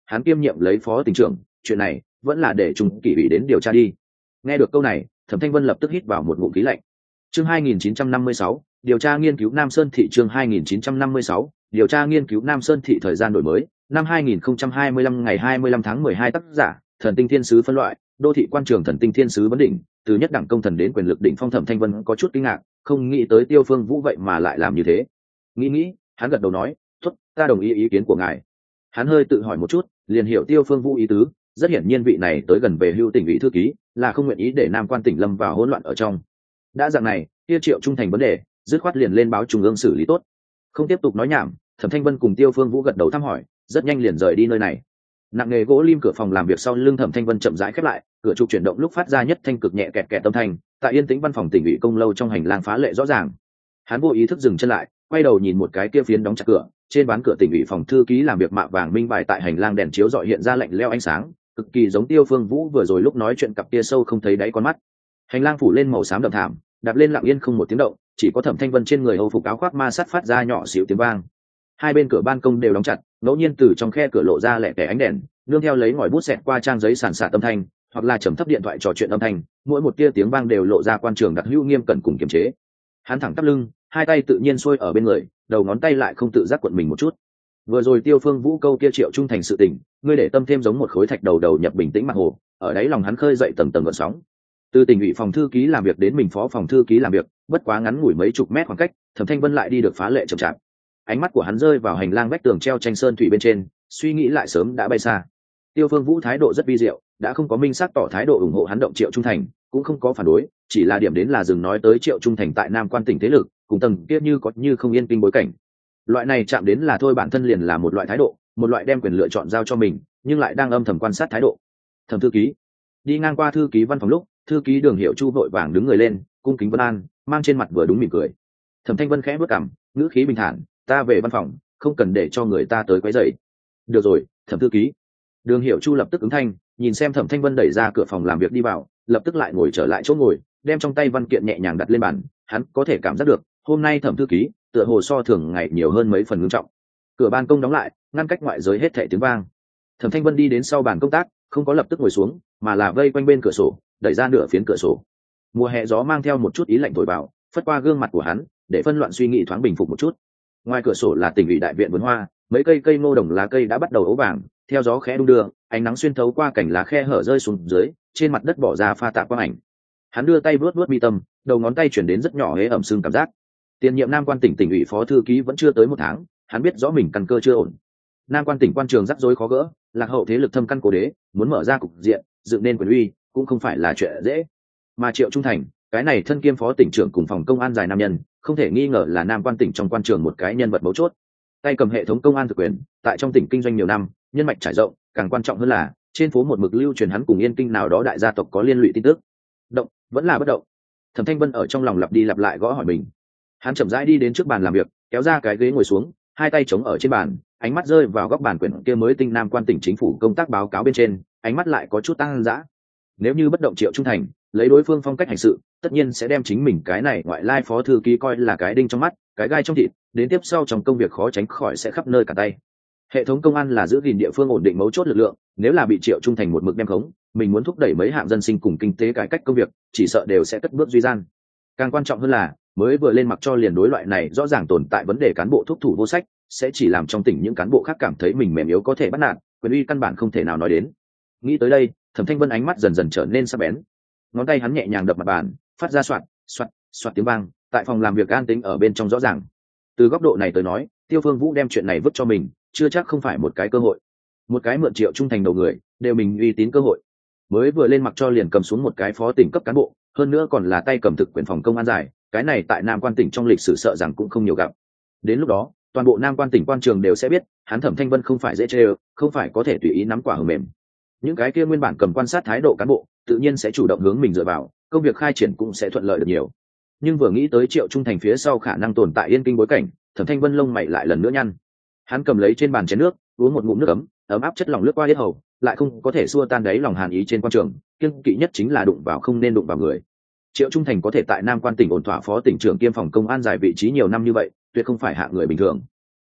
Speaker 1: hắn kiêm nhiệm lấy phó tỉnh trưởng, chuyện này vẫn là để trung kỷ ủy đến điều tra đi. Nghe được câu này, Thẩm Thanh Vân lập tức hít vào một ngụm khí lạnh. Chương hai nghìn chín trăm năm mươi sáu, điều tra nghiên cứu Nam Sơn thị. Chương hai nghìn chín trăm năm mươi sáu, điều tra nghiên cứu Nam Sơn thị. Thời gian đổi mới năm hai nghìn không trăm hai mươi lăm, ngày hai mươi lăm tháng mười hai. Tác giả Thần Tinh Thiên Sứ phân loại, đô thị quan trường Thần Tinh Thiên Sứ vấn đỉnh, từ nhất đẳng công thần đến quyền lực đỉnh phong. Thẩm Thanh Vân có chút kinh ngạc, không nghĩ tới Tiêu Phương Vũ vậy mà lại làm như thế. Nghĩ nghĩ, hắn gật đầu nói, "Tốt, ta đồng ý ý kiến của ngài." Hắn hơi tự hỏi một chút, liền hiểu Tiêu Phương Vũ ý tứ, rất hiển nhiên vị này tới gần về hưu tỉnh ủy thư ký, là không nguyện ý để Nam Quan tỉnh lâm vào hỗn loạn ở trong. Đã dạng này, kia Triệu Trung Thành vấn đề, dứt khoát liền lên báo trung ương xử lý tốt. Không tiếp tục nói nhảm, Thẩm Thanh Vân cùng Tiêu Phương Vũ gật đầu thăm hỏi, rất nhanh liền rời đi nơi này. Nặng nghề gỗ lim cửa phòng làm việc sau lưng Thẩm Thanh Vân chậm rãi khép lại, cửa trục chuyển động lúc phát ra nhất thanh cực nhẹ kẹt kẹt âm thanh, tại yên tĩnh văn phòng tỉnh ủy công lâu trong hành lang phá lệ rõ ràng. Hắn vô ý thức dừng chân lại, quay đầu nhìn một cái kia phiến đóng chặt cửa, trên ván cửa tỉnh ủy phòng thư ký làm việc mạ vàng minh bài tại hành lang đèn chiếu rọi hiện ra lạnh lẽo ánh sáng, cực kỳ giống Tiêu Phương Vũ vừa rồi lúc nói chuyện cặp kia sâu không thấy đáy con mắt. Hành lang phủ lên màu xám đậm thảm, đạp lên lặng yên không một tiếng động, chỉ có Thẩm Thanh Vân trên người hầu phục áo khoác ma sát phát ra nhỏ xíu tiếng vang. Hai bên cửa ban công đều đóng chặt, ngẫu nhiên từ trong khe cửa lộ ra lẻ tẻ ánh đèn, nương theo lấy ngòi bút xẹt qua trang giấy sàn sạt âm thanh, hoặc là trầm thấp điện thoại trò chuyện âm thanh, mỗi một tia tiếng vang đều lộ ra quan trường đặc hữu nghiêm cẩn cùng kiềm chế. Hắn thẳng tắp lưng, hai tay tự nhiên xuôi ở bên người, đầu ngón tay lại không tự giác quận mình một chút. Vừa rồi Tiêu Phương Vũ câu kia Triệu Trung Thành sự tình, ngươi để tâm thêm giống một khối thạch đầu đầu nhập bình tĩnh mặt hồ, ở đấy lòng hắn khơi dậy tầng tầng gợn sóng. Từ tỉnh ủy phòng thư ký làm việc đến mình phó phòng thư ký làm việc, bất quá ngắn ngủi mấy chục mét khoảng cách, Thẩm Thanh Vân lại đi được phá lệ chậm chạp. Ánh mắt của hắn rơi vào hành lang vách tường treo tranh sơn thủy bên trên, suy nghĩ lại sớm đã bay xa. Tiêu Phương Vũ thái độ rất vi diệu, đã không có minh xác tỏ thái độ ủng hộ hắn động Triệu Trung Thành, cũng không có phản đối, chỉ là điểm đến là dừng nói tới Triệu Trung Thành tại Nam Quan tỉnh thế lực, cùng tầng kia như có như không yên kinh bối cảnh. Loại này chạm đến là thôi bản thân liền là một loại thái độ, một loại đem quyền lựa chọn giao cho mình, nhưng lại đang âm thầm quan sát thái độ. Thẩm thư ký đi ngang qua thư ký văn phòng lúc, thư ký Đường Hiệu Chu vội vàng đứng người lên, cung kính vân an, mang trên mặt vừa đúng mỉm cười. Thẩm Thanh Vân khẽ bước cằm, ngữ khí bình thản, ta về văn phòng, không cần để cho người ta tới quấy rầy. Được rồi, Thẩm thư ký. Đường Hiệu Chu lập tức ứng thanh, nhìn xem Thẩm Thanh Vân đẩy ra cửa phòng làm việc đi vào, lập tức lại ngồi trở lại chỗ ngồi, đem trong tay văn kiện nhẹ nhàng đặt lên bàn. Hắn có thể cảm giác được, hôm nay Thẩm thư ký tựa hồ so thường ngày nhiều hơn mấy phần ngưng trọng. Cửa ban công đóng lại, ngăn cách ngoại giới hết thảy tiếng vang. Thẩm Thanh Vân đi đến sau bàn công tác, không có lập tức ngồi xuống, mà là vây quanh bên cửa sổ, đẩy ra nửa phiến cửa sổ. Mùa hè gió mang theo một chút ý lạnh thổi vào, phất qua gương mặt của hắn, để phân loạn suy nghĩ thoáng bình phục một chút. Ngoài cửa sổ là tỉnh ủy đại viện vườn hoa, mấy cây cây ngô đồng lá cây đã bắt đầu ố vàng, theo gió khẽ đung đưa, ánh nắng xuyên thấu qua cành lá khe hở rơi xuống dưới, trên mặt đất bỏ ra pha tạp quang ảnh. Hắn đưa tay vuốt vuốt mi tâm, đầu ngón tay chuyển đến rất nhỏ hế ẩm sưng cảm giác. Tiền nhiệm Nam Quan tỉnh tỉnh ủy phó thư ký vẫn chưa tới một tháng, hắn biết rõ mình căn cơ chưa ổn. Nam Quan tỉnh quan trường rắc rối khó gỡ, lạc hậu thế lực thâm căn cố đế, muốn mở ra cục diện, dựng nên quyền uy, cũng không phải là chuyện dễ. Mà Triệu Trung Thành, cái này thân kiêm phó tỉnh trưởng cùng phòng công an dài nam nhân, không thể nghi ngờ là Nam Quan tỉnh trong quan trường một cái nhân vật mấu chốt. Tay cầm hệ thống công an thực quyền, tại trong tỉnh kinh doanh nhiều năm, nhân mạch trải rộng, càng quan trọng hơn là trên phố một mực lưu truyền hắn cùng Yên Kinh nào đó đại gia tộc có liên lụy tin tức. Động, vẫn là bất động. Thẩm Thanh Vân ở trong lòng lặp đi lặp lại gõ hỏi mình. Hắn chậm rãi đi đến trước bàn làm việc, kéo ra cái ghế ngồi xuống, hai tay chống ở trên bàn, ánh mắt rơi vào góc bàn quyển kia mới tinh Nam Quan tỉnh chính phủ công tác báo cáo bên trên, ánh mắt lại có chút tăng dã. Nếu như bất động Triệu Trung Thành, lấy đối phương phong cách hành sự, tất nhiên sẽ đem chính mình cái này ngoại lai phó thư ký coi là cái đinh trong mắt, cái gai trong thịt, đến tiếp sau trong công việc khó tránh khỏi sẽ khắp nơi cả tay. Hệ thống công an là giữ gìn địa phương ổn định mấu chốt lực lượng, nếu là bị Triệu Trung Thành một mực đem khống, mình muốn thúc đẩy mấy hạng dân sinh cùng kinh tế cải cách công việc, chỉ sợ đều sẽ cất bước duy gian. Càng quan trọng hơn là, mới vừa lên mặc cho liền đối loại này rõ ràng tồn tại vấn đề cán bộ thúc thủ vô sách, sẽ chỉ làm trong tỉnh những cán bộ khác cảm thấy mình mềm yếu có thể bắt nạt, quyền uy căn bản không thể nào nói đến. Nghĩ tới đây, Thẩm Thanh Vân ánh mắt dần dần trở nên sắc bén. Ngón tay hắn nhẹ nhàng đập mặt bàn, phát ra soạt, soạt, soạt tiếng vang, tại phòng làm việc an tĩnh ở bên trong rõ ràng. Từ góc độ này tới nói, Tiêu Phương Vũ đem chuyện này vứt cho mình, chưa chắc không phải một cái cơ hội. Một cái mượn Triệu Trung Thành đầu người, đều mình uy tín cơ hội. Mới vừa lên mặc cho liền cầm xuống một cái phó tỉnh cấp cán bộ, hơn nữa còn là tay cầm thực quyền phòng công an giải, cái này tại Nam Quan tỉnh trong lịch sử sợ rằng cũng không nhiều gặp. Đến lúc đó, toàn bộ Nam Quan tỉnh quan trường đều sẽ biết, hắn Thẩm Thanh Vân không phải dễ chơi, không phải có thể tùy ý nắm quả hờ mềm. Những cái kia nguyên bản cầm quan sát thái độ cán bộ, tự nhiên sẽ chủ động hướng mình dựa vào, công việc khai triển cũng sẽ thuận lợi được nhiều. Nhưng vừa nghĩ tới Triệu Trung Thành phía sau khả năng tồn tại Yên Kinh bối cảnh, Thẩm Thanh Vân lông mày lại lần nữa nhăn. Hắn cầm lấy trên bàn chén nước, uống một ngụm nước ấm, ấm áp chất lỏng lướt qua yết hầu, lại không có thể xua tan đáy lòng hàn ý trên quan trường, kiêng kỵ nhất chính là đụng vào không nên đụng vào người. Triệu Trung Thành có thể tại Nam Quan tỉnh ổn thỏa phó tỉnh trưởng kiêm phòng công an dài vị trí nhiều năm như vậy, tuyệt không phải hạ người bình thường.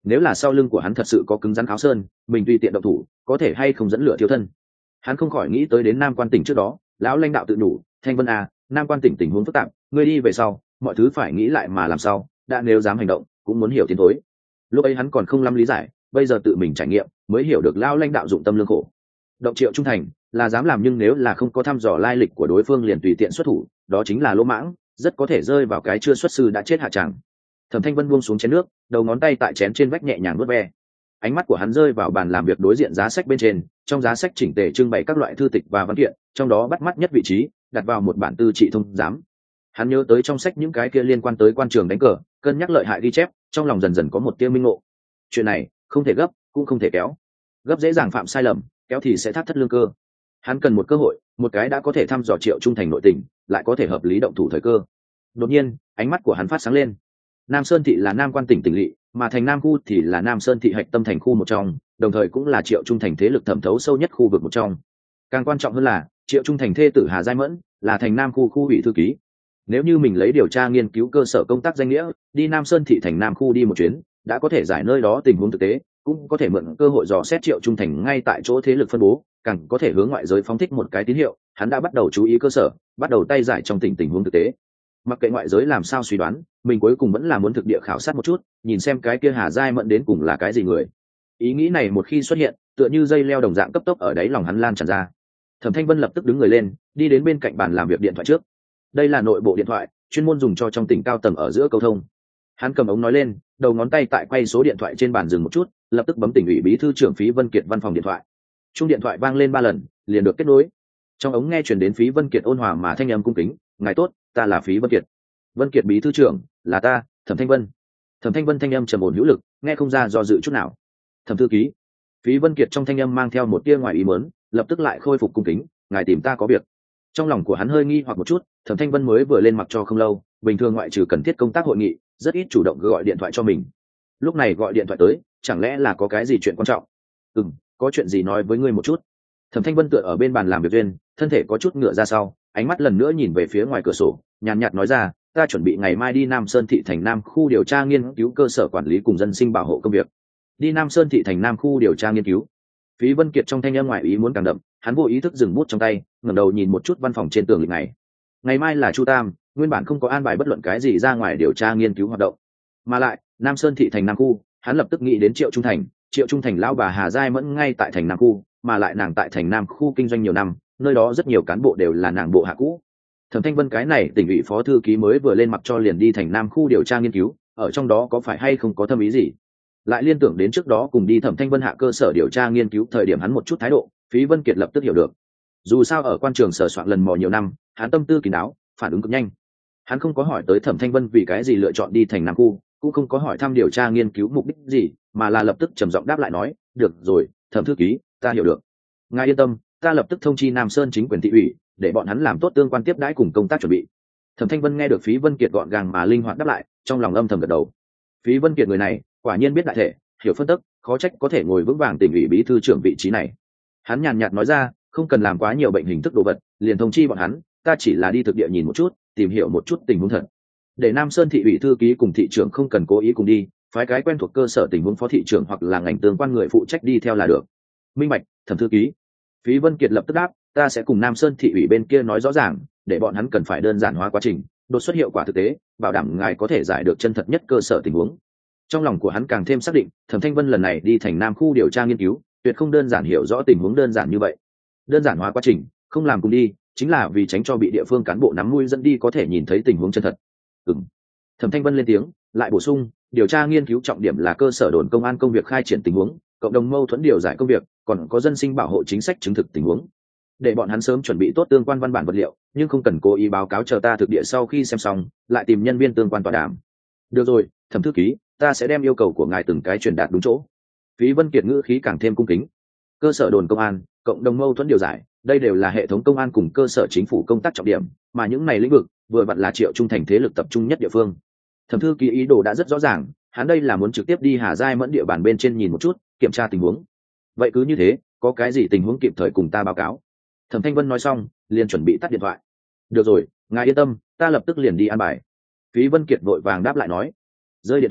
Speaker 1: nếu là sau lưng của hắn thật sự có cứng rắn áo sơn, mình tùy tiện động thủ có thể hay không dẫn lửa thiêu thân. Hắn không khỏi nghĩ tới đến Nam Quan tỉnh trước đó, lão lãnh đạo tự đủ, Thanh Vân à, Nam Quan tỉnh tình huống phức tạp, ngươi đi về sau mọi thứ phải nghĩ lại mà làm sao, đã nếu dám hành động cũng muốn hiểu tiến tối. Lúc ấy hắn còn không lắm lý giải, bây giờ tự mình trải nghiệm mới hiểu được lão lãnh đạo dụng tâm lương khổ. Động Triệu Trung Thành là dám làm, nhưng nếu là không có thăm dò lai lịch của đối phương liền tùy tiện xuất thủ, đó chính là lỗ mãng, rất có thể rơi vào cái chưa xuất sư đã chết hạ tràng. Thẩm Thanh Vân buông xuống chén nước, đầu ngón tay tại chén trên vách nhẹ nhàng vuốt ve. Ánh mắt của hắn rơi vào bàn làm việc đối diện giá sách bên trên, trong giá sách chỉnh tề trưng bày các loại thư tịch và văn kiện, trong đó bắt mắt nhất vị trí đặt vào một bản tư trị thông giám. Hắn nhớ tới trong sách những cái kia liên quan tới quan trường đánh cờ, cân nhắc lợi hại ghi chép, trong lòng dần dần có một tia minh ngộ. Chuyện này không thể gấp, cũng không thể kéo. Gấp dễ dàng phạm sai lầm, kéo thì sẽ thắt thất lương cơ. Hắn cần một cơ hội, một cái đã có thể thăm dò Triệu Trung Thành nội tình, lại có thể hợp lý động thủ thời cơ. Đột nhiên, ánh mắt của hắn phát sáng lên. Nam Sơn thị là Nam Quan tỉnh tỉnh lỵ, mà thành Nam khu thì là Nam Sơn thị hạch tâm thành khu một trong, đồng thời cũng là Triệu Trung Thành thế lực thẩm thấu sâu nhất khu vực một trong. Càng quan trọng hơn là Triệu Trung Thành thê tử Hà Giai Mẫn là thành Nam khu khu ủy thư ký. Nếu như mình lấy điều tra nghiên cứu cơ sở công tác danh nghĩa đi Nam Sơn thị thành Nam khu đi một chuyến, đã có thể giải nơi đó tình huống thực tế, cũng có thể mượn cơ hội dò xét Triệu Trung Thành ngay tại chỗ thế lực phân bố, càng có thể hướng ngoại giới phóng thích một cái tín hiệu, hắn đã bắt đầu chú ý cơ sở, bắt đầu tay giải trong tình tình huống thực tế. Mặc kệ ngoại giới làm sao suy đoán, mình cuối cùng vẫn là muốn thực địa khảo sát một chút, nhìn xem cái kia Hà Giai Mẫn đến cùng là cái gì người. Ý nghĩ này một khi xuất hiện, tựa như dây leo đồng dạng cấp tốc ở đáy lòng hắn lan tràn ra. Thẩm Thanh Vân lập tức đứng người lên, đi đến bên cạnh bàn làm việc điện thoại trước. Đây là nội bộ điện thoại, chuyên môn dùng cho trong tỉnh cao tầng ở giữa câu thông. Hắn cầm ống nói lên, đầu ngón tay tại quay số điện thoại trên bàn dừng một chút, lập tức bấm tỉnh ủy bí thư trưởng Phí Vân Kiệt văn phòng điện thoại. Chuông điện thoại vang lên ba lần, liền được kết nối. Trong ống nghe truyền đến Phí Vân Kiệt ôn hòa mà thanh âm cung kính, "Ngài tốt, ta là Phí Vân Kiệt." "Vân Kiệt bí thư trưởng, là ta, Thẩm Thanh Vân." Thẩm Thanh Vân thanh âm trầm ổn hữu lực, nghe không ra do dự chút nào. "Thẩm thư ký." Phí Vân Kiệt trong thanh âm mang theo một tia ngoài ý muốn, lập tức lại khôi phục cung kính, "Ngài tìm ta có việc." Trong lòng của hắn hơi nghi hoặc một chút, Thẩm Thanh Vân mới vừa lên mặc cho không lâu, bình thường ngoại trừ cần thiết công tác hội nghị, rất ít chủ động gọi điện thoại cho mình. Lúc này gọi điện thoại tới, chẳng lẽ là có cái gì chuyện quan trọng? "Ừm, có chuyện gì nói với ngươi một chút." Thẩm Thanh Vân tựa ở bên bàn làm việc duyên, thân thể có chút ngựa ra sau, ánh mắt lần nữa nhìn về phía ngoài cửa sổ, nhàn nhạt nói ra, "Ta chuẩn bị ngày mai đi Nam Sơn thị thành Nam khu điều tra nghiên cứu cơ sở quản lý cùng dân sinh bảo hộ công việc." Đi Nam Sơn thị thành Nam khu điều tra nghiên cứu. Phí Vân Kiệt trong thanh âm ngoài ý muốn càng đậm, hắn vô ý thức dừng bút trong tay, ngẩng đầu nhìn một chút văn phòng trên tường lịch ngày. Ngày mai là Chu Tam, nguyên bản không có an bài bất luận cái gì ra ngoài điều tra nghiên cứu hoạt động, mà lại Nam Sơn thị thành Nam khu, hắn lập tức nghĩ đến Triệu Trung Thành, Triệu Trung Thành lão bà Hà Giai Mẫn ngay tại thành Nam khu, mà lại nàng tại thành Nam khu kinh doanh nhiều năm, nơi đó rất nhiều cán bộ đều là nàng bộ hạ cũ. Thẩm Thanh Vân cái này tỉnh ủy phó thư ký mới vừa lên mặc cho liền đi thành Nam khu điều tra nghiên cứu, ở trong đó có phải hay không có thâm ý gì? Lại liên tưởng đến trước đó cùng đi Thẩm Thanh Vân hạ cơ sở điều tra nghiên cứu thời điểm hắn một chút thái độ, Phí Vân Kiệt lập tức hiểu được. Dù sao ở quan trường sở soạn lần mò nhiều năm, hắn tâm tư kín đáo, phản ứng cực nhanh. Hắn không có hỏi tới Thẩm Thanh Vân vì cái gì lựa chọn đi thành Nam khu, cũng không có hỏi thăm điều tra nghiên cứu mục đích gì, mà là lập tức trầm giọng đáp lại nói, "Được rồi, Thẩm thư ký, ta hiểu được. Ngài yên tâm, ta lập tức thông chi Nam Sơn chính quyền thị ủy, để bọn hắn làm tốt tương quan tiếp đãi cùng công tác chuẩn bị." Thẩm Thanh Vân nghe được Phí Vân Kiệt gọn gàng mà linh hoạt đáp lại, trong lòng âm thầm gật đầu. Phí Vân Kiệt người này, quả nhiên biết đại thể, hiểu phân tích, khó trách có thể ngồi vững vàng tỉnh ủy bí thư trưởng vị trí này. Hắn nhàn nhạt nói ra, "Không cần làm quá nhiều bệnh hình thức đồ vật, liền thông chi bọn hắn, ta chỉ là đi thực địa nhìn một chút, tìm hiểu một chút tình huống thật. Để Nam Sơn thị ủy thư ký cùng thị trưởng không cần cố ý cùng đi, phái cái quen thuộc cơ sở tình huống phó thị trưởng hoặc là ngành tương quan người phụ trách đi theo là được." "Minh bạch, Thẩm thư ký." Phí Vân Kiệt lập tức đáp, "Ta sẽ cùng Nam Sơn thị ủy bên kia nói rõ ràng, để bọn hắn cần phải đơn giản hóa quá trình, đột xuất hiệu quả thực tế, bảo đảm ngài có thể giải được chân thật nhất cơ sở tình huống." Trong lòng của hắn càng thêm xác định, Thẩm Thanh Vân lần này đi thành Nam khu điều tra nghiên cứu, tuyệt không đơn giản hiểu rõ tình huống đơn giản như vậy. Đơn giản hóa quá trình, không làm cùng đi, chính là vì tránh cho bị địa phương cán bộ nắm mũi dẫn đi có thể nhìn thấy tình huống chân thật. Ừm. Thẩm Thanh Vân lên tiếng, lại bổ sung, "Điều tra nghiên cứu trọng điểm là cơ sở đồn công an công việc khai triển tình huống, cộng đồng mâu thuẫn điều giải công việc, còn có dân sinh bảo hộ chính sách chứng thực tình huống. Để bọn hắn sớm chuẩn bị tốt tương quan văn bản vật liệu, nhưng không cần cố ý báo cáo chờ ta thực địa sau khi xem xong, lại tìm nhân viên tương quan tọa đàm." "Được rồi, Thẩm thư ký, ta sẽ đem yêu cầu của ngài từng cái truyền đạt đúng chỗ." Phí Vân Kiệt ngữ khí càng thêm cung kính. Cơ sở đồn công an, cộng đồng mâu thuẫn điều giải, đây đều là hệ thống công an cùng cơ sở chính phủ công tác trọng điểm, mà những này lĩnh vực vừa vặn là Triệu Trung Thành thế lực tập trung nhất địa phương. Thẩm thư ký ý đồ đã rất rõ ràng, hắn đây là muốn trực tiếp đi Hà Giai Mẫn địa bàn bên trên nhìn một chút, kiểm tra tình huống. "Vậy cứ như thế, có cái gì tình huống kịp thời cùng ta báo cáo." Thẩm Thanh Vân nói xong, liền chuẩn bị tắt điện thoại. "Được rồi, ngài yên tâm, ta lập tức liền đi an bài." Phí Vân Kiệt vội vàng đáp lại nói. Rơi điện thoại,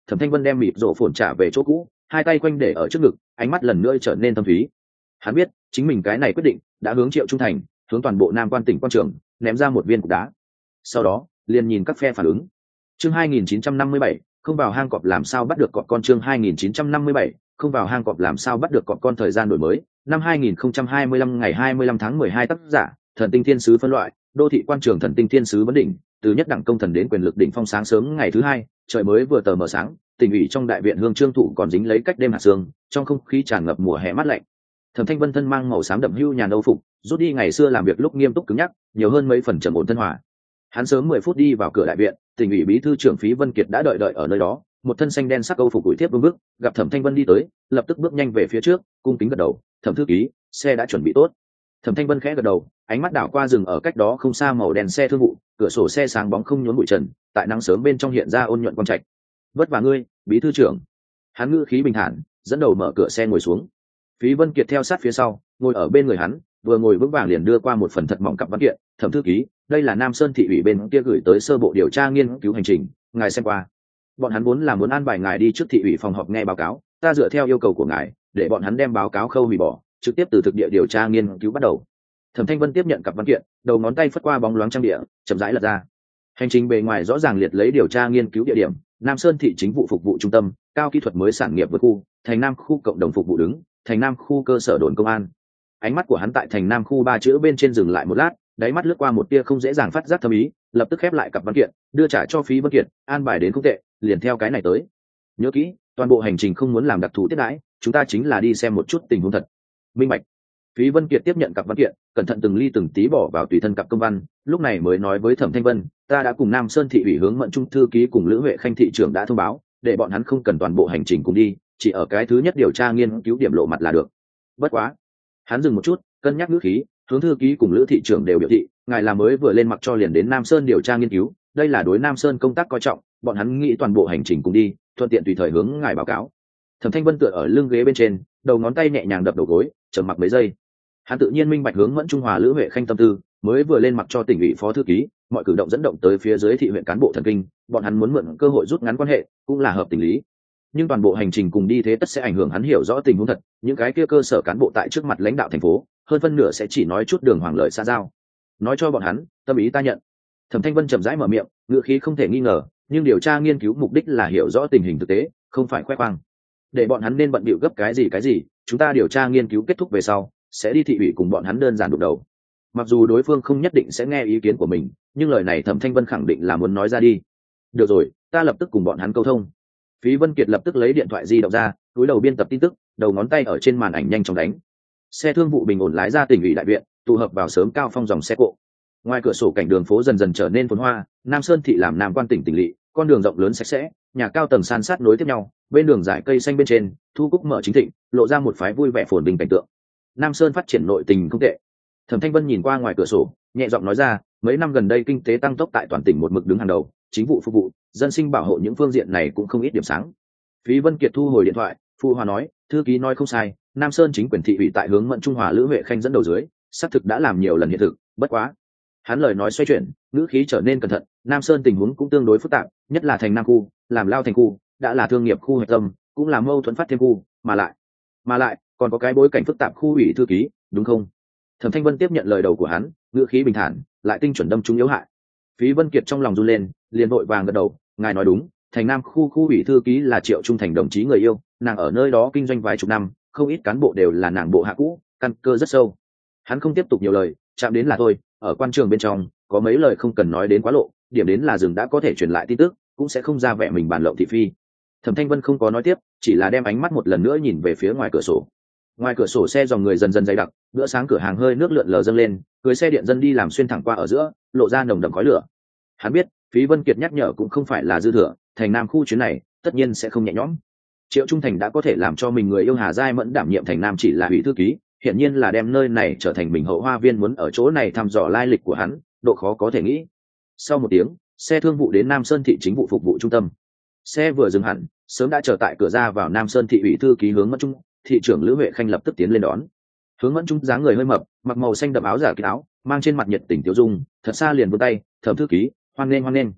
Speaker 1: Thẩm Thanh Vân đem mịt rổ phồn trả về chỗ cũ, hai tay quanh để ở trước ngực, ánh mắt lần nữa trở nên thâm thúy. Hắn biết chính mình cái này quyết định đã hướng Triệu Trung Thành, hướng toàn bộ Nam Quan tỉnh quan trường ném ra một viên cục đá. Sau đó liền nhìn các phe phản ứng. Chương hai nghìn chín trăm năm mươi bảy, không vào hang cọp làm sao bắt được cọp con. Chương hai nghìn chín trăm năm mươi bảy, không vào hang cọp làm sao bắt được cọp con. Thời gian đổi mới năm hai nghìn không trăm hai mươi lăm ngày hai mươi lăm tháng mười hai. Tác giả Thần Tinh Thiên Sứ phân loại, đô thị quan trường Thần Tinh Thiên Sứ vấn đỉnh, từ nhất đẳng công thần đến quyền lực đỉnh phong. Sáng sớm ngày thứ hai, trời mới vừa tờ mờ sáng, tỉnh ủy trong đại viện hương trương thụ còn dính lấy cách đêm hạt sương, trong không khí tràn ngập mùa hè mát lạnh. Thẩm Thanh Vân thân mang màu xám đậm hưu nhàn âu phục, rút đi ngày xưa làm việc lúc nghiêm túc cứng nhắc, nhiều hơn mấy phần trầm ổn thân hòa. Hắn sớm mười phút đi vào cửa đại viện, tỉnh ủy bí thư trưởng Phí Vân Kiệt đã đợi đợi ở nơi đó, một thân xanh đen sắc âu phục ủi thiếp vương bước, gặp Thẩm Thanh Vân đi tới, lập tức bước nhanh về phía trước, cung kính gật đầu, "Thẩm thư ký, xe đã chuẩn bị tốt." Thẩm Thanh Vân khẽ gật đầu, ánh mắt đảo qua rừng ở cách đó không xa màu đèn xe thương vụ, cửa sổ xe sáng bóng không nhốn bụi trần, tại nắng sớm bên trong hiện ra ôn nhuận quang trạch. "Vất vả ngươi, bí thư trưởng." Hắn ngữ khí bình thản, dẫn đầu mở cửa xe ngồi xuống. Phí Vân Kiệt theo sát phía sau, ngồi ở bên người hắn, vừa ngồi vững vàng liền đưa qua một phần thật mỏng cặp văn kiện. "Thẩm thư ký, đây là Nam Sơn thị ủy bên kia gửi tới sơ bộ điều tra nghiên cứu hành trình, ngài xem qua." "Bọn hắn muốn là muốn an bài ngài đi trước thị ủy phòng họp nghe báo cáo, ta dựa theo yêu cầu của ngài, để bọn hắn đem báo cáo khâu hủy bỏ, trực tiếp từ thực địa điều tra nghiên cứu bắt đầu." Thẩm Thanh Vân tiếp nhận cặp văn kiện, đầu ngón tay phất qua bóng loáng trang địa, chậm rãi lật ra. Hành trình bề ngoài rõ ràng liệt lấy điều tra nghiên cứu địa điểm: Nam Sơn thị chính vụ phục vụ trung tâm, cao kỹ thuật mới sản nghiệp vượt khu, thành Nam khu cộng đồng phục vụ đứng, thành Nam khu cơ sở đồn công an. Ánh mắt của hắn tại thành Nam khu ba chữ bên trên dừng lại một lát, đáy mắt lướt qua một tia không dễ dàng phát giác thâm ý, lập tức khép lại cặp văn kiện, đưa trả cho Phí Vân Kiệt, "An bài đến không tệ, liền theo cái này tới. Nhớ kỹ, toàn bộ hành trình không muốn làm đặc thù tiết đãi, chúng ta chính là đi xem một chút tình huống thật." "Minh bạch." Phí Vân Kiệt tiếp nhận cặp văn kiện, cẩn thận từng ly từng tí bỏ vào tùy thân cặp công văn, lúc này mới nói với Thẩm Thanh Vân, "Ta đã cùng Nam Sơn thị ủy hướng Mận Trung thư ký cùng Lữ Huệ Khanh thị trưởng đã thông báo, để bọn hắn không cần toàn bộ hành trình cùng đi, chỉ ở cái thứ nhất điều tra nghiên cứu điểm lộ mặt là được. Bất quá." Hắn dừng một chút, cân nhắc ngữ khí, hướng thư ký cùng Lữ thị trưởng đều biểu thị, "Ngài là mới vừa lên mặc cho liền đến Nam Sơn điều tra nghiên cứu, đây là đối Nam Sơn công tác coi trọng, bọn hắn nghĩ toàn bộ hành trình cùng đi, thuận tiện tùy thời hướng ngài báo cáo." Thẩm Thanh Vân tựa ở lưng ghế bên trên, đầu ngón tay nhẹ nhàng đập đầu gối, trầm mặc mấy giây. Hắn tự nhiên minh bạch hướng Mẫn Trung Hòa Lữ Huệ Khanh tâm tư, mới vừa lên mặc cho tỉnh ủy phó thư ký, mọi cử động dẫn động tới phía dưới thị huyện cán bộ thần kinh, bọn hắn muốn mượn cơ hội rút ngắn quan hệ, cũng là hợp tình lý. Nhưng toàn bộ hành trình cùng đi thế tất sẽ ảnh hưởng hắn hiểu rõ tình huống thật, những cái kia cơ sở cán bộ tại trước mặt lãnh đạo thành phố, hơn phân nửa sẽ chỉ nói chút đường hoàng lợi xa giao. Nói cho bọn hắn, tâm ý ta nhận. Thẩm Thanh Vân chậm rãi mở miệng, ngữ khí không thể nghi ngờ, nhưng điều tra nghiên cứu mục đích là hiểu rõ tình hình thực tế, không phải khoe khoang. Để bọn hắn nên bận bịu gấp cái gì cái gì, chúng ta điều tra nghiên cứu kết thúc về sau, sẽ đi thị ủy cùng bọn hắn đơn giản đụng đầu. Mặc dù đối phương không nhất định sẽ nghe ý kiến của mình, nhưng lời này Thẩm Thanh Vân khẳng định là muốn nói ra đi. "Được rồi, ta lập tức cùng bọn hắn câu thông." Phí Vân Kiệt lập tức lấy điện thoại di động ra, túi đầu biên tập tin tức, đầu ngón tay ở trên màn ảnh nhanh chóng đánh. Xe thương vụ bình ổn lái ra tỉnh ủy đại viện, tụ hợp vào sớm cao phong dòng xe cộ. Ngoài cửa sổ cảnh đường phố dần dần trở nên phồn hoa, Nam Sơn thị làm Nam Quan tỉnh tỉnh lỵ, con đường rộng lớn sạch sẽ, nhà cao tầng san sát nối tiếp nhau, bên đường dải cây xanh bên trên, thu cúc mở chính thịnh, lộ ra một phái vui vẻ phồn vinh cảnh tượng. Nam Sơn phát triển nội tình không tệ. Thẩm Thanh Vân nhìn qua ngoài cửa sổ, nhẹ giọng nói ra, mấy năm gần đây kinh tế tăng tốc tại toàn tỉnh một mực đứng hàng đầu, chính vụ phục vụ, dân sinh bảo hộ những phương diện này cũng không ít điểm sáng. Phí Vân Kiệt thu hồi điện thoại, phụ hòa nói, thư ký nói không sai, Nam Sơn chính quyền thị ủy tại hướng Mận Trung Hòa Lữ Huệ Khanh dẫn đầu dưới, xác thực đã làm nhiều lần hiện thực, bất quá. Hắn lời nói xoay chuyển, ngữ khí trở nên cẩn thận, Nam Sơn tình huống cũng tương đối phức tạp, nhất là thành Nam khu, làm lao thành khu, đã là thương nghiệp khu hạch tâm, cũng là mâu thuẫn phát thêm khu, mà lại, mà lại còn có cái bối cảnh phức tạp khu ủy thư ký, đúng không? Thẩm Thanh Vân tiếp nhận lời đầu của hắn, ngữ khí bình thản, lại tinh chuẩn đâm trúng yếu hại. Phí Vân Kiệt trong lòng run lên, liền vội vàng gật đầu, ngài nói đúng, thành Nam khu khu ủy thư ký là Triệu Trung Thành đồng chí người yêu, nàng ở nơi đó kinh doanh vài chục năm, không ít cán bộ đều là nàng bộ hạ cũ, căn cơ rất sâu. Hắn không tiếp tục nhiều lời, chạm đến là thôi, ở quan trường bên trong, có mấy lời không cần nói đến quá lộ, điểm đến là rừng đã có thể truyền lại tin tức, cũng sẽ không ra vẻ mình bàn lộng thị phi. Thẩm Thanh Vân không có nói tiếp, chỉ là đem ánh mắt một lần nữa nhìn về phía ngoài cửa sổ. Ngoài cửa sổ xe dòng người dần dần dày đặc, bữa sáng cửa hàng hơi nước lượn lờ dâng lên, cưới xe điện dân đi làm xuyên thẳng qua ở giữa, lộ ra nồng đậm khói lửa. Hắn biết, Phí Vân Kiệt nhắc nhở cũng không phải là dư thừa, thành Nam khu chuyến này, tất nhiên sẽ không nhẹ nhõm. Triệu Trung Thành đã có thể làm cho mình người yêu Hà Giai Mẫn đảm nhiệm thành Nam chỉ là ủy thư ký, hiện nhiên là đem nơi này trở thành mình hậu hoa viên, muốn ở chỗ này thăm dò lai lịch của hắn, độ khó có thể nghĩ. Sau một tiếng, xe thương vụ đến Nam Sơn thị chính vụ phục vụ trung tâm. Xe vừa dừng hẳn, sớm đã chờ tại cửa ra vào Nam Sơn thị ủy thư ký Hướng Mẫn Trung, thị trưởng Lữ Huệ Khanh lập tức tiến lên đón. Hướng Mẫn Trung dáng người hơi mập, mặc màu xanh đậm áo giả kín áo, mang trên mặt nhiệt tình tiêu dung, thật xa liền vươn tay, "Thẩm thư ký, hoan nghênh hoan nghênh."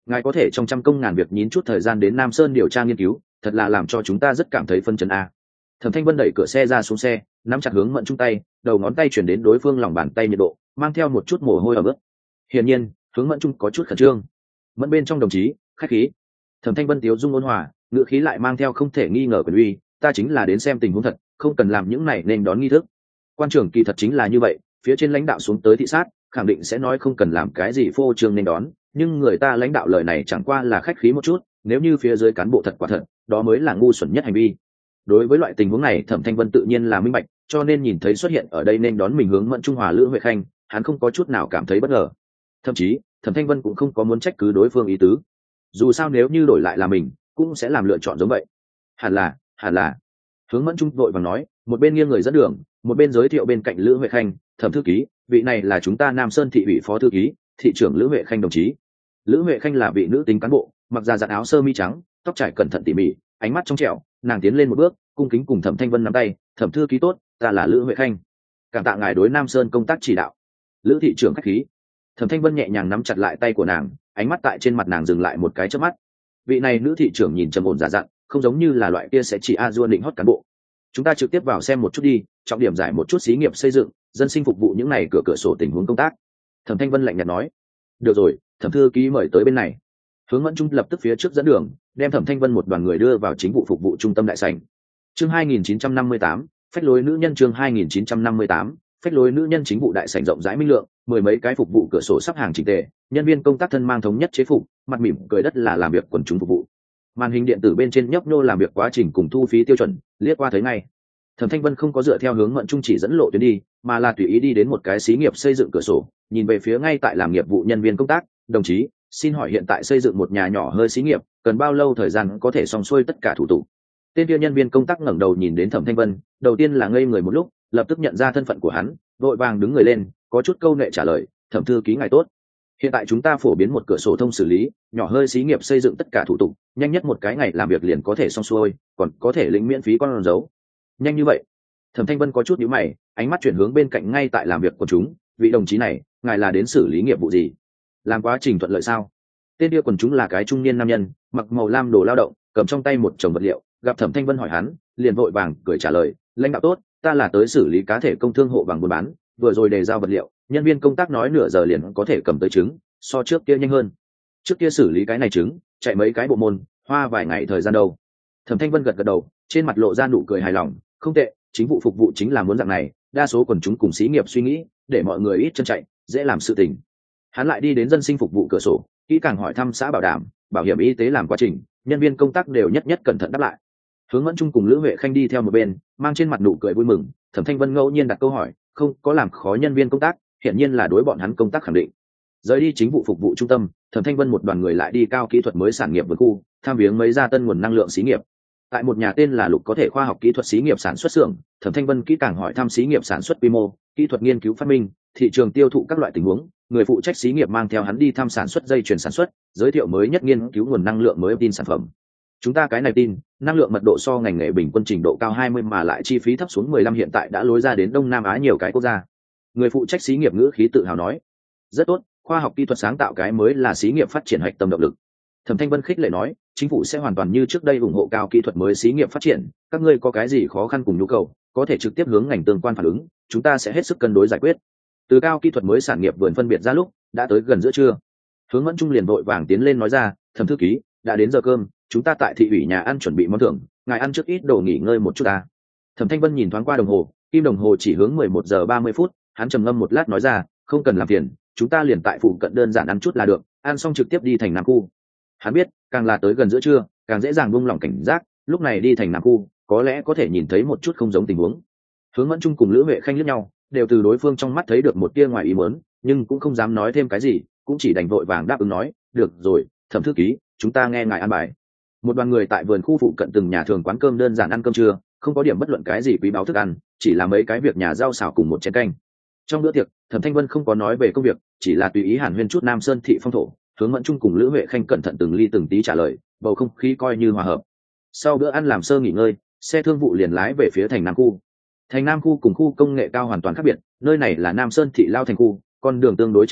Speaker 1: ngài có thể trong trăm công ngàn việc nhín chút thời gian đến Nam Sơn điều tra nghiên cứu, thật là làm cho chúng ta rất cảm thấy phân chấn a. Thẩm Thanh Vân đẩy cửa xe ra xuống xe, nắm chặt hướng Mẫn Trung tay, đầu ngón tay chuyển đến đối phương lòng bàn tay nhiệt độ, mang theo một chút mồ hôi ở bước. Hiển nhiên, hướng Mẫn Trung có chút khẩn trương. Mẫn bên trong đồng chí, khách khí. Thẩm Thanh Vân tiếu dung ôn hòa, ngữ khí lại mang theo không thể nghi ngờ quyền uy, ta chính là đến xem tình huống thật, không cần làm những này nên đón nghi thức. Quan trưởng kỳ thật chính là như vậy, phía trên lãnh đạo xuống tới thị sát, khẳng định sẽ nói không cần làm cái gì phô trương nên đón, nhưng người ta lãnh đạo lời này chẳng qua là khách khí một chút, nếu như phía dưới cán bộ thật quả thật, đó mới là ngu xuẩn nhất hành vi. Đối với loại tình huống này Thẩm Thanh Vân tự nhiên là minh bạch, cho nên nhìn thấy xuất hiện ở đây nên đón mình hướng Mẫn Trung Hòa Lữ Huệ Khanh, hắn không có chút nào cảm thấy bất ngờ. Thậm chí Thẩm Thanh Vân cũng không có muốn trách cứ đối phương ý tứ, dù sao nếu như đổi lại là mình cũng sẽ làm lựa chọn giống vậy. Hẳn là hẳn là hướng Mẫn Trung vội vàng nói, một bên nghiêng người dẫn đường, một bên giới thiệu bên cạnh Lữ Huệ Khanh, Thẩm thư ký, vị này là chúng ta Nam Sơn thị ủy phó thư ký, thị trưởng Lữ Huệ Khanh đồng chí. Lữ Huệ Khanh là vị nữ tính cán bộ, mặc da dặn áo sơ mi trắng, tóc trải cẩn thận tỉ mỉ, ánh mắt trong trẻo, nàng tiến lên một bước, cung kính cùng Thẩm Thanh Vân nắm tay, Thẩm thư ký tốt, ta là Lữ Huệ Khanh, cảm tạ ngài đối Nam Sơn công tác chỉ đạo. Lữ thị trưởng khách khí. Thẩm Thanh Vân nhẹ nhàng nắm chặt lại tay của nàng, ánh mắt tại trên mặt nàng dừng lại một cái chớp mắt. Vị này nữ thị trưởng nhìn trầm ổn giả dặn, không giống như là loại kia sẽ chỉ a dua định hót cán bộ. Chúng ta trực tiếp vào xem một chút đi, trọng điểm giải một chút xí nghiệp xây dựng, dân sinh phục vụ những này cửa cửa sổ tình huống công tác. Thẩm Thanh Vân lạnh nhạt nói. Được rồi, Thẩm thư ký mời tới bên này. Hướng Mẫn Trung lập tức phía trước dẫn đường, đem Thẩm Thanh Vân một đoàn người đưa vào chính vụ phục vụ trung tâm đại sảnh. Chương hai nghìn chín trăm năm mươi tám, phách lối nữ nhân chương hai nghìn chín trăm năm mươi tám, phách lối nữ nhân chính vụ đại sảnh rộng rãi minh lượng, mười mấy cái phục vụ cửa sổ sắp hàng chỉnh tề, nhân viên công tác thân mang thống nhất chế phục, mặt mỉm cười đất là làm việc quần chúng phục vụ. Màn hình điện tử bên trên nhấp nhô làm việc quá trình cùng thu phí tiêu chuẩn, liếc qua thấy ngay. Thẩm Thanh Vân không có dựa theo hướng Mẫn Trung chỉ dẫn lộ tuyến đi, mà là tùy ý đi đến một cái xí nghiệp xây dựng cửa sổ, nhìn về phía ngay tại làm nghiệp vụ nhân viên công tác, đồng chí, xin hỏi hiện tại xây dựng một nhà nhỏ hơi xí nghiệp, cần bao lâu thời gian có thể xong xuôi tất cả thủ tục? Tên kia nhân viên công tác ngẩng đầu nhìn đến Thẩm Thanh Vân, đầu tiên là ngây người một lúc, lập tức nhận ra thân phận của hắn, vội vàng đứng người lên, có chút câu nệ trả lời, Thẩm thư ký ngài tốt. Hiện tại chúng ta phổ biến một cửa sổ thông xử lý, nhỏ hơi xí nghiệp xây dựng tất cả thủ tục, nhanh nhất một cái ngày làm việc liền có thể xong xuôi, còn có thể lĩnh miễn phí con dấu. Nhanh như vậy? Thẩm Thanh Vân có chút nhíu mày, ánh mắt chuyển hướng bên cạnh ngay tại làm việc của chúng, vị đồng chí này, ngài là đến xử lý nghiệp vụ gì? Làm quá trình thuận lợi sao? Tên kia quần chúng là cái trung niên nam nhân, mặc màu lam đồ lao động, cầm trong tay một chồng vật liệu, gặp Thẩm Thanh Vân hỏi hắn, liền vội vàng cười trả lời, lãnh đạo tốt, ta là tới xử lý cá thể công thương hộ bằng buôn bán, vừa rồi đề giao vật liệu, nhân viên công tác nói nửa giờ liền có thể cầm tới trứng, so trước kia nhanh hơn. Trước kia xử lý cái này trứng, chạy mấy cái bộ môn, hoa vài ngày thời gian đâu. Thẩm Thanh Vân gật gật đầu, trên mặt lộ ra nụ cười hài lòng, không tệ, chính vụ phục vụ chính là muốn dạng này, đa số quần chúng cùng xí nghiệp suy nghĩ, để mọi người ít chân chạy, dễ làm sự tình. Hắn lại đi đến dân sinh phục vụ cửa sổ, kỹ càng hỏi thăm xã bảo đảm, bảo hiểm y tế làm quá trình, nhân viên công tác đều nhất nhất cẩn thận đáp lại. Hướng Mẫn Trung cùng Lữ Huệ Khanh đi theo một bên, mang trên mặt nụ cười vui mừng. Thẩm Thanh Vân ngẫu nhiên đặt câu hỏi, không có làm khó nhân viên công tác, hiển nhiên là đối bọn hắn công tác khẳng định. Rời đi chính vụ phục vụ trung tâm, Thẩm Thanh Vân một đoàn người lại đi cao kỹ thuật mới sản nghiệp vườn khu, tham viếng mấy gia tân nguồn năng lượng xí nghiệp. Tại một nhà tên là Lục có thể khoa học kỹ thuật xí nghiệp sản xuất xưởng, Thẩm Thanh Vân kỹ càng hỏi thăm xí nghiệp sản xuất quy mô, kỹ thuật nghiên cứu phát minh, thị trường tiêu thụ các loại tình huống. Người phụ trách xí nghiệp mang theo hắn đi thăm sản xuất dây chuyền sản xuất, giới thiệu mới nhất nghiên cứu nguồn năng lượng mới tin sản phẩm. Chúng ta cái này tin, năng lượng mật độ so ngành nghề bình quân trình độ cao hai mươi mà lại chi phí thấp xuống mười lăm hiện tại đã lối ra đến Đông Nam Á nhiều cái quốc gia. Người phụ trách xí nghiệp ngữ khí tự hào nói, rất tốt, khoa học kỹ thuật sáng tạo cái mới là xí nghiệp phát triển hạch tâm động lực. Thẩm Thanh Vân khích lệ nói, chính phủ sẽ hoàn toàn như trước đây ủng hộ cao kỹ thuật mới xí nghiệp phát triển, các ngươi có cái gì khó khăn cùng nhu cầu, có thể trực tiếp hướng ngành tương quan phản ứng, chúng ta sẽ hết sức cân đối giải quyết. Từ cao kỹ thuật mới sản nghiệp vườn phân biệt ra lúc, đã tới gần giữa trưa. Hướng Mẫn Trung liền vội vàng tiến lên nói ra, Thẩm thư ký, đã đến giờ cơm, chúng ta tại thị ủy nhà ăn chuẩn bị món thưởng, ngài ăn trước ít đồ nghỉ ngơi một chút ta. Thẩm Thanh Vân nhìn thoáng qua đồng hồ, kim đồng hồ chỉ hướng mười một giờ ba mươi phút, hắn trầm ngâm một lát nói ra, không cần làm phiền, chúng ta liền tại phụ cận đơn giản ăn chút là được, ăn xong trực tiếp đi thành Nam khu. Hắn biết, càng là tới gần giữa trưa, càng dễ dàng buông lỏng cảnh giác, lúc này đi thành Nam khu, có lẽ có thể nhìn thấy một chút không giống tình huống. Hướng Mẫn Trung cùng Lữ Huệ Khanh liếc nhau, đều từ đối phương trong mắt thấy được một tia ngoài ý muốn, nhưng cũng không dám nói thêm cái gì, cũng chỉ đành vội vàng đáp ứng nói, được rồi, Thẩm thư ký, chúng ta nghe ngài ăn bài. Một đoàn người tại vườn khu phụ cận từng nhà thường quán cơm đơn giản ăn cơm trưa, không có điểm bất luận cái gì quý báu thức ăn, chỉ là mấy cái việc nhà rau xào cùng một chén canh. Trong bữa tiệc, Thẩm Thanh Vân không có nói về công việc, chỉ là tùy ý hàn huyên chút Nam Sơn thị phong thổ. Hướng Mẫn Trung cùng Lữ Huệ Khanh cẩn thận từng ly từng tí trả lời, bầu không khí coi như hòa hợp. Sau bữa ăn làm sơ nghỉ ngơi, xe thương vụ liền lái về phía thành Nam khu. Thành Nam khu cùng khu công nghệ cao hoàn toàn khác biệt, nơi này là Nam Sơn thị lao thành khu, con đường tương đối chật hẹp,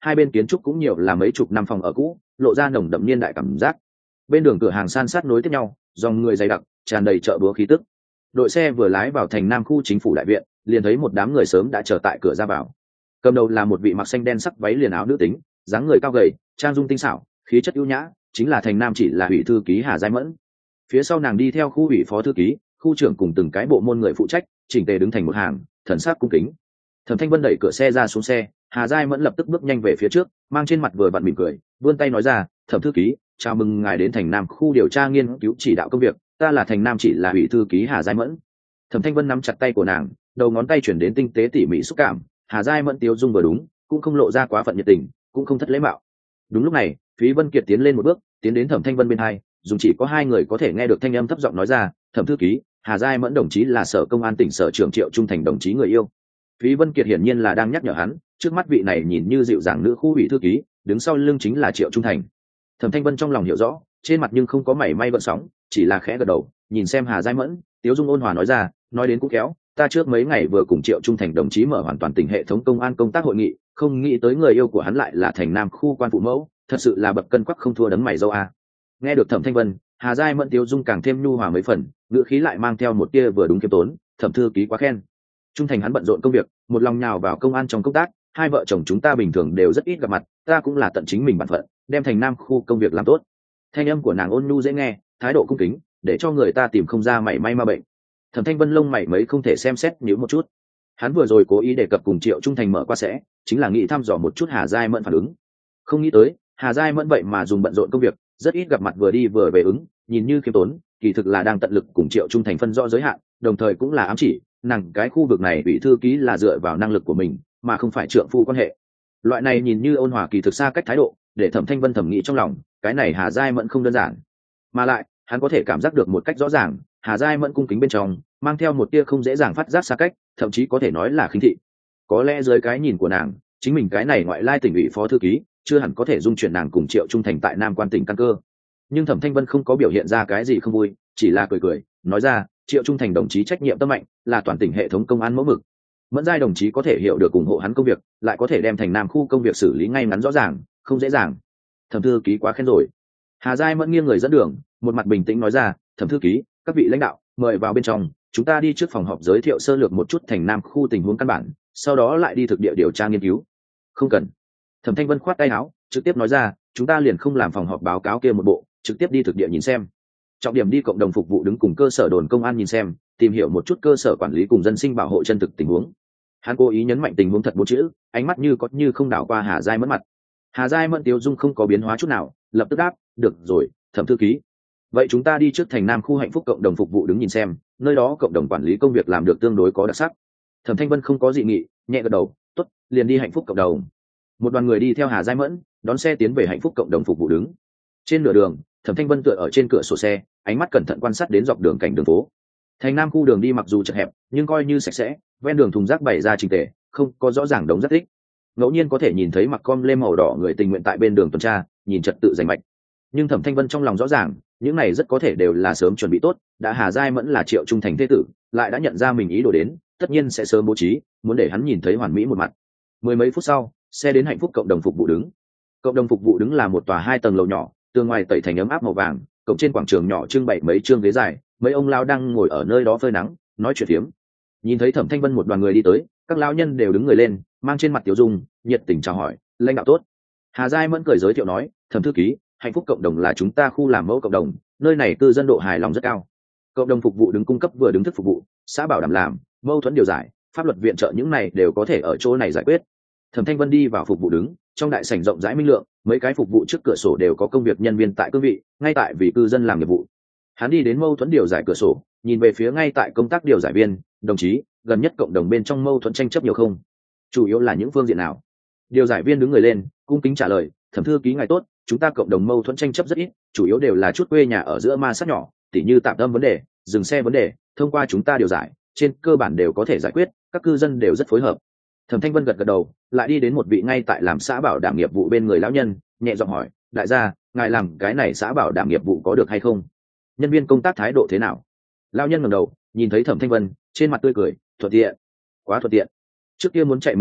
Speaker 1: hai bên kiến trúc cũng nhiều là mấy chục năm phòng ở cũ, lộ ra nồng đậm niên đại cảm giác. Bên đường cửa hàng san sát nối tiếp nhau, dòng người dày đặc, tràn đầy chợ búa khí tức. Đội xe vừa lái vào thành Nam khu chính phủ đại viện, liền thấy một đám người sớm đã chờ tại cửa ra vào. Cầm đầu là một vị mặc xanh đen sắc váy liền áo nữ tính, dáng người cao gầy, trang dung tinh xảo, khí chất ưu nhã, chính là thành Nam chỉ là ủy thư ký Hà Giai Mẫn. Phía sau nàng đi theo khu ủy phó thư ký, khu trưởng cùng từng cái bộ môn người phụ trách, chỉnh tề đứng thành một hàng, thần sắc cung kính. Thẩm Thanh Vân đẩy cửa xe ra xuống xe, Hà Giai Mẫn lập tức bước nhanh về phía trước, mang trên mặt vừa vặn mỉm cười, vươn tay nói ra, "Thẩm thư ký, chào mừng ngài đến thành Nam khu điều tra nghiên cứu chỉ đạo công việc, ta là thành Nam chỉ là ủy thư ký Hà Giai Mẫn." Thẩm Thanh Vân nắm chặt tay của nàng, đầu ngón tay chuyển đến tinh tế tỉ mỉ xúc cảm, Hà Giai Mẫn tiêu dung vừa đúng, cũng không lộ ra quá phận nhiệt tình, cũng không thất lễ mạo. Đúng lúc này, Phí Vân Kiệt tiến lên một bước, tiến đến Thẩm Thanh Vân bên hai, dùng chỉ có hai người có thể nghe được thanh âm thấp giọng nói ra, "Thẩm thư ký, Hà Giai Mẫn đồng chí là sở công an tỉnh sở trưởng Triệu Trung Thành đồng chí người yêu." Phí Vân Kiệt hiển nhiên là đang nhắc nhở hắn, trước mắt vị này nhìn như dịu dàng nữ khu ủy thư ký, đứng sau lưng chính là Triệu Trung Thành. Thẩm Thanh Vân trong lòng hiểu rõ, trên mặt nhưng không có mảy may gợn sóng, chỉ là khẽ gật đầu, nhìn xem Hà Giai Mẫn, tiếu dung ôn hòa nói ra, nói đến cũng khéo, ta trước mấy ngày vừa cùng Triệu Trung Thành đồng chí mở hoàn toàn tỉnh hệ thống công an công tác hội nghị, không nghĩ tới người yêu của hắn lại là thành Nam khu quan phụ mẫu, thật sự là bậc cân quắc không thua đấng mày dâu a. Nghe được Thẩm Thanh Vân, Hà Giai Mẫn tiếu dung càng thêm nhu hòa mấy phần, ngữ khí lại mang theo một tia vừa đúng khiêm tốn, Thẩm thư ký quá khen. Trung Thành hắn bận rộn công việc, một lòng nhào vào công an trong công tác, hai vợ chồng chúng ta bình thường đều rất ít gặp mặt, ta cũng là tận chính mình bản phận, đem thành Nam khu công việc làm tốt. Thanh âm của nàng ôn nhu dễ nghe, thái độ cung kính, để cho người ta tìm không ra mảy may ma bệnh. Thẩm Thanh Vân lông mày mấy không thể xem xét nhíu một chút. Hắn vừa rồi cố ý đề cập cùng Triệu Trung Thành mở qua sẽ, chính là nghĩ thăm dò một chút Hà Giai Mẫn phản ứng. Không nghĩ tới, Hà Giai Mẫn vậy mà dùng bận rộn công việc, rất ít gặp mặt vừa đi vừa về ứng, nhìn như khiêm tốn, kỳ thực là đang tận lực cùng Triệu Trung Thành phân rõ giới hạn, đồng thời cũng là ám chỉ, nàng cái khu vực này ủy thư ký là dựa vào năng lực của mình, mà không phải trượng phu quan hệ. Loại này nhìn như ôn hòa kỳ thực xa cách thái độ, để Thẩm Thanh Vân thẩm nghĩ trong lòng, cái này Hà Giai Mẫn không đơn giản. Mà lại, hắn có thể cảm giác được một cách rõ ràng, Hà Giai Mẫn cung kính bên trong, mang theo một tia không dễ dàng phát giác xa cách, thậm chí có thể nói là khinh thị. Có lẽ dưới cái nhìn của nàng, chính mình cái này ngoại lai tỉnh ủy phó thư ký, chưa hẳn có thể dung chuyển nàng cùng Triệu Trung Thành tại Nam quan tỉnh căn cơ. Nhưng Thẩm Thanh Vân không có biểu hiện ra cái gì không vui, chỉ là cười cười, nói ra, Triệu Trung Thành đồng chí trách nhiệm tâm mạnh, là toàn tỉnh hệ thống công an mẫu mực. Mẫn Giai đồng chí có thể hiểu được ủng hộ hắn công việc, lại có thể đem thành Nam khu công việc xử lý ngay ngắn rõ ràng, không dễ dàng. Thẩm thư ký quá khen rồi. Hà Giai Mẫn nghiêng người dẫn đường, một mặt bình tĩnh nói ra, Thẩm thư ký, các vị lãnh đạo, mời vào bên trong, chúng ta đi trước phòng họp giới thiệu sơ lược một chút thành Nam khu tình huống căn bản, sau đó lại đi thực địa điều tra nghiên cứu. Không cần. Thẩm Thanh Vân khoát tay áo, trực tiếp nói ra, chúng ta liền không làm phòng họp báo cáo kia một bộ, trực tiếp đi thực địa nhìn xem. Trọng điểm đi cộng đồng phục vụ đứng cùng cơ sở đồn công an nhìn xem, tìm hiểu một chút cơ sở quản lý cùng dân sinh bảo hộ chân thực tình huống. Hắn cố ý nhấn mạnh tình huống thật bốn chữ, ánh mắt như có như không đảo qua Hà Giai Mẫn mặt. Hà Giai Mẫn tiêu dung không có biến hóa chút nào, lập tức đáp, được rồi, Thẩm thư ký. Vậy chúng ta đi trước thành Nam khu hạnh phúc cộng đồng phục vụ đứng nhìn xem, nơi đó cộng đồng quản lý công việc làm được tương đối có đặc sắc. Thẩm Thanh Vân không có dị nghị, nhẹ gật đầu, tốt, liền đi hạnh phúc cộng đồng. Một đoàn người đi theo Hà Giai Mẫn, đón xe tiến về hạnh phúc cộng đồng phục vụ đứng. Trên nửa đường, Thẩm Thanh Vân tựa ở trên cửa sổ xe, ánh mắt cẩn thận quan sát đến dọc đường cảnh đường phố. Thành Nam khu đường đi mặc dù chật hẹp, nhưng coi như sạch sẽ, ven đường thùng rác bày ra chỉnh tề, không có rõ ràng đống rác tích. Ngẫu nhiên có thể nhìn thấy mặc com lê màu đỏ người tình nguyện tại bên đường tuần tra, nhìn trật tự rành mạch. Nhưng Thẩm Thanh Vân trong lòng rõ ràng, những này rất có thể đều là sớm chuẩn bị tốt, đã Hà Giai Mẫn là Triệu Trung Thành thế tử, lại đã nhận ra mình ý đồ đến, tất nhiên sẽ sớm bố trí, muốn để hắn nhìn thấy hoàn mỹ một mặt. Mười mấy phút sau, xe đến hạnh phúc cộng đồng phục vụ đứng. Cộng đồng phục vụ đứng là một tòa hai tầng lầu nhỏ, tường ngoài tẩy thành ấm áp màu vàng, cổng trên quảng trường nhỏ trưng bày mấy chương ghế dài, mấy ông lão đang ngồi ở nơi đó phơi nắng, nói chuyện phiếm. Nhìn thấy Thẩm Thanh Vân một đoàn người đi tới, các lão nhân đều đứng người lên, mang trên mặt tiểu dung, nhiệt tình chào hỏi, lãnh đạo tốt. Hà Giai Mẫn cười giới thiệu nói, Thẩm thư ký, hạnh phúc cộng đồng là chúng ta khu làm mẫu cộng đồng, nơi này cư dân độ hài lòng rất cao. Cộng đồng phục vụ đứng cung cấp vừa đứng thức phục vụ, xã bảo đảm làm, mâu thuẫn điều giải, pháp luật viện trợ những này đều có thể ở chỗ này giải quyết. Thẩm Thanh Vân đi vào phục vụ đứng, trong đại sảnh rộng rãi minh lượng, mấy cái phục vụ trước cửa sổ đều có công việc nhân viên tại cương vị, ngay tại vì cư dân làm nghiệp vụ. Hắn đi đến mâu thuẫn điều giải cửa sổ, nhìn về phía ngay tại công tác điều giải viên, đồng chí, gần nhất cộng đồng bên trong mâu thuẫn tranh chấp nhiều không? Chủ yếu là những phương diện nào? Điều giải viên đứng người lên, cung kính trả lời, Thẩm thư ký ngài tốt, chúng ta cộng đồng mâu thuẫn tranh chấp rất ít, chủ yếu đều là chút quê nhà ở giữa ma sát nhỏ, tỉ như tạm tâm vấn đề, dừng xe vấn đề, thông qua chúng ta điều giải, trên cơ bản đều có thể giải quyết, các cư dân đều rất phối hợp. Thẩm Thanh Vân gật gật đầu, lại đi đến một vị ngay tại làm xã bảo đảm nghiệp vụ bên người lão nhân, nhẹ giọng hỏi, đại gia, ngài làm cái này xã bảo đảm nghiệp vụ có được hay không? Nhân viên công tác thái độ thế nào? Lão nhân ngẩng đầu, nhìn thấy Thẩm Thanh Vân, trên mặt tươi cười, thuận tiện, quá thuận tiện. Trước kia muốn chạy mấy lội,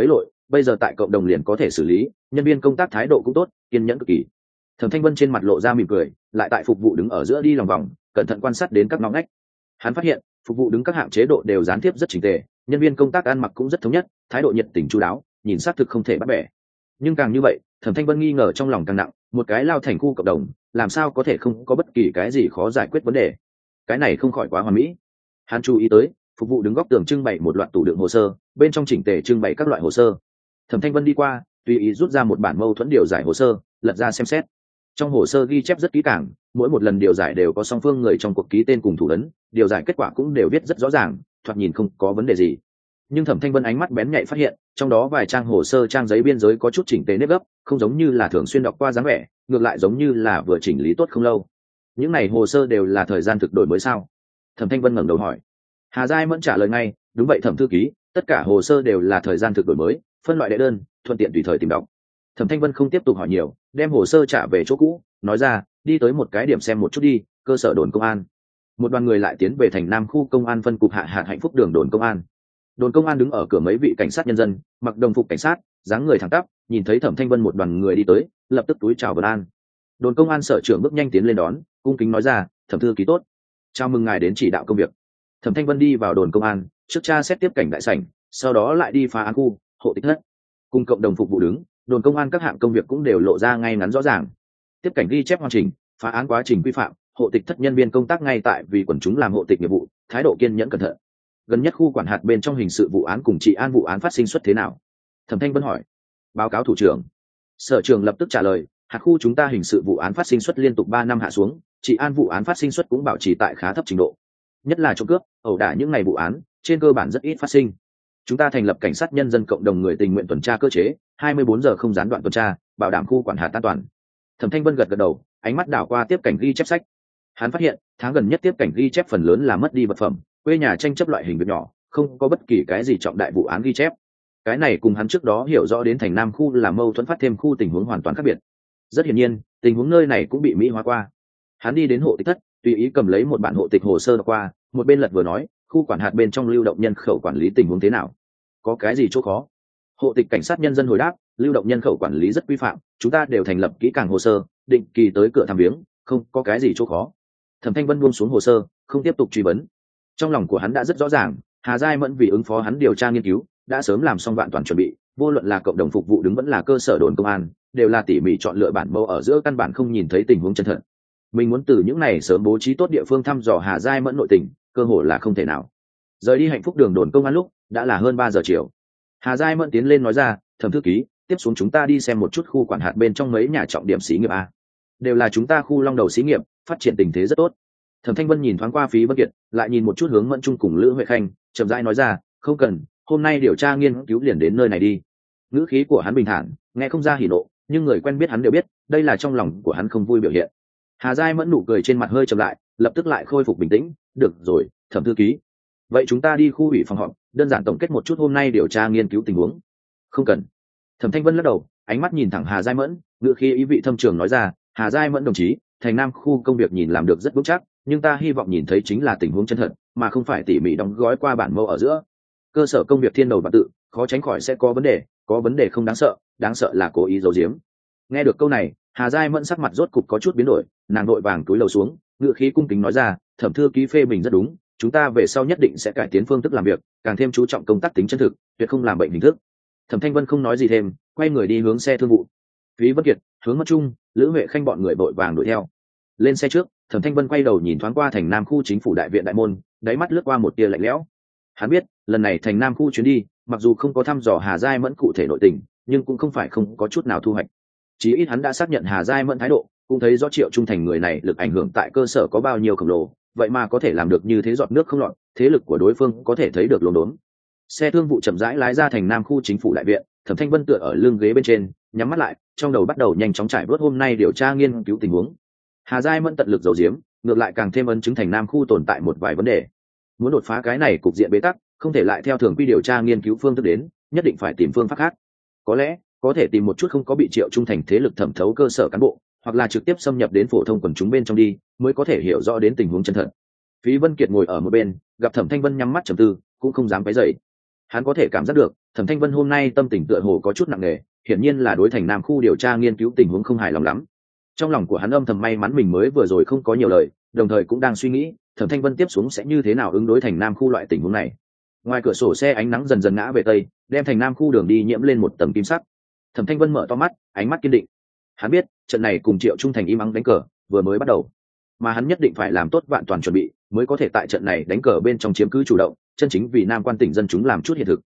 Speaker 1: bây giờ tại cộng đồng liền có thể xử lý, nhân viên công tác thái độ cũng tốt, kiên nhẫn cực kỳ. Thẩm Thanh Vân trên mặt lộ ra mỉm cười, lại tại phục vụ đứng ở giữa đi lòng vòng, cẩn thận quan sát đến các ngõ ngách. Hắn phát hiện phục vụ đứng các hạng chế độ đều gián tiếp rất chỉnh tề, nhân viên công tác ăn mặc cũng rất thống nhất, thái độ nhiệt tình chu đáo, nhìn xác thực không thể bắt bẻ. Nhưng càng như vậy, Thẩm Thanh Vân nghi ngờ trong lòng càng nặng, một cái lao thành khu cộng đồng, làm sao có thể không có bất kỳ cái gì khó giải quyết vấn đề? Cái này không khỏi quá hoàn mỹ. Hắn chú ý tới, phục vụ đứng góc tường trưng bày một loạt tủ đựng hồ sơ, bên trong chỉnh tề trưng bày các loại hồ sơ. Thẩm Thanh Vân đi qua, tùy ý rút ra một bản mâu thuẫn điều giải hồ sơ, lật ra xem xét. Trong hồ sơ ghi chép rất kỹ càng, mỗi một lần điều giải đều có song phương người trong cuộc ký tên cùng thủ ấn, điều giải kết quả cũng đều viết rất rõ ràng, thoạt nhìn không có vấn đề gì. Nhưng Thẩm Thanh Vân ánh mắt bén nhạy phát hiện, trong đó vài trang hồ sơ trang giấy biên giới có chút chỉnh tề nếp gấp, không giống như là thường xuyên đọc qua dáng vẻ, ngược lại giống như là vừa chỉnh lý tốt không lâu. Những này hồ sơ đều là thời gian thực đổi mới sao? Thẩm Thanh Vân ngẩng đầu hỏi. Hà Giai Mẫn trả lời ngay, đúng vậy Thẩm thư ký, tất cả hồ sơ đều là thời gian thực đổi mới, phân loại đệ đơn, thuận tiện tùy thời tìm đọc. Thẩm Thanh Vân không tiếp tục hỏi nhiều, đem hồ sơ trả về chỗ cũ, nói ra, đi tới một cái điểm xem một chút đi, cơ sở đồn công an. Một đoàn người lại tiến về thành Nam khu công an phân cục hạ hạt hạnh phúc đường đồn công an. Đồn công an đứng ở cửa, mấy vị cảnh sát nhân dân mặc đồng phục cảnh sát, dáng người thẳng tắp, nhìn thấy Thẩm Thanh Vân một đoàn người đi tới, lập tức túi chào vân an. Đồn công an sở trưởng bước nhanh tiến lên đón, cung kính nói ra, Thẩm thư ký tốt, chào mừng ngài đến chỉ đạo công việc. Thẩm Thanh Vân đi vào đồn công an, trước tra xét tiếp cảnh đại sảnh, sau đó lại đi phá án khu, hộ tịch thất, cùng cộng đồng phục vụ đứng. Đồn công an các hạng công việc cũng đều lộ ra ngay ngắn rõ ràng. Tiếp cảnh ghi chép hoàn chỉnh, phá án quá trình quy phạm, hộ tịch thất nhân viên công tác ngay tại vì quần chúng làm hộ tịch nghiệp vụ, thái độ kiên nhẫn cẩn thận. Gần nhất khu quản hạt bên trong hình sự vụ án cùng trị an vụ án phát sinh suất thế nào? Thẩm Thanh Vân hỏi. Báo cáo thủ trưởng. Sở trưởng lập tức trả lời, hạt khu chúng ta hình sự vụ án phát sinh suất liên tục ba năm hạ xuống, trị an vụ án phát sinh suất cũng bảo trì tại khá thấp trình độ. Nhất là trộm cướp, ẩu đả những ngày vụ án, trên cơ bản rất ít phát sinh. Chúng ta thành lập cảnh sát nhân dân cộng đồng người tình nguyện tuần tra cơ chế, hai mươi bốn giờ không gián đoạn tuần tra, bảo đảm khu quản hạt an toàn. Thẩm Thanh Vân gật gật đầu, ánh mắt đảo qua tiếp cảnh ghi chép sách. Hắn phát hiện, tháng gần nhất tiếp cảnh ghi chép phần lớn là mất đi vật phẩm, quê nhà tranh chấp loại hình việc nhỏ, không có bất kỳ cái gì trọng đại vụ án ghi chép. Cái này cùng hắn trước đó hiểu rõ đến thành Nam khu là mâu thuẫn phát thêm khu tình huống hoàn toàn khác biệt. Rất hiển nhiên, tình huống nơi này cũng bị mỹ hóa qua. Hắn đi đến hộ tịch thất, tùy ý cầm lấy một bản hộ tịch hồ sơ qua, một bên lật vừa nói, khu quản hạt bên trong lưu động nhân khẩu quản lý tình huống thế nào? Có cái gì chỗ khó? Hộ tịch cảnh sát nhân dân hồi đáp, lưu động nhân khẩu quản lý rất quy phạm, chúng ta đều thành lập kỹ càng hồ sơ, định kỳ tới cửa thăm viếng, không có cái gì chỗ khó. Thẩm Thanh Vân buông xuống hồ sơ, không tiếp tục truy vấn. Trong lòng của hắn đã rất rõ ràng, Hà Giai Mẫn vì ứng phó hắn điều tra nghiên cứu, đã sớm làm xong vạn toàn chuẩn bị, vô luận là cộng đồng phục vụ đứng vẫn là cơ sở đồn công an, đều là tỉ mỉ chọn lựa bản mẫu ở giữa căn bản không nhìn thấy tình huống chân thật. Mình muốn từ những này sớm bố trí tốt địa phương thăm dò Hà Giai Mẫn nội tình, cơ hội là không thể nào. Rời đi hạnh phúc đường đồn công an lúc đã là hơn ba giờ chiều. Hà Giai Mẫn tiến lên nói ra, Thẩm thư ký, tiếp xuống chúng ta đi xem một chút khu quản hạt bên trong mấy nhà trọng điểm xí nghiệp a, đều là chúng ta khu long đầu xí nghiệp, phát triển tình thế rất tốt. Thẩm Thanh Vân nhìn thoáng qua Phí Vân Kiệt, lại nhìn một chút hướng Mẫn Trung cùng Lữ Huệ Khanh, chậm rãi nói ra, không cần, hôm nay điều tra nghiên cứu liền đến nơi này đi. Ngữ khí của hắn bình thản, nghe không ra hỉ nộ, nhưng người quen biết hắn đều biết, đây là trong lòng của hắn không vui biểu hiện. Hà Giai Mẫn nụ cười trên mặt hơi chậm lại, lập tức lại khôi phục bình tĩnh, được rồi, Thẩm thư ký, vậy chúng ta đi khu ủy phòng họp, đơn giản tổng kết một chút hôm nay điều tra nghiên cứu tình huống. Không cần. Thẩm Thanh Vân lắc đầu, ánh mắt nhìn thẳng Hà Giai Mẫn, ngữ khí ý vị thâm trường nói ra, Hà Giai Mẫn đồng chí, thành Nam khu công việc nhìn làm được rất vững chắc, nhưng ta hy vọng nhìn thấy chính là tình huống chân thật, mà không phải tỉ mỉ đóng gói qua bản mẫu ở giữa. Cơ sở công việc thiên đầu và tự, khó tránh khỏi sẽ có vấn đề, có vấn đề không đáng sợ, đáng sợ là cố ý giấu giếm. Nghe được câu này, Hà Giai Mẫn sắc mặt rốt cục có chút biến đổi, nàng vội vàng cúi đầu xuống, ngữ khí cung kính nói ra, Thẩm thư ký phê bình rất đúng, chúng ta về sau nhất định sẽ cải tiến phương thức làm việc, càng thêm chú trọng công tác tính chân thực, tuyệt không làm bệnh hình thức. Thẩm Thanh Vân không nói gì thêm, quay người đi hướng xe thương vụ. Phí Vân Kiệt, hướng Mẫn Trung, Lữ Huệ Khanh bọn người vội vàng đuổi theo. Lên xe trước, Thẩm Thanh Vân quay đầu nhìn thoáng qua thành Nam khu chính phủ đại viện đại môn, đáy mắt lướt qua một tia lạnh lẽo. Hắn biết, lần này thành Nam khu chuyến đi, mặc dù không có thăm dò Hà Giai Mẫn cụ thể nội tình, nhưng cũng không phải không có chút nào thu hoạch. Chí ít hắn đã xác nhận Hà Giai Mẫn thái độ, cũng thấy rõ Triệu Trung Thành người này lực ảnh hưởng tại cơ sở có bao nhiêu khổng lồ, vậy mà có thể làm được như thế giọt nước không lọt, thế lực của đối phương có thể thấy được lốm đốm. Xe thương vụ chậm rãi lái ra thành Nam khu chính phủ đại viện, Thẩm Thanh Vân tựa ở lưng ghế bên trên, nhắm mắt lại, trong đầu bắt đầu nhanh chóng trải vớt hôm nay điều tra nghiên cứu tình huống. Hà Giai Mẫn tận lực giấu giếm, ngược lại càng thêm ấn chứng thành Nam khu tồn tại một vài vấn đề. Muốn đột phá cái này cục diện bế tắc, không thể lại theo thường quy điều tra nghiên cứu phương thức đến, nhất định phải tìm phương pháp khác. Có lẽ có thể tìm một chút không có bị Triệu Trung Thành thế lực thẩm thấu cơ sở cán bộ, hoặc là trực tiếp xâm nhập đến phổ thông quần chúng bên trong đi, mới có thể hiểu rõ đến tình huống chân thật. Phí Vân Kiệt ngồi ở một bên, gặp Thẩm Thanh Vân nhắm mắt trầm tư, cũng không dám quấy rầy. Hắn có thể cảm giác được Thẩm Thanh Vân hôm nay tâm tình tựa hồ có chút nặng nề, hiển nhiên là đối thành Nam khu điều tra nghiên cứu tình huống không hài lòng lắm. Trong lòng của hắn âm thầm may mắn mình mới vừa rồi không có nhiều lời, đồng thời cũng đang suy nghĩ Thẩm Thanh Vân tiếp xuống sẽ như thế nào ứng đối thành Nam khu loại tình huống này. Ngoài cửa sổ xe ánh nắng dần dần ngã về tây, đem thành Nam khu đường đi nhiễm lên một tầng kim sắc. Thẩm Thanh Vân mở to mắt, ánh mắt kiên định. Hắn biết trận này cùng Triệu Trung Thành im ắng đánh cờ vừa mới bắt đầu, mà hắn nhất định phải làm tốt vạn toàn chuẩn bị mới có thể tại trận này đánh cờ bên trong chiếm cứ chủ động, chân chính vì Nam quan tỉnh dân chúng làm chút hiện thực,